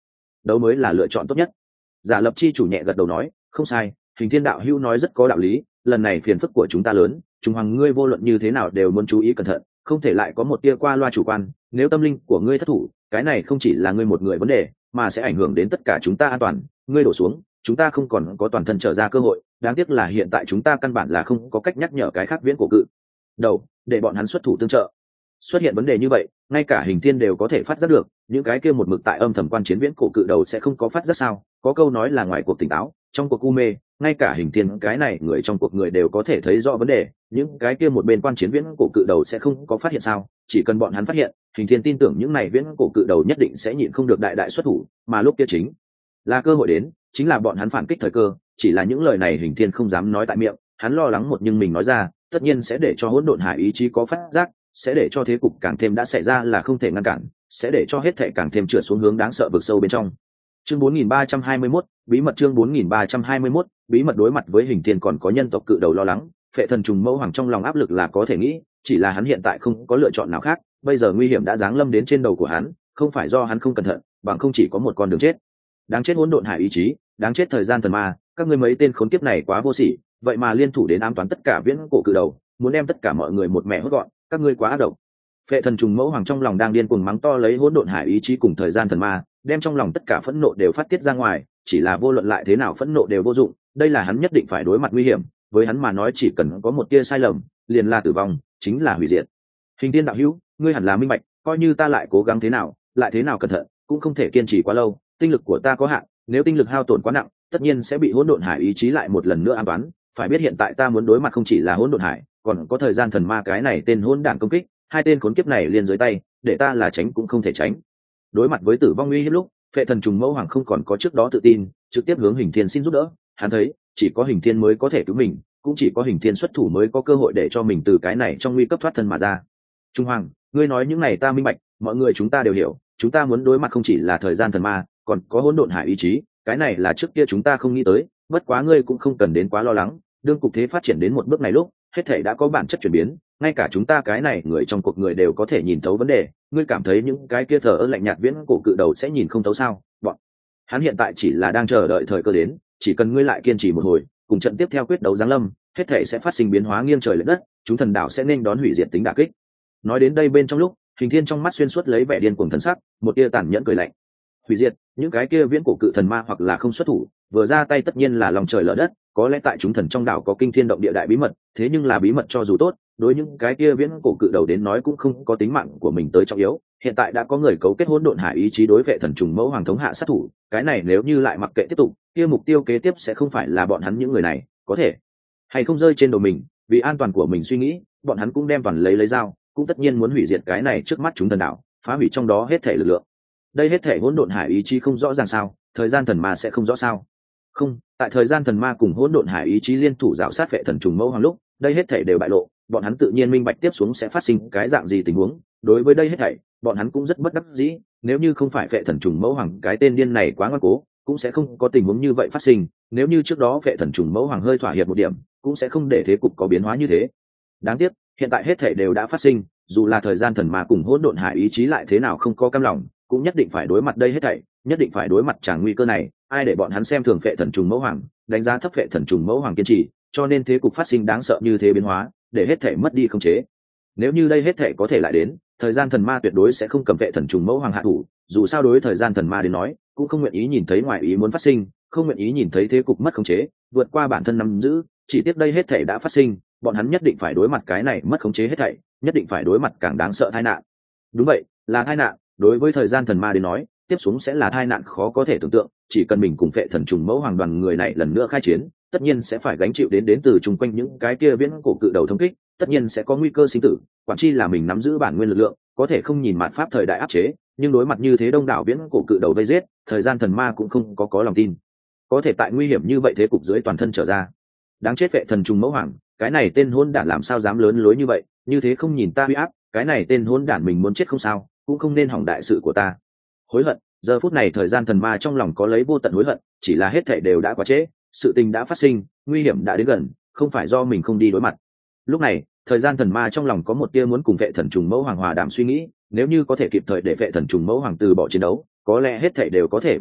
đấu mới là lựa chọn tốt nhất. Giả lập chi chủ nhẹ gật đầu nói, không sai, Hình Thiên đạo hữu nói rất có đạo lý, lần này phiền phức của chúng ta lớn, Trung Hoàng ngươi vô luận như thế nào đều muốn chú ý cẩn thận, không thể lại có một tia qua loa chủ quan, nếu tâm linh của ngươi thất thủ, cái này không chỉ là ngươi một người vấn đề, mà sẽ ảnh hưởng đến tất cả chúng ta an toàn, ngươi đổ xuống, chúng ta không còn có toàn thân trở ra cơ hội, đáng tiếc là hiện tại chúng ta căn bản là không có cách nhắc nhở cái khác viễn cổ cự đầu để bọn hắn xuất thủ tương trợ. Xuất hiện vấn đề như vậy, ngay cả Hình Thiên đều có thể phát giác được, những cái kia một mực tại âm thầm quan chiến viễn cổ cự đầu sẽ không có phát giác sao? Có câu nói là ngoài cuộc tỉnh táo, trong cuộc u mê, ngay cả Hình Thiên cái này người trong cuộc người đều có thể thấy rõ vấn đề, những cái kia một bên quan chiến viễn cổ cự đầu sẽ không có phát hiện sao? Chỉ cần bọn hắn phát hiện, Hình Thiên tin tưởng những này viễn cổ cự đầu nhất định sẽ nhịn không được đại đại xuất thủ, mà lúc kia chính là cơ hội đến, chính là bọn hắn phản kích thời cơ. Chỉ là những lời này Hình Thiên không dám nói tại miệng, hắn lo lắng một nhưng mình nói ra, tất nhiên sẽ để cho hỗn độn hải ý chí có phát giác, sẽ để cho thế cục càng thêm đã xảy ra là không thể ngăn cản, sẽ để cho hết thể càng thêm trượt xuống hướng đáng sợ vực sâu bên trong. Chương 4321, bí mật. Chương 4321, bí mật. Đối mặt với Hình Thiên còn có nhân tộc cự đầu lo lắng, Phệ Thần Trùng Mẫu Hoàng trong lòng áp lực là có thể nghĩ, chỉ là hắn hiện tại không có lựa chọn nào khác, bây giờ nguy hiểm đã giáng lâm đến trên đầu của hắn, không phải do hắn không cẩn thận, bằng không chỉ có một con đường chết. Đáng chết hỗn độn hải ý chí, đáng chết thời gian thần ma, các ngươi mấy tên khốn kiếp này quá vô sỉ, vậy mà liên thủ đến ám toán tất cả viễn cổ cự đầu, muốn đem tất cả mọi người một mẹ hốt gọn, các ngươi quá ác độc. Phệ Thần Trùng Mẫu Hoàng trong lòng đang điên cuồng mắng to lấy hỗn độn hải ý chí cùng thời gian thần ma, đem trong lòng tất cả phẫn nộ đều phát tiết ra ngoài, chỉ là vô luận lại thế nào phẫn nộ đều vô dụng, đây là hắn nhất định phải đối mặt nguy hiểm, với hắn mà nói chỉ cần có một tia sai lầm, liền là tử vong, chính là hủy diệt. Hình Thiên đạo hữu, ngươi hẳn là minh bạch, coi như ta lại cố gắng thế nào, lại thế nào cẩn thận, cũng không thể kiên trì quá lâu, tinh lực của ta có hạn, nếu tinh lực hao tổn quá nặng, tất nhiên sẽ bị hỗn độn hải ý chí lại một lần nữa ám toán, phải biết hiện tại ta muốn đối mặt không chỉ là hỗn độn hải, còn có thời gian thần ma cái này tên hỗn đản công kích, hai tên khốn kiếp này liền dưới tay, để ta là tránh cũng không thể tránh. Đối mặt với tử vong uy hiếp lúc, Phệ Thần Trùng Mẫu Hoàng không còn có trước đó tự tin, trực tiếp hướng Hình Thiên xin giúp đỡ, hắn thấy chỉ có Hình Thiên mới có thể cứu mình, cũng chỉ có Hình Thiên xuất thủ mới có cơ hội để cho mình từ cái này trong nguy cấp thoát thân mà ra. Trung Hoàng, ngươi nói những này ta minh bạch, mọi người chúng ta đều hiểu, chúng ta muốn đối mặt không chỉ là thời gian thần ma, còn có hỗn độn hải ý chí, cái này là trước kia chúng ta không nghĩ tới, bất quá ngươi cũng không cần đến quá lo lắng, đương cục thế phát triển đến một bước này lúc, hết thảy đã có bản chất chuyển biến, ngay cả chúng ta cái này người trong cuộc người đều có thể nhìn thấu vấn đề, ngươi cảm thấy những cái kia thờ ơ lạnh nhạt viễn cổ cự đầu sẽ nhìn không thấu sao? Bọn hắn hiện tại chỉ là đang chờ đợi thời cơ đến, chỉ cần ngươi lại kiên trì một hồi, cùng trận tiếp theo quyết đấu giáng lâm, hết thảy sẽ phát sinh biến hóa nghiêng trời lệch đất, chúng thần đạo sẽ nên đón hủy diệt tính đả kích. Nói đến đây bên trong lúc, Hình Thiên trong mắt xuyên suốt lấy vẻ điên cuồng thần sắc, một tia tàn nhẫn cười lạnh. Hủy diệt, những cái kia viễn cổ cự thần ma hoặc là không xuất thủ, vừa ra tay tất nhiên là lòng trời lở đất, có lẽ tại chúng thần trong đảo có kinh thiên động địa đại bí mật, thế nhưng là bí mật cho dù tốt, đối những cái kia viễn cổ cự đầu đến nói cũng không có tính mạng của mình tới trọng yếu. Hiện tại đã có người cấu kết hỗn độn hải ý chí đối Phệ Thần Trùng Mẫu Hoàng thống hạ sát thủ, cái này nếu như lại mặc kệ tiếp tục, kia mục tiêu kế tiếp sẽ không phải là bọn hắn những người này, có thể hay không rơi trên đầu mình, vì an toàn của mình suy nghĩ, bọn hắn cũng đem toàn lấy dao, cũng tất nhiên muốn hủy diệt cái này trước mắt chúng thần đảo, phá hủy trong đó hết thể lực lượng. Đây hết thể hỗn độn hải ý chí không rõ ràng sao? Thời gian thần ma sẽ không rõ sao? Không, tại thời gian thần ma cùng hỗn độn hải ý chí liên thủ rào sát Phệ Thần Trùng Mẫu Hoàng lúc, đây hết thể đều bại lộ, bọn hắn tự nhiên minh bạch tiếp xuống sẽ phát sinh cái dạng gì tình huống. Đối với đây hết thảy, bọn hắn cũng rất bất đắc dĩ, nếu như không phải Phệ Thần Trùng Mẫu Hoàng cái tên điên này quá ngoan cố, cũng sẽ không có tình huống như vậy phát sinh, nếu như trước đó Phệ Thần Trùng Mẫu Hoàng hơi thỏa hiệp một điểm, cũng sẽ không để thế cục có biến hóa như thế. Đáng tiếc, hiện tại hết thảy đều đã phát sinh, dù là thời gian thần ma cùng hỗn độn hải ý chí lại thế nào không có cam lòng, cũng nhất định phải đối mặt đây hết thảy, nhất định phải đối mặt tràng nguy cơ này, ai để bọn hắn xem thường Phệ Thần Trùng Mẫu Hoàng, đánh giá thấp Phệ Thần Trùng Mẫu Hoàng kiên trì, cho nên thế cục phát sinh đáng sợ như thế biến hóa, để hết thảy mất đi khống chế. Nếu như đây hết thảy có thể lại đến, thời gian thần ma tuyệt đối sẽ không cầm Phệ Thần Trùng Mẫu Hoàng hạ thủ, dù sao đối thời gian thần ma đến nói, cũng không nguyện ý nhìn thấy ngoại ý muốn phát sinh, không nguyện ý nhìn thấy thế cục mất khống chế, vượt qua bản thân nắm giữ, chỉ tiếc đây hết thảy đã phát sinh, bọn hắn nhất định phải đối mặt cái này mất khống chế hết thảy, nhất định phải đối mặt càng đáng sợ tai nạn. Đúng vậy, là tai nạn, đối với thời gian thần ma đến nói, tiếp xuống sẽ là tai nạn khó có thể tưởng tượng, chỉ cần mình cùng Phệ Thần Trùng Mẫu Hoàng đoàn người này lần nữa khai chiến, tất nhiên sẽ phải gánh chịu đến từ chung quanh những cái kia viễn cổ cự đầu thông kích, tất nhiên sẽ có nguy cơ sinh tử, quản chi là mình nắm giữ bản nguyên lực lượng, có thể không nhìn mạt pháp thời đại áp chế, nhưng đối mặt như thế đông đảo viễn cổ cự đầu vây giết, thời gian thần ma cũng không có lòng tin, có thể tại nguy hiểm như vậy thế cục dưới toàn thân trở ra. Đáng chết Phệ Thần Trùng Mẫu Hoàng, cái này tên hỗn đản làm sao dám lớn lối như vậy, như thế không nhìn ta uy áp, cái này tên hỗn đản mình muốn chết không sao, cũng không nên hỏng đại sự của ta. Hối hận, giờ phút này thời gian thần ma trong lòng có lấy vô tận hối hận, chỉ là hết thảy đều đã quá trễ, sự tình đã phát sinh, nguy hiểm đã đến gần, không phải do mình không đi đối mặt. Lúc này, thời gian thần ma trong lòng có một tia muốn cùng Phệ Thần Trùng Mẫu Hoàng hòa đàm suy nghĩ, nếu như có thể kịp thời để Phệ Thần Trùng Mẫu Hoàng từ bỏ chiến đấu, có lẽ hết thảy đều có thể vãn hồi,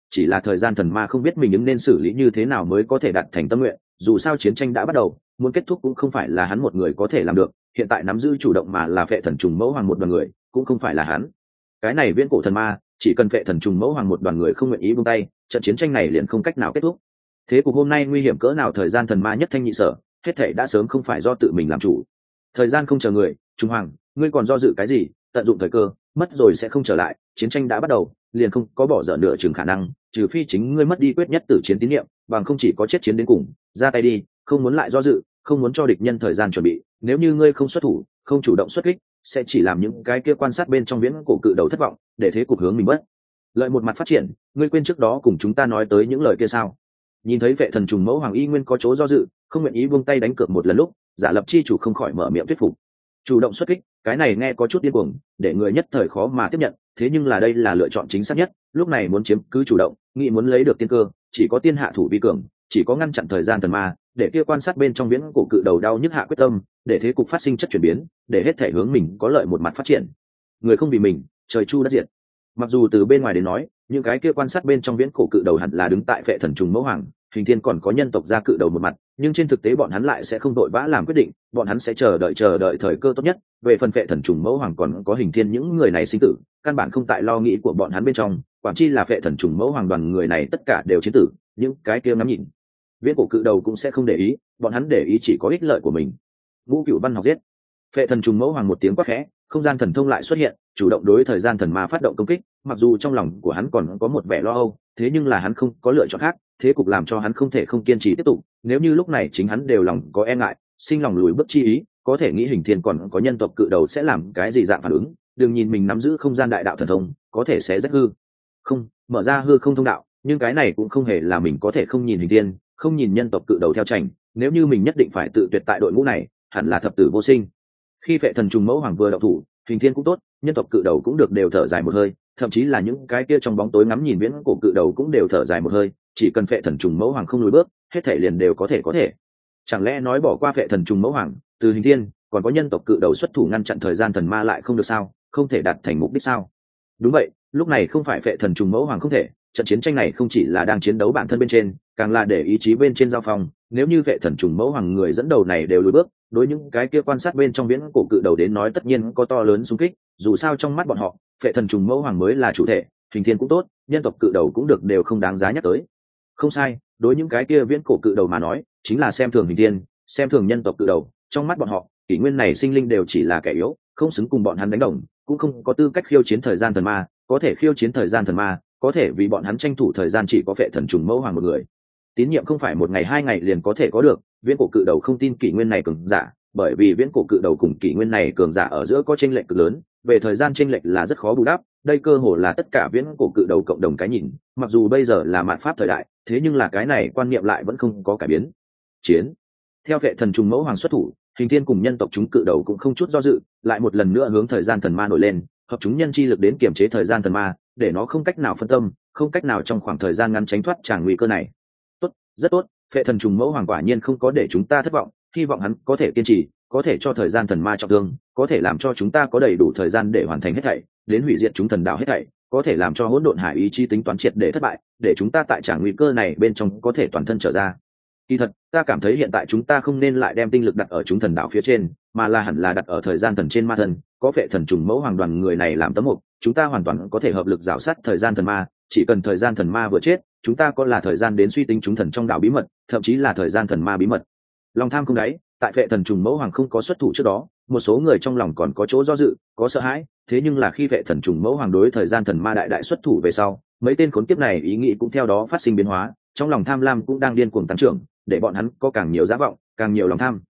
chỉ là thời gian thần ma không biết mình ứng nên xử lý như thế nào mới có thể đạt thành tâm nguyện. Dù sao chiến tranh đã bắt đầu, muốn kết thúc cũng không phải là hắn một người có thể làm được, hiện tại nắm giữ chủ động mà là Phệ Thần Trùng Mẫu Hoàng một đoàn người, cũng không phải là hắn. Cái này viễn cổ thần ma, chỉ cần Phệ Thần Trùng Mẫu Hoàng một đoàn người không nguyện ý buông tay, trận chiến tranh này liền không cách nào kết thúc. Thế cục hôm nay nguy hiểm cỡ nào, thời gian thần ma nhất thanh nhị sở, hết thảy đã sớm không phải do tự mình làm chủ. Thời gian không chờ người, Trung Hoàng, ngươi còn do dự cái gì? Tận dụng thời cơ, mất rồi sẽ không trở lại, chiến tranh đã bắt đầu, liền không có bỏ dở nửa chừng khả năng, trừ phi chính ngươi mất đi quyết nhất tử chiến tín niệm, bằng không chỉ có chết chiến đến cùng. Ra tay đi, không muốn lại do dự, không muốn cho địch nhân thời gian chuẩn bị. Nếu như ngươi không xuất thủ, không chủ động xuất kích, sẽ chỉ làm những cái kia quan sát bên trong viễn cổ cự đầu thất vọng, để thế cục hướng mình mất lợi một mặt phát triển. Ngươi quên trước đó cùng chúng ta nói tới những lời kia sao? Nhìn thấy Vệ Thần Trùng Mẫu Hoàng y nguyên có chỗ do dự, không nguyện ý buông tay đánh cược một lần lúc, Giả Lập chi chủ không khỏi mở miệng thuyết phục. Chủ động xuất kích, cái này nghe có chút điên cuồng, để người nhất thời khó mà tiếp nhận, thế nhưng là đây là lựa chọn chính xác nhất. Lúc này muốn chiếm cứ chủ động, nghĩ muốn lấy được tiên cơ, chỉ có tiên hạ thủ vi cường, chỉ có ngăn chặn thời gian thần ma, để kia quan sát bên trong viễn cổ cự đầu đau nhức hạ quyết tâm, để thế cục phát sinh chất chuyển biến, để hết thể hướng mình có lợi một mặt phát triển. Người không vì mình, trời chu đất diệt. Mặc dù từ bên ngoài đến nói, những cái kia quan sát bên trong viễn cổ cự đầu hẳn là đứng tại Phệ Thần Trùng Mẫu Hoàng, Hình Thiên còn có nhân tộc gia cự đầu một mặt, nhưng trên thực tế bọn hắn lại sẽ không đội vã làm quyết định, bọn hắn sẽ chờ đợi thời cơ tốt nhất. Về phần Phệ Thần Trùng Mẫu Hoàng còn có Hình Thiên những người này sinh tử, căn bản không tại lo nghĩ của bọn hắn bên trong, quản chi là Phệ Thần Trùng Mẫu Hoàng đoàn người này tất cả đều chiến tử, những cái kia ngắm nhìn viễn cổ cự đầu cũng sẽ không để ý, bọn hắn để ý chỉ có ích lợi của mình. Ngũ Cửu Văn học giết. Phệ Thần Trùng Mẫu Hoàng một tiếng quát khẽ, không gian thần thông lại xuất hiện, chủ động đối thời gian thần ma phát động công kích. Mặc dù trong lòng của hắn còn có một vẻ lo âu, thế nhưng là hắn không có lựa chọn khác, thế cục làm cho hắn không thể không kiên trì tiếp tục. Nếu như lúc này chính hắn đều lòng có e ngại, sinh lòng lùi bước chi ý, có thể nghĩ Hình Thiên còn có nhân tộc cự đầu sẽ làm cái gì dạng phản ứng. Đừng nhìn mình nắm giữ không gian đại đạo thần thông, có thể sẽ rách hư không, mở ra hư không thông đạo, nhưng cái này cũng không hề là mình có thể không nhìn Hình Thiên, không nhìn nhân tộc cự đầu theo chảnh. Nếu như mình nhất định phải tự tuyệt tại đội ngũ này, hẳn là thập tử vô sinh. Khi Phệ Thần Trùng Mẫu Hoàng vừa động thủ, Hình Thiên cũng tốt, nhân tộc cự đầu cũng được đều thở dài một hơi, thậm chí là những cái kia trong bóng tối ngắm nhìn viễn cổ cự đầu cũng đều thở dài một hơi. Chỉ cần Phệ Thần Trùng Mẫu Hoàng không lùi bước, hết thể liền đều có thể. Chẳng lẽ nói bỏ qua Phệ Thần Trùng Mẫu Hoàng, từ Hình Thiên còn có nhân tộc cự đầu xuất thủ ngăn chặn thời gian thần ma lại không được sao? Không thể đạt thành mục đích sao? Đúng vậy, lúc này không phải Phệ Thần Trùng Mẫu Hoàng không thể, trận chiến tranh này không chỉ là đang chiến đấu bản thân bên trên, càng là để ý chí bên trên giao phong. Nếu như Phệ Thần Trùng Mẫu Hoàng người dẫn đầu này đều lùi bước, đối những cái kia quan sát bên trong viễn cổ cự đầu đến nói tất nhiên có to lớn xung kích. Dù sao trong mắt bọn họ, Phệ Thần Trùng Mẫu Hoàng mới là chủ thể, Hình Thiên cũng tốt, nhân tộc cự đầu cũng được đều không đáng giá nhắc tới. Không sai, đối những cái kia viễn cổ cự đầu mà nói, chính là xem thường Hình Thiên, xem thường nhân tộc cự đầu. Trong mắt bọn họ, kỷ nguyên này sinh linh đều chỉ là kẻ yếu, không xứng cùng bọn hắn đánh đồng, cũng không có tư cách khiêu chiến thời gian thần ma. Có thể khiêu chiến thời gian thần ma, có thể vì bọn hắn tranh thủ thời gian chỉ có Phệ Thần Trùng Mẫu Hoàng một người. Tín nhiệm không phải một ngày hai ngày liền có thể có được, viễn cổ cự đầu không tin kỷ nguyên này cường giả, bởi vì viễn cổ cự đầu cùng kỷ nguyên này cường giả ở giữa có chênh lệch cực lớn, về thời gian chênh lệch là rất khó bù đắp. Đây cơ hồ là tất cả viễn cổ cự đầu cộng đồng cái nhìn, mặc dù bây giờ là mạt pháp thời đại, thế nhưng là cái này quan niệm lại vẫn không có cải biến. Chiến. Theo Phệ Thần Trùng Mẫu Hoàng xuất thủ, Hình Thiên cùng nhân tộc chúng cự đầu cũng không chút do dự, lại một lần nữa hướng thời gian thần ma nổi lên, hợp chúng nhân chi lực đến kiểm chế thời gian thần ma, để nó không cách nào phân tâm, không cách nào trong khoảng thời gian ngắn tránh thoát tràng nguy cơ này. Tốt, rất tốt, Phệ Thần Trùng Mẫu Hoàng quả nhiên không có để chúng ta thất vọng, hy vọng hắn có thể kiên trì, có thể cho thời gian thần ma trọng thương, có thể làm cho chúng ta có đầy đủ thời gian để hoàn thành hết thảy, đến hủy diệt chúng thần đạo hết thảy, có thể làm cho hỗn độn hải ý chí tính toán triệt để thất bại, để chúng ta tại tràng nguy cơ này bên trong có thể toàn thân trở ra. Kỳ thật, ta cảm thấy hiện tại chúng ta không nên lại đem tinh lực đặt ở chúng thần đạo phía trên, mà là hẳn là đặt ở thời gian thần trên ma thần, có Phệ Thần Trùng Mẫu Hoàng đoàn người này làm tấm mục, chúng ta hoàn toàn có thể hợp lực rào sát thời gian thần ma. Chỉ cần thời gian thần ma vừa chết, chúng ta có là thời gian đến suy tính chúng thần trong đạo bí mật, thậm chí là thời gian thần ma bí mật. Lòng tham không đáy, tại Phệ Thần Trùng Mẫu Hoàng không có xuất thủ trước đó, một số người trong lòng còn có chỗ do dự, có sợ hãi, thế nhưng là khi Phệ Thần Trùng Mẫu Hoàng đối thời gian thần ma đại xuất thủ về sau, mấy tên khốn kiếp này ý nghĩ cũng theo đó phát sinh biến hóa, trong lòng tham lam cũng đang điên cuồng tăng trưởng, để bọn hắn có càng nhiều dã vọng, càng nhiều lòng tham.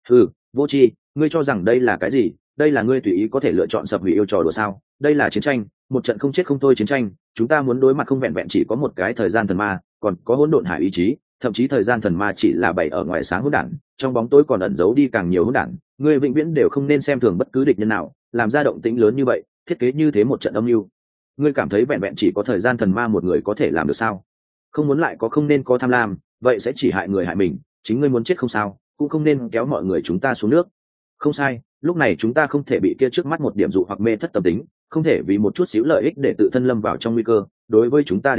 Vô tri, ngươi cho rằng đây là cái gì? Đây là ngươi tùy ý có thể lựa chọn sập hủy yêu trò đùa sao? Đây là chiến tranh, một trận không chết không thôi chiến tranh, chúng ta muốn đối mặt không vẹn vẹn chỉ có một cái thời gian thần ma, còn có hỗn độn hải ý chí, thậm chí thời gian thần ma chỉ là bày ở ngoài sáng hỗn đản, trong bóng tối còn ẩn giấu đi càng nhiều hỗn đản. Ngươi vĩnh viễn đều không nên xem thường bất cứ địch nhân nào, làm ra động tĩnh lớn như vậy, thiết kế như thế một trận âm mưu. Ngươi cảm thấy vẹn vẹn chỉ có thời gian thần ma một người có thể làm được sao? Không muốn lại có không nên có tham lam, vậy sẽ chỉ hại người hại mình, chính ngươi muốn chết không sao, cũng không nên kéo mọi người chúng ta xuống nước. Không sai, lúc này chúng ta không thể bị kia trước mắt một điểm dụ hoặc mê thất tâm tính, không thể vì một chút xíu lợi ích để tự thân lâm vào trong nguy cơ. Đối với chúng ta đến nói,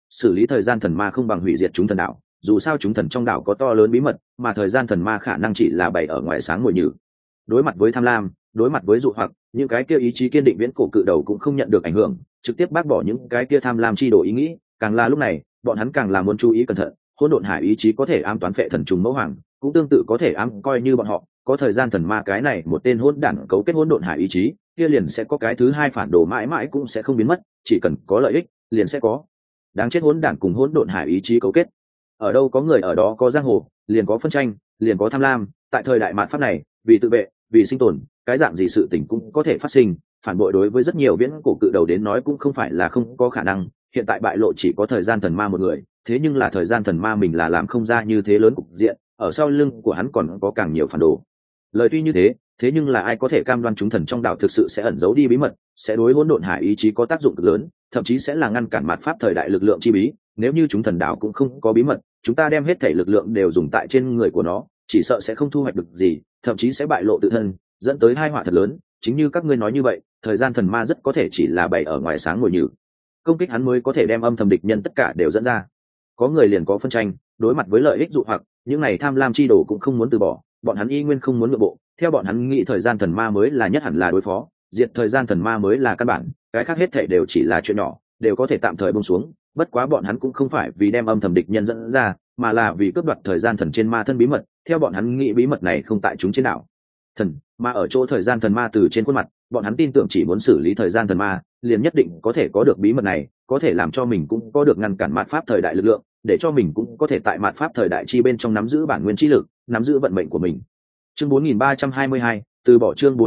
xử lý thời gian thần ma không bằng hủy diệt chúng thần đạo, dù sao chúng thần trong đảo có to lớn bí mật mà thời gian thần ma khả năng chỉ là bày ở ngoài sáng ngồi nhử. Đối mặt với tham lam, đối mặt với dụ hoặc, những cái kia ý chí kiên định viễn cổ cự đầu cũng không nhận được ảnh hưởng, trực tiếp bác bỏ những cái kia tham lam chi đồ ý nghĩ. Càng là lúc này, bọn hắn càng là muốn chú ý cẩn thận. Hỗn độn hải ý chí có thể ám toán phệ thần trùng mẫu hoàng, cũng tương tự có thể ám coi như bọn họ có thời gian thần ma cái này một tên hỗn đản cấu kết hỗn độn hải ý chí, kia liền sẽ có cái thứ hai phản đồ mãi mãi cũng sẽ không biến mất, chỉ cần có lợi ích liền sẽ có. Đáng chết hỗn đản cùng hỗn độn hải ý chí cấu kết, ở đâu có người ở đó có giang hồ, liền có phân tranh, liền có tham lam. Tại thời đại mạt pháp này, vì tự vệ, vì sinh tồn, cái dạng gì sự tình cũng có thể phát sinh. Phản bội đối với rất nhiều viễn cổ cự đầu đến nói cũng không phải là không có khả năng. Hiện tại bại lộ chỉ có thời gian thần ma một người, thế nhưng là thời gian thần ma mình là làm không ra như thế lớn cục diện, ở sau lưng của hắn còn có càng nhiều phản đồ. Lời tuy như thế, thế nhưng là ai có thể cam đoan chúng thần trong đạo thực sự sẽ ẩn giấu đi bí mật, sẽ đối hỗn độn hải ý chí có tác dụng cực lớn, thậm chí sẽ là ngăn cản mạt pháp thời đại lực lượng chi bí. Nếu như chúng thần đạo cũng không có bí mật, chúng ta đem hết thể lực lượng đều dùng tại trên người của nó, chỉ sợ sẽ không thu hoạch được gì, thậm chí sẽ bại lộ tự thân, dẫn tới tai họa thật lớn. Chính như các ngươi nói như vậy, thời gian thần ma rất có thể chỉ là bày ở ngoài sáng ngồi nhử, công kích hắn mới có thể đem âm thầm địch nhân tất cả đều dẫn ra. Có người liền có phân tranh, đối mặt với lợi ích dụ hoặc, những này tham lam chi đồ cũng không muốn từ bỏ, bọn hắn y nguyên không muốn nhượng bộ. Theo bọn hắn nghĩ thời gian thần ma mới là nhất hẳn là đối phó, diệt thời gian thần ma mới là căn bản, cái khác hết thảy đều chỉ là chuyện nhỏ, đều có thể tạm thời buông xuống. Bất quá bọn hắn cũng không phải vì đem âm thầm địch nhân dẫn ra, mà là vì cướp đoạt thời gian thần trên ma thân bí mật. Theo bọn hắn nghĩ bí mật này không tại chúng trên đảo thần, mà ở chỗ thời gian thần ma từ trên khuôn mặt. Bọn hắn tin tưởng chỉ muốn xử lý thời gian thần ma, liền nhất định có thể có được bí mật này, có thể làm cho mình cũng có được ngăn cản mạt pháp thời đại lực lượng, để cho mình cũng có thể tại mạt pháp thời đại chi bên trong nắm giữ bản nguyên chi lực, nắm giữ vận mệnh của mình. Chương 4322, từ bỏ. Chương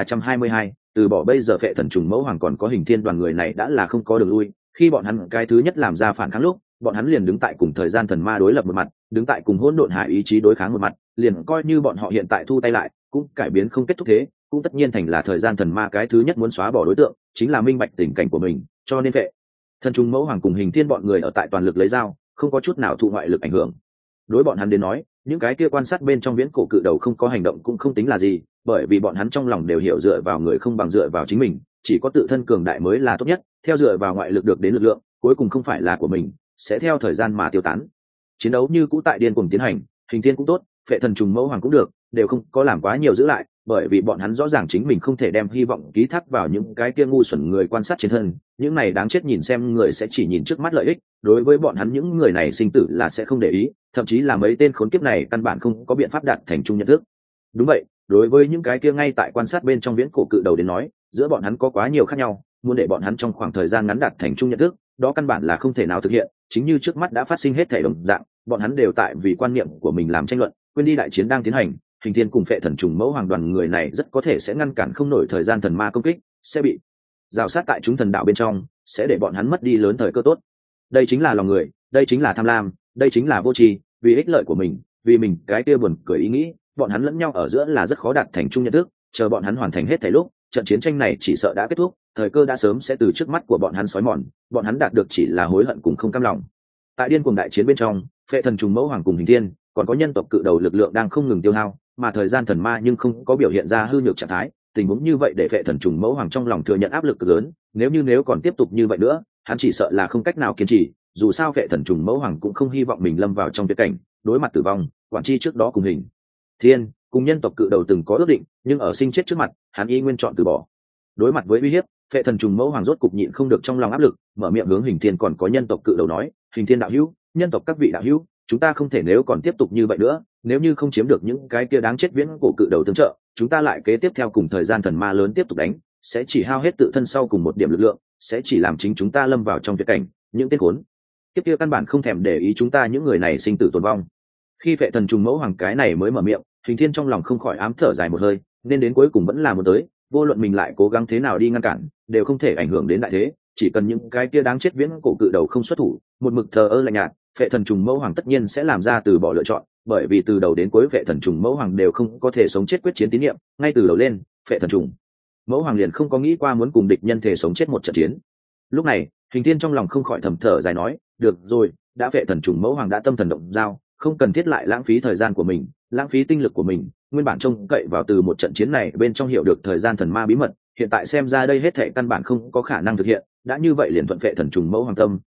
4322, từ bỏ. Bây giờ phệ thần trùng mẫu hoàng còn có hình thiên đoàn người này đã là không có đường lui. Khi bọn hắn cái thứ nhất làm ra phản kháng lúc, bọn hắn liền đứng tại cùng thời gian thần ma đối lập một mặt, đứng tại cùng hỗn độn hải ý chí đối kháng một mặt, liền coi như bọn họ hiện tại thu tay lại, cũng cải biến không kết thúc thế, cũng tất nhiên thành là thời gian thần ma cái thứ nhất muốn xóa bỏ đối tượng, chính là minh bạch tình cảnh của mình, cho nên phệ thần trùng mẫu hoàng cùng hình thiên bọn người ở tại toàn lực lấy dao, không có chút nào thụ ngoại lực ảnh hưởng. Đối bọn hắn đến nói, những cái kia quan sát bên trong viễn cổ cự đầu không có hành động cũng không tính là gì, bởi vì bọn hắn trong lòng đều hiểu dựa vào người không bằng dựa vào chính mình, chỉ có tự thân cường đại mới là tốt nhất. Theo dựa vào ngoại lực được đến lực lượng, cuối cùng không phải là của mình, sẽ theo thời gian mà tiêu tán. Chiến đấu như cũ tại điên cuồng tiến hành, hình thiên cũng tốt, phệ thần trùng mẫu hoàng cũng được, đều không có làm quá nhiều giữ lại, bởi vì bọn hắn rõ ràng chính mình không thể đem hy vọng ký thác vào những cái kia ngu xuẩn người quan sát trên thân. Những này đáng chết nhìn xem người sẽ chỉ nhìn trước mắt lợi ích, đối với bọn hắn những người này sinh tử là sẽ không để ý, thậm chí là mấy tên khốn kiếp này căn bản không có biện pháp đạt thành chung nhận thức. Đúng vậy, đối với những cái kia ngay tại quan sát bên trong viễn cổ cự đầu đến nói, giữa bọn hắn có quá nhiều khác nhau, muốn để bọn hắn trong khoảng thời gian ngắn đạt thành chung nhận thức, đó căn bản là không thể nào thực hiện. Chính như trước mắt đã phát sinh hết thể đồng dạng, bọn hắn đều tại vì quan niệm của mình làm tranh luận, quên đi đại chiến đang tiến hành. Hình thiên cùng phệ thần trùng mẫu hoàng đoàn người này rất có thể sẽ ngăn cản không nổi thời gian thần ma công kích, sẽ bị rào sát tại chúng thần đạo bên trong, sẽ để bọn hắn mất đi lớn thời cơ tốt. Đây chính là lòng người, đây chính là tham lam, đây chính là vô tri, vì ích lợi của mình, vì mình cái kia buồn cười ý nghĩ, bọn hắn lẫn nhau ở giữa là rất khó đạt thành chung nhận thức. Chờ bọn hắn hoàn thành hết thảy lúc, trận chiến tranh này chỉ sợ đã kết thúc, thời cơ đã sớm sẽ từ trước mắt của bọn hắn xói mòn, bọn hắn đạt được chỉ là hối hận cùng không cam lòng. Tại điên cuồng đại chiến bên trong, phệ thần trùng mẫu hoàng cùng hình thiên, còn có nhân tộc cự đầu lực lượng đang không ngừng tiêu hao, mà thời gian thần ma nhưng không có biểu hiện ra hư nhược trạng thái. Tình huống như vậy để phệ thần trùng mẫu hoàng trong lòng thừa nhận áp lực cực lớn, nếu còn tiếp tục như vậy nữa, hắn chỉ sợ là không cách nào kiên trì. Dù sao phệ thần trùng mẫu hoàng cũng không hy vọng mình lâm vào trong tuyệt cảnh, đối mặt tử vong. Quản chi trước đó cùng hình thiên cùng nhân tộc cự đầu từng có ước định, nhưng ở sinh chết trước mặt, hắn y nguyên chọn từ bỏ. Đối mặt với uy hiếp, phệ thần trùng mẫu hoàng rốt cục nhịn không được trong lòng áp lực, mở miệng hướng hình thiên còn có nhân tộc cự đầu nói: hình thiên đạo hữu, nhân tộc các vị đạo hữu, chúng ta không thể nếu còn tiếp tục như vậy nữa, nếu như không chiếm được những cái kia đáng chết viễn cổ cự đầu tương trợ, chúng ta lại kế tiếp theo cùng thời gian thần ma lớn tiếp tục đánh, sẽ chỉ hao hết tự thân sau cùng một điểm lực lượng, sẽ chỉ làm chính chúng ta lâm vào trong tuyệt cảnh. Những tên khốn kiếp kia căn bản không thèm để ý chúng ta những người này sinh tử tồn vong. Khi phệ thần trùng mẫu hoàng cái này mới mở miệng, hình thiên trong lòng không khỏi ám thở dài một hơi, nên đến cuối cùng vẫn là muốn tới, vô luận mình lại cố gắng thế nào đi ngăn cản, đều không thể ảnh hưởng đến đại thế. Chỉ cần những cái kia đáng chết viễn cổ cự đầu không xuất thủ, một mực thờ ơ lạnh nhạt, phệ thần trùng mẫu hoàng tất nhiên sẽ làm ra từ bỏ lựa chọn, bởi vì từ đầu đến cuối phệ thần trùng mẫu hoàng đều không có thể sống chết quyết chiến tín nhiệm. Ngay từ đầu lên, phệ thần trùng mẫu hoàng liền không có nghĩ qua muốn cùng địch nhân thể sống chết một trận chiến. Lúc này, hình thiên trong lòng không khỏi thầm thở dài nói: được rồi, đã phệ thần trùng mẫu hoàng đã tâm thần động dao, không cần thiết lại lãng phí thời gian của mình, lãng phí tinh lực của mình. Nguyên bản trông cậy vào từ một trận chiến này bên trong hiểu được thời gian thần ma bí mật, hiện tại xem ra đây hết thảy căn bản không có khả năng thực hiện. Đã như vậy liền thuận phệ thần trùng mẫu hoàng tâm,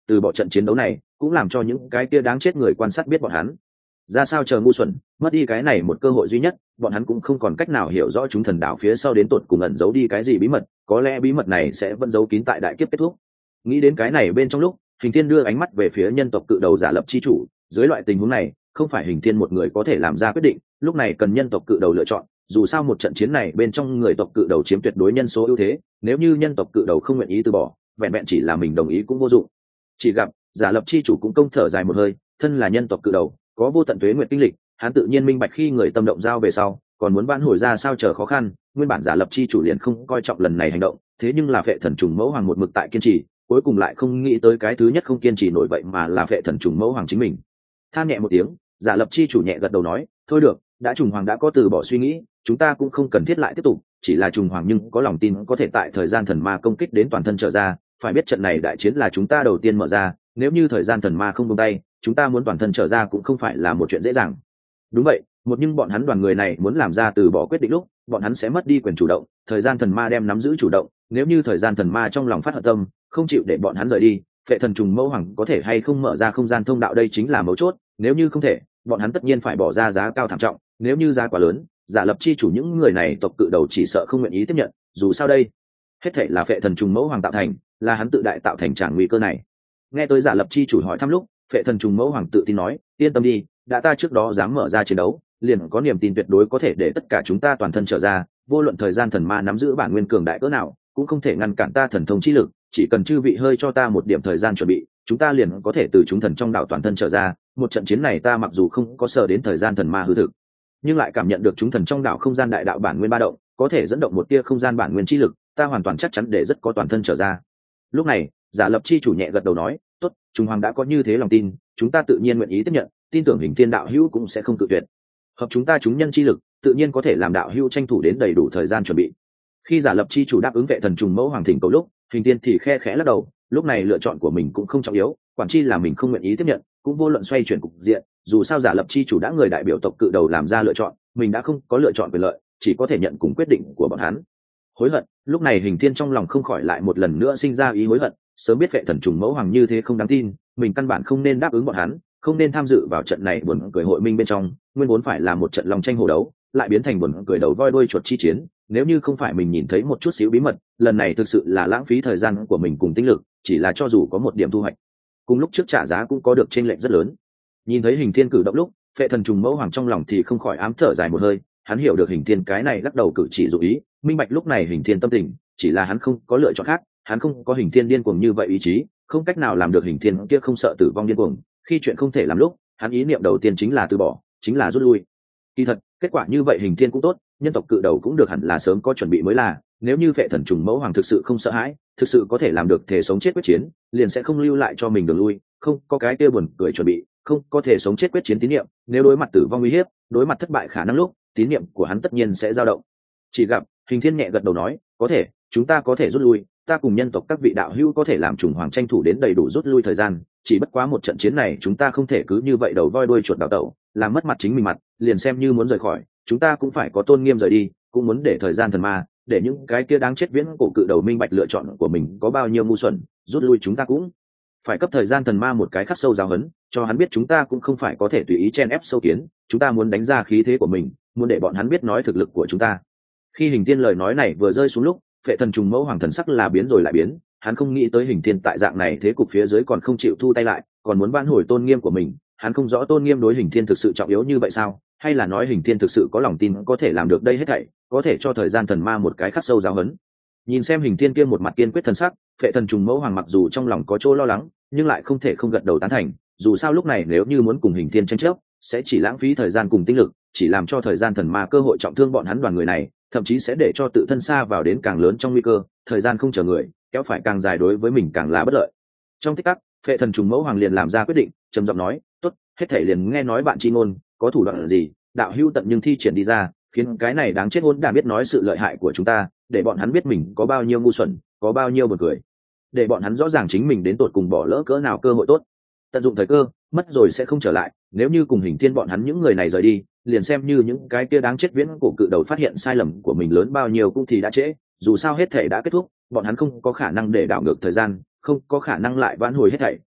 từ bỏ trận chiến đấu này cũng làm cho những cái kia đáng chết người quan sát biết bọn hắn ra sao chờ ngu xuẩn, mất đi cái này một cơ hội duy nhất, bọn hắn cũng không còn cách nào hiểu rõ chúng thần đảo phía sau đến tột cùng ẩn giấu đi cái gì bí mật, có lẽ bí mật này sẽ vẫn giấu kín tại đại kiếp kết thúc. Nghĩ đến cái này bên trong lúc, Hình Thiên đưa ánh mắt về phía nhân tộc cự đầu giả lập chi chủ, dưới loại tình huống này, không phải Hình Thiên một người có thể làm ra quyết định, lúc này cần nhân tộc cự đầu lựa chọn, dù sao một trận chiến này bên trong người tộc cự đầu chiếm tuyệt đối nhân số ưu thế, nếu như nhân tộc cự đầu không nguyện ý từ bỏ, vẹn vẹn chỉ là mình đồng ý cũng vô dụng. Chỉ gặp giả lập chi chủ cũng công thở dài một hơi, thân là nhân tộc cự đầu, có vô tận tuế nguyệt kinh lịch, hắn tự nhiên minh bạch khi người tâm động giao về sau, còn muốn vãn hồi ra sao chờ khó khăn, nguyên bản giả lập chi chủ liền không coi trọng lần này hành động, thế nhưng là phệ thần trùng mẫu hoàng một mực tại kiên trì, cuối cùng lại không nghĩ tới cái thứ nhất không kiên trì nổi vậy mà là phệ thần trùng mẫu hoàng chính mình. Than nhẹ một tiếng, giả lập chi chủ nhẹ gật đầu nói, thôi được, đã trùng hoàng đã có từ bỏ suy nghĩ, chúng ta cũng không cần thiết lại tiếp tục, chỉ là trùng hoàng nhưng có lòng tin có thể tại thời gian thần ma công kích đến toàn thân trở ra, phải biết trận này đại chiến là chúng ta đầu tiên mở ra, nếu như thời gian thần ma không buông tay, chúng ta muốn toàn thân trở ra cũng không phải là một chuyện dễ dàng. Đúng vậy, nhưng bọn hắn đoàn người này muốn làm ra từ bỏ quyết định lúc, bọn hắn sẽ mất đi quyền chủ động, thời gian thần ma đem nắm giữ chủ động, nếu như thời gian thần ma trong lòng phát hận tâm, không chịu để bọn hắn rời đi, phệ thần trùng mẫu hoàng có thể hay không mở ra không gian thông đạo đây chính là mấu chốt, nếu như không thể, bọn hắn tất nhiên phải bỏ ra giá cao thảm trọng, nếu như giá quá lớn, giả lập chi chủ những người này tộc cự đầu chỉ sợ không nguyện ý tiếp nhận, dù sao đây, hết thảy là phệ thần trùng mẫu hoàng tạo thành, là hắn tự đại tạo thành trạng nguy cơ này. Nghe tới giả lập chi chủ hỏi thăm lúc, phệ thần trùng mẫu hoàng tự tin nói, yên tâm đi, đã ta trước đó dám mở ra chiến đấu, liền có niềm tin tuyệt đối có thể để tất cả chúng ta toàn thân trở ra, vô luận thời gian thần ma nắm giữ bản nguyên cường đại cỡ nào, cũng không thể ngăn cản ta thần thông chi lực, chỉ cần chư vị hơi cho ta một điểm thời gian chuẩn bị, chúng ta liền có thể từ chúng thần trong đảo toàn thân trở ra. Một trận chiến này ta mặc dù không có sở đến thời gian thần ma hư thực, nhưng lại cảm nhận được chúng thần trong đảo không gian đại đạo bản nguyên ba động, có thể dẫn động một tia không gian bản nguyên chi lực, ta hoàn toàn chắc chắn để rất có toàn thân trở ra. Lúc này, giả lập chi chủ nhẹ gật đầu nói, tốt, Trung Hoàng đã có như thế lòng tin, chúng ta tự nhiên nguyện ý tiếp nhận, tin tưởng Hình Thiên đạo hữu cũng sẽ không cự tuyệt. Hợp chúng ta chúng nhân chi lực, tự nhiên có thể làm đạo hữu tranh thủ đến đầy đủ thời gian chuẩn bị. Khi giả lập chi chủ đáp ứng vệ thần trùng mẫu hoàng thỉnh cầu lúc, Hình Thiên thì khe khẽ lắc đầu, lúc này lựa chọn của mình cũng không trọng yếu, quản chi là mình không nguyện ý tiếp nhận, cũng vô luận xoay chuyển cục diện, dù sao giả lập chi chủ đã người đại biểu tộc cự đầu làm ra lựa chọn, mình đã không có lựa chọn quyền lợi, chỉ có thể nhận cùng quyết định của bọn hắn. Hối hận, lúc này Hình Thiên trong lòng không khỏi lại một lần nữa sinh ra ý hối hận, sớm biết vệ thần trùng mẫu hoàng như thế không đáng tin, mình căn bản không nên đáp ứng bọn hắn, không nên tham dự vào trận này buồn cười hội minh bên trong, nguyên vốn phải là một trận lòng tranh hổ đấu, lại biến thành buồn cười đầu voi đuôi chuột chi chiến, nếu như không phải mình nhìn thấy một chút xíu bí mật, lần này thực sự là lãng phí thời gian của mình cùng tinh lực, chỉ là cho dù có một điểm thu hoạch, cùng lúc trước trả giá cũng có được chênh lệch rất lớn. Nhìn thấy Hình Thiên cử động lúc, phệ thần trùng mẫu hoàng trong lòng thì không khỏi ám thở dài một hơi, hắn hiểu được Hình Thiên cái này lắc đầu cử chỉ dụ ý, minh bạch lúc này Hình Thiên tâm tình, chỉ là hắn không có lựa chọn khác, hắn không có Hình Thiên điên cuồng như vậy ý chí, không cách nào làm được Hình Thiên kia không sợ tử vong điên cuồng, khi chuyện không thể làm lúc, hắn ý niệm đầu tiên chính là từ bỏ, chính là rút lui. Kỳ thật, kết quả như vậy Hình Thiên cũng tốt, nhân tộc cự đầu cũng được hẳn là sớm có chuẩn bị mới là, nếu như phệ thần trùng mẫu hoàng thực sự không sợ hãi, thực sự có thể làm được thể sống chết quyết chiến, liền sẽ không lưu lại cho mình đường lui, không có cái kia buồn cười chuẩn bị, không có thể sống chết quyết chiến tín niệm, nếu đối mặt tử vong uy hiếp, đối mặt thất bại khả năng lúc, tín niệm của hắn tất nhiên sẽ dao động. Chỉ gặp Hình Thiên nhẹ gật đầu nói, có thể, chúng ta có thể rút lui, ta cùng nhân tộc các vị đạo hữu có thể làm trùng hoàng tranh thủ đến đầy đủ rút lui thời gian, chỉ bất quá một trận chiến này chúng ta không thể cứ như vậy đầu voi đuôi chuột đảo tẩu, làm mất mặt chính mình mặt, liền xem như muốn rời khỏi, chúng ta cũng phải có tôn nghiêm rời đi, cũng muốn để thời gian thần ma, để những cái kia đáng chết viễn cổ cự đầu minh bạch lựa chọn của mình có bao nhiêu ngu xuẩn, rút lui chúng ta cũng phải cấp thời gian thần ma một cái khắc sâu giáo huấn, cho hắn biết chúng ta cũng không phải có thể tùy ý chen ép sâu kiến, chúng ta muốn đánh ra khí thế của mình, muốn để bọn hắn biết nói thực lực của chúng ta. Khi Hình Thiên lời nói này vừa rơi xuống lúc, phệ thần trùng mẫu hoàng thần sắc là biến rồi lại biến, hắn không nghĩ tới Hình Thiên tại dạng này thế cục phía dưới còn không chịu thu tay lại, còn muốn vãn hồi tôn nghiêm của mình, hắn không rõ tôn nghiêm đối Hình Thiên thực sự trọng yếu như vậy sao, hay là nói Hình Thiên thực sự có lòng tin có thể làm được đây hết thảy, có thể cho thời gian thần ma một cái khắc sâu giáo huấn. Nhìn xem Hình Thiên kia một mặt kiên quyết thần sắc, phệ thần trùng mẫu hoàng mặc dù trong lòng có chỗ lo lắng, nhưng lại không thể không gật đầu tán thành, dù sao lúc này nếu như muốn cùng Hình Thiên tranh chấp, sẽ chỉ lãng phí thời gian cùng tinh lực, chỉ làm cho thời gian thần ma cơ hội trọng thương bọn hắn đoàn người này, thậm chí sẽ để cho tự thân xa vào đến càng lớn trong nguy cơ, thời gian không chờ người, kéo phải càng dài đối với mình càng là bất lợi. Trong tích tắc, phệ thần trùng mẫu hoàng liền làm ra quyết định, trầm giọng nói, tốt, hết thảy liền nghe nói bạn chi ngôn, có thủ đoạn gì, đạo hữu tận nhưng thi triển đi ra, khiến cái này đáng chết hỗn đản biết nói sự lợi hại của chúng ta, để bọn hắn biết mình có bao nhiêu ngu xuẩn, có bao nhiêu buồn cười, để bọn hắn rõ ràng chính mình đến tột cùng bỏ lỡ cỡ nào cơ hội tốt. Tận dụng thời cơ, mất rồi sẽ không trở lại, nếu như cùng Hình Thiên bọn hắn những người này rời đi, liền xem như những cái kia đáng chết viễn cổ cự đầu phát hiện sai lầm của mình lớn bao nhiêu cũng thì đã trễ, dù sao hết thảy đã kết thúc, bọn hắn không có khả năng để đảo ngược thời gian, không có khả năng lại vãn hồi hết thảy,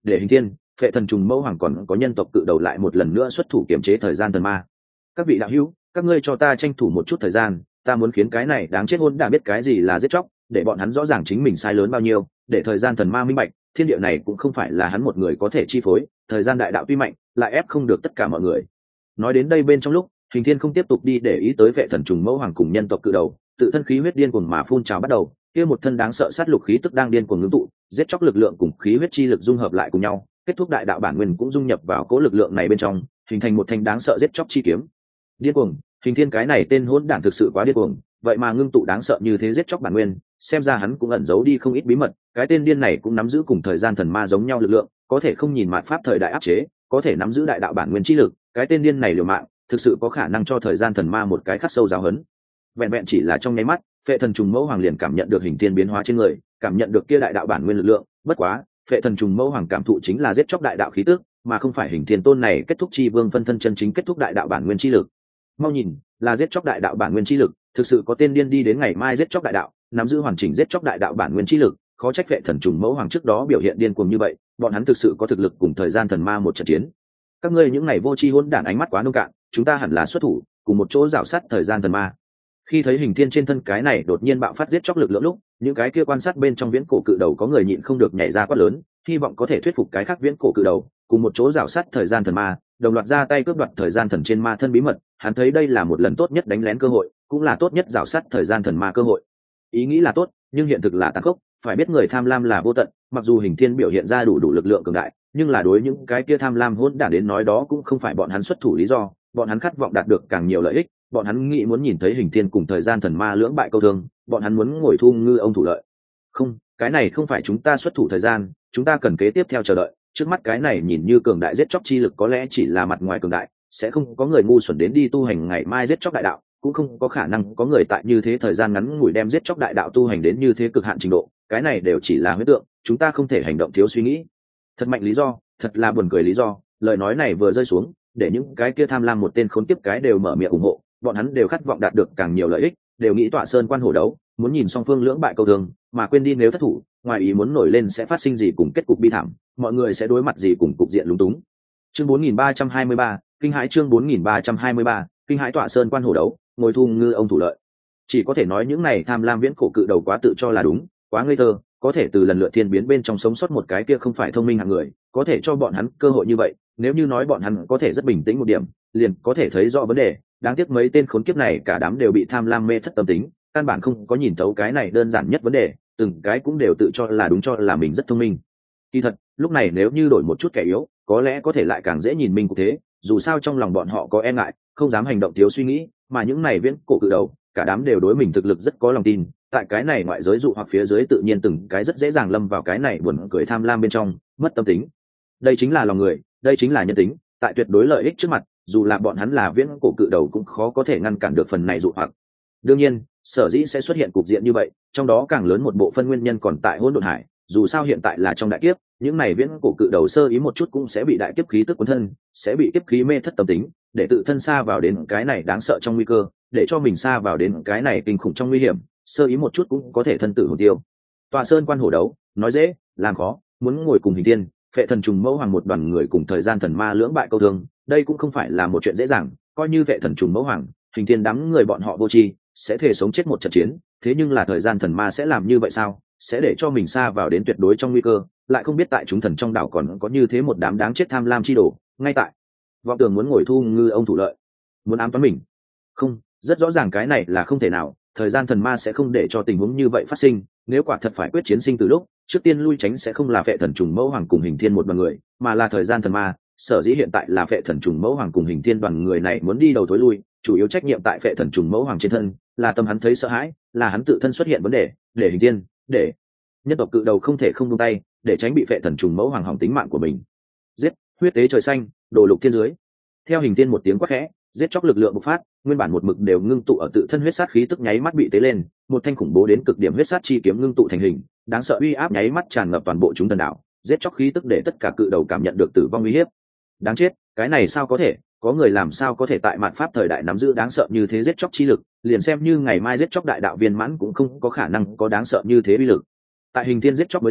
để hình thiên, phệ thần trùng mẫu hoàng còn có nhân tộc cự đầu lại một lần nữa xuất thủ kiểm chế thời gian thần ma. Các vị đạo hữu, các ngươi cho ta tranh thủ một chút thời gian, ta muốn khiến cái này đáng chết hôn đã biết cái gì là giết chóc, để bọn hắn rõ ràng chính mình sai lớn bao nhiêu, để thời gian thần ma minh bạch, thiên địa này cũng không phải là hắn một người có thể chi phối, thời gian đại đạo tuy mạnh, lại ép không được tất cả mọi người. Nói đến đây bên trong lúc, hình thiên không tiếp tục đi để ý tới vệ thần trùng mẫu hoàng cùng nhân tộc cự đầu, tự thân khí huyết điên cuồng mà phun trào bắt đầu, kia một thân đáng sợ sát lục khí tức đang điên cuồng ngưng tụ, giết chóc lực lượng cùng khí huyết chi lực dung hợp lại cùng nhau, kết thúc đại đạo bản nguyên cũng dung nhập vào cỗ lực lượng này bên trong, hình thành một thanh đáng sợ giết chóc chi kiếm. Điên cuồng, hình thiên cái này tên hỗn đản thực sự quá điên cuồng, vậy mà ngưng tụ đáng sợ như thế giết chóc bản nguyên, xem ra hắn cũng ẩn giấu đi không ít bí mật, cái tên điên này cũng nắm giữ cùng thời gian thần ma giống nhau lực lượng, có thể không nhìn mạt pháp thời đại áp chế, có thể nắm giữ đại đạo bản nguyên chi lực, cái tên điên này liều mạng, thực sự có khả năng cho thời gian thần ma một cái khắc sâu giáo huấn. Vẹn vẹn chỉ là trong nháy mắt, phệ thần trùng mẫu hoàng liền cảm nhận được hình thiên biến hóa trên người, cảm nhận được kia đại đạo bản nguyên lực lượng, bất quá, phệ thần trùng mẫu hoàng cảm thụ chính là giết chóc đại đạo khí tức, mà không phải hình thiên tôn này kết thúc chi vương phân thân chân chính kết thúc đại đạo bản nguyên chi lực. Mau nhìn, là giết chóc đại đạo bản nguyên chi lực, thực sự có tên điên đi đến ngày mai giết chóc đại đạo, nắm giữ hoàn chỉnh giết chóc đại đạo bản nguyên chi lực, khó trách phệ thần trùng mẫu hoàng trước đó biểu hiện điên cuồng như vậy, bọn hắn thực sự có thực lực cùng thời gian thần ma một trận chiến. Các ngươi những ngày vô tri hỗn đản ánh mắt quá nông cạn, chúng ta hẳn là xuất thủ, cùng một chỗ rào sát thời gian thần ma. Khi thấy hình thiên trên thân cái này đột nhiên bạo phát giết chóc lực lượng lúc, những cái kia quan sát bên trong viễn cổ cự đầu có người nhịn không được nhảy ra quát lớn, hy vọng có thể thuyết phục cái khác viễn cổ cự đầu, cùng một chỗ rào sát thời gian thần ma, đồng loạt ra tay cướp đoạt thời gian thần trên ma thân bí mật. Hắn thấy đây là một lần tốt nhất đánh lén cơ hội, cũng là tốt nhất rào sát thời gian thần ma cơ hội. Ý nghĩ là tốt, nhưng hiện thực là tàn khốc, phải biết người tham lam là vô tận, mặc dù hình thiên biểu hiện ra đủ lực lượng cường đại, nhưng là đối những cái kia tham lam hỗn đản đến nói đó cũng không phải bọn hắn xuất thủ lý do, bọn hắn khát vọng đạt được càng nhiều lợi ích, bọn hắn nghĩ muốn nhìn thấy hình thiên cùng thời gian thần ma lưỡng bại câu thương, bọn hắn muốn ngồi thu ngư ông thủ lợi. Không, cái này không phải chúng ta xuất thủ thời gian, chúng ta cần kế tiếp theo chờ đợi, trước mắt cái này nhìn như cường đại giết chóc chi lực có lẽ chỉ là mặt ngoài cường đại, sẽ không có người ngu xuẩn đến đi tu hành ngày mai giết chóc đại đạo, cũng không có khả năng có người tại như thế thời gian ngắn ngủi đem giết chóc đại đạo tu hành đến như thế cực hạn trình độ, cái này đều chỉ là huyễn tượng, chúng ta không thể hành động thiếu suy nghĩ. Thật mạnh lý do, thật là buồn cười lý do, lời nói này vừa rơi xuống, để những cái kia tham lam một tên khốn kiếp cái đều mở miệng ủng hộ, bọn hắn đều khát vọng đạt được càng nhiều lợi ích, đều nghĩ tọa sơn quan hổ đấu, muốn nhìn song phương lưỡng bại câu thương, mà quên đi nếu thất thủ, ngoài ý muốn nổi lên sẽ phát sinh gì cùng kết cục bi thảm, mọi người sẽ đối mặt gì cùng cục diện lúng túng. Chương 4323, kinh hãi chương 4323, kinh hãi tọa sơn quan hổ đấu, ngồi thu ngư ông thủ lợi. Chỉ có thể nói những này tham lam viễn cổ cự đầu quá tự cho là đúng, quá ngây thơ, có thể từ lần lượt thiên biến bên trong sống sót một cái kia không phải thông minh hạng người, có thể cho bọn hắn cơ hội như vậy, nếu như nói bọn hắn có thể rất bình tĩnh một điểm, liền có thể thấy rõ vấn đề, đáng tiếc mấy tên khốn kiếp này cả đám đều bị tham lam mê thất tâm tính, căn bản không có nhìn thấu cái này đơn giản nhất vấn đề, từng cái cũng đều tự cho là đúng, cho là mình rất thông minh. Kỳ thật, lúc này nếu như đổi một chút kẻ yếu, có lẽ có thể lại càng dễ nhìn minh cục thế, dù sao trong lòng bọn họ có e ngại, không dám hành động thiếu suy nghĩ, mà những này viễn cổ cự đầu, cả đám đều đối mình thực lực rất có lòng tin, tại cái này ngoại giới dụ hoặc phía dưới tự nhiên từng cái rất dễ dàng lâm vào cái này buồn cười tham lam bên trong, mất tâm tính. Đây chính là lòng người, đây chính là nhân tính, tại tuyệt đối lợi ích trước mặt, dù là bọn hắn là viễn cổ cự đầu cũng khó có thể ngăn cản được phần này dụ hoặc. Đương nhiên, sở dĩ sẽ xuất hiện cục diện như vậy, trong đó càng lớn một bộ phân nguyên nhân còn tại hỗn độn hải, dù sao hiện tại là trong đại kiếp, những này viễn cổ cự đầu sơ ý một chút cũng sẽ bị đại kiếp khí tức cuốn thân, sẽ bị kiếp khí mê thất tâm tính, để tự thân xa vào đến cái này đáng sợ trong nguy cơ, để cho mình xa vào đến cái này kinh khủng trong nguy hiểm, sơ ý một chút cũng có thể thân tử hồn tiêu. Tòa sơn quan hổ đấu, nói dễ, làm khó, muốn ngồi cùng hình tiên, phệ thần trùng mẫu hoàng một đoàn người cùng thời gian thần ma lưỡng bại câu thương, đây cũng không phải là một chuyện dễ dàng, coi như phệ thần trùng mẫu hoàng, hình tiên đám người bọn họ vô tri, sẽ thể sống chết một trận chiến, thế nhưng là thời gian thần ma sẽ làm như vậy sao? Sẽ để cho mình xa vào đến tuyệt đối trong nguy cơ, lại không biết tại chúng thần trong đảo còn có như thế một đám đáng chết tham lam chi đồ, ngay tại vọng tưởng muốn ngồi thu ngư ông thủ lợi, muốn ám toán mình. Không, rất rõ ràng cái này là không thể nào, thời gian thần ma sẽ không để cho tình huống như vậy phát sinh, nếu quả thật phải quyết chiến sinh từ lúc, trước tiên lui tránh sẽ không là phệ thần trùng mẫu hoàng cùng hình thiên một đoàn người, mà là thời gian thần ma, sở dĩ hiện tại là phệ thần trùng mẫu hoàng cùng hình thiên đoàn người này muốn đi đầu thối lui, chủ yếu trách nhiệm tại phệ thần trùng mẫu hoàng trên thân, là tâm hắn thấy sợ hãi, là hắn tự thân xuất hiện vấn đề, để hình thiên, để nhân tộc cự đầu không thể không buông tay, để tránh bị phệ thần trùng mẫu hoàng hỏng tính mạng của mình. Giết, huyết tế trời xanh, đổ lục thiên dưới. Theo hình thiên một tiếng quát khẽ, giết chóc lực lượng bộc phát, nguyên bản một mực đều ngưng tụ ở tự thân huyết sát khí tức nháy mắt bị tế lên, một thanh khủng bố đến cực điểm huyết sát chi kiếm ngưng tụ thành hình, đáng sợ uy áp nháy mắt tràn ngập toàn bộ chúng thần đảo, giết chóc khí tức để tất cả cự đầu cảm nhận được tử vong uy hiếp. Đáng chết, cái này sao có thể, có người làm sao có thể tại mạt pháp thời đại nắm giữ đáng sợ như thế giết chóc chi lực, liền xem như ngày mai giết chóc đại đạo viên mãn cũng không có khả năng có đáng sợ như thế uy lực. Tại hình thiên giết chóc mới ra,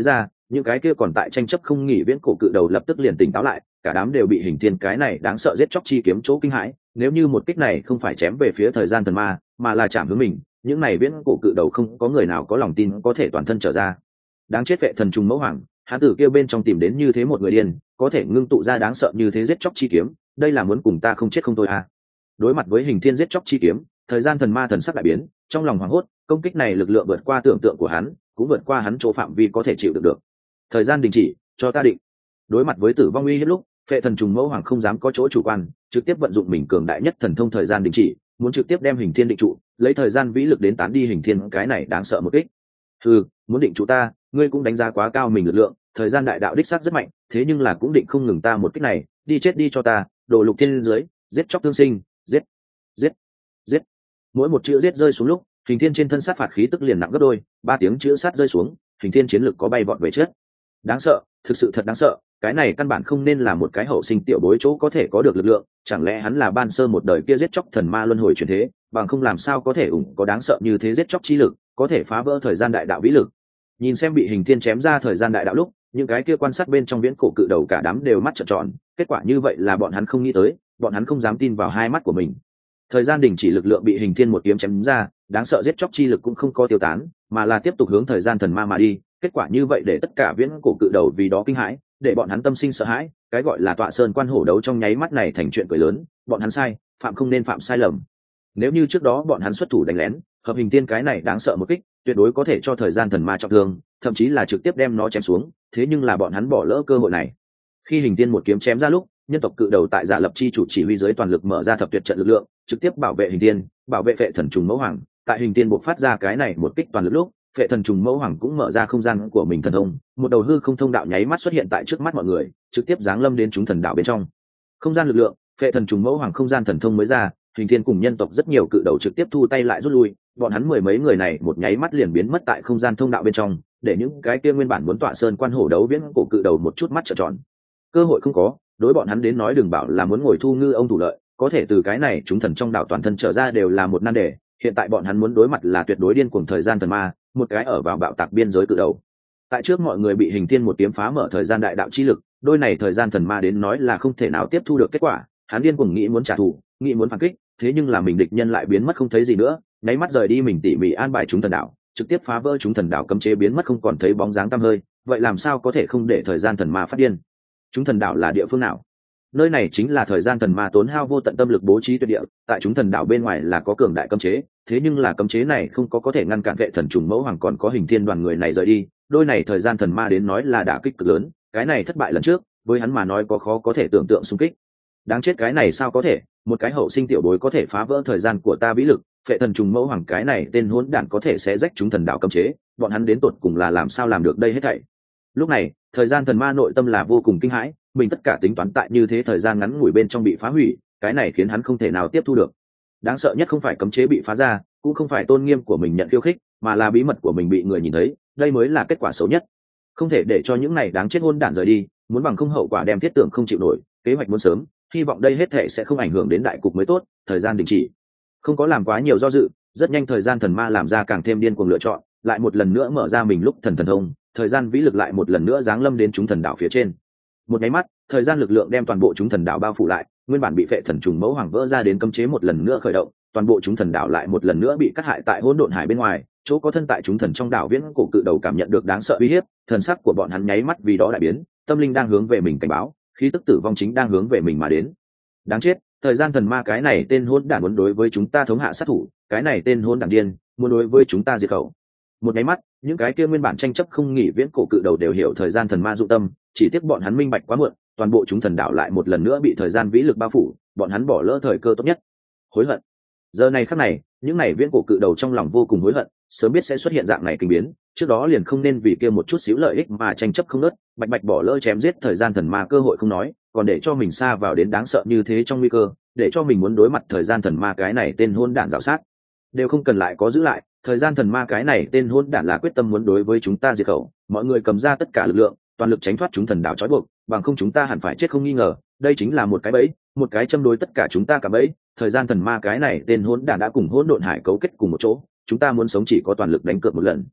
những cái kia còn tại tranh chấp không nghỉ viễn cổ cự đầu lập tức liền tỉnh táo lại, cả đám đều bị hình thiên cái này đáng sợ giết chóc chi kiếm chỗ kinh hãi. Nếu như một kích này không phải chém về phía thời gian thần ma mà là chạm hướng mình, những này viễn cổ cự đầu không có người nào có lòng tin có thể toàn thân trở ra. Đáng chết vệ thần trùng mẫu hoàng, hắn tử kia bên trong tìm đến như thế một người điên, có thể ngưng tụ ra đáng sợ như thế giết chóc chi kiếm, đây là muốn cùng ta không chết không thôi à. Đối mặt với hình thiên giết chóc chi kiếm, thời gian thần ma thần sắc đại biến, trong lòng hoảng hốt, công kích này lực lượng vượt qua tưởng tượng của hắn, cũng vượt qua hắn chỗ phạm vi có thể chịu được. Thời gian đình chỉ, cho ta định. Đối mặt với tử vong uy hiếp lúc, phệ thần trùng mẫu hoàng không dám có chỗ chủ quan, trực tiếp vận dụng mình cường đại nhất thần thông thời gian đình chỉ, muốn trực tiếp đem hình thiên định trụ, lấy thời gian vĩ lực đến tán đi hình thiên cái này đáng sợ một kích. Muốn định trụ ta, ngươi cũng đánh giá quá cao mình lực lượng, thời gian đại đạo đích xác rất mạnh, thế nhưng là cũng định không ngừng ta một kích này, đi chết đi cho ta, đồ lục thiên dưới, giết chóc tương sinh, giết, giết, giết. Mỗi một chữ giết rơi xuống lúc, hình thiên trên thân sát phạt khí tức liền nặng gấp đôi, 3 tiếng chữ sát rơi xuống, hình thiên chiến lực có bay vọt về chết. Đáng sợ, thực sự thật đáng sợ, cái này căn bản không nên là một cái hậu sinh tiểu bối chỗ có thể có được lực lượng, chẳng lẽ hắn là ban sơ một đời kia giết chóc thần ma luân hồi chuyển thế, bằng không làm sao có thể có đáng sợ như thế giết chóc chi lực, có thể phá vỡ thời gian đại đạo vĩ lực. Nhìn xem bị hình thiên chém ra thời gian đại đạo lúc, những cái kia quan sát bên trong viễn cổ cự đầu cả đám đều mắt trợn tròn, kết quả như vậy là bọn hắn không nghĩ tới, bọn hắn không dám tin vào hai mắt của mình. Thời gian đình chỉ lực lượng bị hình thiên một kiếm chém ra, đáng sợ giết chóc chi lực cũng không có tiêu tán, mà là tiếp tục hướng thời gian thần ma mà đi. Kết quả như vậy để tất cả viễn cổ cự đầu vì đó kinh hãi, để bọn hắn tâm sinh sợ hãi, cái gọi là tọa sơn quan hổ đấu trong nháy mắt này thành chuyện cười lớn, bọn hắn sai, phạm không nên phạm sai lầm. Nếu như trước đó bọn hắn xuất thủ đánh lén, hợp hình tiên cái này đáng sợ một kích, tuyệt đối có thể cho thời gian thần ma trọng thương, thậm chí là trực tiếp đem nó chém xuống, thế nhưng là bọn hắn bỏ lỡ cơ hội này. Khi hình tiên một kiếm chém ra lúc, nhân tộc cự đầu tại Dạ Lập chi chủ chỉ huy dưới toàn lực mở ra thập tuyệt trận lực lượng, trực tiếp bảo vệ hình tiên, bảo vệ phệ thần trùng mẫu hoàng. Tại hình tiên buộc phát ra cái này một kích toàn lực lúc, phệ thần trùng mẫu hoàng cũng mở ra không gian của mình thần thông, một đầu hư không thông đạo nháy mắt xuất hiện tại trước mắt mọi người, trực tiếp giáng lâm đến chúng thần đạo bên trong. Không gian lực lượng, phệ thần trùng mẫu hoàng không gian thần thông mới ra, hình thiên cùng nhân tộc rất nhiều cự đầu trực tiếp thu tay lại rút lui, bọn hắn mười mấy người này một nháy mắt liền biến mất tại không gian thông đạo bên trong, để những cái kia nguyên bản muốn tọa sơn quan hổ đấu viễn cổ cự đầu một chút mắt trợn tròn. Cơ hội không có, đối bọn hắn đến nói đừng bảo là muốn ngồi thu ngư ông thủ lợi, có thể từ cái này chúng thần trong đạo toàn thân trở ra đều là một nan đề. Hiện tại bọn hắn muốn đối mặt là tuyệt đối điên cuồng thời gian thần ma, một cái ở vào bạo tạc biên giới cự đầu. Tại trước mọi người bị hình thiên một tiếng phá mở thời gian đại đạo chi lực, đôi này thời gian thần ma đến nói là không thể nào tiếp thu được kết quả, hắn điên cuồng nghĩ muốn trả thù, nghĩ muốn phản kích, thế nhưng là mình địch nhân lại biến mất không thấy gì nữa, nháy mắt rời đi mình tỉ mỉ an bài chúng thần đạo, trực tiếp phá vỡ chúng thần đạo cấm chế biến mất không còn thấy bóng dáng tăm hơi, vậy làm sao có thể không để thời gian thần ma phát điên? Chúng thần đạo là địa phương nào? Nơi này chính là thời gian thần ma tốn hao vô tận tâm lực bố trí tuyệt địa, tại chúng thần đạo bên ngoài là có cường đại cấm chế, thế nhưng là cấm chế này không có thể ngăn cản vệ thần trùng mẫu hoàng còn có hình thiên đoàn người này rời đi, đôi này thời gian thần ma đến nói là đả kích cực lớn, cái này thất bại lần trước, với hắn mà nói có khó có thể tưởng tượng xung kích. Đáng chết, cái này sao có thể, một cái hậu sinh tiểu bối có thể phá vỡ thời gian của ta vĩ lực, phệ thần trùng mẫu hoàng cái này tên hỗn đản có thể sẽ rách chúng thần đạo cấm chế, bọn hắn đến tột cùng là làm sao làm được đây hết thảy. Lúc này thời gian thần ma nội tâm là vô cùng kinh hãi, mình tất cả tính toán tại như thế thời gian ngắn ngủi bên trong bị phá hủy, cái này khiến hắn không thể nào tiếp thu được. Đáng sợ nhất không phải cấm chế bị phá ra, cũng không phải tôn nghiêm của mình nhận khiêu khích, mà là bí mật của mình bị người nhìn thấy, đây mới là kết quả xấu nhất. Không thể để cho những này đáng chết hôn đản rời đi, muốn bằng không hậu quả đem thiết tưởng không chịu nổi, kế hoạch muốn sớm, hy vọng đây hết thể sẽ không ảnh hưởng đến đại cục mới tốt. Thời gian đình chỉ, không có làm quá nhiều do dự, rất nhanh thời gian thần ma làm ra càng thêm điên cuồng lựa chọn, lại một lần nữa mở ra mình lúc thần thần thông, thời gian vĩ lực lại một lần nữa giáng lâm đến chúng thần đạo phía trên. Một nháy mắt, thời gian lực lượng đem toàn bộ chúng thần đạo bao phủ lại, nguyên bản bị phệ thần trùng mẫu hoàng vỡ ra đến cấm chế một lần nữa khởi động, toàn bộ chúng thần đạo lại một lần nữa bị cắt hại tại hỗn độn hải bên ngoài, chỗ có thân tại chúng thần trong đảo viễn cổ cự đầu cảm nhận được đáng sợ uy hiếp, thần sắc của bọn hắn nháy mắt vì đó đại biến, tâm linh đang hướng về mình cảnh báo, khí tức tử vong chính đang hướng về mình mà đến. Đáng chết, thời gian thần ma cái này tên hỗn đản muốn đối với chúng ta thống hạ sát thủ, cái này tên hỗn đản điên, muốn đối với chúng ta diệt khẩu. Một nháy mắt, những cái kia nguyên bản tranh chấp không nghỉ viễn cổ cự đầu đều hiểu thời gian thần ma dụ tâm, chỉ tiếc bọn hắn minh bạch quá muộn, toàn bộ chúng thần đạo lại một lần nữa bị thời gian vĩ lực bao phủ, bọn hắn bỏ lỡ thời cơ tốt nhất. Hối hận. Giờ này khắc này, những này viễn cổ cự đầu trong lòng vô cùng hối hận, sớm biết sẽ xuất hiện dạng này kinh biến, trước đó liền không nên vì kia một chút xíu lợi ích mà tranh chấp không ngớt, bạch bạch bỏ lỡ chém giết thời gian thần ma cơ hội không nói, còn để cho mình sa vào đến đáng sợ như thế trong nguy cơ, để cho mình muốn đối mặt thời gian thần ma cái này tên hôn đản rào sát, đều không cần lại có giữ lại. Thời gian thần ma cái này tên hôn đản là quyết tâm muốn đối với chúng ta diệt khẩu, mọi người cầm ra tất cả lực lượng, toàn lực tránh thoát chúng thần đạo trói buộc, bằng không chúng ta hẳn phải chết không nghi ngờ. Đây chính là một cái bẫy, một cái châm đối tất cả chúng ta cả bẫy. Thời gian thần ma cái này tên hỗn đản đã cùng hỗn độn hải cấu kết cùng một chỗ, chúng ta muốn sống chỉ có toàn lực đánh cược một lần.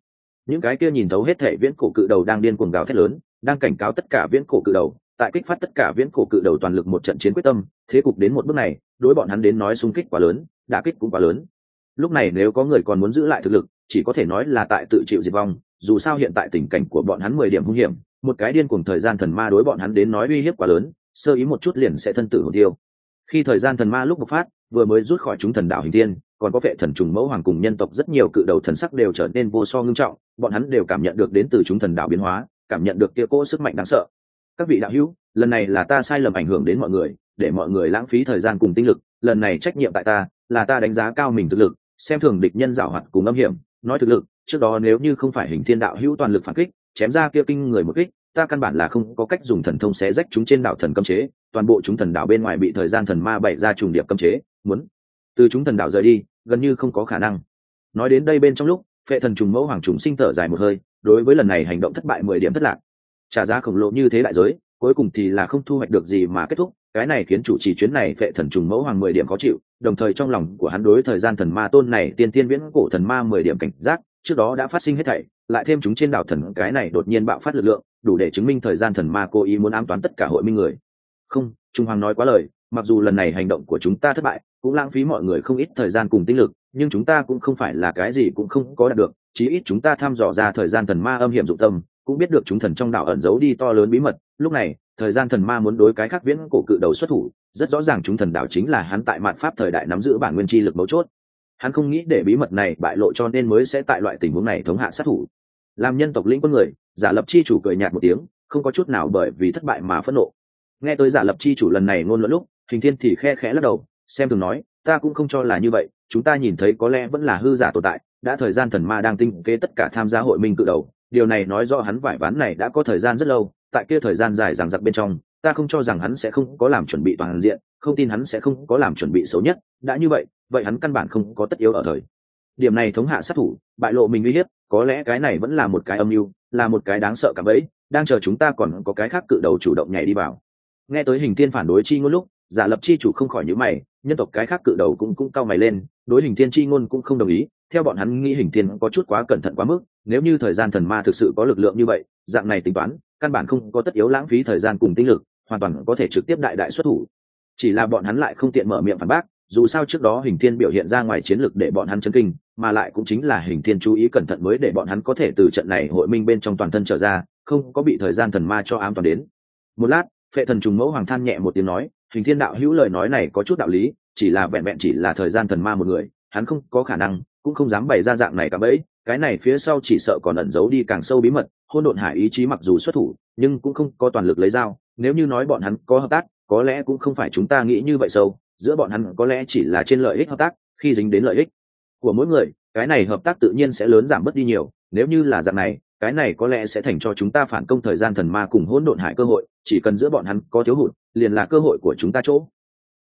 những cái kia nhìn thấu hết thể viễn cổ cự đầu đang điên cuồng gào thét lớn, đang cảnh cáo tất cả viễn cổ cự đầu, tại kích phát tất cả viễn cổ cự đầu toàn lực một trận chiến quyết tâm. Thế cục đến một bước này, đối bọn hắn đến nói xung kích quá lớn, đả kích cũng quá lớn. Lúc này nếu có người còn muốn giữ lại thực lực, chỉ có thể nói là tại tự chịu diệt vong. Dù sao hiện tại tình cảnh của bọn hắn 10 điểm hung hiểm, một cái điên cuồng thời gian thần ma đối bọn hắn đến nói uy hiếp quá lớn, sơ ý một chút liền sẽ thân tử hồn tiêu. Khi thời gian thần ma lúc bộc phát, vừa mới rút khỏi chúng thần đạo hình thiên, còn có vệ thần trùng mẫu hoàng cùng nhân tộc rất nhiều cự đầu thần sắc đều trở nên vô so ngưng trọng, bọn hắn đều cảm nhận được đến từ chúng thần đạo biến hóa, cảm nhận được kia cỗ sức mạnh đáng sợ. Các vị đạo hữu, lần này là ta sai lầm ảnh hưởng đến mọi người, để mọi người lãng phí thời gian cùng tinh lực, lần này trách nhiệm tại ta, là ta đánh giá cao mình thực lực, xem thường địch nhân giảo hoạt cùng âm hiểm. Nói thực lực, trước đó nếu như không phải hình thiên đạo hữu toàn lực phản kích, chém ra kia kinh người một kích, ta căn bản là không có cách dùng thần thông xé rách chúng trên đạo thần cấm chế, toàn bộ chúng thần đạo bên ngoài bị thời gian thần ma bày ra trùng điệp cấm chế, muốn từ chúng thần đạo rời đi, gần như không có khả năng. Nói đến đây bên trong lúc, phệ thần trùng mẫu hoàng trùng sinh thở dài một hơi, đối với lần này hành động thất bại 10 điểm thất lạc, trả giá khổng lồ như thế đại giới, cuối cùng thì là không thu hoạch được gì mà kết thúc. Cái này khiến chủ trì chuyến này phệ thần trùng mẫu hoàng 10 điểm khó chịu, đồng thời trong lòng của hắn đối thời gian thần ma tôn này tiên tiên viễn cổ thần ma 10 điểm cảnh giác, trước đó đã phát sinh hết thảy, lại thêm chúng trên đảo thần cái này đột nhiên bạo phát lực lượng, đủ để chứng minh thời gian thần ma cố ý muốn ám toán tất cả hội minh người. Không, trung hoàng nói quá lời, mặc dù lần này hành động của chúng ta thất bại, cũng lãng phí mọi người không ít thời gian cùng tinh lực, nhưng chúng ta cũng không phải là cái gì cũng không có đạt được, chí ít chúng ta thăm dò ra thời gian thần ma âm hiểm dụng tâm, cũng biết được chúng thần trong đạo ẩn giấu đi to lớn bí mật. Lúc này thời gian thần ma muốn đối cái khác viễn cổ cự đầu xuất thủ, rất rõ ràng chúng thần đạo chính là hắn tại mạn pháp thời đại nắm giữ bản nguyên chi lực mấu chốt. Hắn không nghĩ để bí mật này bại lộ, cho nên mới sẽ tại loại tình huống này thống hạ sát thủ. Làm nhân tộc lĩnh quân người, Giả Lập chi chủ cười nhạt một tiếng, không có chút nào bởi vì thất bại mà phẫn nộ. Nghe tới Giả Lập chi chủ lần này ngôn luận lúc, Hình Thiên thì khe khẽ lắc đầu, xem thường nói, ta cũng không cho là như vậy, chúng ta nhìn thấy có lẽ vẫn là hư giả tồn tại, đã thời gian thần ma đang tinh kế tất cả tham gia hội minh cự đầu, điều này nói rõ hắn vải ván này đã có thời gian rất lâu, tại kia thời gian dài dằng dặc bên trong, ta không cho rằng hắn sẽ không có làm chuẩn bị toàn diện, không tin hắn sẽ không có làm chuẩn bị xấu nhất, đã như vậy, vậy hắn căn bản không có tất yếu ở thời điểm này thống hạ sát thủ, bại lộ mình uy hiếp, có lẽ cái này vẫn là một cái âm mưu, là một cái đáng sợ cả bẫy, đang chờ chúng ta còn có cái khác cự đầu chủ động nhảy đi vào. Nghe tới Hình Thiên phản đối chi ngôn lúc, Giả Lập chi chủ không khỏi nhíu mày, nhân tộc cái khác cự đầu cũng cau mày lên, đối Hình Thiên chi ngôn cũng không đồng ý, theo bọn hắn nghĩ Hình Thiên có chút quá cẩn thận quá mức, nếu như thời gian thần ma thực sự có lực lượng như vậy, dạng này tính toán, căn bản không có tất yếu lãng phí thời gian cùng tinh lực, hoàn toàn có thể trực tiếp đại xuất thủ. Chỉ là bọn hắn lại không tiện mở miệng phản bác, dù sao trước đó Hình Thiên biểu hiện ra ngoài chiến lực để bọn hắn chấn kinh, mà lại cũng chính là Hình Thiên chú ý cẩn thận mới để bọn hắn có thể từ trận này hội minh bên trong toàn thân trở ra, không có bị thời gian thần ma cho ám toàn đến. Một lát, phệ thần trùng mẫu hoàng than nhẹ một tiếng nói, Hình Thiên đạo hữu lời nói này có chút đạo lý, chỉ là vẹn vẹn chỉ là thời gian thần ma một người, hắn không có khả năng, cũng không dám bày ra dạng này cả bẫy, cái này phía sau chỉ sợ còn ẩn giấu đi càng sâu bí mật. Hôn độn hải ý chí mặc dù xuất thủ, nhưng cũng không có toàn lực lấy dao, nếu như nói bọn hắn có hợp tác, có lẽ cũng không phải chúng ta nghĩ như vậy sâu, giữa bọn hắn có lẽ chỉ là trên lợi ích hợp tác, khi dính đến lợi ích của mỗi người, cái này hợp tác tự nhiên sẽ lớn giảm bớt đi nhiều, nếu như là dạng này, cái này có lẽ sẽ thành cho chúng ta phản công thời gian thần ma cùng hỗn độn hải cơ hội, chỉ cần giữa bọn hắn có thiếu hụt, liền là cơ hội của chúng ta chỗ.